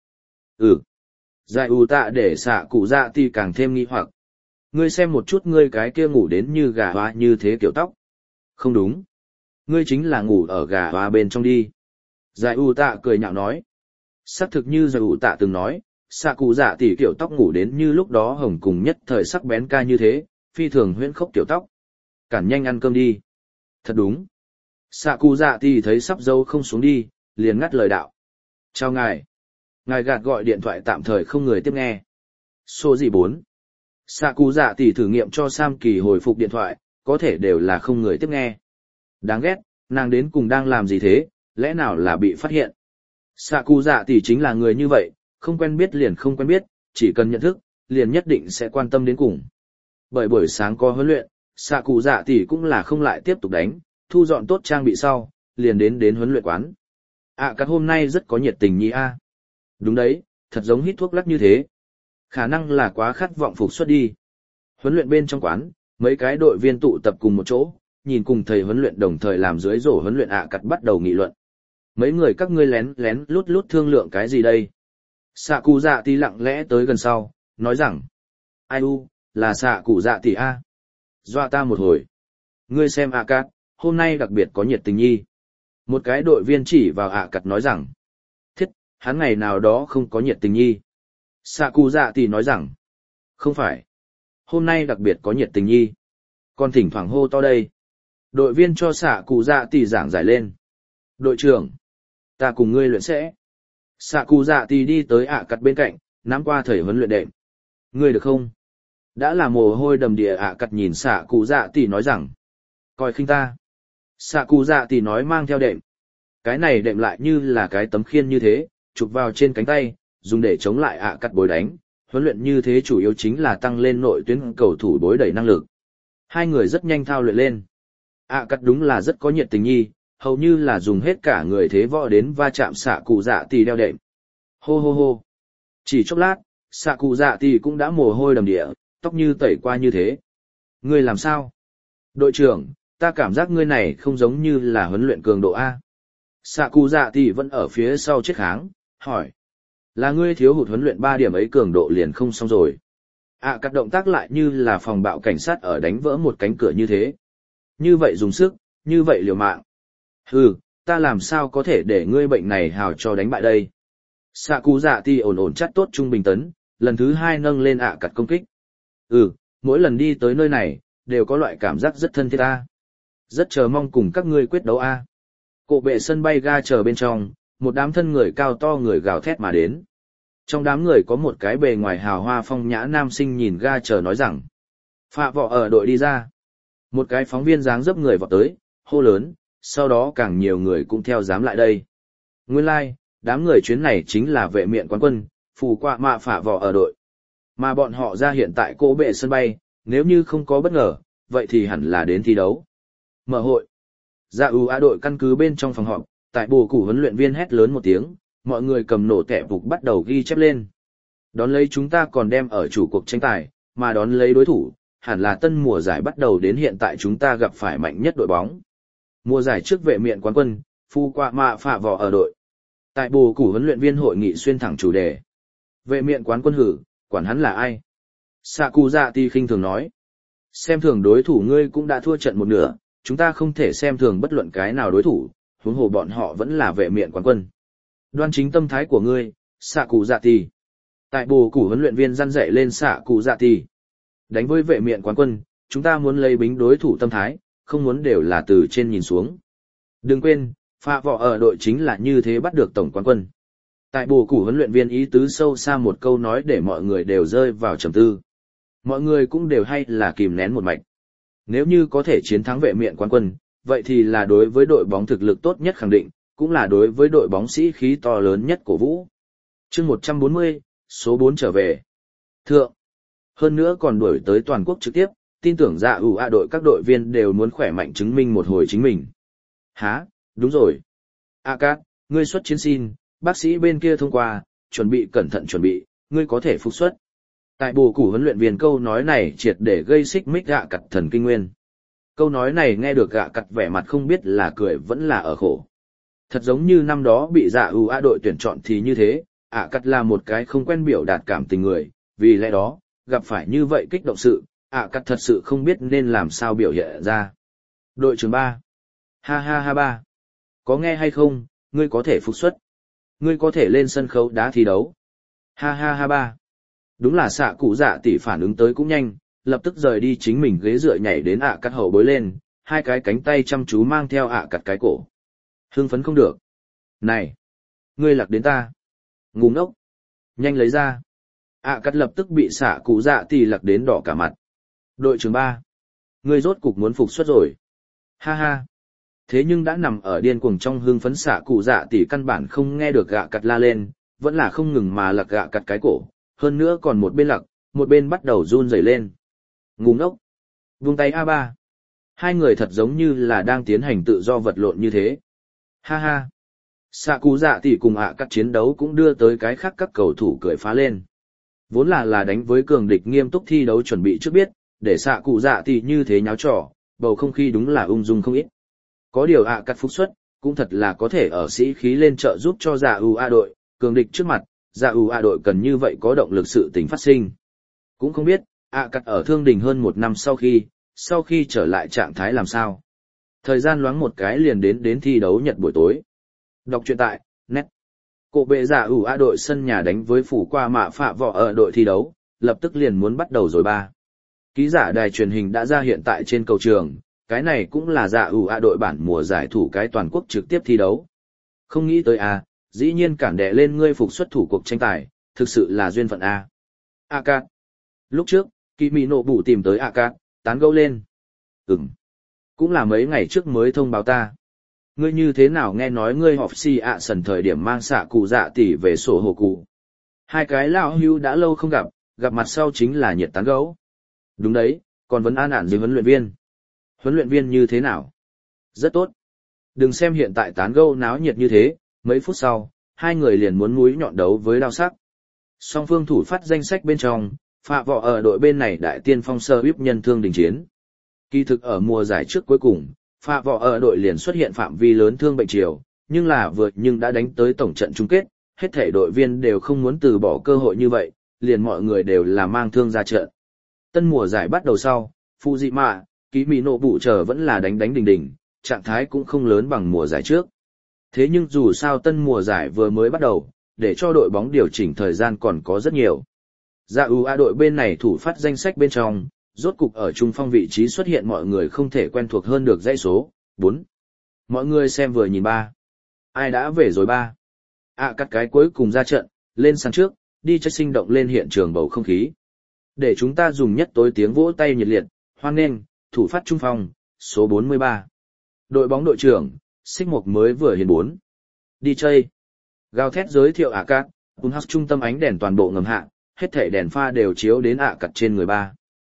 Giải tạ để xạ cụ dạ tỷ càng thêm nghi hoặc. Ngươi xem một chút ngươi cái kia ngủ đến như gà hoa như thế kiểu tóc. Không đúng. Ngươi chính là ngủ ở gà hoa bên trong đi. Giải tạ cười nhạo nói. Xác thực như giải tạ từng nói, xạ cụ dạ tỷ kiểu tóc ngủ đến như lúc đó hồng cùng nhất thời sắc bén ca như thế, phi thường huyễn khốc kiểu tóc. Cản nhanh ăn cơm đi. Thật đúng. Xạ cụ dạ tỷ thấy sắp dâu không xuống đi, liền ngắt lời đạo. Chào ngài. Ngài gạt gọi điện thoại tạm thời không người tiếp nghe. Số gì 4. Xạ cụ dạ tỷ thử nghiệm cho Sam Kỳ hồi phục điện thoại, có thể đều là không người tiếp nghe. Đáng ghét, nàng đến cùng đang làm gì thế, lẽ nào là bị phát hiện. Xạ cụ dạ tỷ chính là người như vậy, không quen biết liền không quen biết, chỉ cần nhận thức, liền nhất định sẽ quan tâm đến cùng. Bởi buổi sáng có huấn luyện, xạ cụ dạ tỷ cũng là không lại tiếp tục đánh, thu dọn tốt trang bị sau, liền đến huấn luyện quán. Các hôm nay rất có nhiệt tình nhi a. Đúng đấy, thật giống hít thuốc lắc như thế. Khả năng là quá khát vọng phục xuất đi. Huấn luyện bên trong quán, mấy cái đội viên tụ tập cùng một chỗ, nhìn cùng thầy huấn luyện đồng thời làm dưới rổ huấn luyện cắt bắt đầu nghị luận. Mấy người các ngươi lén lén lút lút thương lượng cái gì đây? Xạ cụ dạ tỷ lặng lẽ tới gần sau, nói rằng. Ai u, là xạ cụ dạ tỷ a. Dọa ta một hồi. Ngươi xem cắt, hôm nay đặc biệt có nhiệt tình nhi. Một cái đội viên chỉ vào cắt nói rằng. Thiết, hắn ngày nào đó không có nhiệt tình nhi. Xạ cụ dạ tỷ nói rằng. Không phải. Hôm nay đặc biệt có nhiệt tình nhi. Còn thỉnh thoảng hô to đây. Đội viên cho xạ cụ dạ tỷ giảng giải lên. Đội trưởng, ta cùng ngươi luyện sẽ. Xạ cụ dạ tỷ đi tới cắt bên cạnh, nắm qua thầy huấn luyện đệm. Ngươi được không? Đã là mồ hôi đầm địa cắt nhìn xạ cụ dạ tỷ nói rằng. Coi khinh ta. Xạ cụ dạ tỷ nói mang theo đệm. Cái này đệm lại như là cái tấm khiên như thế, chụp vào trên cánh tay, dùng để chống lại cắt bối đánh. Huấn luyện như thế chủ yếu chính là tăng lên nội tuyến cầu thủ bối đẩy năng lực. Hai người rất nhanh thao luyện lên. Cắt đúng là rất có nhiệt tình nhi, hầu như là dùng hết cả người thế võ đến va chạm xạ cụ dạ tỷ đeo đệm. Hô hô hô. Chỉ chốc lát, xạ cụ dạ tỷ cũng đã mồ hôi đầm địa, tóc như tẩy qua như thế. Ngươi làm sao? Đội trưởng, ta cảm giác ngươi này không giống như là huấn luyện cường độ A. Xạ cụ dạ tỷ vẫn ở phía sau chết kháng, hỏi. Là ngươi thiếu hụt huấn luyện 3 điểm ấy cường độ liền không xong rồi. Cắt động tác lại như là phòng bạo cảnh sát ở đánh vỡ một cánh cửa như thế. Như vậy dùng sức, như vậy liều mạng. Hừ, ta làm sao có thể để ngươi bệnh này hào cho đánh bại đây. Xạ cụ dạ tỷ ổn ổn chắt tốt trung bình tấn, lần thứ 2 nâng lên cắt công kích. Mỗi lần đi tới nơi này, đều có loại cảm giác rất thân thiết a. Rất chờ mong cùng các ngươi quyết đấu a. Cộ bệ sân bay ga chờ bên trong, một đám thân người cao to người gào thét mà đến. Trong đám người có một cái bề ngoài hào hoa phong nhã nam sinh nhìn ga chờ nói rằng. Phạ vọ ở đội đi ra. Một cái phóng viên dáng dấp người vọt tới, hô lớn, sau đó càng nhiều người cũng theo dám lại đây. Nguyên lai, đám người chuyến này chính là vệ miện quán quân, phù quạ mạ phạ vọ ở đội. Mà bọn họ ra hiện tại cỗ bệ sân bay, nếu như không có bất ngờ, vậy thì hẳn là đến thi đấu. Mở hội. Đội căn cứ bên trong phòng họp, tại bồ củ huấn luyện viên hét lớn một tiếng, mọi người cầm nổ tẻ phục bắt đầu ghi chép lên. Đón lấy chúng ta còn đem ở chủ cuộc tranh tài, mà đón lấy đối thủ, hẳn là tân mùa giải bắt đầu đến hiện tại chúng ta gặp phải mạnh nhất đội bóng. Mùa giải trước vệ miện quán quân, phu quạ mạ phạ vọ ở đội. Tại bồ củ huấn luyện viên hội nghị xuyên thẳng chủ đề. Vệ miện quán quân hử, quản hắn là ai? Sạ cụ dạ tỷ khinh thường nói. Xem thường đối thủ ngươi cũng đã thua trận một nửa, chúng ta không thể xem thường bất luận cái nào đối thủ, huống hồ bọn họ vẫn là vệ miện quán quân. Đoan chính tâm thái của ngươi, Sạ cụ dạ tỷ. Tại bồ củ huấn luyện viên răn dạy lên Sạ cụ dạ tỷ. Đánh với vệ miện quán quân, chúng ta muốn lấy bính đối thủ tâm thái, không muốn đều là từ trên nhìn xuống. Đừng quên, phạ vọ ở đội chính là như thế bắt được tổng quán quân. Tại bồ củ huấn luyện viên ý tứ sâu xa một câu nói để mọi người đều rơi vào trầm tư. Mọi người cũng đều hay là kìm nén một mạch. Nếu như có thể chiến thắng vệ miện quán quân, vậy thì là đối với đội bóng thực lực tốt nhất khẳng định, cũng là đối với đội bóng sĩ khí to lớn nhất cổ vũ. Chương 140, số 4 trở về. Thượng. Hơn nữa còn đuổi tới toàn quốc trực tiếp, tin tưởng đội các đội viên đều muốn khỏe mạnh chứng minh một hồi chính mình. Hả, đúng rồi. Cát, ngươi xuất chiến xin, bác sĩ bên kia thông qua, chuẩn bị cẩn thận chuẩn bị, ngươi có thể phục xuất. Tại bồ củ huấn luyện viên câu nói này triệt để gây xích mích cặt thần kinh nguyên. Câu nói này nghe được cặt vẻ mặt không biết là cười vẫn là ở khổ. Thật giống như năm đó bị đội tuyển chọn thì như thế, cặt là một cái không quen biểu đạt cảm tình người, vì lẽ đó, gặp phải như vậy kích động sự, cặt thật sự không biết nên làm sao biểu hiện ra. Đội trưởng 3. Ha ha ha ba. Có nghe hay không, ngươi có thể phục xuất. Ngươi có thể lên sân khấu đá thi đấu. Ha ha ha ba. Đúng là xạ cụ dạ tỷ phản ứng tới cũng nhanh, lập tức rời đi chính mình ghế dựa nhảy đến cắt hậu bối lên, hai cái cánh tay chăm chú mang theo cắt cái cổ. Hưng phấn không được. Này! Ngươi lạc đến ta. Ngu ngốc. Nhanh lấy ra. Cắt lập tức bị xạ cụ dạ tỷ lạc đến đỏ cả mặt. Đội trưởng 3. Ngươi rốt cục muốn phục xuất rồi. Ha ha. Thế nhưng đã nằm ở điên cuồng trong hưng phấn xạ cụ dạ tỷ căn bản không nghe được cắt la lên, vẫn là không ngừng mà lạc cắt cái cổ. Hơn nữa còn một bên lặc, một bên bắt đầu run rẩy lên. Ngu ngốc. Vung tay A3. Hai người thật giống như là đang tiến hành tự do vật lộn như thế. Ha ha. Sạ cụ dạ tỷ cùng cắt chiến đấu cũng đưa tới cái khác các cầu thủ cười phá lên. Vốn là đánh với cường địch nghiêm túc thi đấu chuẩn bị trước biết, để sạ cụ dạ tỷ như thế nháo trò, bầu không khí đúng là ung dung không ít. Có điều cắt phúc xuất, cũng thật là có thể ở sĩ khí lên trợ giúp cho đội, cường địch trước mặt. đội cần như vậy có động lực sự tình phát sinh. Cũng không biết, cắt ở thương đình hơn một năm sau khi trở lại trạng thái làm sao. Thời gian loáng một cái liền đến thi đấu nhật buổi tối. Đọc truyện tại, net. Cổ bệ đội sân nhà đánh với phủ qua mạ phạ vọ ở đội thi đấu, lập tức liền muốn bắt đầu rồi ba. Ký giả đài truyền hình đã ra hiện tại trên cầu trường, cái này cũng là đội bản mùa giải thủ cái toàn quốc trực tiếp thi đấu. Không nghĩ tới dĩ nhiên cản đè lên ngươi phục xuất thủ cuộc tranh tài, thực sự là duyên phận a. Cát. Lúc trước, Kỳ Mị Nộ Bụ tìm tới Cát, tán gẫu lên. Cũng là mấy ngày trước mới thông báo ta. Ngươi như thế nào nghe nói ngươi họp si sần thời điểm mang xạ cụ dạ tỷ về sổ hồ cụ. Hai cái lão hưu đã lâu không gặp mặt sau chính là nhiệt tán gẫu. Đúng đấy, Còn vấn an ản với huấn luyện viên. Huấn luyện viên như thế nào? Rất tốt. Đừng xem hiện tại tán gẫu náo nhiệt như thế, mấy phút sau, hai người liền muốn múi nhọn đấu với đao sắc. Song phương thủ phát danh sách bên trong, Phạ Vọ ở đội bên này đại tiên phong sơ íp nhân thương đình chiến. Kỳ thực ở mùa giải trước cuối cùng, Phạ Vọ ở đội liền xuất hiện phạm vi lớn thương bệnh triều, nhưng đã đánh tới tổng trận chung kết, hết thể đội viên đều không muốn từ bỏ cơ hội như vậy, liền mọi người đều là mang thương ra trận. Tân mùa giải bắt đầu sau, Fujima, Ký Mỹ Nộ Bụ chờ vẫn là đánh đỉnh đỉnh, trạng thái cũng không lớn bằng mùa giải trước. Thế nhưng dù sao tân mùa giải vừa mới bắt đầu, để cho đội bóng điều chỉnh thời gian còn có rất nhiều. UA đội bên này thủ phát danh sách bên trong, rốt cục ở trung phong vị trí xuất hiện mọi người không thể quen thuộc hơn được dãy số 4. Mọi người xem vừa nhìn ba. Ai đã về rồi ba? Cắt cái cuối cùng ra trận, lên sân trước, đi cho sinh động lên hiện trường bầu không khí. Để chúng ta dùng nhất tối tiếng vỗ tay nhiệt liệt, hoan nghênh, thủ phát trung phong, số 43. Đội bóng đội trưởng, Xích Mộc mới vừa hiền 4. Đi chơi. Gào thét giới thiệu Cắt, trung tâm ánh đèn toàn bộ ngầm hạ, hết thảy đèn pha đều chiếu đến Cắt trên người ba.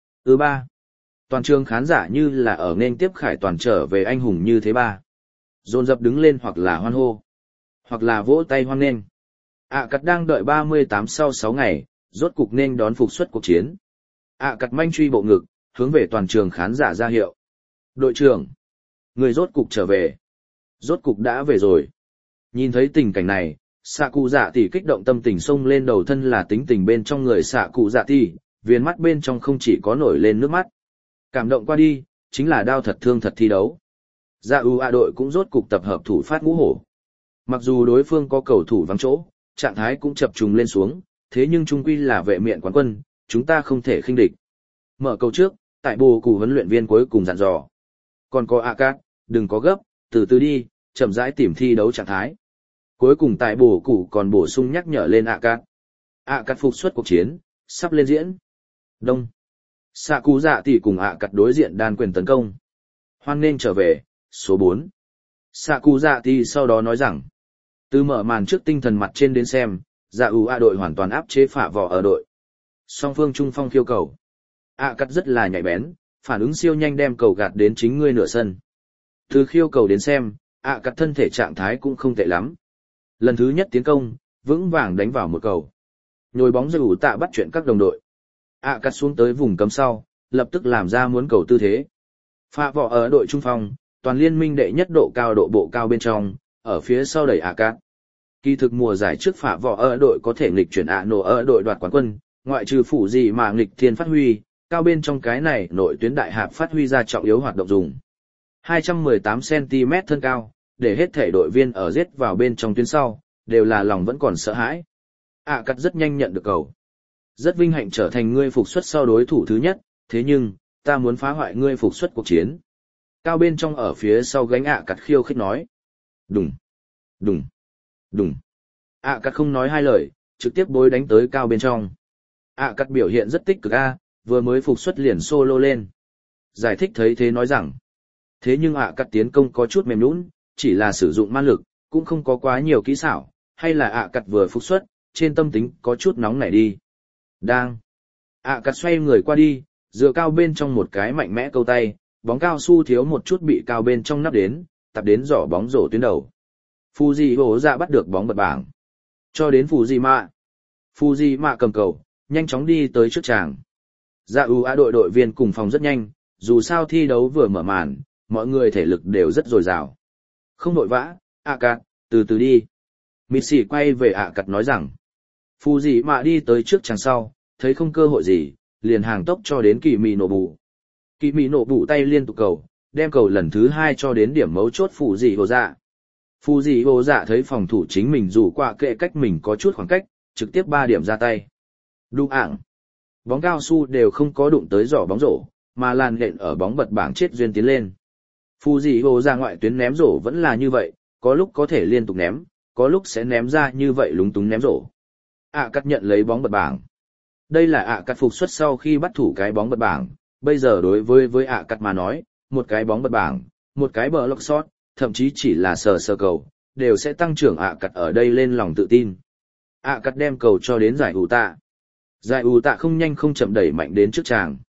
Ba. Toàn trường khán giả như là ở nên tiếp Khải Toàn trở về anh hùng như thế ba. Dồn dập đứng lên hoặc là hoan hô, hoặc là vỗ tay hoan nghênh. Cắt đang đợi 38 sau 6 ngày, rốt cục nên đón phục xuất cuộc chiến. Cắt manh truy bộ ngực, hướng về toàn trường khán giả ra hiệu. Đội trưởng, người rốt cục trở về. Rốt cục đã về rồi. Nhìn thấy tình cảnh này, xạ cụ dạ tỷ kích động tâm tình xông lên đầu thân là tính tình bên trong người xạ cụ dạ tỷ, viền mắt bên trong không chỉ có nổi lên nước mắt. Cảm động qua đi, chính là đao thật thương thật thi đấu. UA đội cũng rốt cục tập hợp thủ phát ngũ hổ. Mặc dù đối phương có cầu thủ vắng chỗ, trạng thái cũng chập trùng lên xuống, thế nhưng chung quy là vệ miện quán quân, chúng ta không thể khinh địch. Mở cầu trước, tại bồ cù huấn luyện viên cuối cùng dặn dò. Còn có Cắt, đừng có gấp, từ từ đi, chậm rãi tìm thi đấu trạng thái. Cuối cùng tại bồ cù còn bổ sung nhắc nhở lên Cắt. Cắt phục xuất cuộc chiến, sắp lên diễn. Đông. Xạ cụ dạ tỷ cùng Cắt đối diện đan quyền tấn công. Hoan nghênh trở về, số 4. Xạ cụ dạ tỷ sau đó nói rằng, từ mở màn trước tinh thần mặt trên đến xem, UA đội hoàn toàn áp chế Phạ Vọ ở đội. Song phương trung phong khiêu cầu. Cắt rất là nhạy bén, phản ứng siêu nhanh đem cầu gạt đến chính ngươi nửa sân. Từ khiêu cầu đến xem, Cắt thân thể trạng thái cũng không tệ lắm. Lần thứ nhất tiến công, vững vàng đánh vào một cầu. Nhồi bóng Dư Tạ bắt chuyện các đồng đội. Cắt xuống tới vùng cấm sau, lập tức làm ra muốn cầu tư thế. Phạ Vọ ở đội trung phong, toàn liên minh đệ nhất độ bộ cao bên trong, ở phía sau đẩy Cắt. Kỳ thực mùa giải trước Phạ Vọ ở đội có thể nghịch chuyển nổ ở đội đoạt quán quân, ngoại trừ phủ gì mà nghịch thiên phát huy, cao bên trong cái này nội tuyến đại hạp phát huy ra trọng yếu hoạt động dùng. 218cm thân cao, để hết thể đội viên ở giết vào bên trong tuyến sau, đều là lòng vẫn còn sợ hãi. Cắt rất nhanh nhận được cầu. Rất vinh hạnh trở thành ngươi phục xuất sau đối thủ thứ nhất, thế nhưng, ta muốn phá hoại ngươi phục xuất cuộc chiến. Cao bên trong ở phía sau gánh Cắt khiêu khích nói. Đùng, đùng, đùng. Cắt không nói hai lời, trực tiếp bối đánh tới cao bên trong. Cắt biểu hiện rất tích cực vừa mới phục xuất liền solo lên. Giải thích thấy thế nói rằng, thế nhưng Cắt tiến công có chút mềm nhũn, chỉ là sử dụng man lực, cũng không có quá nhiều kỹ xảo, hay là Cắt vừa phục xuất, trên tâm tính có chút nóng nảy đi. Đang. Cắt xoay người qua đi, dựa cao bên trong một cái mạnh mẽ câu tay, bóng cao su thiếu một chút bị cao bên trong nắp đến, tập đến giỏ bóng rổ tuyến đầu. Fujima bắt được bóng bật bảng. Cho đến Fujima cầm cầu, nhanh chóng đi tới trước tràng. UA đội viên cùng phòng rất nhanh, dù sao thi đấu vừa mở màn, mọi người thể lực đều rất dồi dào. Không vội vã, Cắt, từ từ đi. Missy quay về Cắt nói rằng, Fujima đi tới trước tràng sau, thấy không cơ hội gì, liền hàng tốc cho đến Kỳ Mị Nổ Bụ. Kỳ Mị Nổ Bụ tay liên tục cầu, đem cầu lần thứ 2 cho đến điểm mấu chốt Fujima. Fujima thấy phòng thủ chính mình dù qua kệ cách mình có chút khoảng cách, trực tiếp 3 điểm ra tay. Đụng ảng. Bóng cao su đều không có đụng tới giỏ bóng rổ, mà làn lện ở bóng bật bảng chết duyên tiến lên. Fujima ngoại tuyến ném rổ vẫn là như vậy, có lúc có thể liên tục ném, có lúc sẽ ném ra như vậy lúng túng ném rổ. Cắt nhận lấy bóng bật bảng. Đây là Cắt phục xuất sau khi bắt thủ cái bóng bật bảng, bây giờ đối với Cắt mà nói, một cái bóng bật bảng, một cái block shot, thậm chí chỉ là sờ cầu, đều sẽ tăng trưởng Cắt ở đây lên lòng tự tin. Cắt đem cầu cho đến giải ủ tạ. Giải ủ tạ không nhanh không chậm đẩy mạnh đến trước tràng.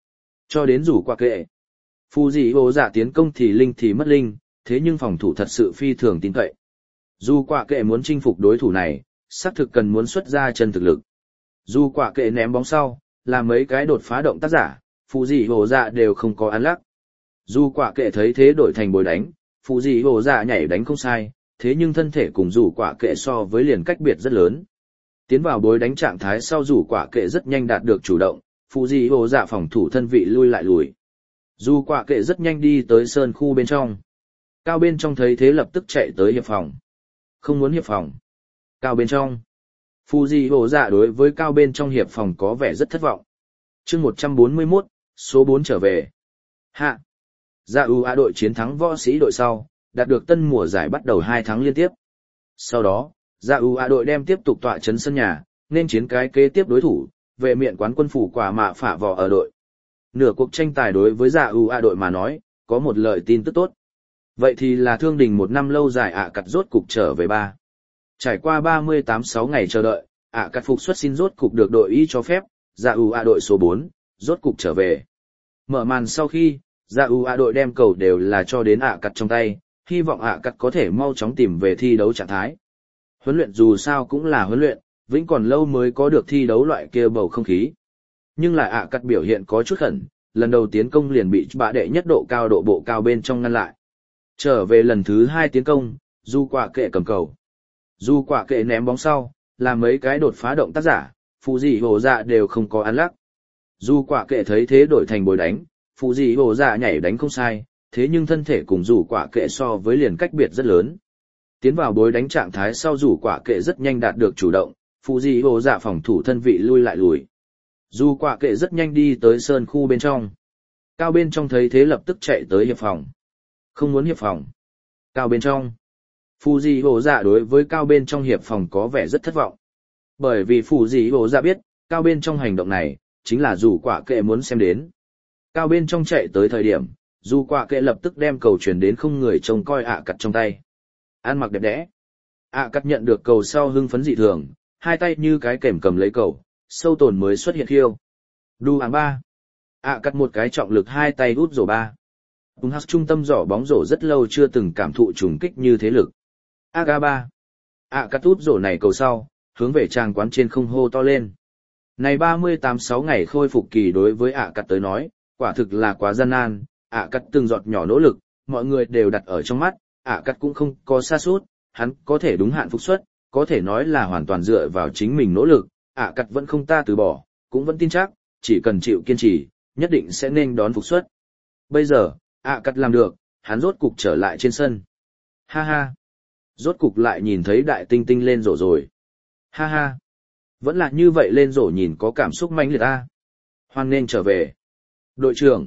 Cho đến rủ quả kệ. Phù dị hồ dạ tiến công thì linh thì mất linh, thế nhưng phòng thủ thật sự phi thường tin cậy. Dù quả kệ muốn chinh phục đối thủ này, xác thực cần muốn xuất ra chân thực lực. Dù quả kệ ném bóng sau, làm mấy cái đột phá động tác giả, phù dị hồ dạ đều không có ăn lắc. Dù quả kệ thấy thế đổi thành bồi đánh, phù dị hồ dạ nhảy đánh không sai, thế nhưng thân thể cùng dù quả kệ so với liền cách biệt rất lớn. Tiến vào bối đánh trạng thái sau dù quả kệ rất nhanh đạt được chủ động, phù dị hồ dạ phòng thủ thân vị lui lại lùi. Dù quả kệ rất nhanh đi tới sơn khu bên trong. Cao bên trong thấy thế lập tức chạy tới hiệp phòng. Không muốn hiệp phòng. Cao bên trong. Phù dị hồ dạ đối với cao bên trong hiệp phòng có vẻ rất thất vọng. Chương 141, số 4 trở về. Hạ. Dạ đội chiến thắng võ sĩ đội sau, đạt được tân mùa giải bắt đầu 2 tháng liên tiếp. Sau đó, dạ đội đem tiếp tục tọa chấn sân nhà, nên chiến cái kế tiếp đối thủ, vệ miện quán quân phủ quả mạ phả vỏ ở đội. Nửa cuộc tranh tài đối với dạ đội mà nói, có một lời tin tức tốt. Vậy thì là thương đình một năm lâu dài cặt rốt cục trở về ba. Trải qua 38-6 ngày chờ đợi, cặt phục xuất xin rốt cục được đội y cho phép, dạ đội số 4, rốt cục trở về. Mở màn sau khi, dạ đội đem cầu đều là cho đến cặt trong tay, hy vọng cặt có thể mau chóng tìm về thi đấu trạng thái. Huấn luyện dù sao cũng là huấn luyện, vĩnh còn lâu mới có được thi đấu loại kia bầu không khí. Nhưng lại cặt biểu hiện có chút khẩn, lần đầu tiến công liền bị bạ đệ nhất độ bộ cao bên trong ngăn lại. Trở về lần thứ 2 tiến công, dù quả kệ cầm cầu. Dù quả kệ ném bóng sau, làm mấy cái đột phá động tác giả, phù dị hồ dạ đều không có ăn lắc. Dù quả kệ thấy thế đổi thành bồi đánh, phù dị hồ dạ nhảy đánh không sai, thế nhưng thân thể cùng dù quả kệ so với liền cách biệt rất lớn. Tiến vào bối đánh trạng thái sau dù quả kệ rất nhanh đạt được chủ động, phù dị hồ dạ phòng thủ thân vị lui lại lùi. Dù quả kệ rất nhanh đi tới sơn khu bên trong. Cao bên trong thấy thế lập tức chạy tới hiệp phòng. Không muốn hiệp phòng. Cao bên trong. Phù dị hồ dạ đối với cao bên trong hiệp phòng có vẻ rất thất vọng. Bởi vì phù dị hồ dạ biết, cao bên trong hành động này, chính là dù quả kệ muốn xem đến. Cao bên trong chạy tới thời điểm, dù quả kệ lập tức đem cầu chuyển đến không người trông coi cặt trong tay. Ăn mặc đẹp đẽ. Cặt nhận được cầu sau hưng phấn dị thường, hai tay như cái kềm cầm lấy cầu, sâu tồn mới xuất hiện khiêu. Đu hàng 3. Cặt một cái trọng lực hai tay út rổ 3. Trung tâm giỏ bóng rổ rất lâu chưa từng cảm thụ trùng kích như thế lực. AK3. Cắt út rổ này cầu sau, hướng về trang quán trên không hô to lên. Này 38-6 ngày khôi phục kỳ đối với cắt tới nói, quả thực là quá gian nan, cắt từng giọt nhỏ nỗ lực, mọi người đều đặt ở trong mắt, cắt cũng không có sa sút, hắn có thể đúng hạn phục xuất, có thể nói là hoàn toàn dựa vào chính mình nỗ lực, cắt vẫn không ta từ bỏ, cũng vẫn tin chắc, chỉ cần chịu kiên trì, nhất định sẽ nên đón phục xuất. Bây giờ, cắt làm được, hắn rốt cục trở lại trên sân. Ha ha. Rốt cục lại nhìn thấy đại tinh tinh lên rổ rồi. Ha ha. Vẫn là như vậy lên rổ nhìn có cảm xúc mãnh liệt a. Hoan nên trở về. Đội trưởng.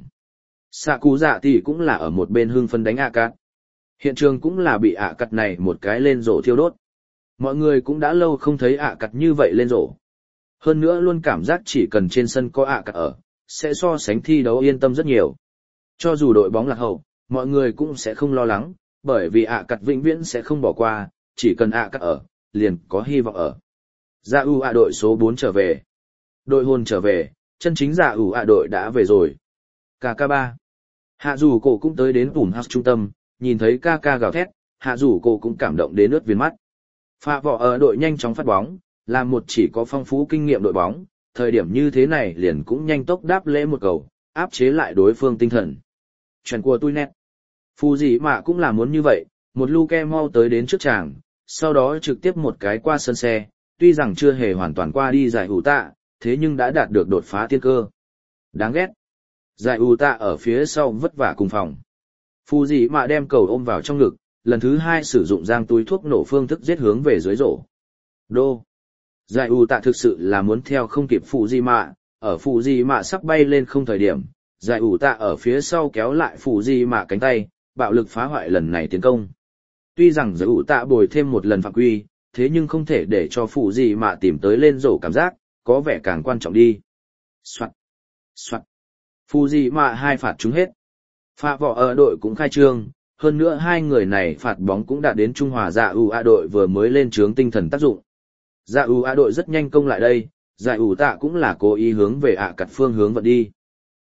Sạ cú dạ thì cũng là ở một bên hưng phấn đánh cắt. Hiện trường cũng là bị cắt này một cái lên rổ thiêu đốt. Mọi người cũng đã lâu không thấy cắt như vậy lên rổ. Hơn nữa luôn cảm giác chỉ cần trên sân có cắt ở, sẽ so sánh thi đấu yên tâm rất nhiều. Cho dù đội bóng lạc hậu, mọi người cũng sẽ không lo lắng, bởi vì cắt vĩnh viễn sẽ không bỏ qua, chỉ cần cắt ở, liền có hy vọng ở. Dạ đội số 4 trở về. Đội hồn trở về, chân chính dạ đội đã về rồi. KK3. Hạ dù cổ cũng tới đến trung tâm, nhìn thấy KK gào thét, hạ dù cổ cũng cảm động đến ướt viền mắt. Phạ vỏ ở đội nhanh chóng phát bóng, là một chỉ có phong phú kinh nghiệm đội bóng, thời điểm như thế này liền cũng nhanh tốc đáp lễ một cầu, áp chế lại đối phương tinh thần. Chuyện của tôi nét. Phù gì mà cũng là muốn như vậy, một Luke mau tới đến trước tràng, sau đó trực tiếp một cái qua sân xe, tuy rằng chưa hề hoàn toàn qua đi giải tạ, thế nhưng đã đạt được đột phá tiên cơ. Đáng ghét. Giải tạ ở phía sau vất vả cùng phòng. Phù gì mà đem cầu ôm vào trong ngực, lần thứ 2 sử dụng giang túi thuốc nổ phương thức giết hướng về dưới rổ. Đô. Giải tạ thực sự là muốn theo không kịp phù gì mà, ở phù gì mà sắp bay lên không thời điểm. Giải tạ ở phía sau kéo lại phù gì mà cánh tay, bạo lực phá hoại lần này tiến công. Tuy rằng giải tạ bồi thêm một lần phạm quy, thế nhưng không thể để cho phù gì mà tìm tới lên rổ cảm giác, có vẻ càng quan trọng đi. Soạt. Soạt. Phù gì mà 2 phạt trúng hết. Phạ vỏ ở đội cũng khai trương, hơn nữa hai người này phạt bóng cũng đạt đến trung hòa dạ đội vừa mới lên trướng tinh thần tác dụng. Dạ đội rất nhanh công lại đây, dạ tạ cũng là cố ý hướng về cặt phương hướng vận đi.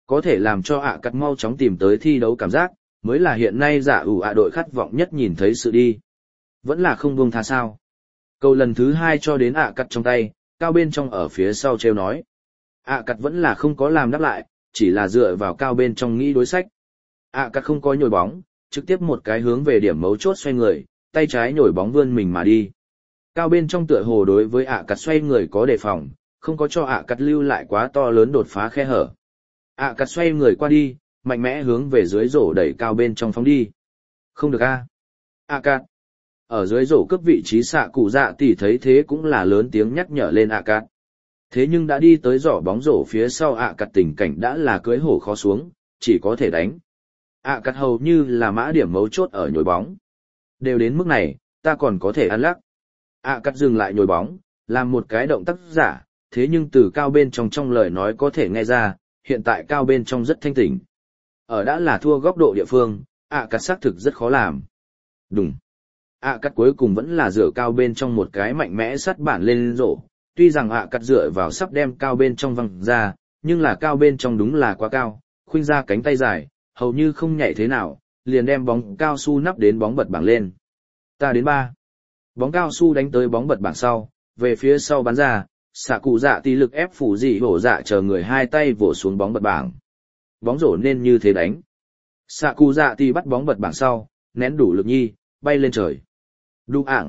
Có thể làm cho ạ cắt mau chóng tìm tới thi đấu cảm giác, mới là hiện nay dạ ủ ạ đội khát vọng nhất nhìn thấy sự đi. Vẫn là không buông tha sao. Cầu lần thứ 2 cho đến ạ cắt trong tay, cao bên trong ở phía sau treo nói. ạ cắt vẫn là không có làm đáp lại, chỉ là dựa vào cao bên trong nghĩ đối sách. ạ cắt không có nhồi bóng, trực tiếp một cái hướng về điểm mấu chốt xoay người, tay trái nhồi bóng vươn mình mà đi. Cao bên trong tựa hồ đối với ạ cắt xoay người có đề phòng, không có cho ạ cắt lưu lại quá to lớn đột phá khe hở. ạ cắt xoay người qua đi, mạnh mẽ hướng về dưới rổ đẩy cao bên trong phóng đi. Không được a. ạ cắt. Ở dưới rổ cướp vị trí xạ cụ dạ tỷ thấy thế cũng là lớn tiếng nhắc nhở lên ạ cắt. Thế nhưng đã đi tới giỏ bóng rổ phía sau ạ cắt tình cảnh đã là cưới hổ khó xuống, chỉ có thể đánh. ạ cắt hầu như là mã điểm mấu chốt ở nhồi bóng. Đều đến mức này, ta còn có thể ăn lắc. ạ cắt dừng lại nhồi bóng, làm một cái động tác giả, thế nhưng từ cao bên trong lời nói có thể nghe ra, hiện tại cao bên trong rất thanh tỉnh. Ở đã là thua góc độ địa phương, ạ cắt xác thực rất khó làm. Đúng. ạ cắt cuối cùng vẫn là dựa cao bên trong một cái mạnh mẽ sắt bản lên rổ. Tuy rằng ạ cắt dựa vào sắp đem cao bên trong văng ra, nhưng là cao bên trong đúng là quá cao, khuynh ra cánh tay dài, hầu như không nhảy thế nào, liền đem bóng cao su nắp đến bóng bật bảng lên. Ta đến 3. Bóng cao su đánh tới bóng bật bảng sau, về phía sau bắn ra, xạ cụ dạ tỷ lực ép phủ dị hổ dạ chờ người hai tay vỗ xuống bóng bật bảng. Bóng rổ nên như thế đánh. Xạ cụ dạ tỷ bắt bóng bật bảng sau, nén đủ lực nhi, bay lên trời. Đu ảng.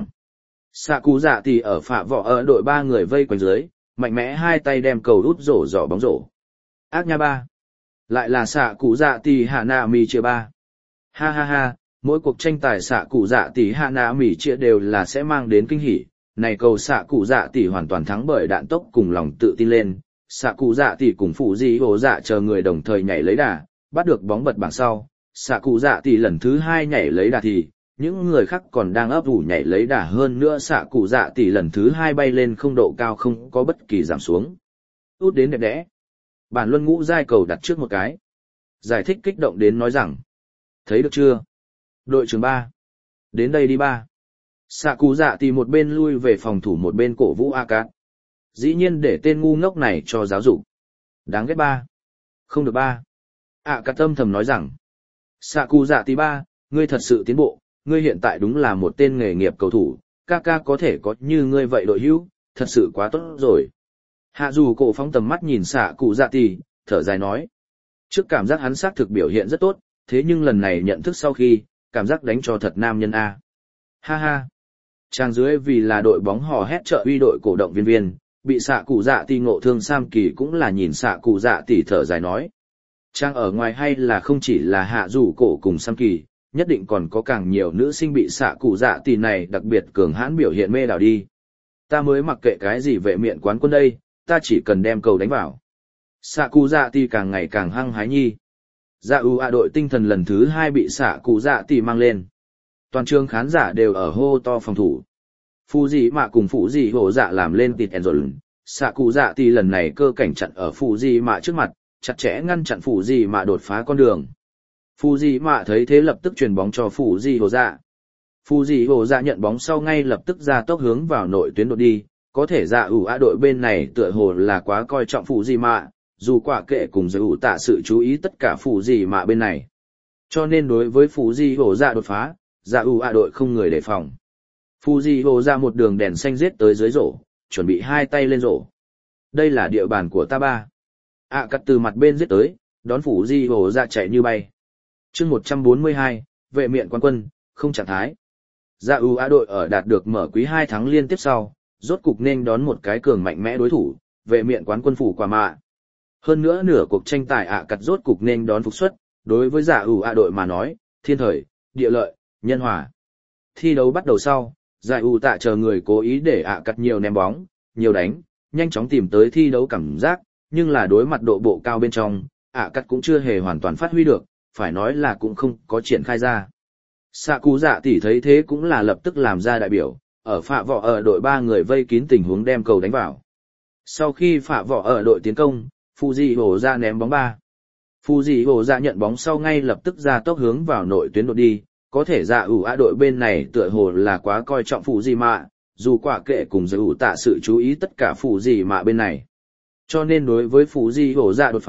Xạ cụ dạ tỷ ở phạ vỏ ở đội 3 người vây quanh dưới, mạnh mẽ hai tay đem cầu đút rổ dò bóng rổ. Ác nha 3. Lại là xạ cụ dạ tỷ hạ nạ mì chia 3. Ha ha ha, mỗi cuộc tranh tài xạ cụ dạ tỷ hạ nạ mì chia đều là sẽ mang đến kinh hỉ. Này cầu xạ cụ dạ tỷ hoàn toàn thắng bởi đạn tốc cùng lòng tự tin lên. Xạ cụ dạ tỷ cùng phụ dị hổ dạ chờ người đồng thời nhảy lấy đà, bắt được bóng bật bảng sau. Xạ cụ dạ tỷ lần thứ 2 nhảy lấy đà thì, những người khác còn đang ấp ủ nhảy lấy đà hơn nữa xạ cụ dạ tỷ lần thứ 2 bay lên không độ cao không có bất kỳ giảm xuống. Út đến đẹp đẽ. Bản luân ngũ giai cầu đặt trước một cái. Giải thích kích động đến nói rằng. Thấy được chưa? Đội trưởng 3. Đến đây đi 3. Xạ cụ dạ tỷ một bên lui về phòng thủ một bên cổ vũ a cát. Dĩ nhiên để tên ngu ngốc này cho giáo dục. Đáng ghét 3. Không được 3. A cát âm thầm nói rằng. Xạ cụ dạ tỷ 3, ngươi thật sự tiến bộ, ngươi hiện tại đúng là một tên nghề nghiệp cầu thủ, ca có thể có như ngươi vậy đội hữu, thật sự quá tốt rồi. Hạ dù cổ phóng tầm mắt nhìn xạ cụ dạ tỷ, thở dài nói. Trước cảm giác hắn xác thực biểu hiện rất tốt, thế nhưng lần này nhận thức sau khi, cảm giác đánh cho thật nam nhân A. Ha ha. Trang dưới vì là đội bóng hò hét trợ uy đội cổ động viên, bị xạ cụ dạ tỷ ngộ thương Sam Kỳ cũng là nhìn xạ cụ dạ tỷ thở dài nói. Trang ở ngoài hay là không chỉ là hạ dù cổ cùng Sam Kỳ, nhất định còn có càng nhiều nữ sinh bị xạ cụ dạ tỷ này đặc biệt cường hãn biểu hiện mê đảo đi. Ta mới mặc kệ cái gì vệ miện quán quân đây, ta chỉ cần đem cầu đánh vào. Xạ cụ dạ tỷ càng ngày càng hăng hái nhi. Dạ đội tinh thần lần thứ 2 bị xạ cụ dạ tỷ mang lên. Toàn trường khán giả đều ở hô to phòng thủ. Phụ dị mạ cùng phụ dị hổ dạ làm lên tịt ẻn rồi. Xạ cụ dạ tỷ lần này cơ cảnh chặn ở phụ dị mạ trước mặt, chặt chẽ ngăn chặn phụ dị mạ đột phá con đường. Phụ dị mạ thấy thế lập tức truyền bóng cho phụ dị hổ dạ. Phụ dị hổ dạ nhận bóng sau ngay lập tức ra tốc hướng vào nội tuyến đột đi. Có thể dạ đội bên này tựa hồ là quá coi trọng phụ dị mạ, dù quả kệ cùng giữ tạ sự chú ý tất cả phụ dị mạ bên này. Cho nên đối với phụ dị hổ dạ đột phá, dạ đội không người đề phòng. Phụ dị hổ dạ một đường đèn xanh giết tới dưới rổ, chuẩn bị hai tay lên rổ. Đây là địa bàn của ta 3. Cắt từ mặt bên giết tới, đón phụ dị hổ dạ chạy như bay. Chương 142, vệ miện quán quân, không trạng thái. Dạ đội ở đạt được mở quý 2 thắng liên tiếp sau, rốt cục nên đón một cái cường mạnh mẽ đối thủ, vệ miện quán quân phủ quả mạ. Hơn nữa nửa cuộc tranh tài cắt rốt cục nên đón phục xuất, đối với dạ đội mà nói, thiên thời, địa lợi, nhân hòa. Thi đấu bắt đầu sau, dạ tạ chờ người cố ý để cắt nhiều ném bóng, nhiều đánh, nhanh chóng tìm tới thi đấu cảm giác, nhưng là đối mặt độ bộ cao bên trong, cắt cũng chưa hề hoàn toàn phát huy được, phải nói là cũng không có triển khai ra. Xạ cụ dạ tỷ thấy thế cũng là lập tức làm ra đại biểu, ở phạ vỏ ở đội 3 người vây kín tình huống đem cầu đánh vào. Sau khi phạ vỏ ở đội tiến công, Fuji hổ ra ném bóng 3. Fuji hổ ra nhận bóng sau ngay lập tức ra tốc hướng vào nội tuyến đột đi, có thể dạ đội bên này tựa hồ là quá coi trọng Fuji mạ, dù quả kệ cùng giữ tạ sự chú ý tất cả Fuji mạ bên này. Cho nên đối với Fuji hổ ra đột phá,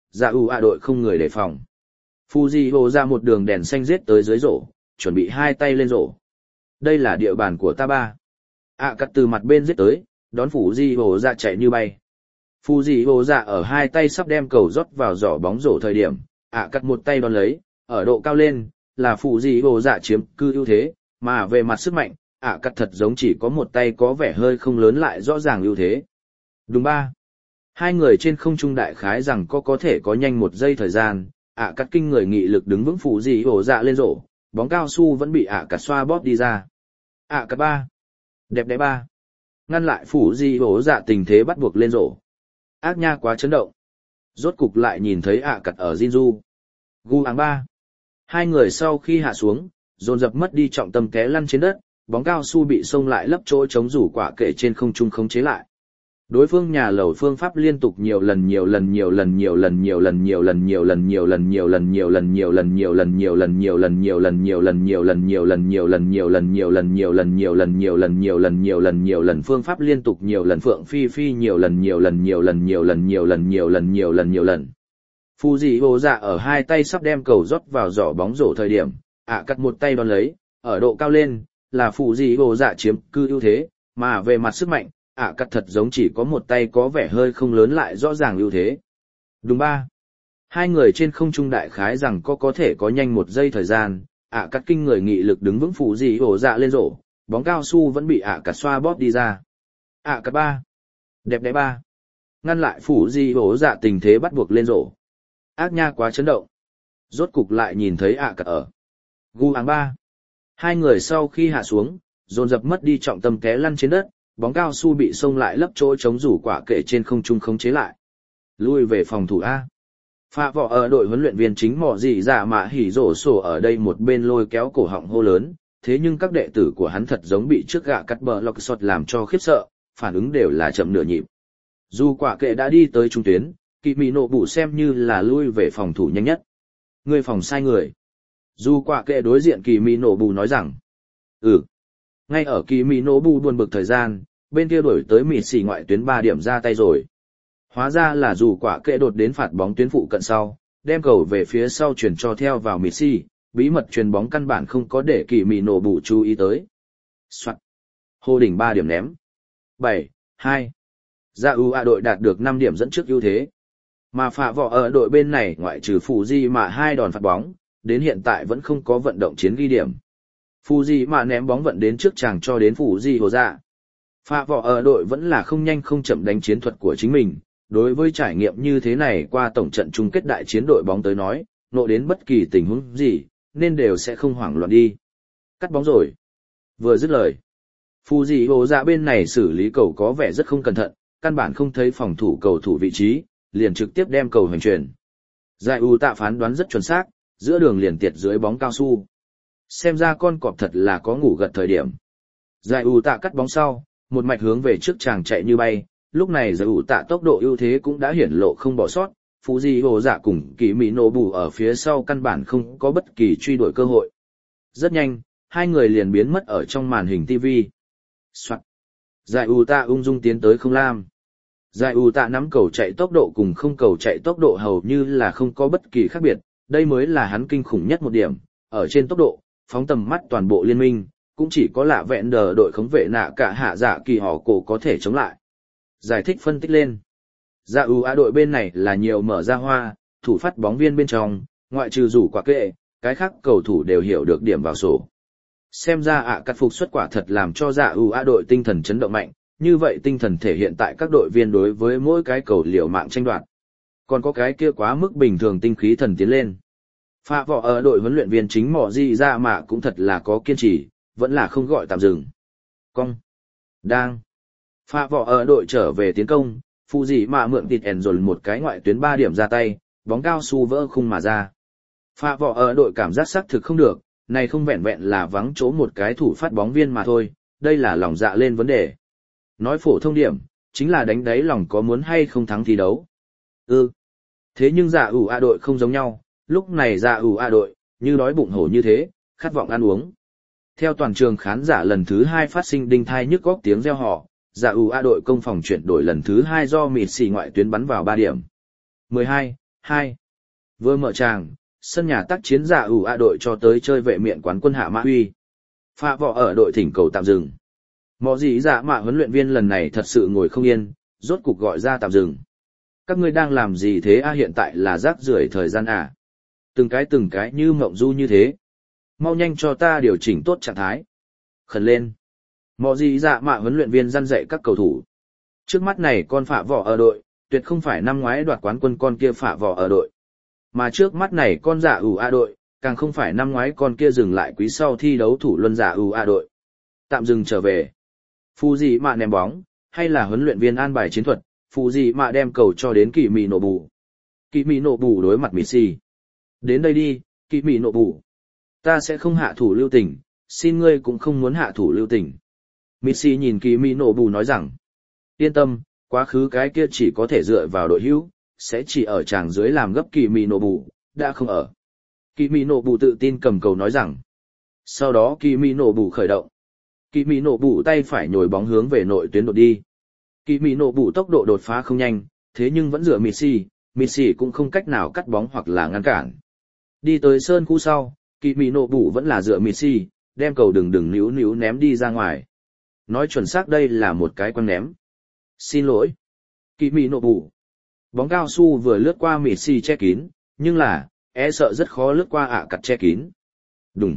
dạ đội không người đề phòng. Fuji ra một đường đèn xanh giết tới dưới rổ, chuẩn bị hai tay lên rổ. Đây là địa bàn của ta ba. Cắt từ mặt bên giết tới, đón Fuji ra chạy như bay. Fuji ra ở hai tay sắp đem cầu rót vào giỏ bóng rổ thời điểm, cắt một tay đón lấy, ở độ cao lên, là Fuji ra chiếm cư ưu thế, mà về mặt sức mạnh, cắt thật giống chỉ có một tay có vẻ hơi không lớn lại rõ ràng ưu thế. Đúng ba. Hai người trên không trung đại khái rằng có thể có nhanh một giây thời gian, cắt kinh người nghị lực đứng vững Fuji ra lên rổ, bóng cao su vẫn bị cắt xoa bóp đi ra. Cắt ba. Đẹp đẽ ba. Ngăn lại Fuji ra tình thế bắt buộc lên rổ. Ác nha quá chấn động. Rốt cục lại nhìn thấy cắt ở Jinju. Gu áng ba. Hai người sau khi hạ xuống, dồn dập mất đi trọng tâm té lăn trên đất, bóng cao su bị xông lại lấp chỗ chống rủ quả kệ trên không trung khống chế lại. Đối phương nhà lầu phương pháp liên tục nhiều lần phương pháp liên tục nhiều lần phượng phi phi nhiều lần. Fuji dạ ở hai tay sắp đem cầu rót vào giỏ bóng rổ thời điểm, cắt một tay đón lấy, ở độ cao lên, là Fuji dạ chiếm cư ưu thế, mà về mặt sức mạnh, cắt thật giống chỉ có một tay có vẻ hơi không lớn lại rõ ràng ưu thế. Đúng ba. Hai người trên không trung đại khái rằng có thể có nhanh một giây thời gian, cắt kinh người nghị lực đứng vững Fuji dạ lên rổ, bóng cao su vẫn bị cắt xoa bóp đi ra. Cắt ba. Đẹp đẽ ba. Ngăn lại Fuji dạ tình thế bắt buộc lên rổ. Ác nha quá chấn động. Rốt cục lại nhìn thấy cắt ở Gu áng ba. Hai người sau khi hạ xuống, dồn dập mất đi trọng tâm té lăn trên đất, bóng cao su bị xông lại lấp chỗ chống rủ quả kệ trên không trung khống chế lại. Lui về phòng thủ A. Phạ võ ở đội huấn luyện viên chính mỏ gì dạ mạ hỉ rổ sổ ở đây một bên lôi kéo cổ họng hô lớn, thế nhưng các đệ tử của hắn thật giống bị trước gạ cắt bờ lọc sọt làm cho khiếp sợ, phản ứng đều là chậm nửa nhịp. Dù quả kệ đã đi tới trung tuyến, Kỳ Mị Nộ Bụ xem như là lui về phòng thủ nhanh nhất. Người phòng sai người. Dù quả kệ đối diện Kỳ Mị Nộ Bụ nói rằng, ngay ở Kỳ Mị Nộ Bụ buồn bực thời gian, bên kia đổi tới mịt xì ngoại tuyến 3 điểm ra tay rồi. Hóa ra là dù quả kệ đột đến phạt bóng tuyến phụ cận sau, đem cầu về phía sau chuyển cho theo vào mịt xì, bí mật truyền bóng căn bản không có để Kỳ Mị Nộ Bụ chú ý tới. Soạn. Hô đỉnh 3 điểm ném. 7-2. Dạ đội đạt được 5 điểm dẫn trước ưu thế. Mà phạ võ ở đội bên này ngoại trừ Fuji mà 2 đòn phạt bóng, đến hiện tại vẫn không có vận động chiến ghi điểm. Fuji mà ném bóng vận đến trước chàng cho đến Fuji dạ. Phạ võ ở đội vẫn là không nhanh không chậm đánh chiến thuật của chính mình, đối với trải nghiệm như thế này qua tổng trận chung kết đại chiến đội bóng tới nói, nộ đến bất kỳ tình huống gì, nên đều sẽ không hoảng loạn đi. Cắt bóng rồi. Vừa dứt lời. Fuji dạ bên này xử lý cầu có vẻ rất không cẩn thận, căn bản không thấy phòng thủ cầu thủ vị trí, liền trực tiếp đem cầu hành chuyển. Giải tạ phán đoán rất chuẩn xác, giữa đường liền tiệt dưới bóng cao su. Xem ra con cọp thật là có ngủ gật thời điểm. Giải tạ cắt bóng sau, một mạch hướng về trước chàng chạy như bay, lúc này giải tạ tốc độ ưu thế cũng đã hiển lộ không bỏ sót, Fuji dạ cùng Kỳ Mị Nộ Bụ ở phía sau căn bản không có bất kỳ truy đuổi cơ hội. Rất nhanh, hai người liền biến mất ở trong màn hình TV. Soạn. Giải tạ ung dung tiến tới không lam. Giải tạ nắm cầu chạy tốc độ cùng không cầu chạy tốc độ hầu như là không có bất kỳ khác biệt, đây mới là hắn kinh khủng nhất một điểm, ở trên tốc độ, phóng tầm mắt toàn bộ liên minh, cũng chỉ có lạ vẹn đờ đội khống vệ nạ cả hạ dạ kỳ họ cổ có thể chống lại. Giải thích phân tích lên. Dạ đội bên này là nhiều mở ra hoa, thủ phát bóng viên bên trong, ngoại trừ rủ quả kệ, cái khác cầu thủ đều hiểu được điểm vào sổ. Xem ra cắt phục xuất quả thật làm cho dạ đội tinh thần chấn động mạnh, như vậy tinh thần thể hiện tại các đội viên đối với mỗi cái cầu liều mạng tranh đoạt. Còn có cái kia quá mức bình thường tinh khí thần tiến lên. Phạ võ ở đội huấn luyện viên chính mỏ gì ra mà cũng thật là có kiên trì, vẫn là không gọi tạm dừng. Cong. Đang. Phạ võ ở đội trở về tiến công, Fuji mà mượn tịt ẻn rồi một cái ngoại tuyến 3 điểm ra tay, bóng cao su vỡ khung mà ra. Phạ võ ở đội cảm giác xác thực không được, này không vẹn vẹn là vắng chỗ một cái thủ phát bóng viên mà thôi, đây là lòng dạ lên vấn đề. Nói phổ thông điểm, chính là đánh đáy lòng có muốn hay không thắng thi đấu. Thế nhưng dạ đội không giống nhau, lúc này dạ đội, như đói bụng hổ như thế, khát vọng ăn uống. Theo toàn trường khán giả lần thứ 2 phát sinh đinh thai nhức góc tiếng reo hò, dạ đội công phòng chuyển đổi lần thứ 2 do mịt xì ngoại tuyến bắn vào 3 điểm. 12-2. 2. Vừa mở tràng, sân nhà tác chiến dạ ủ a đội cho tới chơi vệ miện quán quân hạ mã huy. Phạ võ ở đội thỉnh cầu tạm dừng. Mọ gì dạ mạ huấn luyện viên lần này thật sự ngồi không yên, rốt cục gọi ra tạm dừng. Các ngươi đang làm gì thế a, hiện tại là rác rưởi thời gian à? Từng cái như mộng du như thế. Mau nhanh cho ta điều chỉnh tốt trạng thái. Khẩn lên. Mọ gì dạ mạ huấn luyện viên răn dạy các cầu thủ. Trước mắt này con phạ võ ở đội, tuyệt không phải năm ngoái đoạt quán quân con kia phạ võ ở đội. Mà trước mắt này con dạ ủ a đội, càng không phải năm ngoái con kia dừng lại quý sau thi đấu thủ luân dạ ủ a đội. Tạm dừng trở về. Phù gì mạ ném bóng, hay là huấn luyện viên an bài chiến thuật, phù gì mạ đem cầu cho đến Kỳ Mị Nổ Bù. Kỳ Mị Nổ Bù đối mặt Messi. Đến đây đi, Kỳ Mị Nổ Bù. Ta sẽ không hạ thủ lưu tình, xin ngươi cũng không muốn hạ thủ lưu tình. Messi nhìn Kỳ Mị Nổ Bù nói rằng, yên tâm, quá khứ cái kia chỉ có thể dựa vào đội hữu, sẽ chỉ ở tràng dưới làm gấp Kỳ Mị Nổ Bù, đã không ở. Kỳ Mị Nổ Bù tự tin cầm cầu nói rằng, sau đó Kỳ Mị Nổ Bù khởi động. Kỳ Mị Nổ Bù tay phải nhồi bóng hướng về nội tuyến đột đi. Kỳ Mị Nổ Bù tốc độ đột phá không nhanh, thế nhưng vẫn dựa Messi cũng không cách nào cắt bóng hoặc là ngăn cản. Đi tới sơn khu sau, Kỳ Mị Nổ Bù vẫn là dựa Messi, đem cầu đừng níu ném đi ra ngoài. Nói chuẩn xác đây là một cái quăng ném. Xin lỗi. Kỳ Mị Nổ Bù. Bóng cao su vừa lướt qua Messi che kín, nhưng là, sợ rất khó lướt qua cặt che kín. Đùng.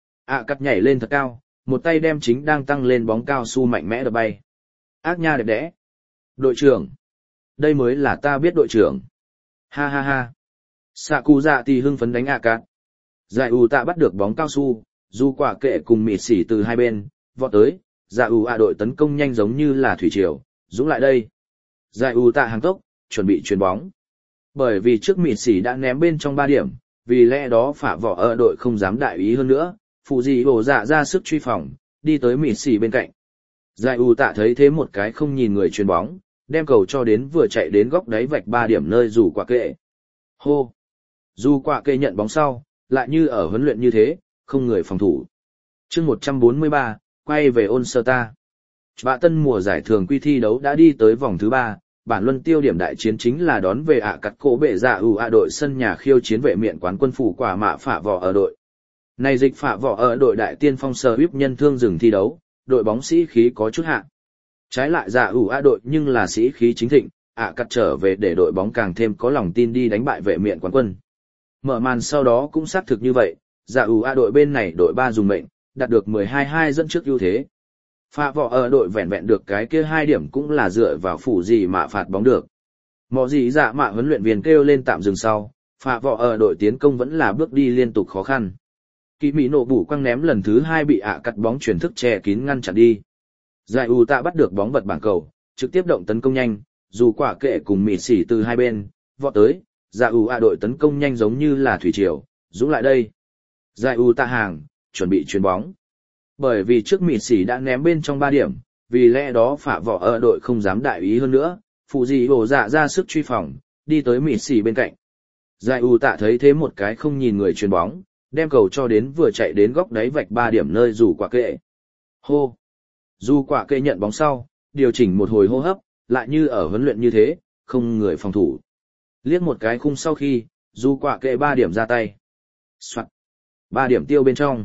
Cặt nhảy lên thật cao, một tay đem chính đang tăng lên bóng cao su mạnh mẽ đập bay. Ác nha đẹp đẽ. Đội trưởng. Đây mới là ta biết đội trưởng. Ha ha ha. Saku dạ thì hưng phấn đánh cặt. Giải ủ tạ bắt được bóng cao su, dù quả kệ cùng mịt xỉ từ hai bên, vọt tới, dạ ủ đội tấn công nhanh giống như là thủy triều, dũng lại đây. Giải ủ tạ hàng tốc, chuẩn bị chuyền bóng. Bởi vì trước mịt xỉ đã ném bên trong 3 điểm, vì lẽ đó phạ võ ở đội không dám đại ý hơn nữa, phụ gì bổ dạ ra sức truy phòng, đi tới mịt xỉ bên cạnh. Giải ủ tạ thấy thế một cái không nhìn người chuyền bóng, đem cầu cho đến vừa chạy đến góc đáy vạch 3 điểm nơi dù quả kệ. Hô! Dù quả kệ nhận bóng sau, lại như ở huấn luyện như thế, không người phòng thủ. Chương 143, quay về Onstar. Bạ tân mùa giải thường quy thi đấu đã đi tới vòng thứ 3, bản luân tiêu điểm đại chiến chính là đón về cắt cổ bệ dạ đội sân nhà khiêu chiến vệ miện quán quân phủ quả mạ phạ võ ở đội. Này dịch phạ võ ở đội đại tiên phong sờ íp nhân thương dừng thi đấu, đội bóng sĩ khí có chút hạ. Trái lại dạ đội nhưng là sĩ khí chính thịnh, cắt trở về để đội bóng càng thêm có lòng tin đi đánh bại vệ miện quán quân. Mở màn sau đó cũng xác thực như vậy, dạ đội bên này đội 3 dùng mệnh, đạt được 12-2 dẫn trước ưu thế. Phạ võ ở đội vẹn vẹn được cái kia 2 điểm cũng là dựa vào phủ gì mà phạt bóng được. Mọ gì dạ mạ huấn luyện viên kêu lên tạm dừng sau, phạ võ ở đội tiến công vẫn là bước đi liên tục khó khăn. Kỳ Mỹ nổ bù quăng ném lần thứ 2 bị cắt bóng chuyển thức che kín ngăn chặn đi. Giải tạ bắt được bóng vật bảng cầu, trực tiếp động tấn công nhanh, dù quả kệ cùng mịt xỉ từ hai bên, vọt tới, dạ đội tấn công nhanh giống như là thủy triều, dũng lại đây. Giải tạ hàng, chuẩn bị chuyền bóng. Bởi vì trước mịt xỉ đã ném bên trong 3 điểm, vì lẽ đó phạ võ ở đội không dám đại ý hơn nữa, phụ gì bổ dạ ra sức truy phòng, đi tới mịt xỉ bên cạnh. Giải tạ thấy thế một cái không nhìn người chuyền bóng, đem cầu cho đến vừa chạy đến góc đáy vạch 3 điểm nơi dù quả kệ. Hô! Dù quả kệ nhận bóng sau, điều chỉnh một hồi hô hấp, lại như ở huấn luyện như thế, không người phòng thủ. Liếc một cái khung sau khi, dù quả kệ 3 điểm ra tay. Soạn! 3 điểm tiêu bên trong.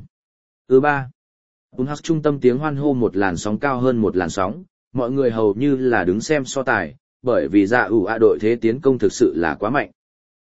3. Unhas trung tâm tiếng hoan hô một làn sóng cao hơn một làn sóng, mọi người hầu như là đứng xem so tài, bởi vì dạ đội thế tiến công thực sự là quá mạnh.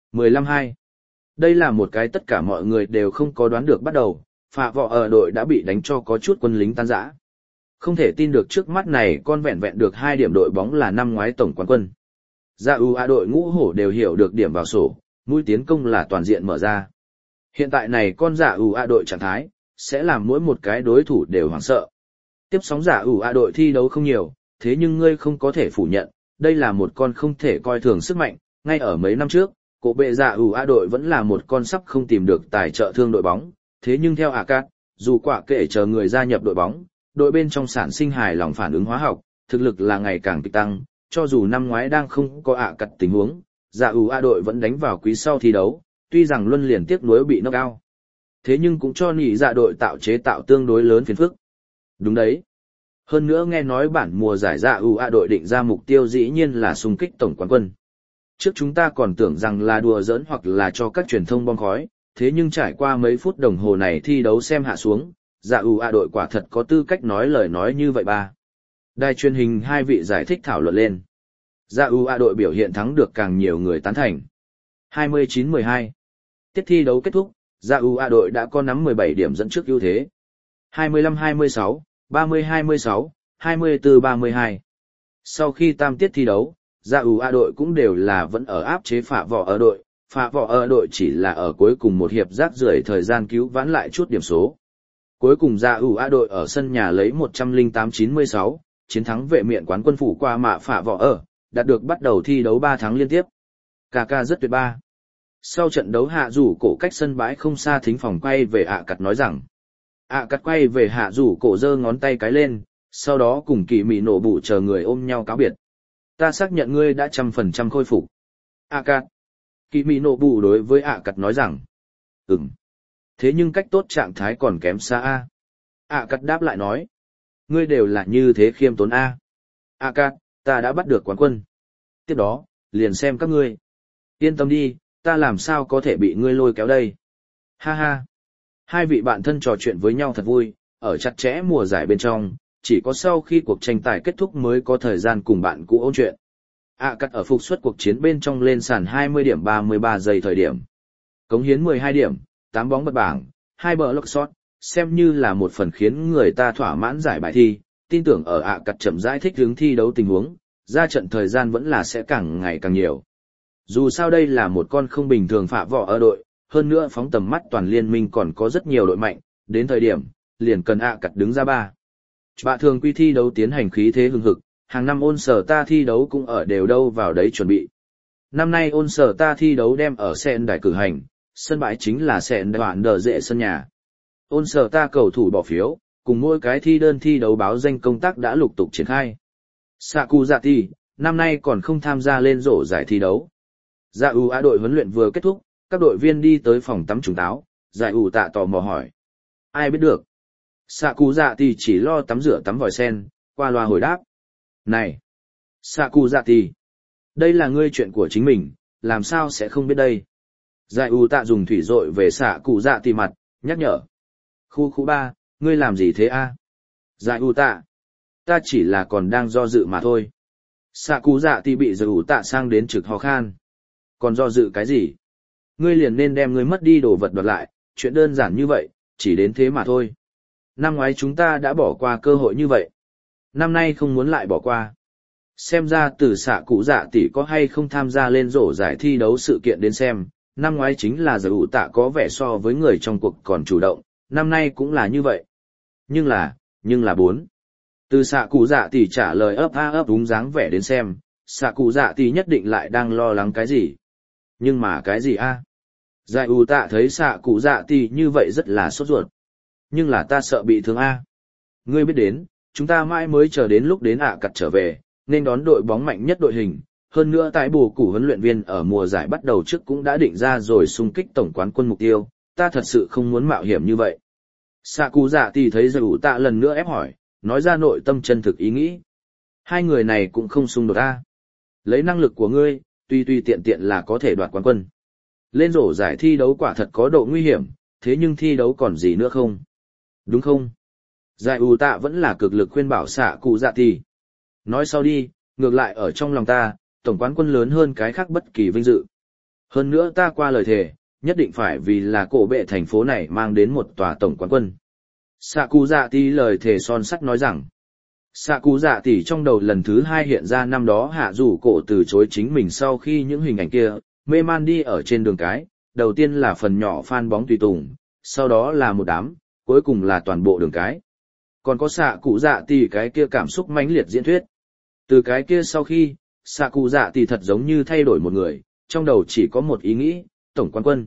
15-2. Đây là một cái tất cả mọi người đều không có đoán được bắt đầu, phạ võ ở đội đã bị đánh cho có chút quân lính tan rã. Không thể tin được trước mắt này con vẹn vẹn được 2 điểm đội bóng là năm ngoái tổng quán quân. Dạ đội ngũ hổ đều hiểu được điểm vào sổ, mũi tiến công là toàn diện mở ra. Hiện tại này con dạ đội trạng thái, sẽ làm mỗi một cái đối thủ đều hoảng sợ. Tiếp sóng dạ đội thi đấu không nhiều, thế nhưng ngươi không có thể phủ nhận, đây là một con không thể coi thường sức mạnh, ngay ở mấy năm trước, cổ bệ dạ đội vẫn là một con sắp không tìm được tài trợ thương đội bóng, thế nhưng theo cắt, dù quả kệ chờ người gia nhập đội bóng, đội bên trong sản sinh hài lòng phản ứng hóa học, thực lực là ngày càng kịch tăng, cho dù năm ngoái đang không có cắt tình huống, dạ đội vẫn đánh vào quý sau thi đấu, tuy rằng luân liền tiếc nuối bị knock out. Thế nhưng cũng cho nỉ dạ đội chế tạo tương đối lớn phiền phức. Đúng đấy. Hơn nữa nghe nói bản mùa giải dạ đội định ra mục tiêu dĩ nhiên là xung kích tổng quán quân. Trước chúng ta còn tưởng rằng là đùa giỡn hoặc là cho các truyền thông bom khói, thế nhưng trải qua mấy phút đồng hồ này thi đấu xem hạ xuống, dạ đội quả thật có tư cách nói lời nói như vậy ba. Đài truyền hình hai vị giải thích thảo luận lên. Dạ đội biểu hiện thắng được càng nhiều người tán thành. 29-12. Tiết thi đấu kết thúc, dạ đội đã có nắm 17 điểm dẫn trước ưu thế. 25-26, 30-26, 24-32. Sau khi tam tiết thi đấu, dạ đội cũng đều là vẫn ở áp chế phạ võ ở đội. Phạ võ ở đội chỉ là ở cuối cùng một hiệp rác rưởi thời gian cứu vãn lại chút điểm số. Cuối cùng dạ đội ở sân nhà lấy 108-96, chiến thắng vệ miện quán quân phủ qua mạ phạ võ ở, đạt được bắt đầu thi đấu 3 tháng liên tiếp. Ca rất tuyệt ba. Sau trận đấu hạ rủ cổ cách sân bãi không xa thính phòng quay về cặt nói rằng. Cặt quay về hạ rủ cổ giơ ngón tay cái lên, sau đó cùng kỳ mị nổ bụ chờ người ôm nhau cáo biệt. Ta xác nhận ngươi đã 100% khôi phục. Cặt. Kỳ mị nổ bụ đối với cặt nói rằng. Ừm. Thế nhưng cách tốt trạng thái còn kém xa Cặt đáp lại nói. Ngươi đều là như thế khiêm tốn Cặt, ta đã bắt được quán quân. Tiếp đó, liền xem các ngươi. Yên tâm đi, ta làm sao có thể bị ngươi lôi kéo đây. Ha ha. Hai vị bạn thân trò chuyện với nhau thật vui, ở chặt chẽ mùa giải bên trong, chỉ có sau khi cuộc tranh tài kết thúc mới có thời gian cùng bạn cũ ôn chuyện. Cắt ở phục xuất cuộc chiến bên trong lên sàn 20 điểm 33 giây thời điểm. Cống hiến 12 điểm, 8 bóng bật bảng, 2 block shot, xem như là một phần khiến người ta thỏa mãn giải bài thi, tin tưởng ở Cắt chậm rãi thích hướng thi đấu tình huống, ra trận thời gian vẫn là sẽ càng ngày càng nhiều. Dù sao đây là một con không bình thường phạ võ ở đội, hơn nữa phóng tầm mắt toàn liên minh còn có rất nhiều đội mạnh, đến thời điểm, liền cần Cắt đứng ra ba. Bạ thường quy thi đấu tiến hành khí thế hừng hực, hàng năm ôn sở ta thi đấu cũng ở đều đâu vào đấy chuẩn bị. Năm nay ôn sở ta thi đấu đem ở Sen đài cử hành, sân bãi chính là Sen đoạn đờ dệ sân nhà. Ôn sở ta cầu thủ bỏ phiếu, cùng mỗi cái thi đơn thi đấu báo danh công tác đã lục tục triển khai. Sakuzati, năm nay còn không tham gia lên rổ giải thi đấu. Dạ đội huấn luyện vừa kết thúc, các đội viên đi tới phòng tắm trùng táo, giải tạ tò mò hỏi. Ai biết được? Sakuzati chỉ lo tắm rửa tắm vòi sen, qua loa hồi đáp. Này! Sakuzati! Đây là ngươi chuyện của chính mình, làm sao sẽ không biết đây? Giải tạ dùng thủy dội về Sakuzati mặt, nhắc nhở. Khu ba, ngươi làm gì thế Giải tạ! Ta chỉ là còn đang do dự mà thôi. Sakuzati bị giải tạ sang đến trực ho khan. Còn do dự cái gì? Ngươi liền nên đem ngươi mất đi đồ vật đoạt lại, chuyện đơn giản như vậy, chỉ đến thế mà thôi. Năm ngoái chúng ta đã bỏ qua cơ hội như vậy. Năm nay không muốn lại bỏ qua. Xem ra từ Sakuzati có hay không tham gia lên rổ giải thi đấu sự kiện đến xem, năm ngoái chính là giải tạ có vẻ so với người trong cuộc còn chủ động, năm nay cũng là như vậy. Nhưng là 4. Từ Sakuzati trả lời ấp đúng dáng vẻ đến xem, Sakuzati nhất định lại đang lo lắng cái gì. Nhưng mà cái gì Giải tạ thấy Sakuzati như vậy rất là sốt ruột. Nhưng là ta sợ bị thương Ngươi biết đến, chúng ta mãi mới chờ đến lúc đến Cắt trở về, nên đón đội bóng mạnh nhất đội hình. Hơn nữa tại bổ củ huấn luyện viên ở mùa giải bắt đầu trước cũng đã định ra rồi xung kích tổng quán quân mục tiêu, ta thật sự không muốn mạo hiểm như vậy. Sakuzati thấy giải tạ lần nữa ép hỏi, nói ra nội tâm chân thực ý nghĩ. Hai người này cũng không xung đột Lấy năng lực của ngươi, tuy tiện là có thể đoạt quán quân. Lên rổ giải thi đấu quả thật có độ nguy hiểm, thế nhưng thi đấu còn gì nữa không? Đúng không? Giải tạ vẫn là cực lực khuyên bảo Sakuzati. Nói sau đi, ngược lại ở trong lòng ta, tổng quán quân lớn hơn cái khác bất kỳ vinh dự. Hơn nữa ta qua lời thề, nhất định phải vì là cổ bệ thành phố này mang đến một tòa tổng quán quân. Sakuzati lời thề son sắt nói rằng, Sakuzati trong đầu lần thứ 2 hiện ra năm đó hạ rủ cổ từ chối chính mình sau khi những hình ảnh kia, mê man đi ở trên đường cái, đầu tiên là phần nhỏ fan bóng tùy tùng, sau đó là một đám, cuối cùng là toàn bộ đường cái. Còn có Sakuzati cái kia cảm xúc mãnh liệt diễn thuyết. Từ cái kia sau khi, Sakuzati thật giống như thay đổi một người, trong đầu chỉ có một ý nghĩ, tổng quán quân.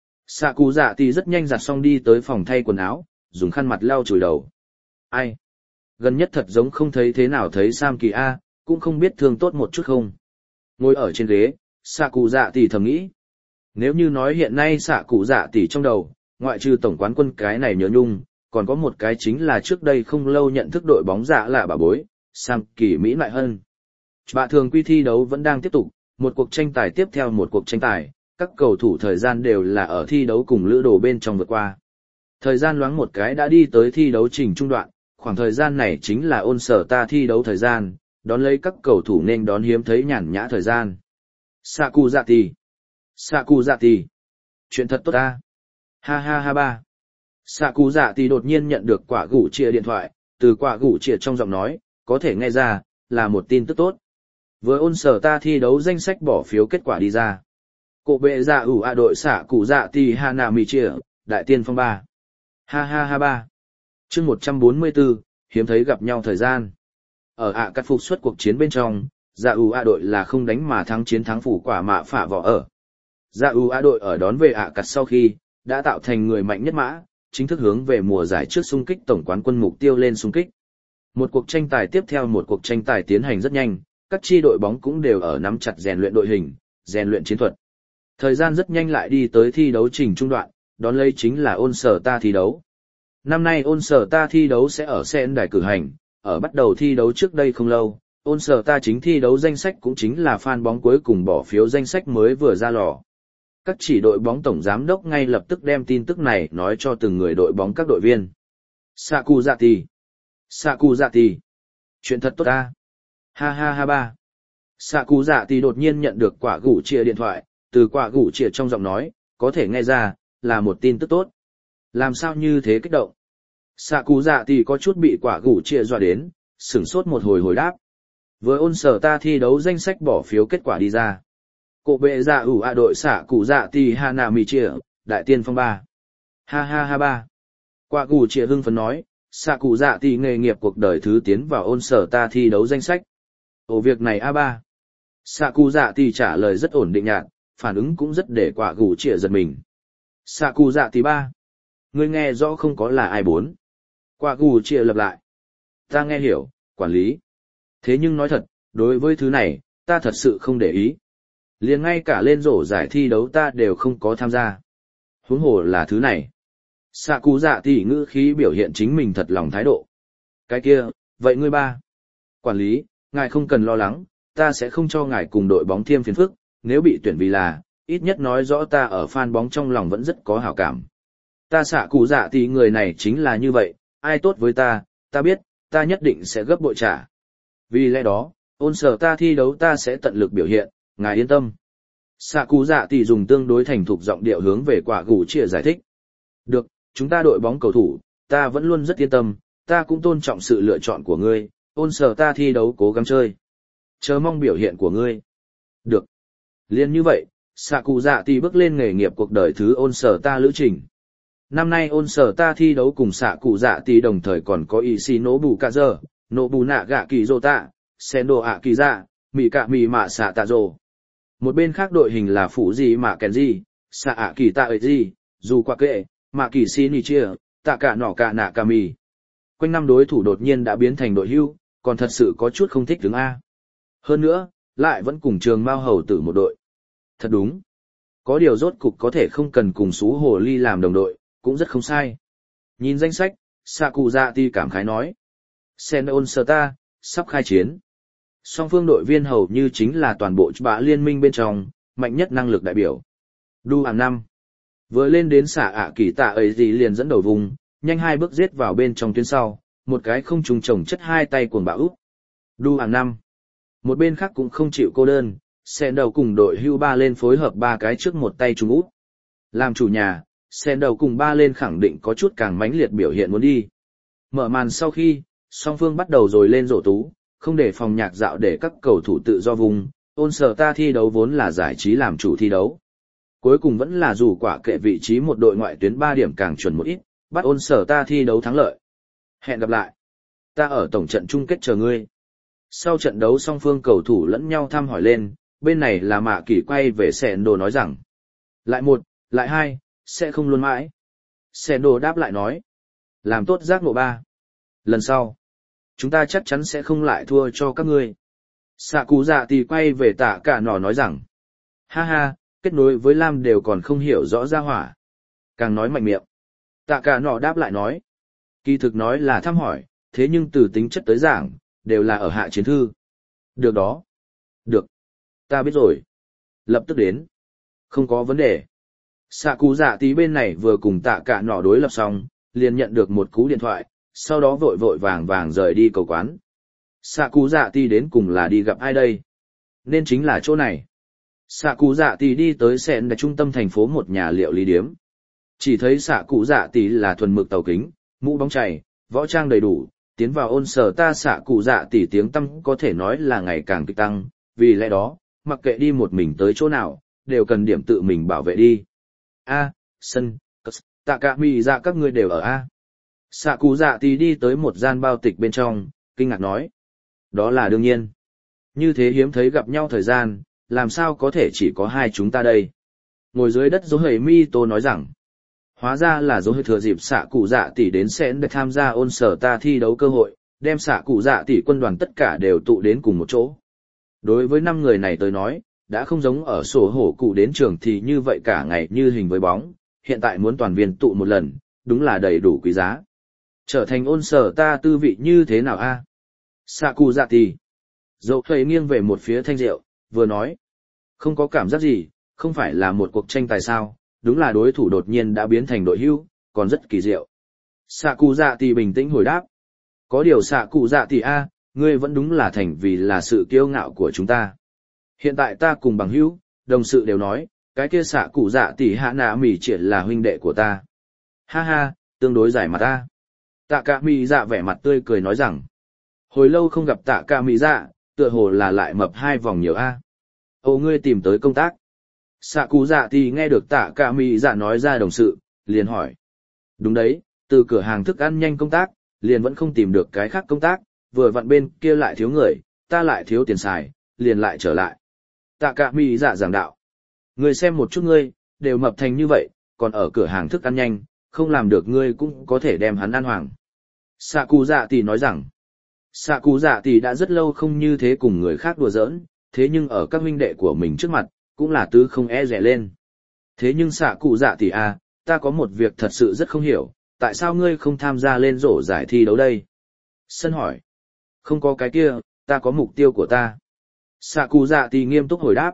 Sakuzati rất nhanh giặt xong đi tới phòng thay quần áo, dùng khăn mặt lau chùi đầu. Ai? Gần nhất thật giống không thấy thế nào thấy Sam Kỳ cũng không biết thương tốt một chút không. Ngồi ở trên ghế, Sakuzati thầm nghĩ. Nếu như nói hiện nay Sakuzati trong đầu, ngoại trừ tổng quán quân cái này nhớ nhung, còn có một cái chính là trước đây không lâu nhận thức đội bóng dạ là bà bối, Sam Kỳ Mỹ Lại Hân. Bạ thường quy thi đấu vẫn đang tiếp tục, một cuộc tranh tài tiếp theo một cuộc tranh tài, các cầu thủ thời gian đều là ở thi đấu cùng lữ đồ bên trong vượt qua. Thời gian loáng một cái đã đi tới thi đấu trình trung đoạn, khoảng thời gian này chính là All Star thi đấu thời gian, đón lấy các cầu thủ nên đón hiếm thấy nhàn nhã thời gian. Sakuzati. Chuyện thật tốt ta. Ha ha ha ba. Sakuzati đột nhiên nhận được quả gủ chia điện thoại, từ quả gủ chia trong giọng nói, có thể nghe ra, là một tin tức tốt. Với All Star thi đấu danh sách bỏ phiếu kết quả đi ra. Cổ bệ dạ ủ a đội Sakuzati Hanami chia, đại tiên phong 3. Ha ha ha ba. Chương 144, hiếm thấy gặp nhau thời gian. Ở cắt phục xuất cuộc chiến bên trong, dạ ủ a đội là không đánh mà thắng chiến thắng phủ quả mạ phả vỏ ở. Dạ ủ a đội ở đón về cắt sau khi, đã tạo thành người mạnh nhất mã, chính thức hướng về mùa giải trước xung kích tổng quán quân mục tiêu lên xung kích. Một cuộc tranh tài tiếp theo một cuộc tranh tài tiến hành rất nhanh, các chi đội bóng cũng đều ở nắm chặt rèn luyện đội hình, rèn luyện chiến thuật. Thời gian rất nhanh lại đi tới thi đấu trình trung đoạn, đón lấy chính là All Star thi đấu. Năm nay All Star thi đấu sẽ ở Sen đài cử hành, ở bắt đầu thi đấu trước đây không lâu, All Star chính thi đấu danh sách cũng chính là fan bóng cuối cùng bỏ phiếu danh sách mới vừa ra lò. Các chỉ đội bóng tổng giám đốc ngay lập tức đem tin tức này nói cho từng người đội bóng các đội viên. Sakuzati. Chuyện thật tốt ta. Ha ha ha ba. Sakuzati đột nhiên nhận được quả gủ chia điện thoại, từ quả gủ chia trong giọng nói, có thể nghe ra, là một tin tức tốt. Làm sao như thế kích động? Sakuzati có chút bị quả gủ chia dọa đến, sửng sốt một hồi đáp. Với All Star thi đấu danh sách bỏ phiếu kết quả đi ra. Cổ bệ dạ ủ a đội Sakuzati Hanami chia, đại tiên phong 3. Ha ha ha ba. Quả gủ chia hưng phấn nói, Sakuzati nghề nghiệp cuộc đời thứ tiến vào All Star thi đấu danh sách. Ồ việc này A3. Sakuzati trả lời rất ổn định nhạt, phản ứng cũng rất để quả gủ chia giật mình. Sakuzati 3. Ngươi nghe rõ không có là ai 4. Quả gủ chia lặp lại. Ta nghe hiểu, quản lý. Thế nhưng nói thật, đối với thứ này, ta thật sự không để ý. Liền ngay cả lên rổ giải thi đấu ta đều không có tham gia. Huống hồ là thứ này. Sakuzati ngữ khí biểu hiện chính mình thật lòng thái độ. Cái kia, vậy ngươi 3. Quản lý, ngài không cần lo lắng, ta sẽ không cho ngài cùng đội bóng thêm phiền phức, nếu bị tuyển vì là, ít nhất nói rõ ta ở fan bóng trong lòng vẫn rất có hảo cảm. Ta Sakuzati người này chính là như vậy, ai tốt với ta biết, ta nhất định sẽ gấp bội trả. Vì lẽ đó, All Star thi đấu ta sẽ tận lực biểu hiện, ngài yên tâm. Sakuzati dùng tương đối thành thục giọng điệu hướng về quả gủ chia giải thích. Được, chúng ta đội bóng cầu thủ, ta vẫn luôn rất yên tâm, ta cũng tôn trọng sự lựa chọn của ngươi, All Star thi đấu cố gắng chơi. Chờ mong biểu hiện của ngươi. Được. Liên như vậy, Sakuzati bước lên nghề nghiệp cuộc đời thứ All Star lữ trình. Năm nay All Star thi đấu cùng Sakuzati đồng thời còn có Ishinobu Kazu, Nobunaga Kizota, Sendo Akiza, Mikami Masataro. Một bên khác đội hình là Fujima Kenji, Saakita Eiji, Yukwake, Maki Shinichia, Takanoka Nakami. Quanh năm đối thủ đột nhiên đã biến thành đội hưu, còn thật sự có chút không thích đứng A. Hơn nữa, lại vẫn cùng trường Mao Hầu Tử một đội. Thật đúng. Có điều rốt cục có thể không cần cùng Sú Hồ Ly làm đồng đội, cũng rất không sai. Nhìn danh sách, Sakuzati cảm khái nói. Sen All Star, sắp khai chiến. Song phương đội viên hầu như chính là toàn bộ bạ liên minh bên trong, mạnh nhất năng lực đại biểu. Đu hàng năm. Vừa lên đến kỳ tạ ấy gì liền dẫn đầu vùng, nhanh 2 bước giết vào bên trong tuyến sau, một cái không trùng chồng chất 2 tay cuồng bạo úp. Đu hàng năm. Một bên khác cũng không chịu cô đơn, Sen đầu cùng đội hưu 3 lên phối hợp 3 cái trước một tay trùng úp. Làm chủ nhà, Sen đầu cùng 3 lên khẳng định có chút càng mãnh liệt biểu hiện muốn đi. Mở màn sau khi, song phương bắt đầu rồi lên rổ tú, không để phòng nhạc dạo để các cầu thủ tự do vùng, All Star thi đấu vốn là giải trí làm chủ thi đấu. Cuối cùng vẫn là dù quả kệ vị trí một đội ngoại tuyến 3 điểm càng chuẩn một ít, bắt All Star thi đấu thắng lợi. Hẹn gặp lại. Ta ở tổng trận chung kết chờ ngươi. Sau trận đấu song phương cầu thủ lẫn nhau thăm hỏi lên, bên này là Mạ Kỳ quay về Sendo nói rằng. Lại 1, lại 2, sẽ không luôn mãi. Sendo đáp lại nói. Làm tốt giác ngộ 3. Lần sau, chúng ta chắc chắn sẽ không lại thua cho các ngươi. Sakuzati quay về Tạ Cả Nỏ nói rằng. Ha ha, kết nối với Lam đều còn không hiểu rõ ra hỏa. Càng nói mạnh miệng. Tạ Cả Nỏ đáp lại nói. Kỳ thực nói là thăm hỏi, thế nhưng từ tính chất tới giảng, đều là ở hạ chiến thư. Được đó. Được. Ta biết rồi. Lập tức đến. Không có vấn đề. Sạ cụ dạ tí bên này vừa cùng tạ cả nọ đối lập xong, liền nhận được một cú điện thoại, sau đó vội vội vàng vàng rời đi cầu quán. Sạ cụ dạ tí đến cùng là đi gặp ai đây? Nên chính là chỗ này. Sạ cụ dạ tí đi tới sẹn tại trung tâm thành phố một nhà liệu lý điếm. Chỉ thấy sạ cụ dạ tí là thuần mực tàu kính, mũ bóng chày, võ trang đầy đủ, tiến vào ôn sở ta sạ cụ dạ tí tiếng tăm có thể nói là ngày càng kịch tăng, vì lẽ đó, mặc kệ đi một mình tới chỗ nào, đều cần điểm tự mình bảo vệ đi. Sân, tạ cả mì dạ các ngươi đều ở A. Sạ cụ dạ tí đi tới một gian bao tịch bên trong, kinh ngạc nói. Đó là đương nhiên. Như thế hiếm thấy gặp nhau thời gian, làm sao có thể chỉ có hai chúng ta đây. Ngồi dưới đất dỗ hề mi tô nói rằng. Hóa ra là dỗ hề thừa dịp sạ cụ dạ tỷ đến sẽ để tham gia ôn sở ta thi đấu cơ hội, đem sạ cụ dạ tỷ quân đoàn tất cả đều tụ đến cùng một chỗ. Đối với 5 người này tới nói, đã không giống ở sổ hổ cụ đến trường thì như vậy cả ngày như hình với bóng, hiện tại muốn toàn viên tụ một lần, đúng là đầy đủ quý giá. Trở thành ôn sở ta tư vị như thế nào a? Sạ cụ dạ tỷ. Dậu thuầy nghiêng về một phía thanh rượu, vừa nói. Không có cảm giác gì, không phải là một cuộc tranh tài sao, đúng là đối thủ đột nhiên đã biến thành đội hưu, còn rất kỳ diệu. Sạ cụ dạ tỷ bình tĩnh hồi đáp. Có điều sạ cụ dạ tỷ a, ngươi vẫn đúng là thành vì là sự kiêu ngạo của chúng ta. Hiện tại ta cùng bằng hữu, đồng sự đều nói, cái kia sạ cụ dạ tỷ hạ nạ mỉ triệt là huynh đệ của ta. Ha ha, tương đối giải mặt ta. Tạ cả mỉ dạ vẻ mặt tươi cười nói rằng, hồi lâu không gặp tạ cả mỉ dạ, tựa hồ là lại mập 2 vòng nhiều a. Ồ ngươi tìm tới công tác. Sạ cụ dạ thì nghe được tạ cả mỉ dạ nói ra đồng sự, liền hỏi. Đúng đấy, từ cửa hàng thức ăn nhanh công tác, liền vẫn không tìm được cái khác công tác, vừa vặn bên kia lại thiếu người, ta lại thiếu tiền xài, liền lại trở lại. Tạ cả mỉ dạ giảng đạo. Ngươi xem một chút ngươi, đều mập thành như vậy, còn ở cửa hàng thức ăn nhanh, không làm được ngươi cũng có thể đem hắn ăn hoàng. Sạ cụ dạ thì nói rằng, Sạ cụ dạ tỷ đã rất lâu không như thế cùng người khác đùa giỡn, thế nhưng ở các huynh đệ của mình trước mặt, cũng là tứ không e rẻ lên. Thế nhưng sạ cụ dạ tỷ a, ta có một việc thật sự rất không hiểu, tại sao ngươi không tham gia lên rổ giải thi đấu đây? Sân hỏi. Không có cái kia, ta có mục tiêu của ta. Sạ cụ dạ tỷ nghiêm túc hồi đáp.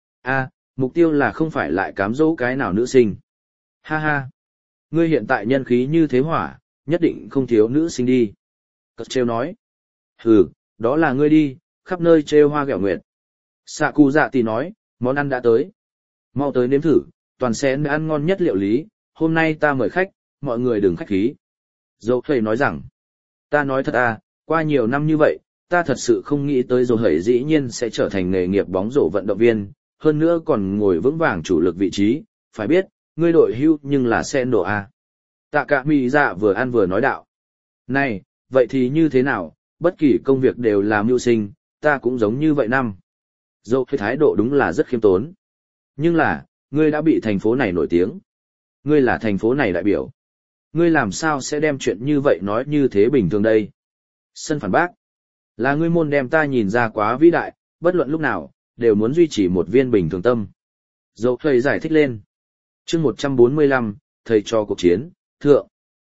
Mục tiêu là không phải lại cám dỗ cái nào nữ sinh. Ha ha. Ngươi hiện tại nhân khí như thế hỏa, nhất định không thiếu nữ sinh đi. Cất trêu nói. Hừ, đó là ngươi đi, khắp nơi trêu hoa ghẹo nguyệt. Sạ cụ dạ tỷ nói, món ăn đã tới. Mau tới nếm thử, toàn sẽ ăn ngon nhất liệu lý, hôm nay ta mời khách, mọi người đừng khách khí. Dâu thầy nói rằng, ta nói thật qua nhiều năm như vậy, ta thật sự không nghĩ tới dâu hầy dĩ nhiên sẽ trở thành nghề nghiệp bóng rổ vận động viên, hơn nữa còn ngồi vững vàng chủ lực vị trí, phải biết, ngươi đội hưu nhưng là sen độ a. Tạ cả mì dạ vừa ăn vừa nói đạo. Này, vậy thì như thế nào? Bất kỳ công việc đều làm mưu sinh, ta cũng giống như vậy năm. Dâu cái thái độ đúng là rất khiêm tốn. Nhưng là, ngươi đã bị thành phố này nổi tiếng. Ngươi là thành phố này đại biểu. Ngươi làm sao sẽ đem chuyện như vậy nói như thế bình thường đây? Sân phản bác. Là ngươi môn đem ta nhìn ra quá vĩ đại, bất luận lúc nào, đều muốn duy trì một viên bình thường tâm. Dâu thầy giải thích lên. chương 145, thầy cho cuộc chiến, thượng.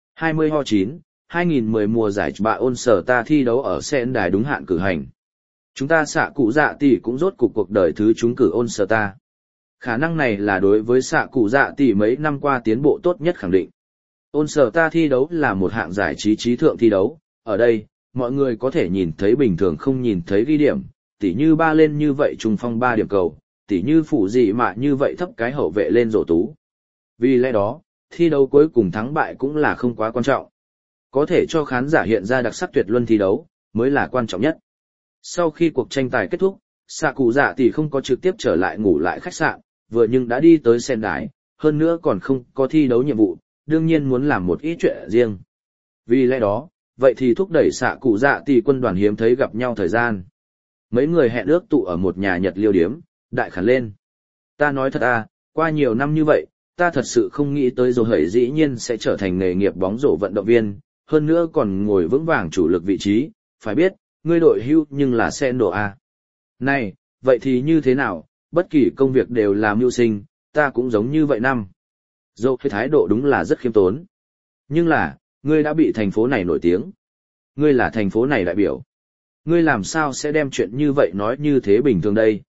20/9. 2010 mùa giải bạ ôn sở ta thi đấu ở Sen đài đúng hạn cử hành. Chúng ta xạ cụ dạ tỷ cũng rốt cuộc đời thứ trúng cử ôn sở ta. Khả năng này là đối với xạ cụ dạ tỷ mấy năm qua tiến bộ tốt nhất khẳng định. Ôn sở ta thi đấu là một hạng giải trí trí thượng thi đấu, ở đây, mọi người có thể nhìn thấy bình thường không nhìn thấy ghi điểm, tỉ như ba lên như vậy trung phong 3 điểm cầu, tỉ như phủ dị mạ như vậy thấp cái hậu vệ lên rổ tú. Vì lẽ đó, thi đấu cuối cùng thắng bại cũng là không quá quan trọng. Có thể cho khán giả hiện ra đặc sắc tuyệt luân thi đấu, mới là quan trọng nhất. Sau khi cuộc tranh tài kết thúc, xạ cụ dạ tỷ không có trực tiếp trở lại ngủ lại khách sạn, vừa nhưng đã đi tới sen đài, hơn nữa còn không có thi đấu nhiệm vụ, đương nhiên muốn làm một ít chuyện riêng. Vì lẽ đó, vậy thì thúc đẩy xạ cụ dạ tỷ quân đoàn hiếm thấy gặp nhau thời gian. Mấy người hẹn ước tụ ở một nhà Nhật liêu điếm, đại khản lên. Ta nói thật qua nhiều năm như vậy, ta thật sự không nghĩ tới rồi hởi dĩ nhiên sẽ trở thành nghề nghiệp bóng rổ vận động viên, hơn nữa còn ngồi vững vàng chủ lực vị trí, phải biết, ngươi đội hưu nhưng là sen độ A. Này, vậy thì như thế nào, bất kỳ công việc đều làm mưu sinh, ta cũng giống như vậy năm. Dâu cái thái độ đúng là rất khiêm tốn. Nhưng là, ngươi đã bị thành phố này nổi tiếng. Ngươi là thành phố này đại biểu. Ngươi làm sao sẽ đem chuyện như vậy nói như thế bình thường đây?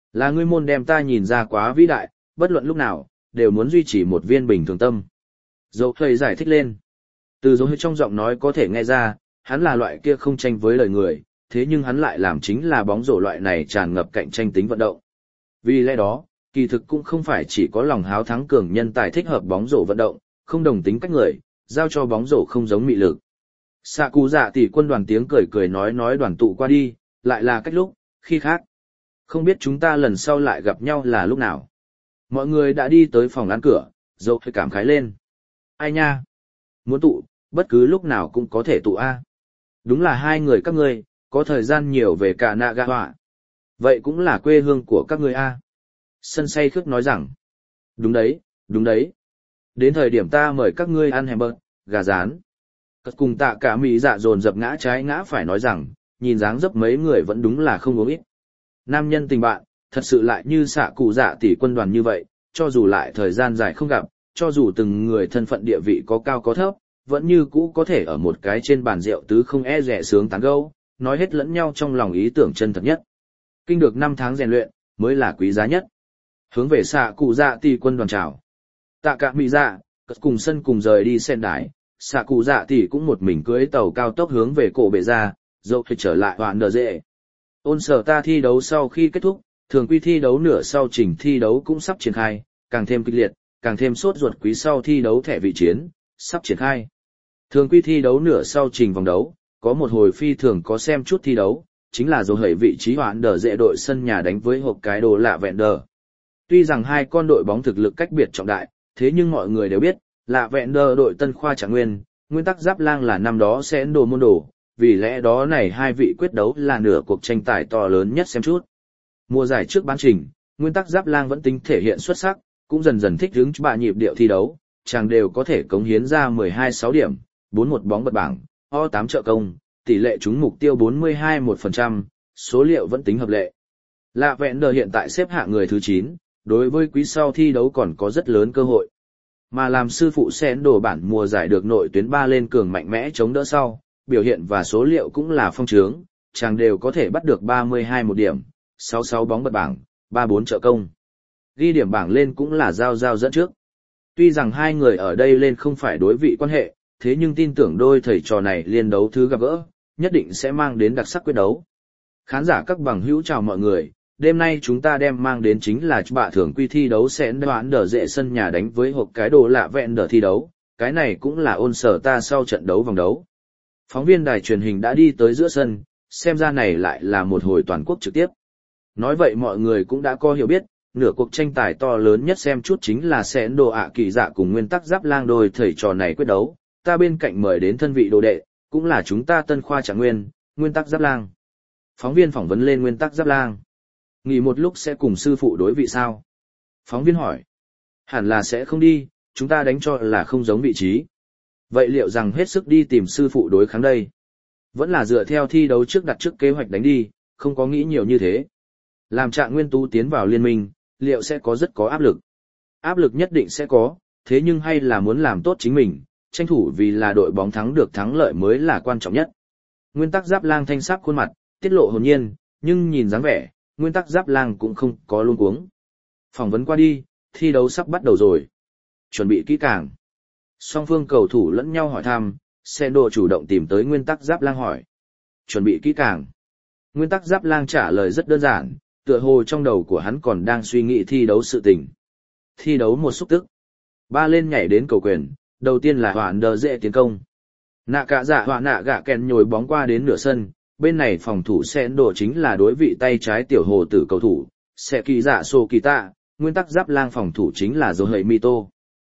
Là ngươi môn đem ta nhìn ra quá vĩ đại, bất luận lúc nào, đều muốn duy trì một viên bình thường tâm. Dầu thầy giải thích lên. Từ dấu hiệu trong giọng nói có thể nghe ra, hắn là loại kia không tranh với lời người, thế nhưng hắn lại làm chính là bóng rổ loại này tràn ngập cạnh tranh tính vận động. Vì lẽ đó, kỳ thực cũng không phải chỉ có lòng háo thắng cường nhân tài thích hợp bóng rổ vận động, không đồng tính cách người, giao cho bóng rổ không giống mị lực. Sạ cụ dạ tỷ quân đoàn tiếng cười cười nói đoàn tụ qua đi, lại là cách lúc, khi khác. Không biết chúng ta lần sau lại gặp nhau là lúc nào. Mọi người đã đi tới phòng ăn cửa, dâu hơi cảm khái lên. Ai nha? Muốn tụ, bất cứ lúc nào cũng có thể tụ a. Đúng là hai người các ngươi, có thời gian nhiều về cả Nagawa. Vậy cũng là quê hương của các ngươi a. Sân say khước nói rằng. Đúng đấy, đúng đấy. Đến thời điểm ta mời các ngươi ăn hamburger, gà rán. Cất cùng tạ cả mỹ dạ dồn dập ngã trái ngã phải nói rằng, nhìn dáng dấp mấy người vẫn đúng là không uống ít. Nam nhân tình bạn, thật sự lại như xạ cụ dạ tỷ quân đoàn như vậy, cho dù lại thời gian dài không gặp, cho dù từng người thân phận địa vị có cao có thấp, vẫn như cũ có thể ở một cái trên bàn rượu tứ không e rẻ sướng tán gẫu, nói hết lẫn nhau trong lòng ý tưởng chân thật nhất. Kinh được 5 tháng rèn luyện, mới là quý giá nhất. Hướng về xạ cụ dạ tỷ quân đoàn chào. Tạ cả mỹ dạ, cất cùng sân cùng rời đi sen đái, xạ cụ dạ tỷ cũng một mình cưới tàu cao tốc hướng về cổ bệ ra, dậu thì trở lại hoàn đờ dễ. Ôn sở ta thi đấu sau khi kết thúc, thường quy thi đấu nửa sau trình thi đấu cũng sắp triển khai, càng thêm kịch liệt, càng thêm sốt ruột quý sau thi đấu thẻ vị chiến, sắp triển khai. Thường quy thi đấu nửa sau trình vòng đấu, có một hồi phi thường có xem chút thi đấu, chính là dấu hẩy vị trí hoãn đờ dễ đội sân nhà đánh với hộp cái đồ lạ vẹn đờ. Tuy rằng hai con đội bóng thực lực cách biệt trọng đại, thế nhưng mọi người đều biết, lạ vẹn đờ đội tân khoa trạng nguyên tắc giáp lang là năm đó sẽ đồ môn đồ, vì lẽ đó này hai vị quyết đấu là nửa cuộc tranh tài to lớn nhất xem chút. Mùa giải trước bán trình, nguyên tắc giáp lang vẫn tính thể hiện xuất sắc, cũng dần dần thích ứng bạ nhịp điệu thi đấu, chàng đều có thể cống hiến ra 12-6 điểm, 4-1 bóng bật bảng, O8 trợ công, tỷ lệ trúng mục tiêu 42-1%, số liệu vẫn tính hợp lệ. Lạ vẹn đờ hiện tại xếp hạng người thứ 9, đối với quý sau thi đấu còn có rất lớn cơ hội. Mà làm sư phụ sen đồ bản mùa giải được nội tuyến 3 lên cường mạnh mẽ chống đỡ sau, biểu hiện và số liệu cũng là phong trướng, chàng đều có thể bắt được 32 điểm, 66 bóng bật bảng, 34 trợ công. Ghi điểm bảng lên cũng là giao dẫn trước. Tuy rằng hai người ở đây lên không phải đối vị quan hệ, thế nhưng tin tưởng đôi thầy trò này liên đấu thứ gặp gỡ, nhất định sẽ mang đến đặc sắc quyết đấu. Khán giả các bằng hữu chào mọi người, đêm nay chúng ta đem mang đến chính là bạ thưởng quy thi đấu sẽ đoán đờ dễ sân nhà đánh với hộp cái đồ lạ vẹn đờ thi đấu, cái này cũng là ôn sở ta sau trận đấu vòng đấu. Phóng viên đài truyền hình đã đi tới giữa sân, xem ra này lại là một hồi toàn quốc trực tiếp. Nói vậy mọi người cũng đã có hiểu biết, nửa cuộc tranh tài to lớn nhất xem chút chính là sẽ đồ ạ kỳ dạ cùng nguyên tắc giáp lang đôi thầy trò này quyết đấu, ta bên cạnh mời đến thân vị đồ đệ, cũng là chúng ta tân khoa trạng nguyên tắc giáp lang. Phóng viên phỏng vấn lên nguyên tắc giáp lang. Nghỉ một lúc sẽ cùng sư phụ đối vị sao? Phóng viên hỏi. Hẳn là sẽ không đi, chúng ta đánh cho là không giống vị trí. Vậy liệu rằng hết sức đi tìm sư phụ đối kháng đây? Vẫn là dựa theo thi đấu trước đặt trước kế hoạch đánh đi, không có nghĩ nhiều như thế. Làm Trạng Nguyên Tú tiến vào liên minh, liệu sẽ có rất có áp lực? Áp lực nhất định sẽ có, thế nhưng hay là muốn làm tốt chính mình, tranh thủ vì là đội bóng thắng được thắng lợi mới là quan trọng nhất. Nguyên tắc giáp lang thanh sắc khuôn mặt, tiết lộ hồn nhiên, nhưng nhìn dáng vẻ, nguyên tắc giáp lang cũng không có luống cuống. Phỏng vấn qua đi, thi đấu sắp bắt đầu rồi. Chuẩn bị kỹ càng. Song phương cầu thủ lẫn nhau hỏi thăm, Sendo chủ động tìm tới nguyên tắc giáp lang hỏi. Chuẩn bị kỹ càng. Nguyên tắc giáp lang trả lời rất đơn giản, tựa hồ trong đầu của hắn còn đang suy nghĩ thi đấu sự tình. Thi đấu một xúc tức. Ba lên nhảy đến cầu quyền, đầu tiên là hoạn đờ dễ tiến công. Nạ cả dạ họa nạ gạ kèn nhồi bóng qua đến nửa sân, bên này phòng thủ Sendo chính là đối vị tay trái tiểu hồ tử cầu thủ, sẽ kỳ dạ sô kỳ tạ, nguyên tắc giáp lang phòng thủ chính là dấu hầy Mito.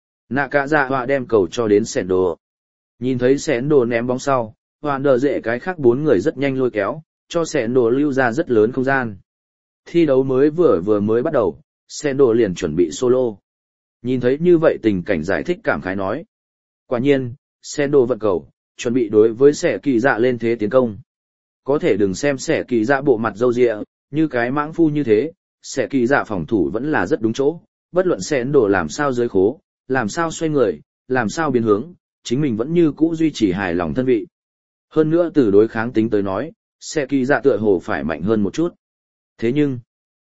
Nạ cả dạ họa đem cầu cho đến Sendo. Nhìn thấy Sendo ném bóng sau, hoạn đờ dễ cái khác 4 người rất nhanh lôi kéo, cho Sendo lưu ra rất lớn không gian. Thi đấu vừa mới bắt đầu, Sendo liền chuẩn bị solo. Nhìn thấy như vậy tình cảnh giải thích cảm khái nói. Quả nhiên, Sendo vận cầu, chuẩn bị đối với sẻ kỳ dạ lên thế tiến công. Có thể đừng xem sẻ kỳ dạ bộ mặt râu ria, như cái mãng phu như thế, sẻ kỳ dạ phòng thủ vẫn là rất đúng chỗ, bất luận Sendo làm sao dưới khố, làm sao xoay người, làm sao biến hướng, chính mình vẫn như cũ duy trì hài lòng thân vị. Hơn nữa từ đối kháng tính tới nói, sẻ kỳ dạ tựa hồ phải mạnh hơn một chút. Thế nhưng,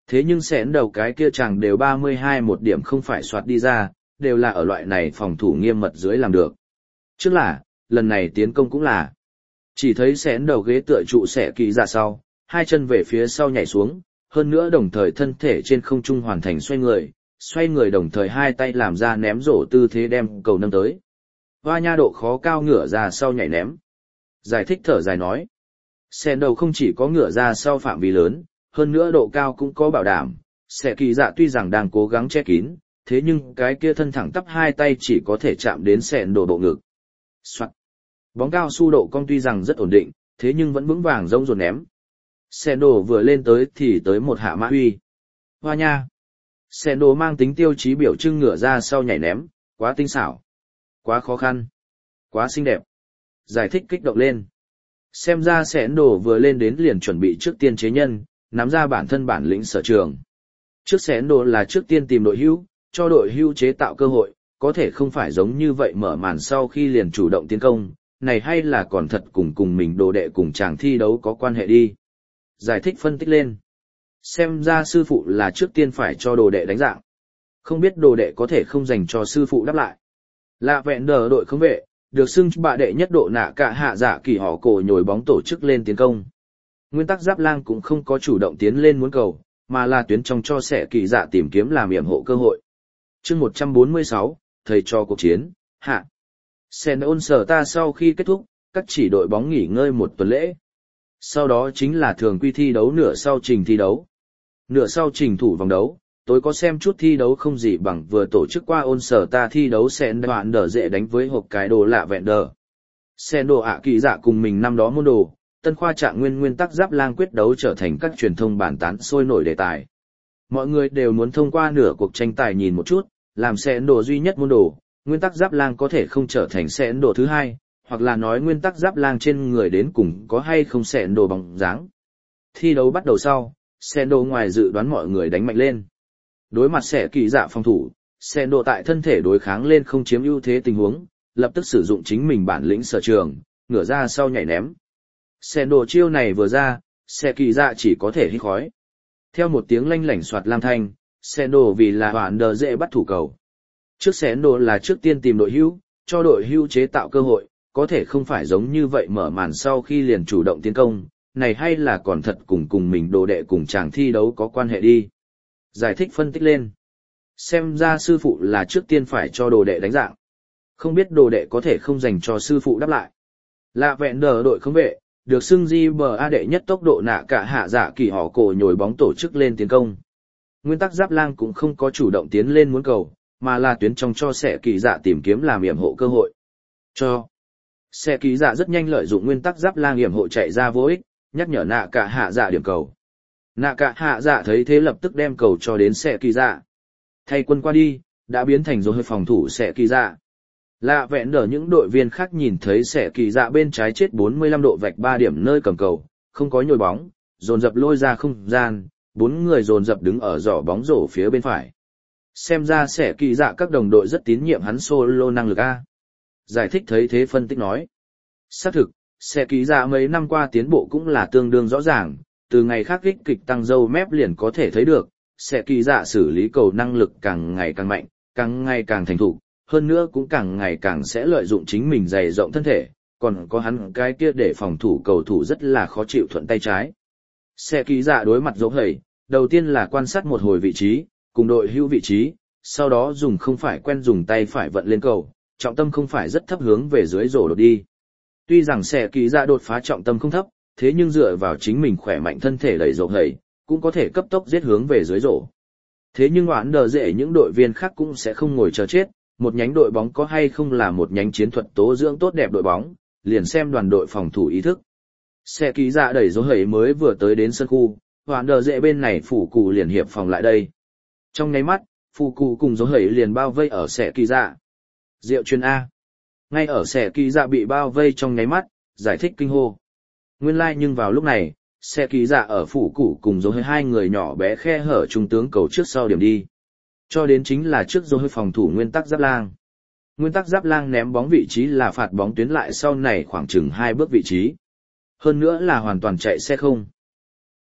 Thế nhưng xén đầu cái kia chàng đều 32 một điểm không phải soạt đi ra, đều là ở loại này phòng thủ nghiêm mật dưới làm được. Trước là, lần này tiến công cũng là. Chỉ thấy xén đầu ghế tựa trụ xẻ kỳ ra sau, hai chân về phía sau nhảy xuống, hơn nữa đồng thời thân thể trên không trung hoàn thành xoay người đồng thời hai tay làm ra ném rổ tư thế đem cầu nâng tới. Hoa nha độ khó cao ngửa ra sau nhảy ném. Giải thích thở dài nói. Xén đầu không chỉ có ngửa ra sau phạm vi lớn, hơn nữa độ cao cũng có bảo đảm. Xẻ kỳ dạ tuy rằng đang cố gắng che kín, thế nhưng cái kia thân thẳng tắp hai tay chỉ có thể chạm đến xẻn đồ bộ ngực. Soạn. Bóng cao su độ cong tuy rằng rất ổn định, thế nhưng vẫn vững vàng rông rồn ném. Xẻn đồ vừa lên tới thì tới một hạ mã huy. Hoa nha. Xẻn đồ mang tính tiêu chí biểu trưng ngửa ra sau nhảy ném, quá tinh xảo, quá khó khăn, quá xinh đẹp. Giải thích kích động lên. Xem ra xẻn đồ vừa lên đến liền chuẩn bị trước tiên chế nhân, nắm ra bản thân bản lĩnh sở trường. Trước xẻn đồ là trước tiên tìm đội hữu, cho đội hưu chế tạo cơ hội, có thể không phải giống như vậy mở màn sau khi liền chủ động tiến công, này hay là còn thật cùng mình đồ đệ cùng chàng thi đấu có quan hệ đi. Giải thích phân tích lên. Xem ra sư phụ là trước tiên phải cho đồ đệ đánh dạng. Không biết đồ đệ có thể không dành cho sư phụ đáp lại. Lạ vẹn đờ đội không vệ, được xưng bạ đệ nhất độ nạ cả hạ dạ kỳ họ cổ nhồi bóng tổ chức lên tiến công. Nguyên tắc Giáp Lang cũng không có chủ động tiến lên muốn cầu, mà là tuyến trong cho xẻ kỳ dạ tìm kiếm làm yểm hộ cơ hội. Chương 146, thầy cho cuộc chiến, hạ. Sen ôn sở ta sau khi kết thúc, các chỉ đội bóng nghỉ ngơi một tuần lễ. Sau đó chính là thường quy thi đấu nửa sau trình thi đấu. Nửa sau trình thủ vòng đấu, tôi có xem chút thi đấu không gì bằng vừa tổ chức qua ôn sở ta thi đấu Sen đoạn đờ dễ đánh với hộp cái đồ lạ vẹn đờ. Sen đồ ạ kỳ dạ cùng mình năm đó môn đồ, tân khoa trạng nguyên tắc Giáp Lang quyết đấu trở thành các truyền thông bàn tán sôi nổi đề tài. Mọi người đều muốn thông qua nửa cuộc tranh tài nhìn một chút, làm Sen đồ duy nhất môn đồ, nguyên tắc Giáp Lang có thể không trở thành Sen đồ thứ hai, hoặc là nói nguyên tắc Giáp Lang trên người đến cùng có hay không Sen đồ bóng dáng. Thi đấu bắt đầu sau, Sen đồ ngoài dự đoán mọi người đánh mạnh lên. Đối mặt xẻ kỳ dạ phòng thủ, Sen đồ tại thân thể đối kháng lên không chiếm ưu thế tình huống, lập tức sử dụng chính mình bản lĩnh sở trường, ngửa ra sau nhảy ném. Sen đồ chiêu này vừa ra, xẻ kỳ dạ chỉ có thể hít khói. Theo một tiếng lanh lảnh soạt lam thanh, Sen đồ vì là hoàn đờ dễ bắt thủ cầu. Trước Sen đồ là trước tiên tìm đội hữu, cho đội hữu chế tạo cơ hội, có thể không phải giống như vậy mở màn sau khi liền chủ động tiến công, này hay là còn thật cùng mình đồ đệ cùng chàng thi đấu có quan hệ đi. Giải thích phân tích lên. Xem ra sư phụ là trước tiên phải cho đồ đệ đánh dạng. Không biết đồ đệ có thể không dành cho sư phụ đáp lại. Lạ vẹn đờ đội không vệ, được xưng di bờ a đệ nhất tốc độ nạ cả hạ dạ kỳ họ cổ nhồi bóng tổ chức lên tiến công. Nguyên tắc Giáp Lang cũng không có chủ động tiến lên muốn cầu, mà là tuyến trong cho xẻ kỳ dạ tìm kiếm làm yểm hộ cơ hội. Cho. Xẻ kỳ dạ rất nhanh lợi dụng nguyên tắc Giáp Lang yểm hộ chạy ra vô ích, nhắc nhở nạ cả hạ dạ điểm cầu. Nạ cả hạ dạ thấy thế lập tức đem cầu cho đến xẻ kỳ dạ. Thay quân qua đi, đã biến thành rồi hơi phòng thủ xẻ kỳ dạ. Lạ vẹn đỡ những đội viên khác nhìn thấy xẻ kỳ dạ bên trái chết 45 độ vạch 3 điểm nơi cầm cầu, không có nhồi bóng, dồn dập lôi ra không gian, 4 người dồn dập đứng ở giỏ bóng rổ phía bên phải. Xem ra xẻ kỳ dạ các đồng đội rất tín nhiệm hắn solo năng lực A. Giải thích thấy thế phân tích nói. Xác thực, xẻ kỳ dạ mấy năm qua tiến bộ cũng là tương đương rõ ràng, từ ngày khác kích kịch tăng dâu mép liền có thể thấy được, xẻ kỳ dạ xử lý cầu năng lực càng ngày càng mạnh, càng ngày càng thành thục. Hơn nữa cũng càng ngày càng sẽ lợi dụng chính mình dày rộng thân thể, còn có hắn cái kia để phòng thủ cầu thủ rất là khó chịu thuận tay trái. Xe kỳ dạ đối mặt dấu hầy, đầu tiên là quan sát một hồi vị trí, cùng đội hữu vị trí, sau đó dùng không phải quen dùng tay phải vận lên cầu, trọng tâm không phải rất thấp hướng về dưới rổ đột đi. Tuy rằng xe kỳ dạ đột phá trọng tâm không thấp, thế nhưng dựa vào chính mình khỏe mạnh thân thể đẩy dấu hầy, cũng có thể cấp tốc giết hướng về dưới rổ. Thế nhưng hoãn đờ dễ những đội viên khác cũng sẽ không ngồi chờ chết. Một nhánh đội bóng có hay không là một nhánh chiến thuật tố dưỡng tốt đẹp đội bóng, liền xem đoàn đội phòng thủ ý thức. Xe ký dạ đẩy dấu hầy mới vừa tới đến sân khu, hoạn đờ dễ bên này phủ cụ liền hiệp phòng lại đây. Trong nháy mắt, phủ cụ cùng dấu hầy liền bao vây ở xe ký dạ. Diệu chuyên A. Ngay ở xe ký dạ bị bao vây trong nháy mắt, giải thích kinh hô. Nguyên lai nhưng vào lúc này, xe ký dạ ở phủ cụ cùng dấu hầy hai người nhỏ bé khe hở trung tướng cầu trước sau điểm đi. Cho đến chính là trước dấu hơi phòng thủ nguyên tắc Giáp Lang. Nguyên tắc Giáp Lang ném bóng vị trí là phạt bóng tuyến lại sau này khoảng chừng 2 bước vị trí. Hơn nữa là hoàn toàn chạy xe không.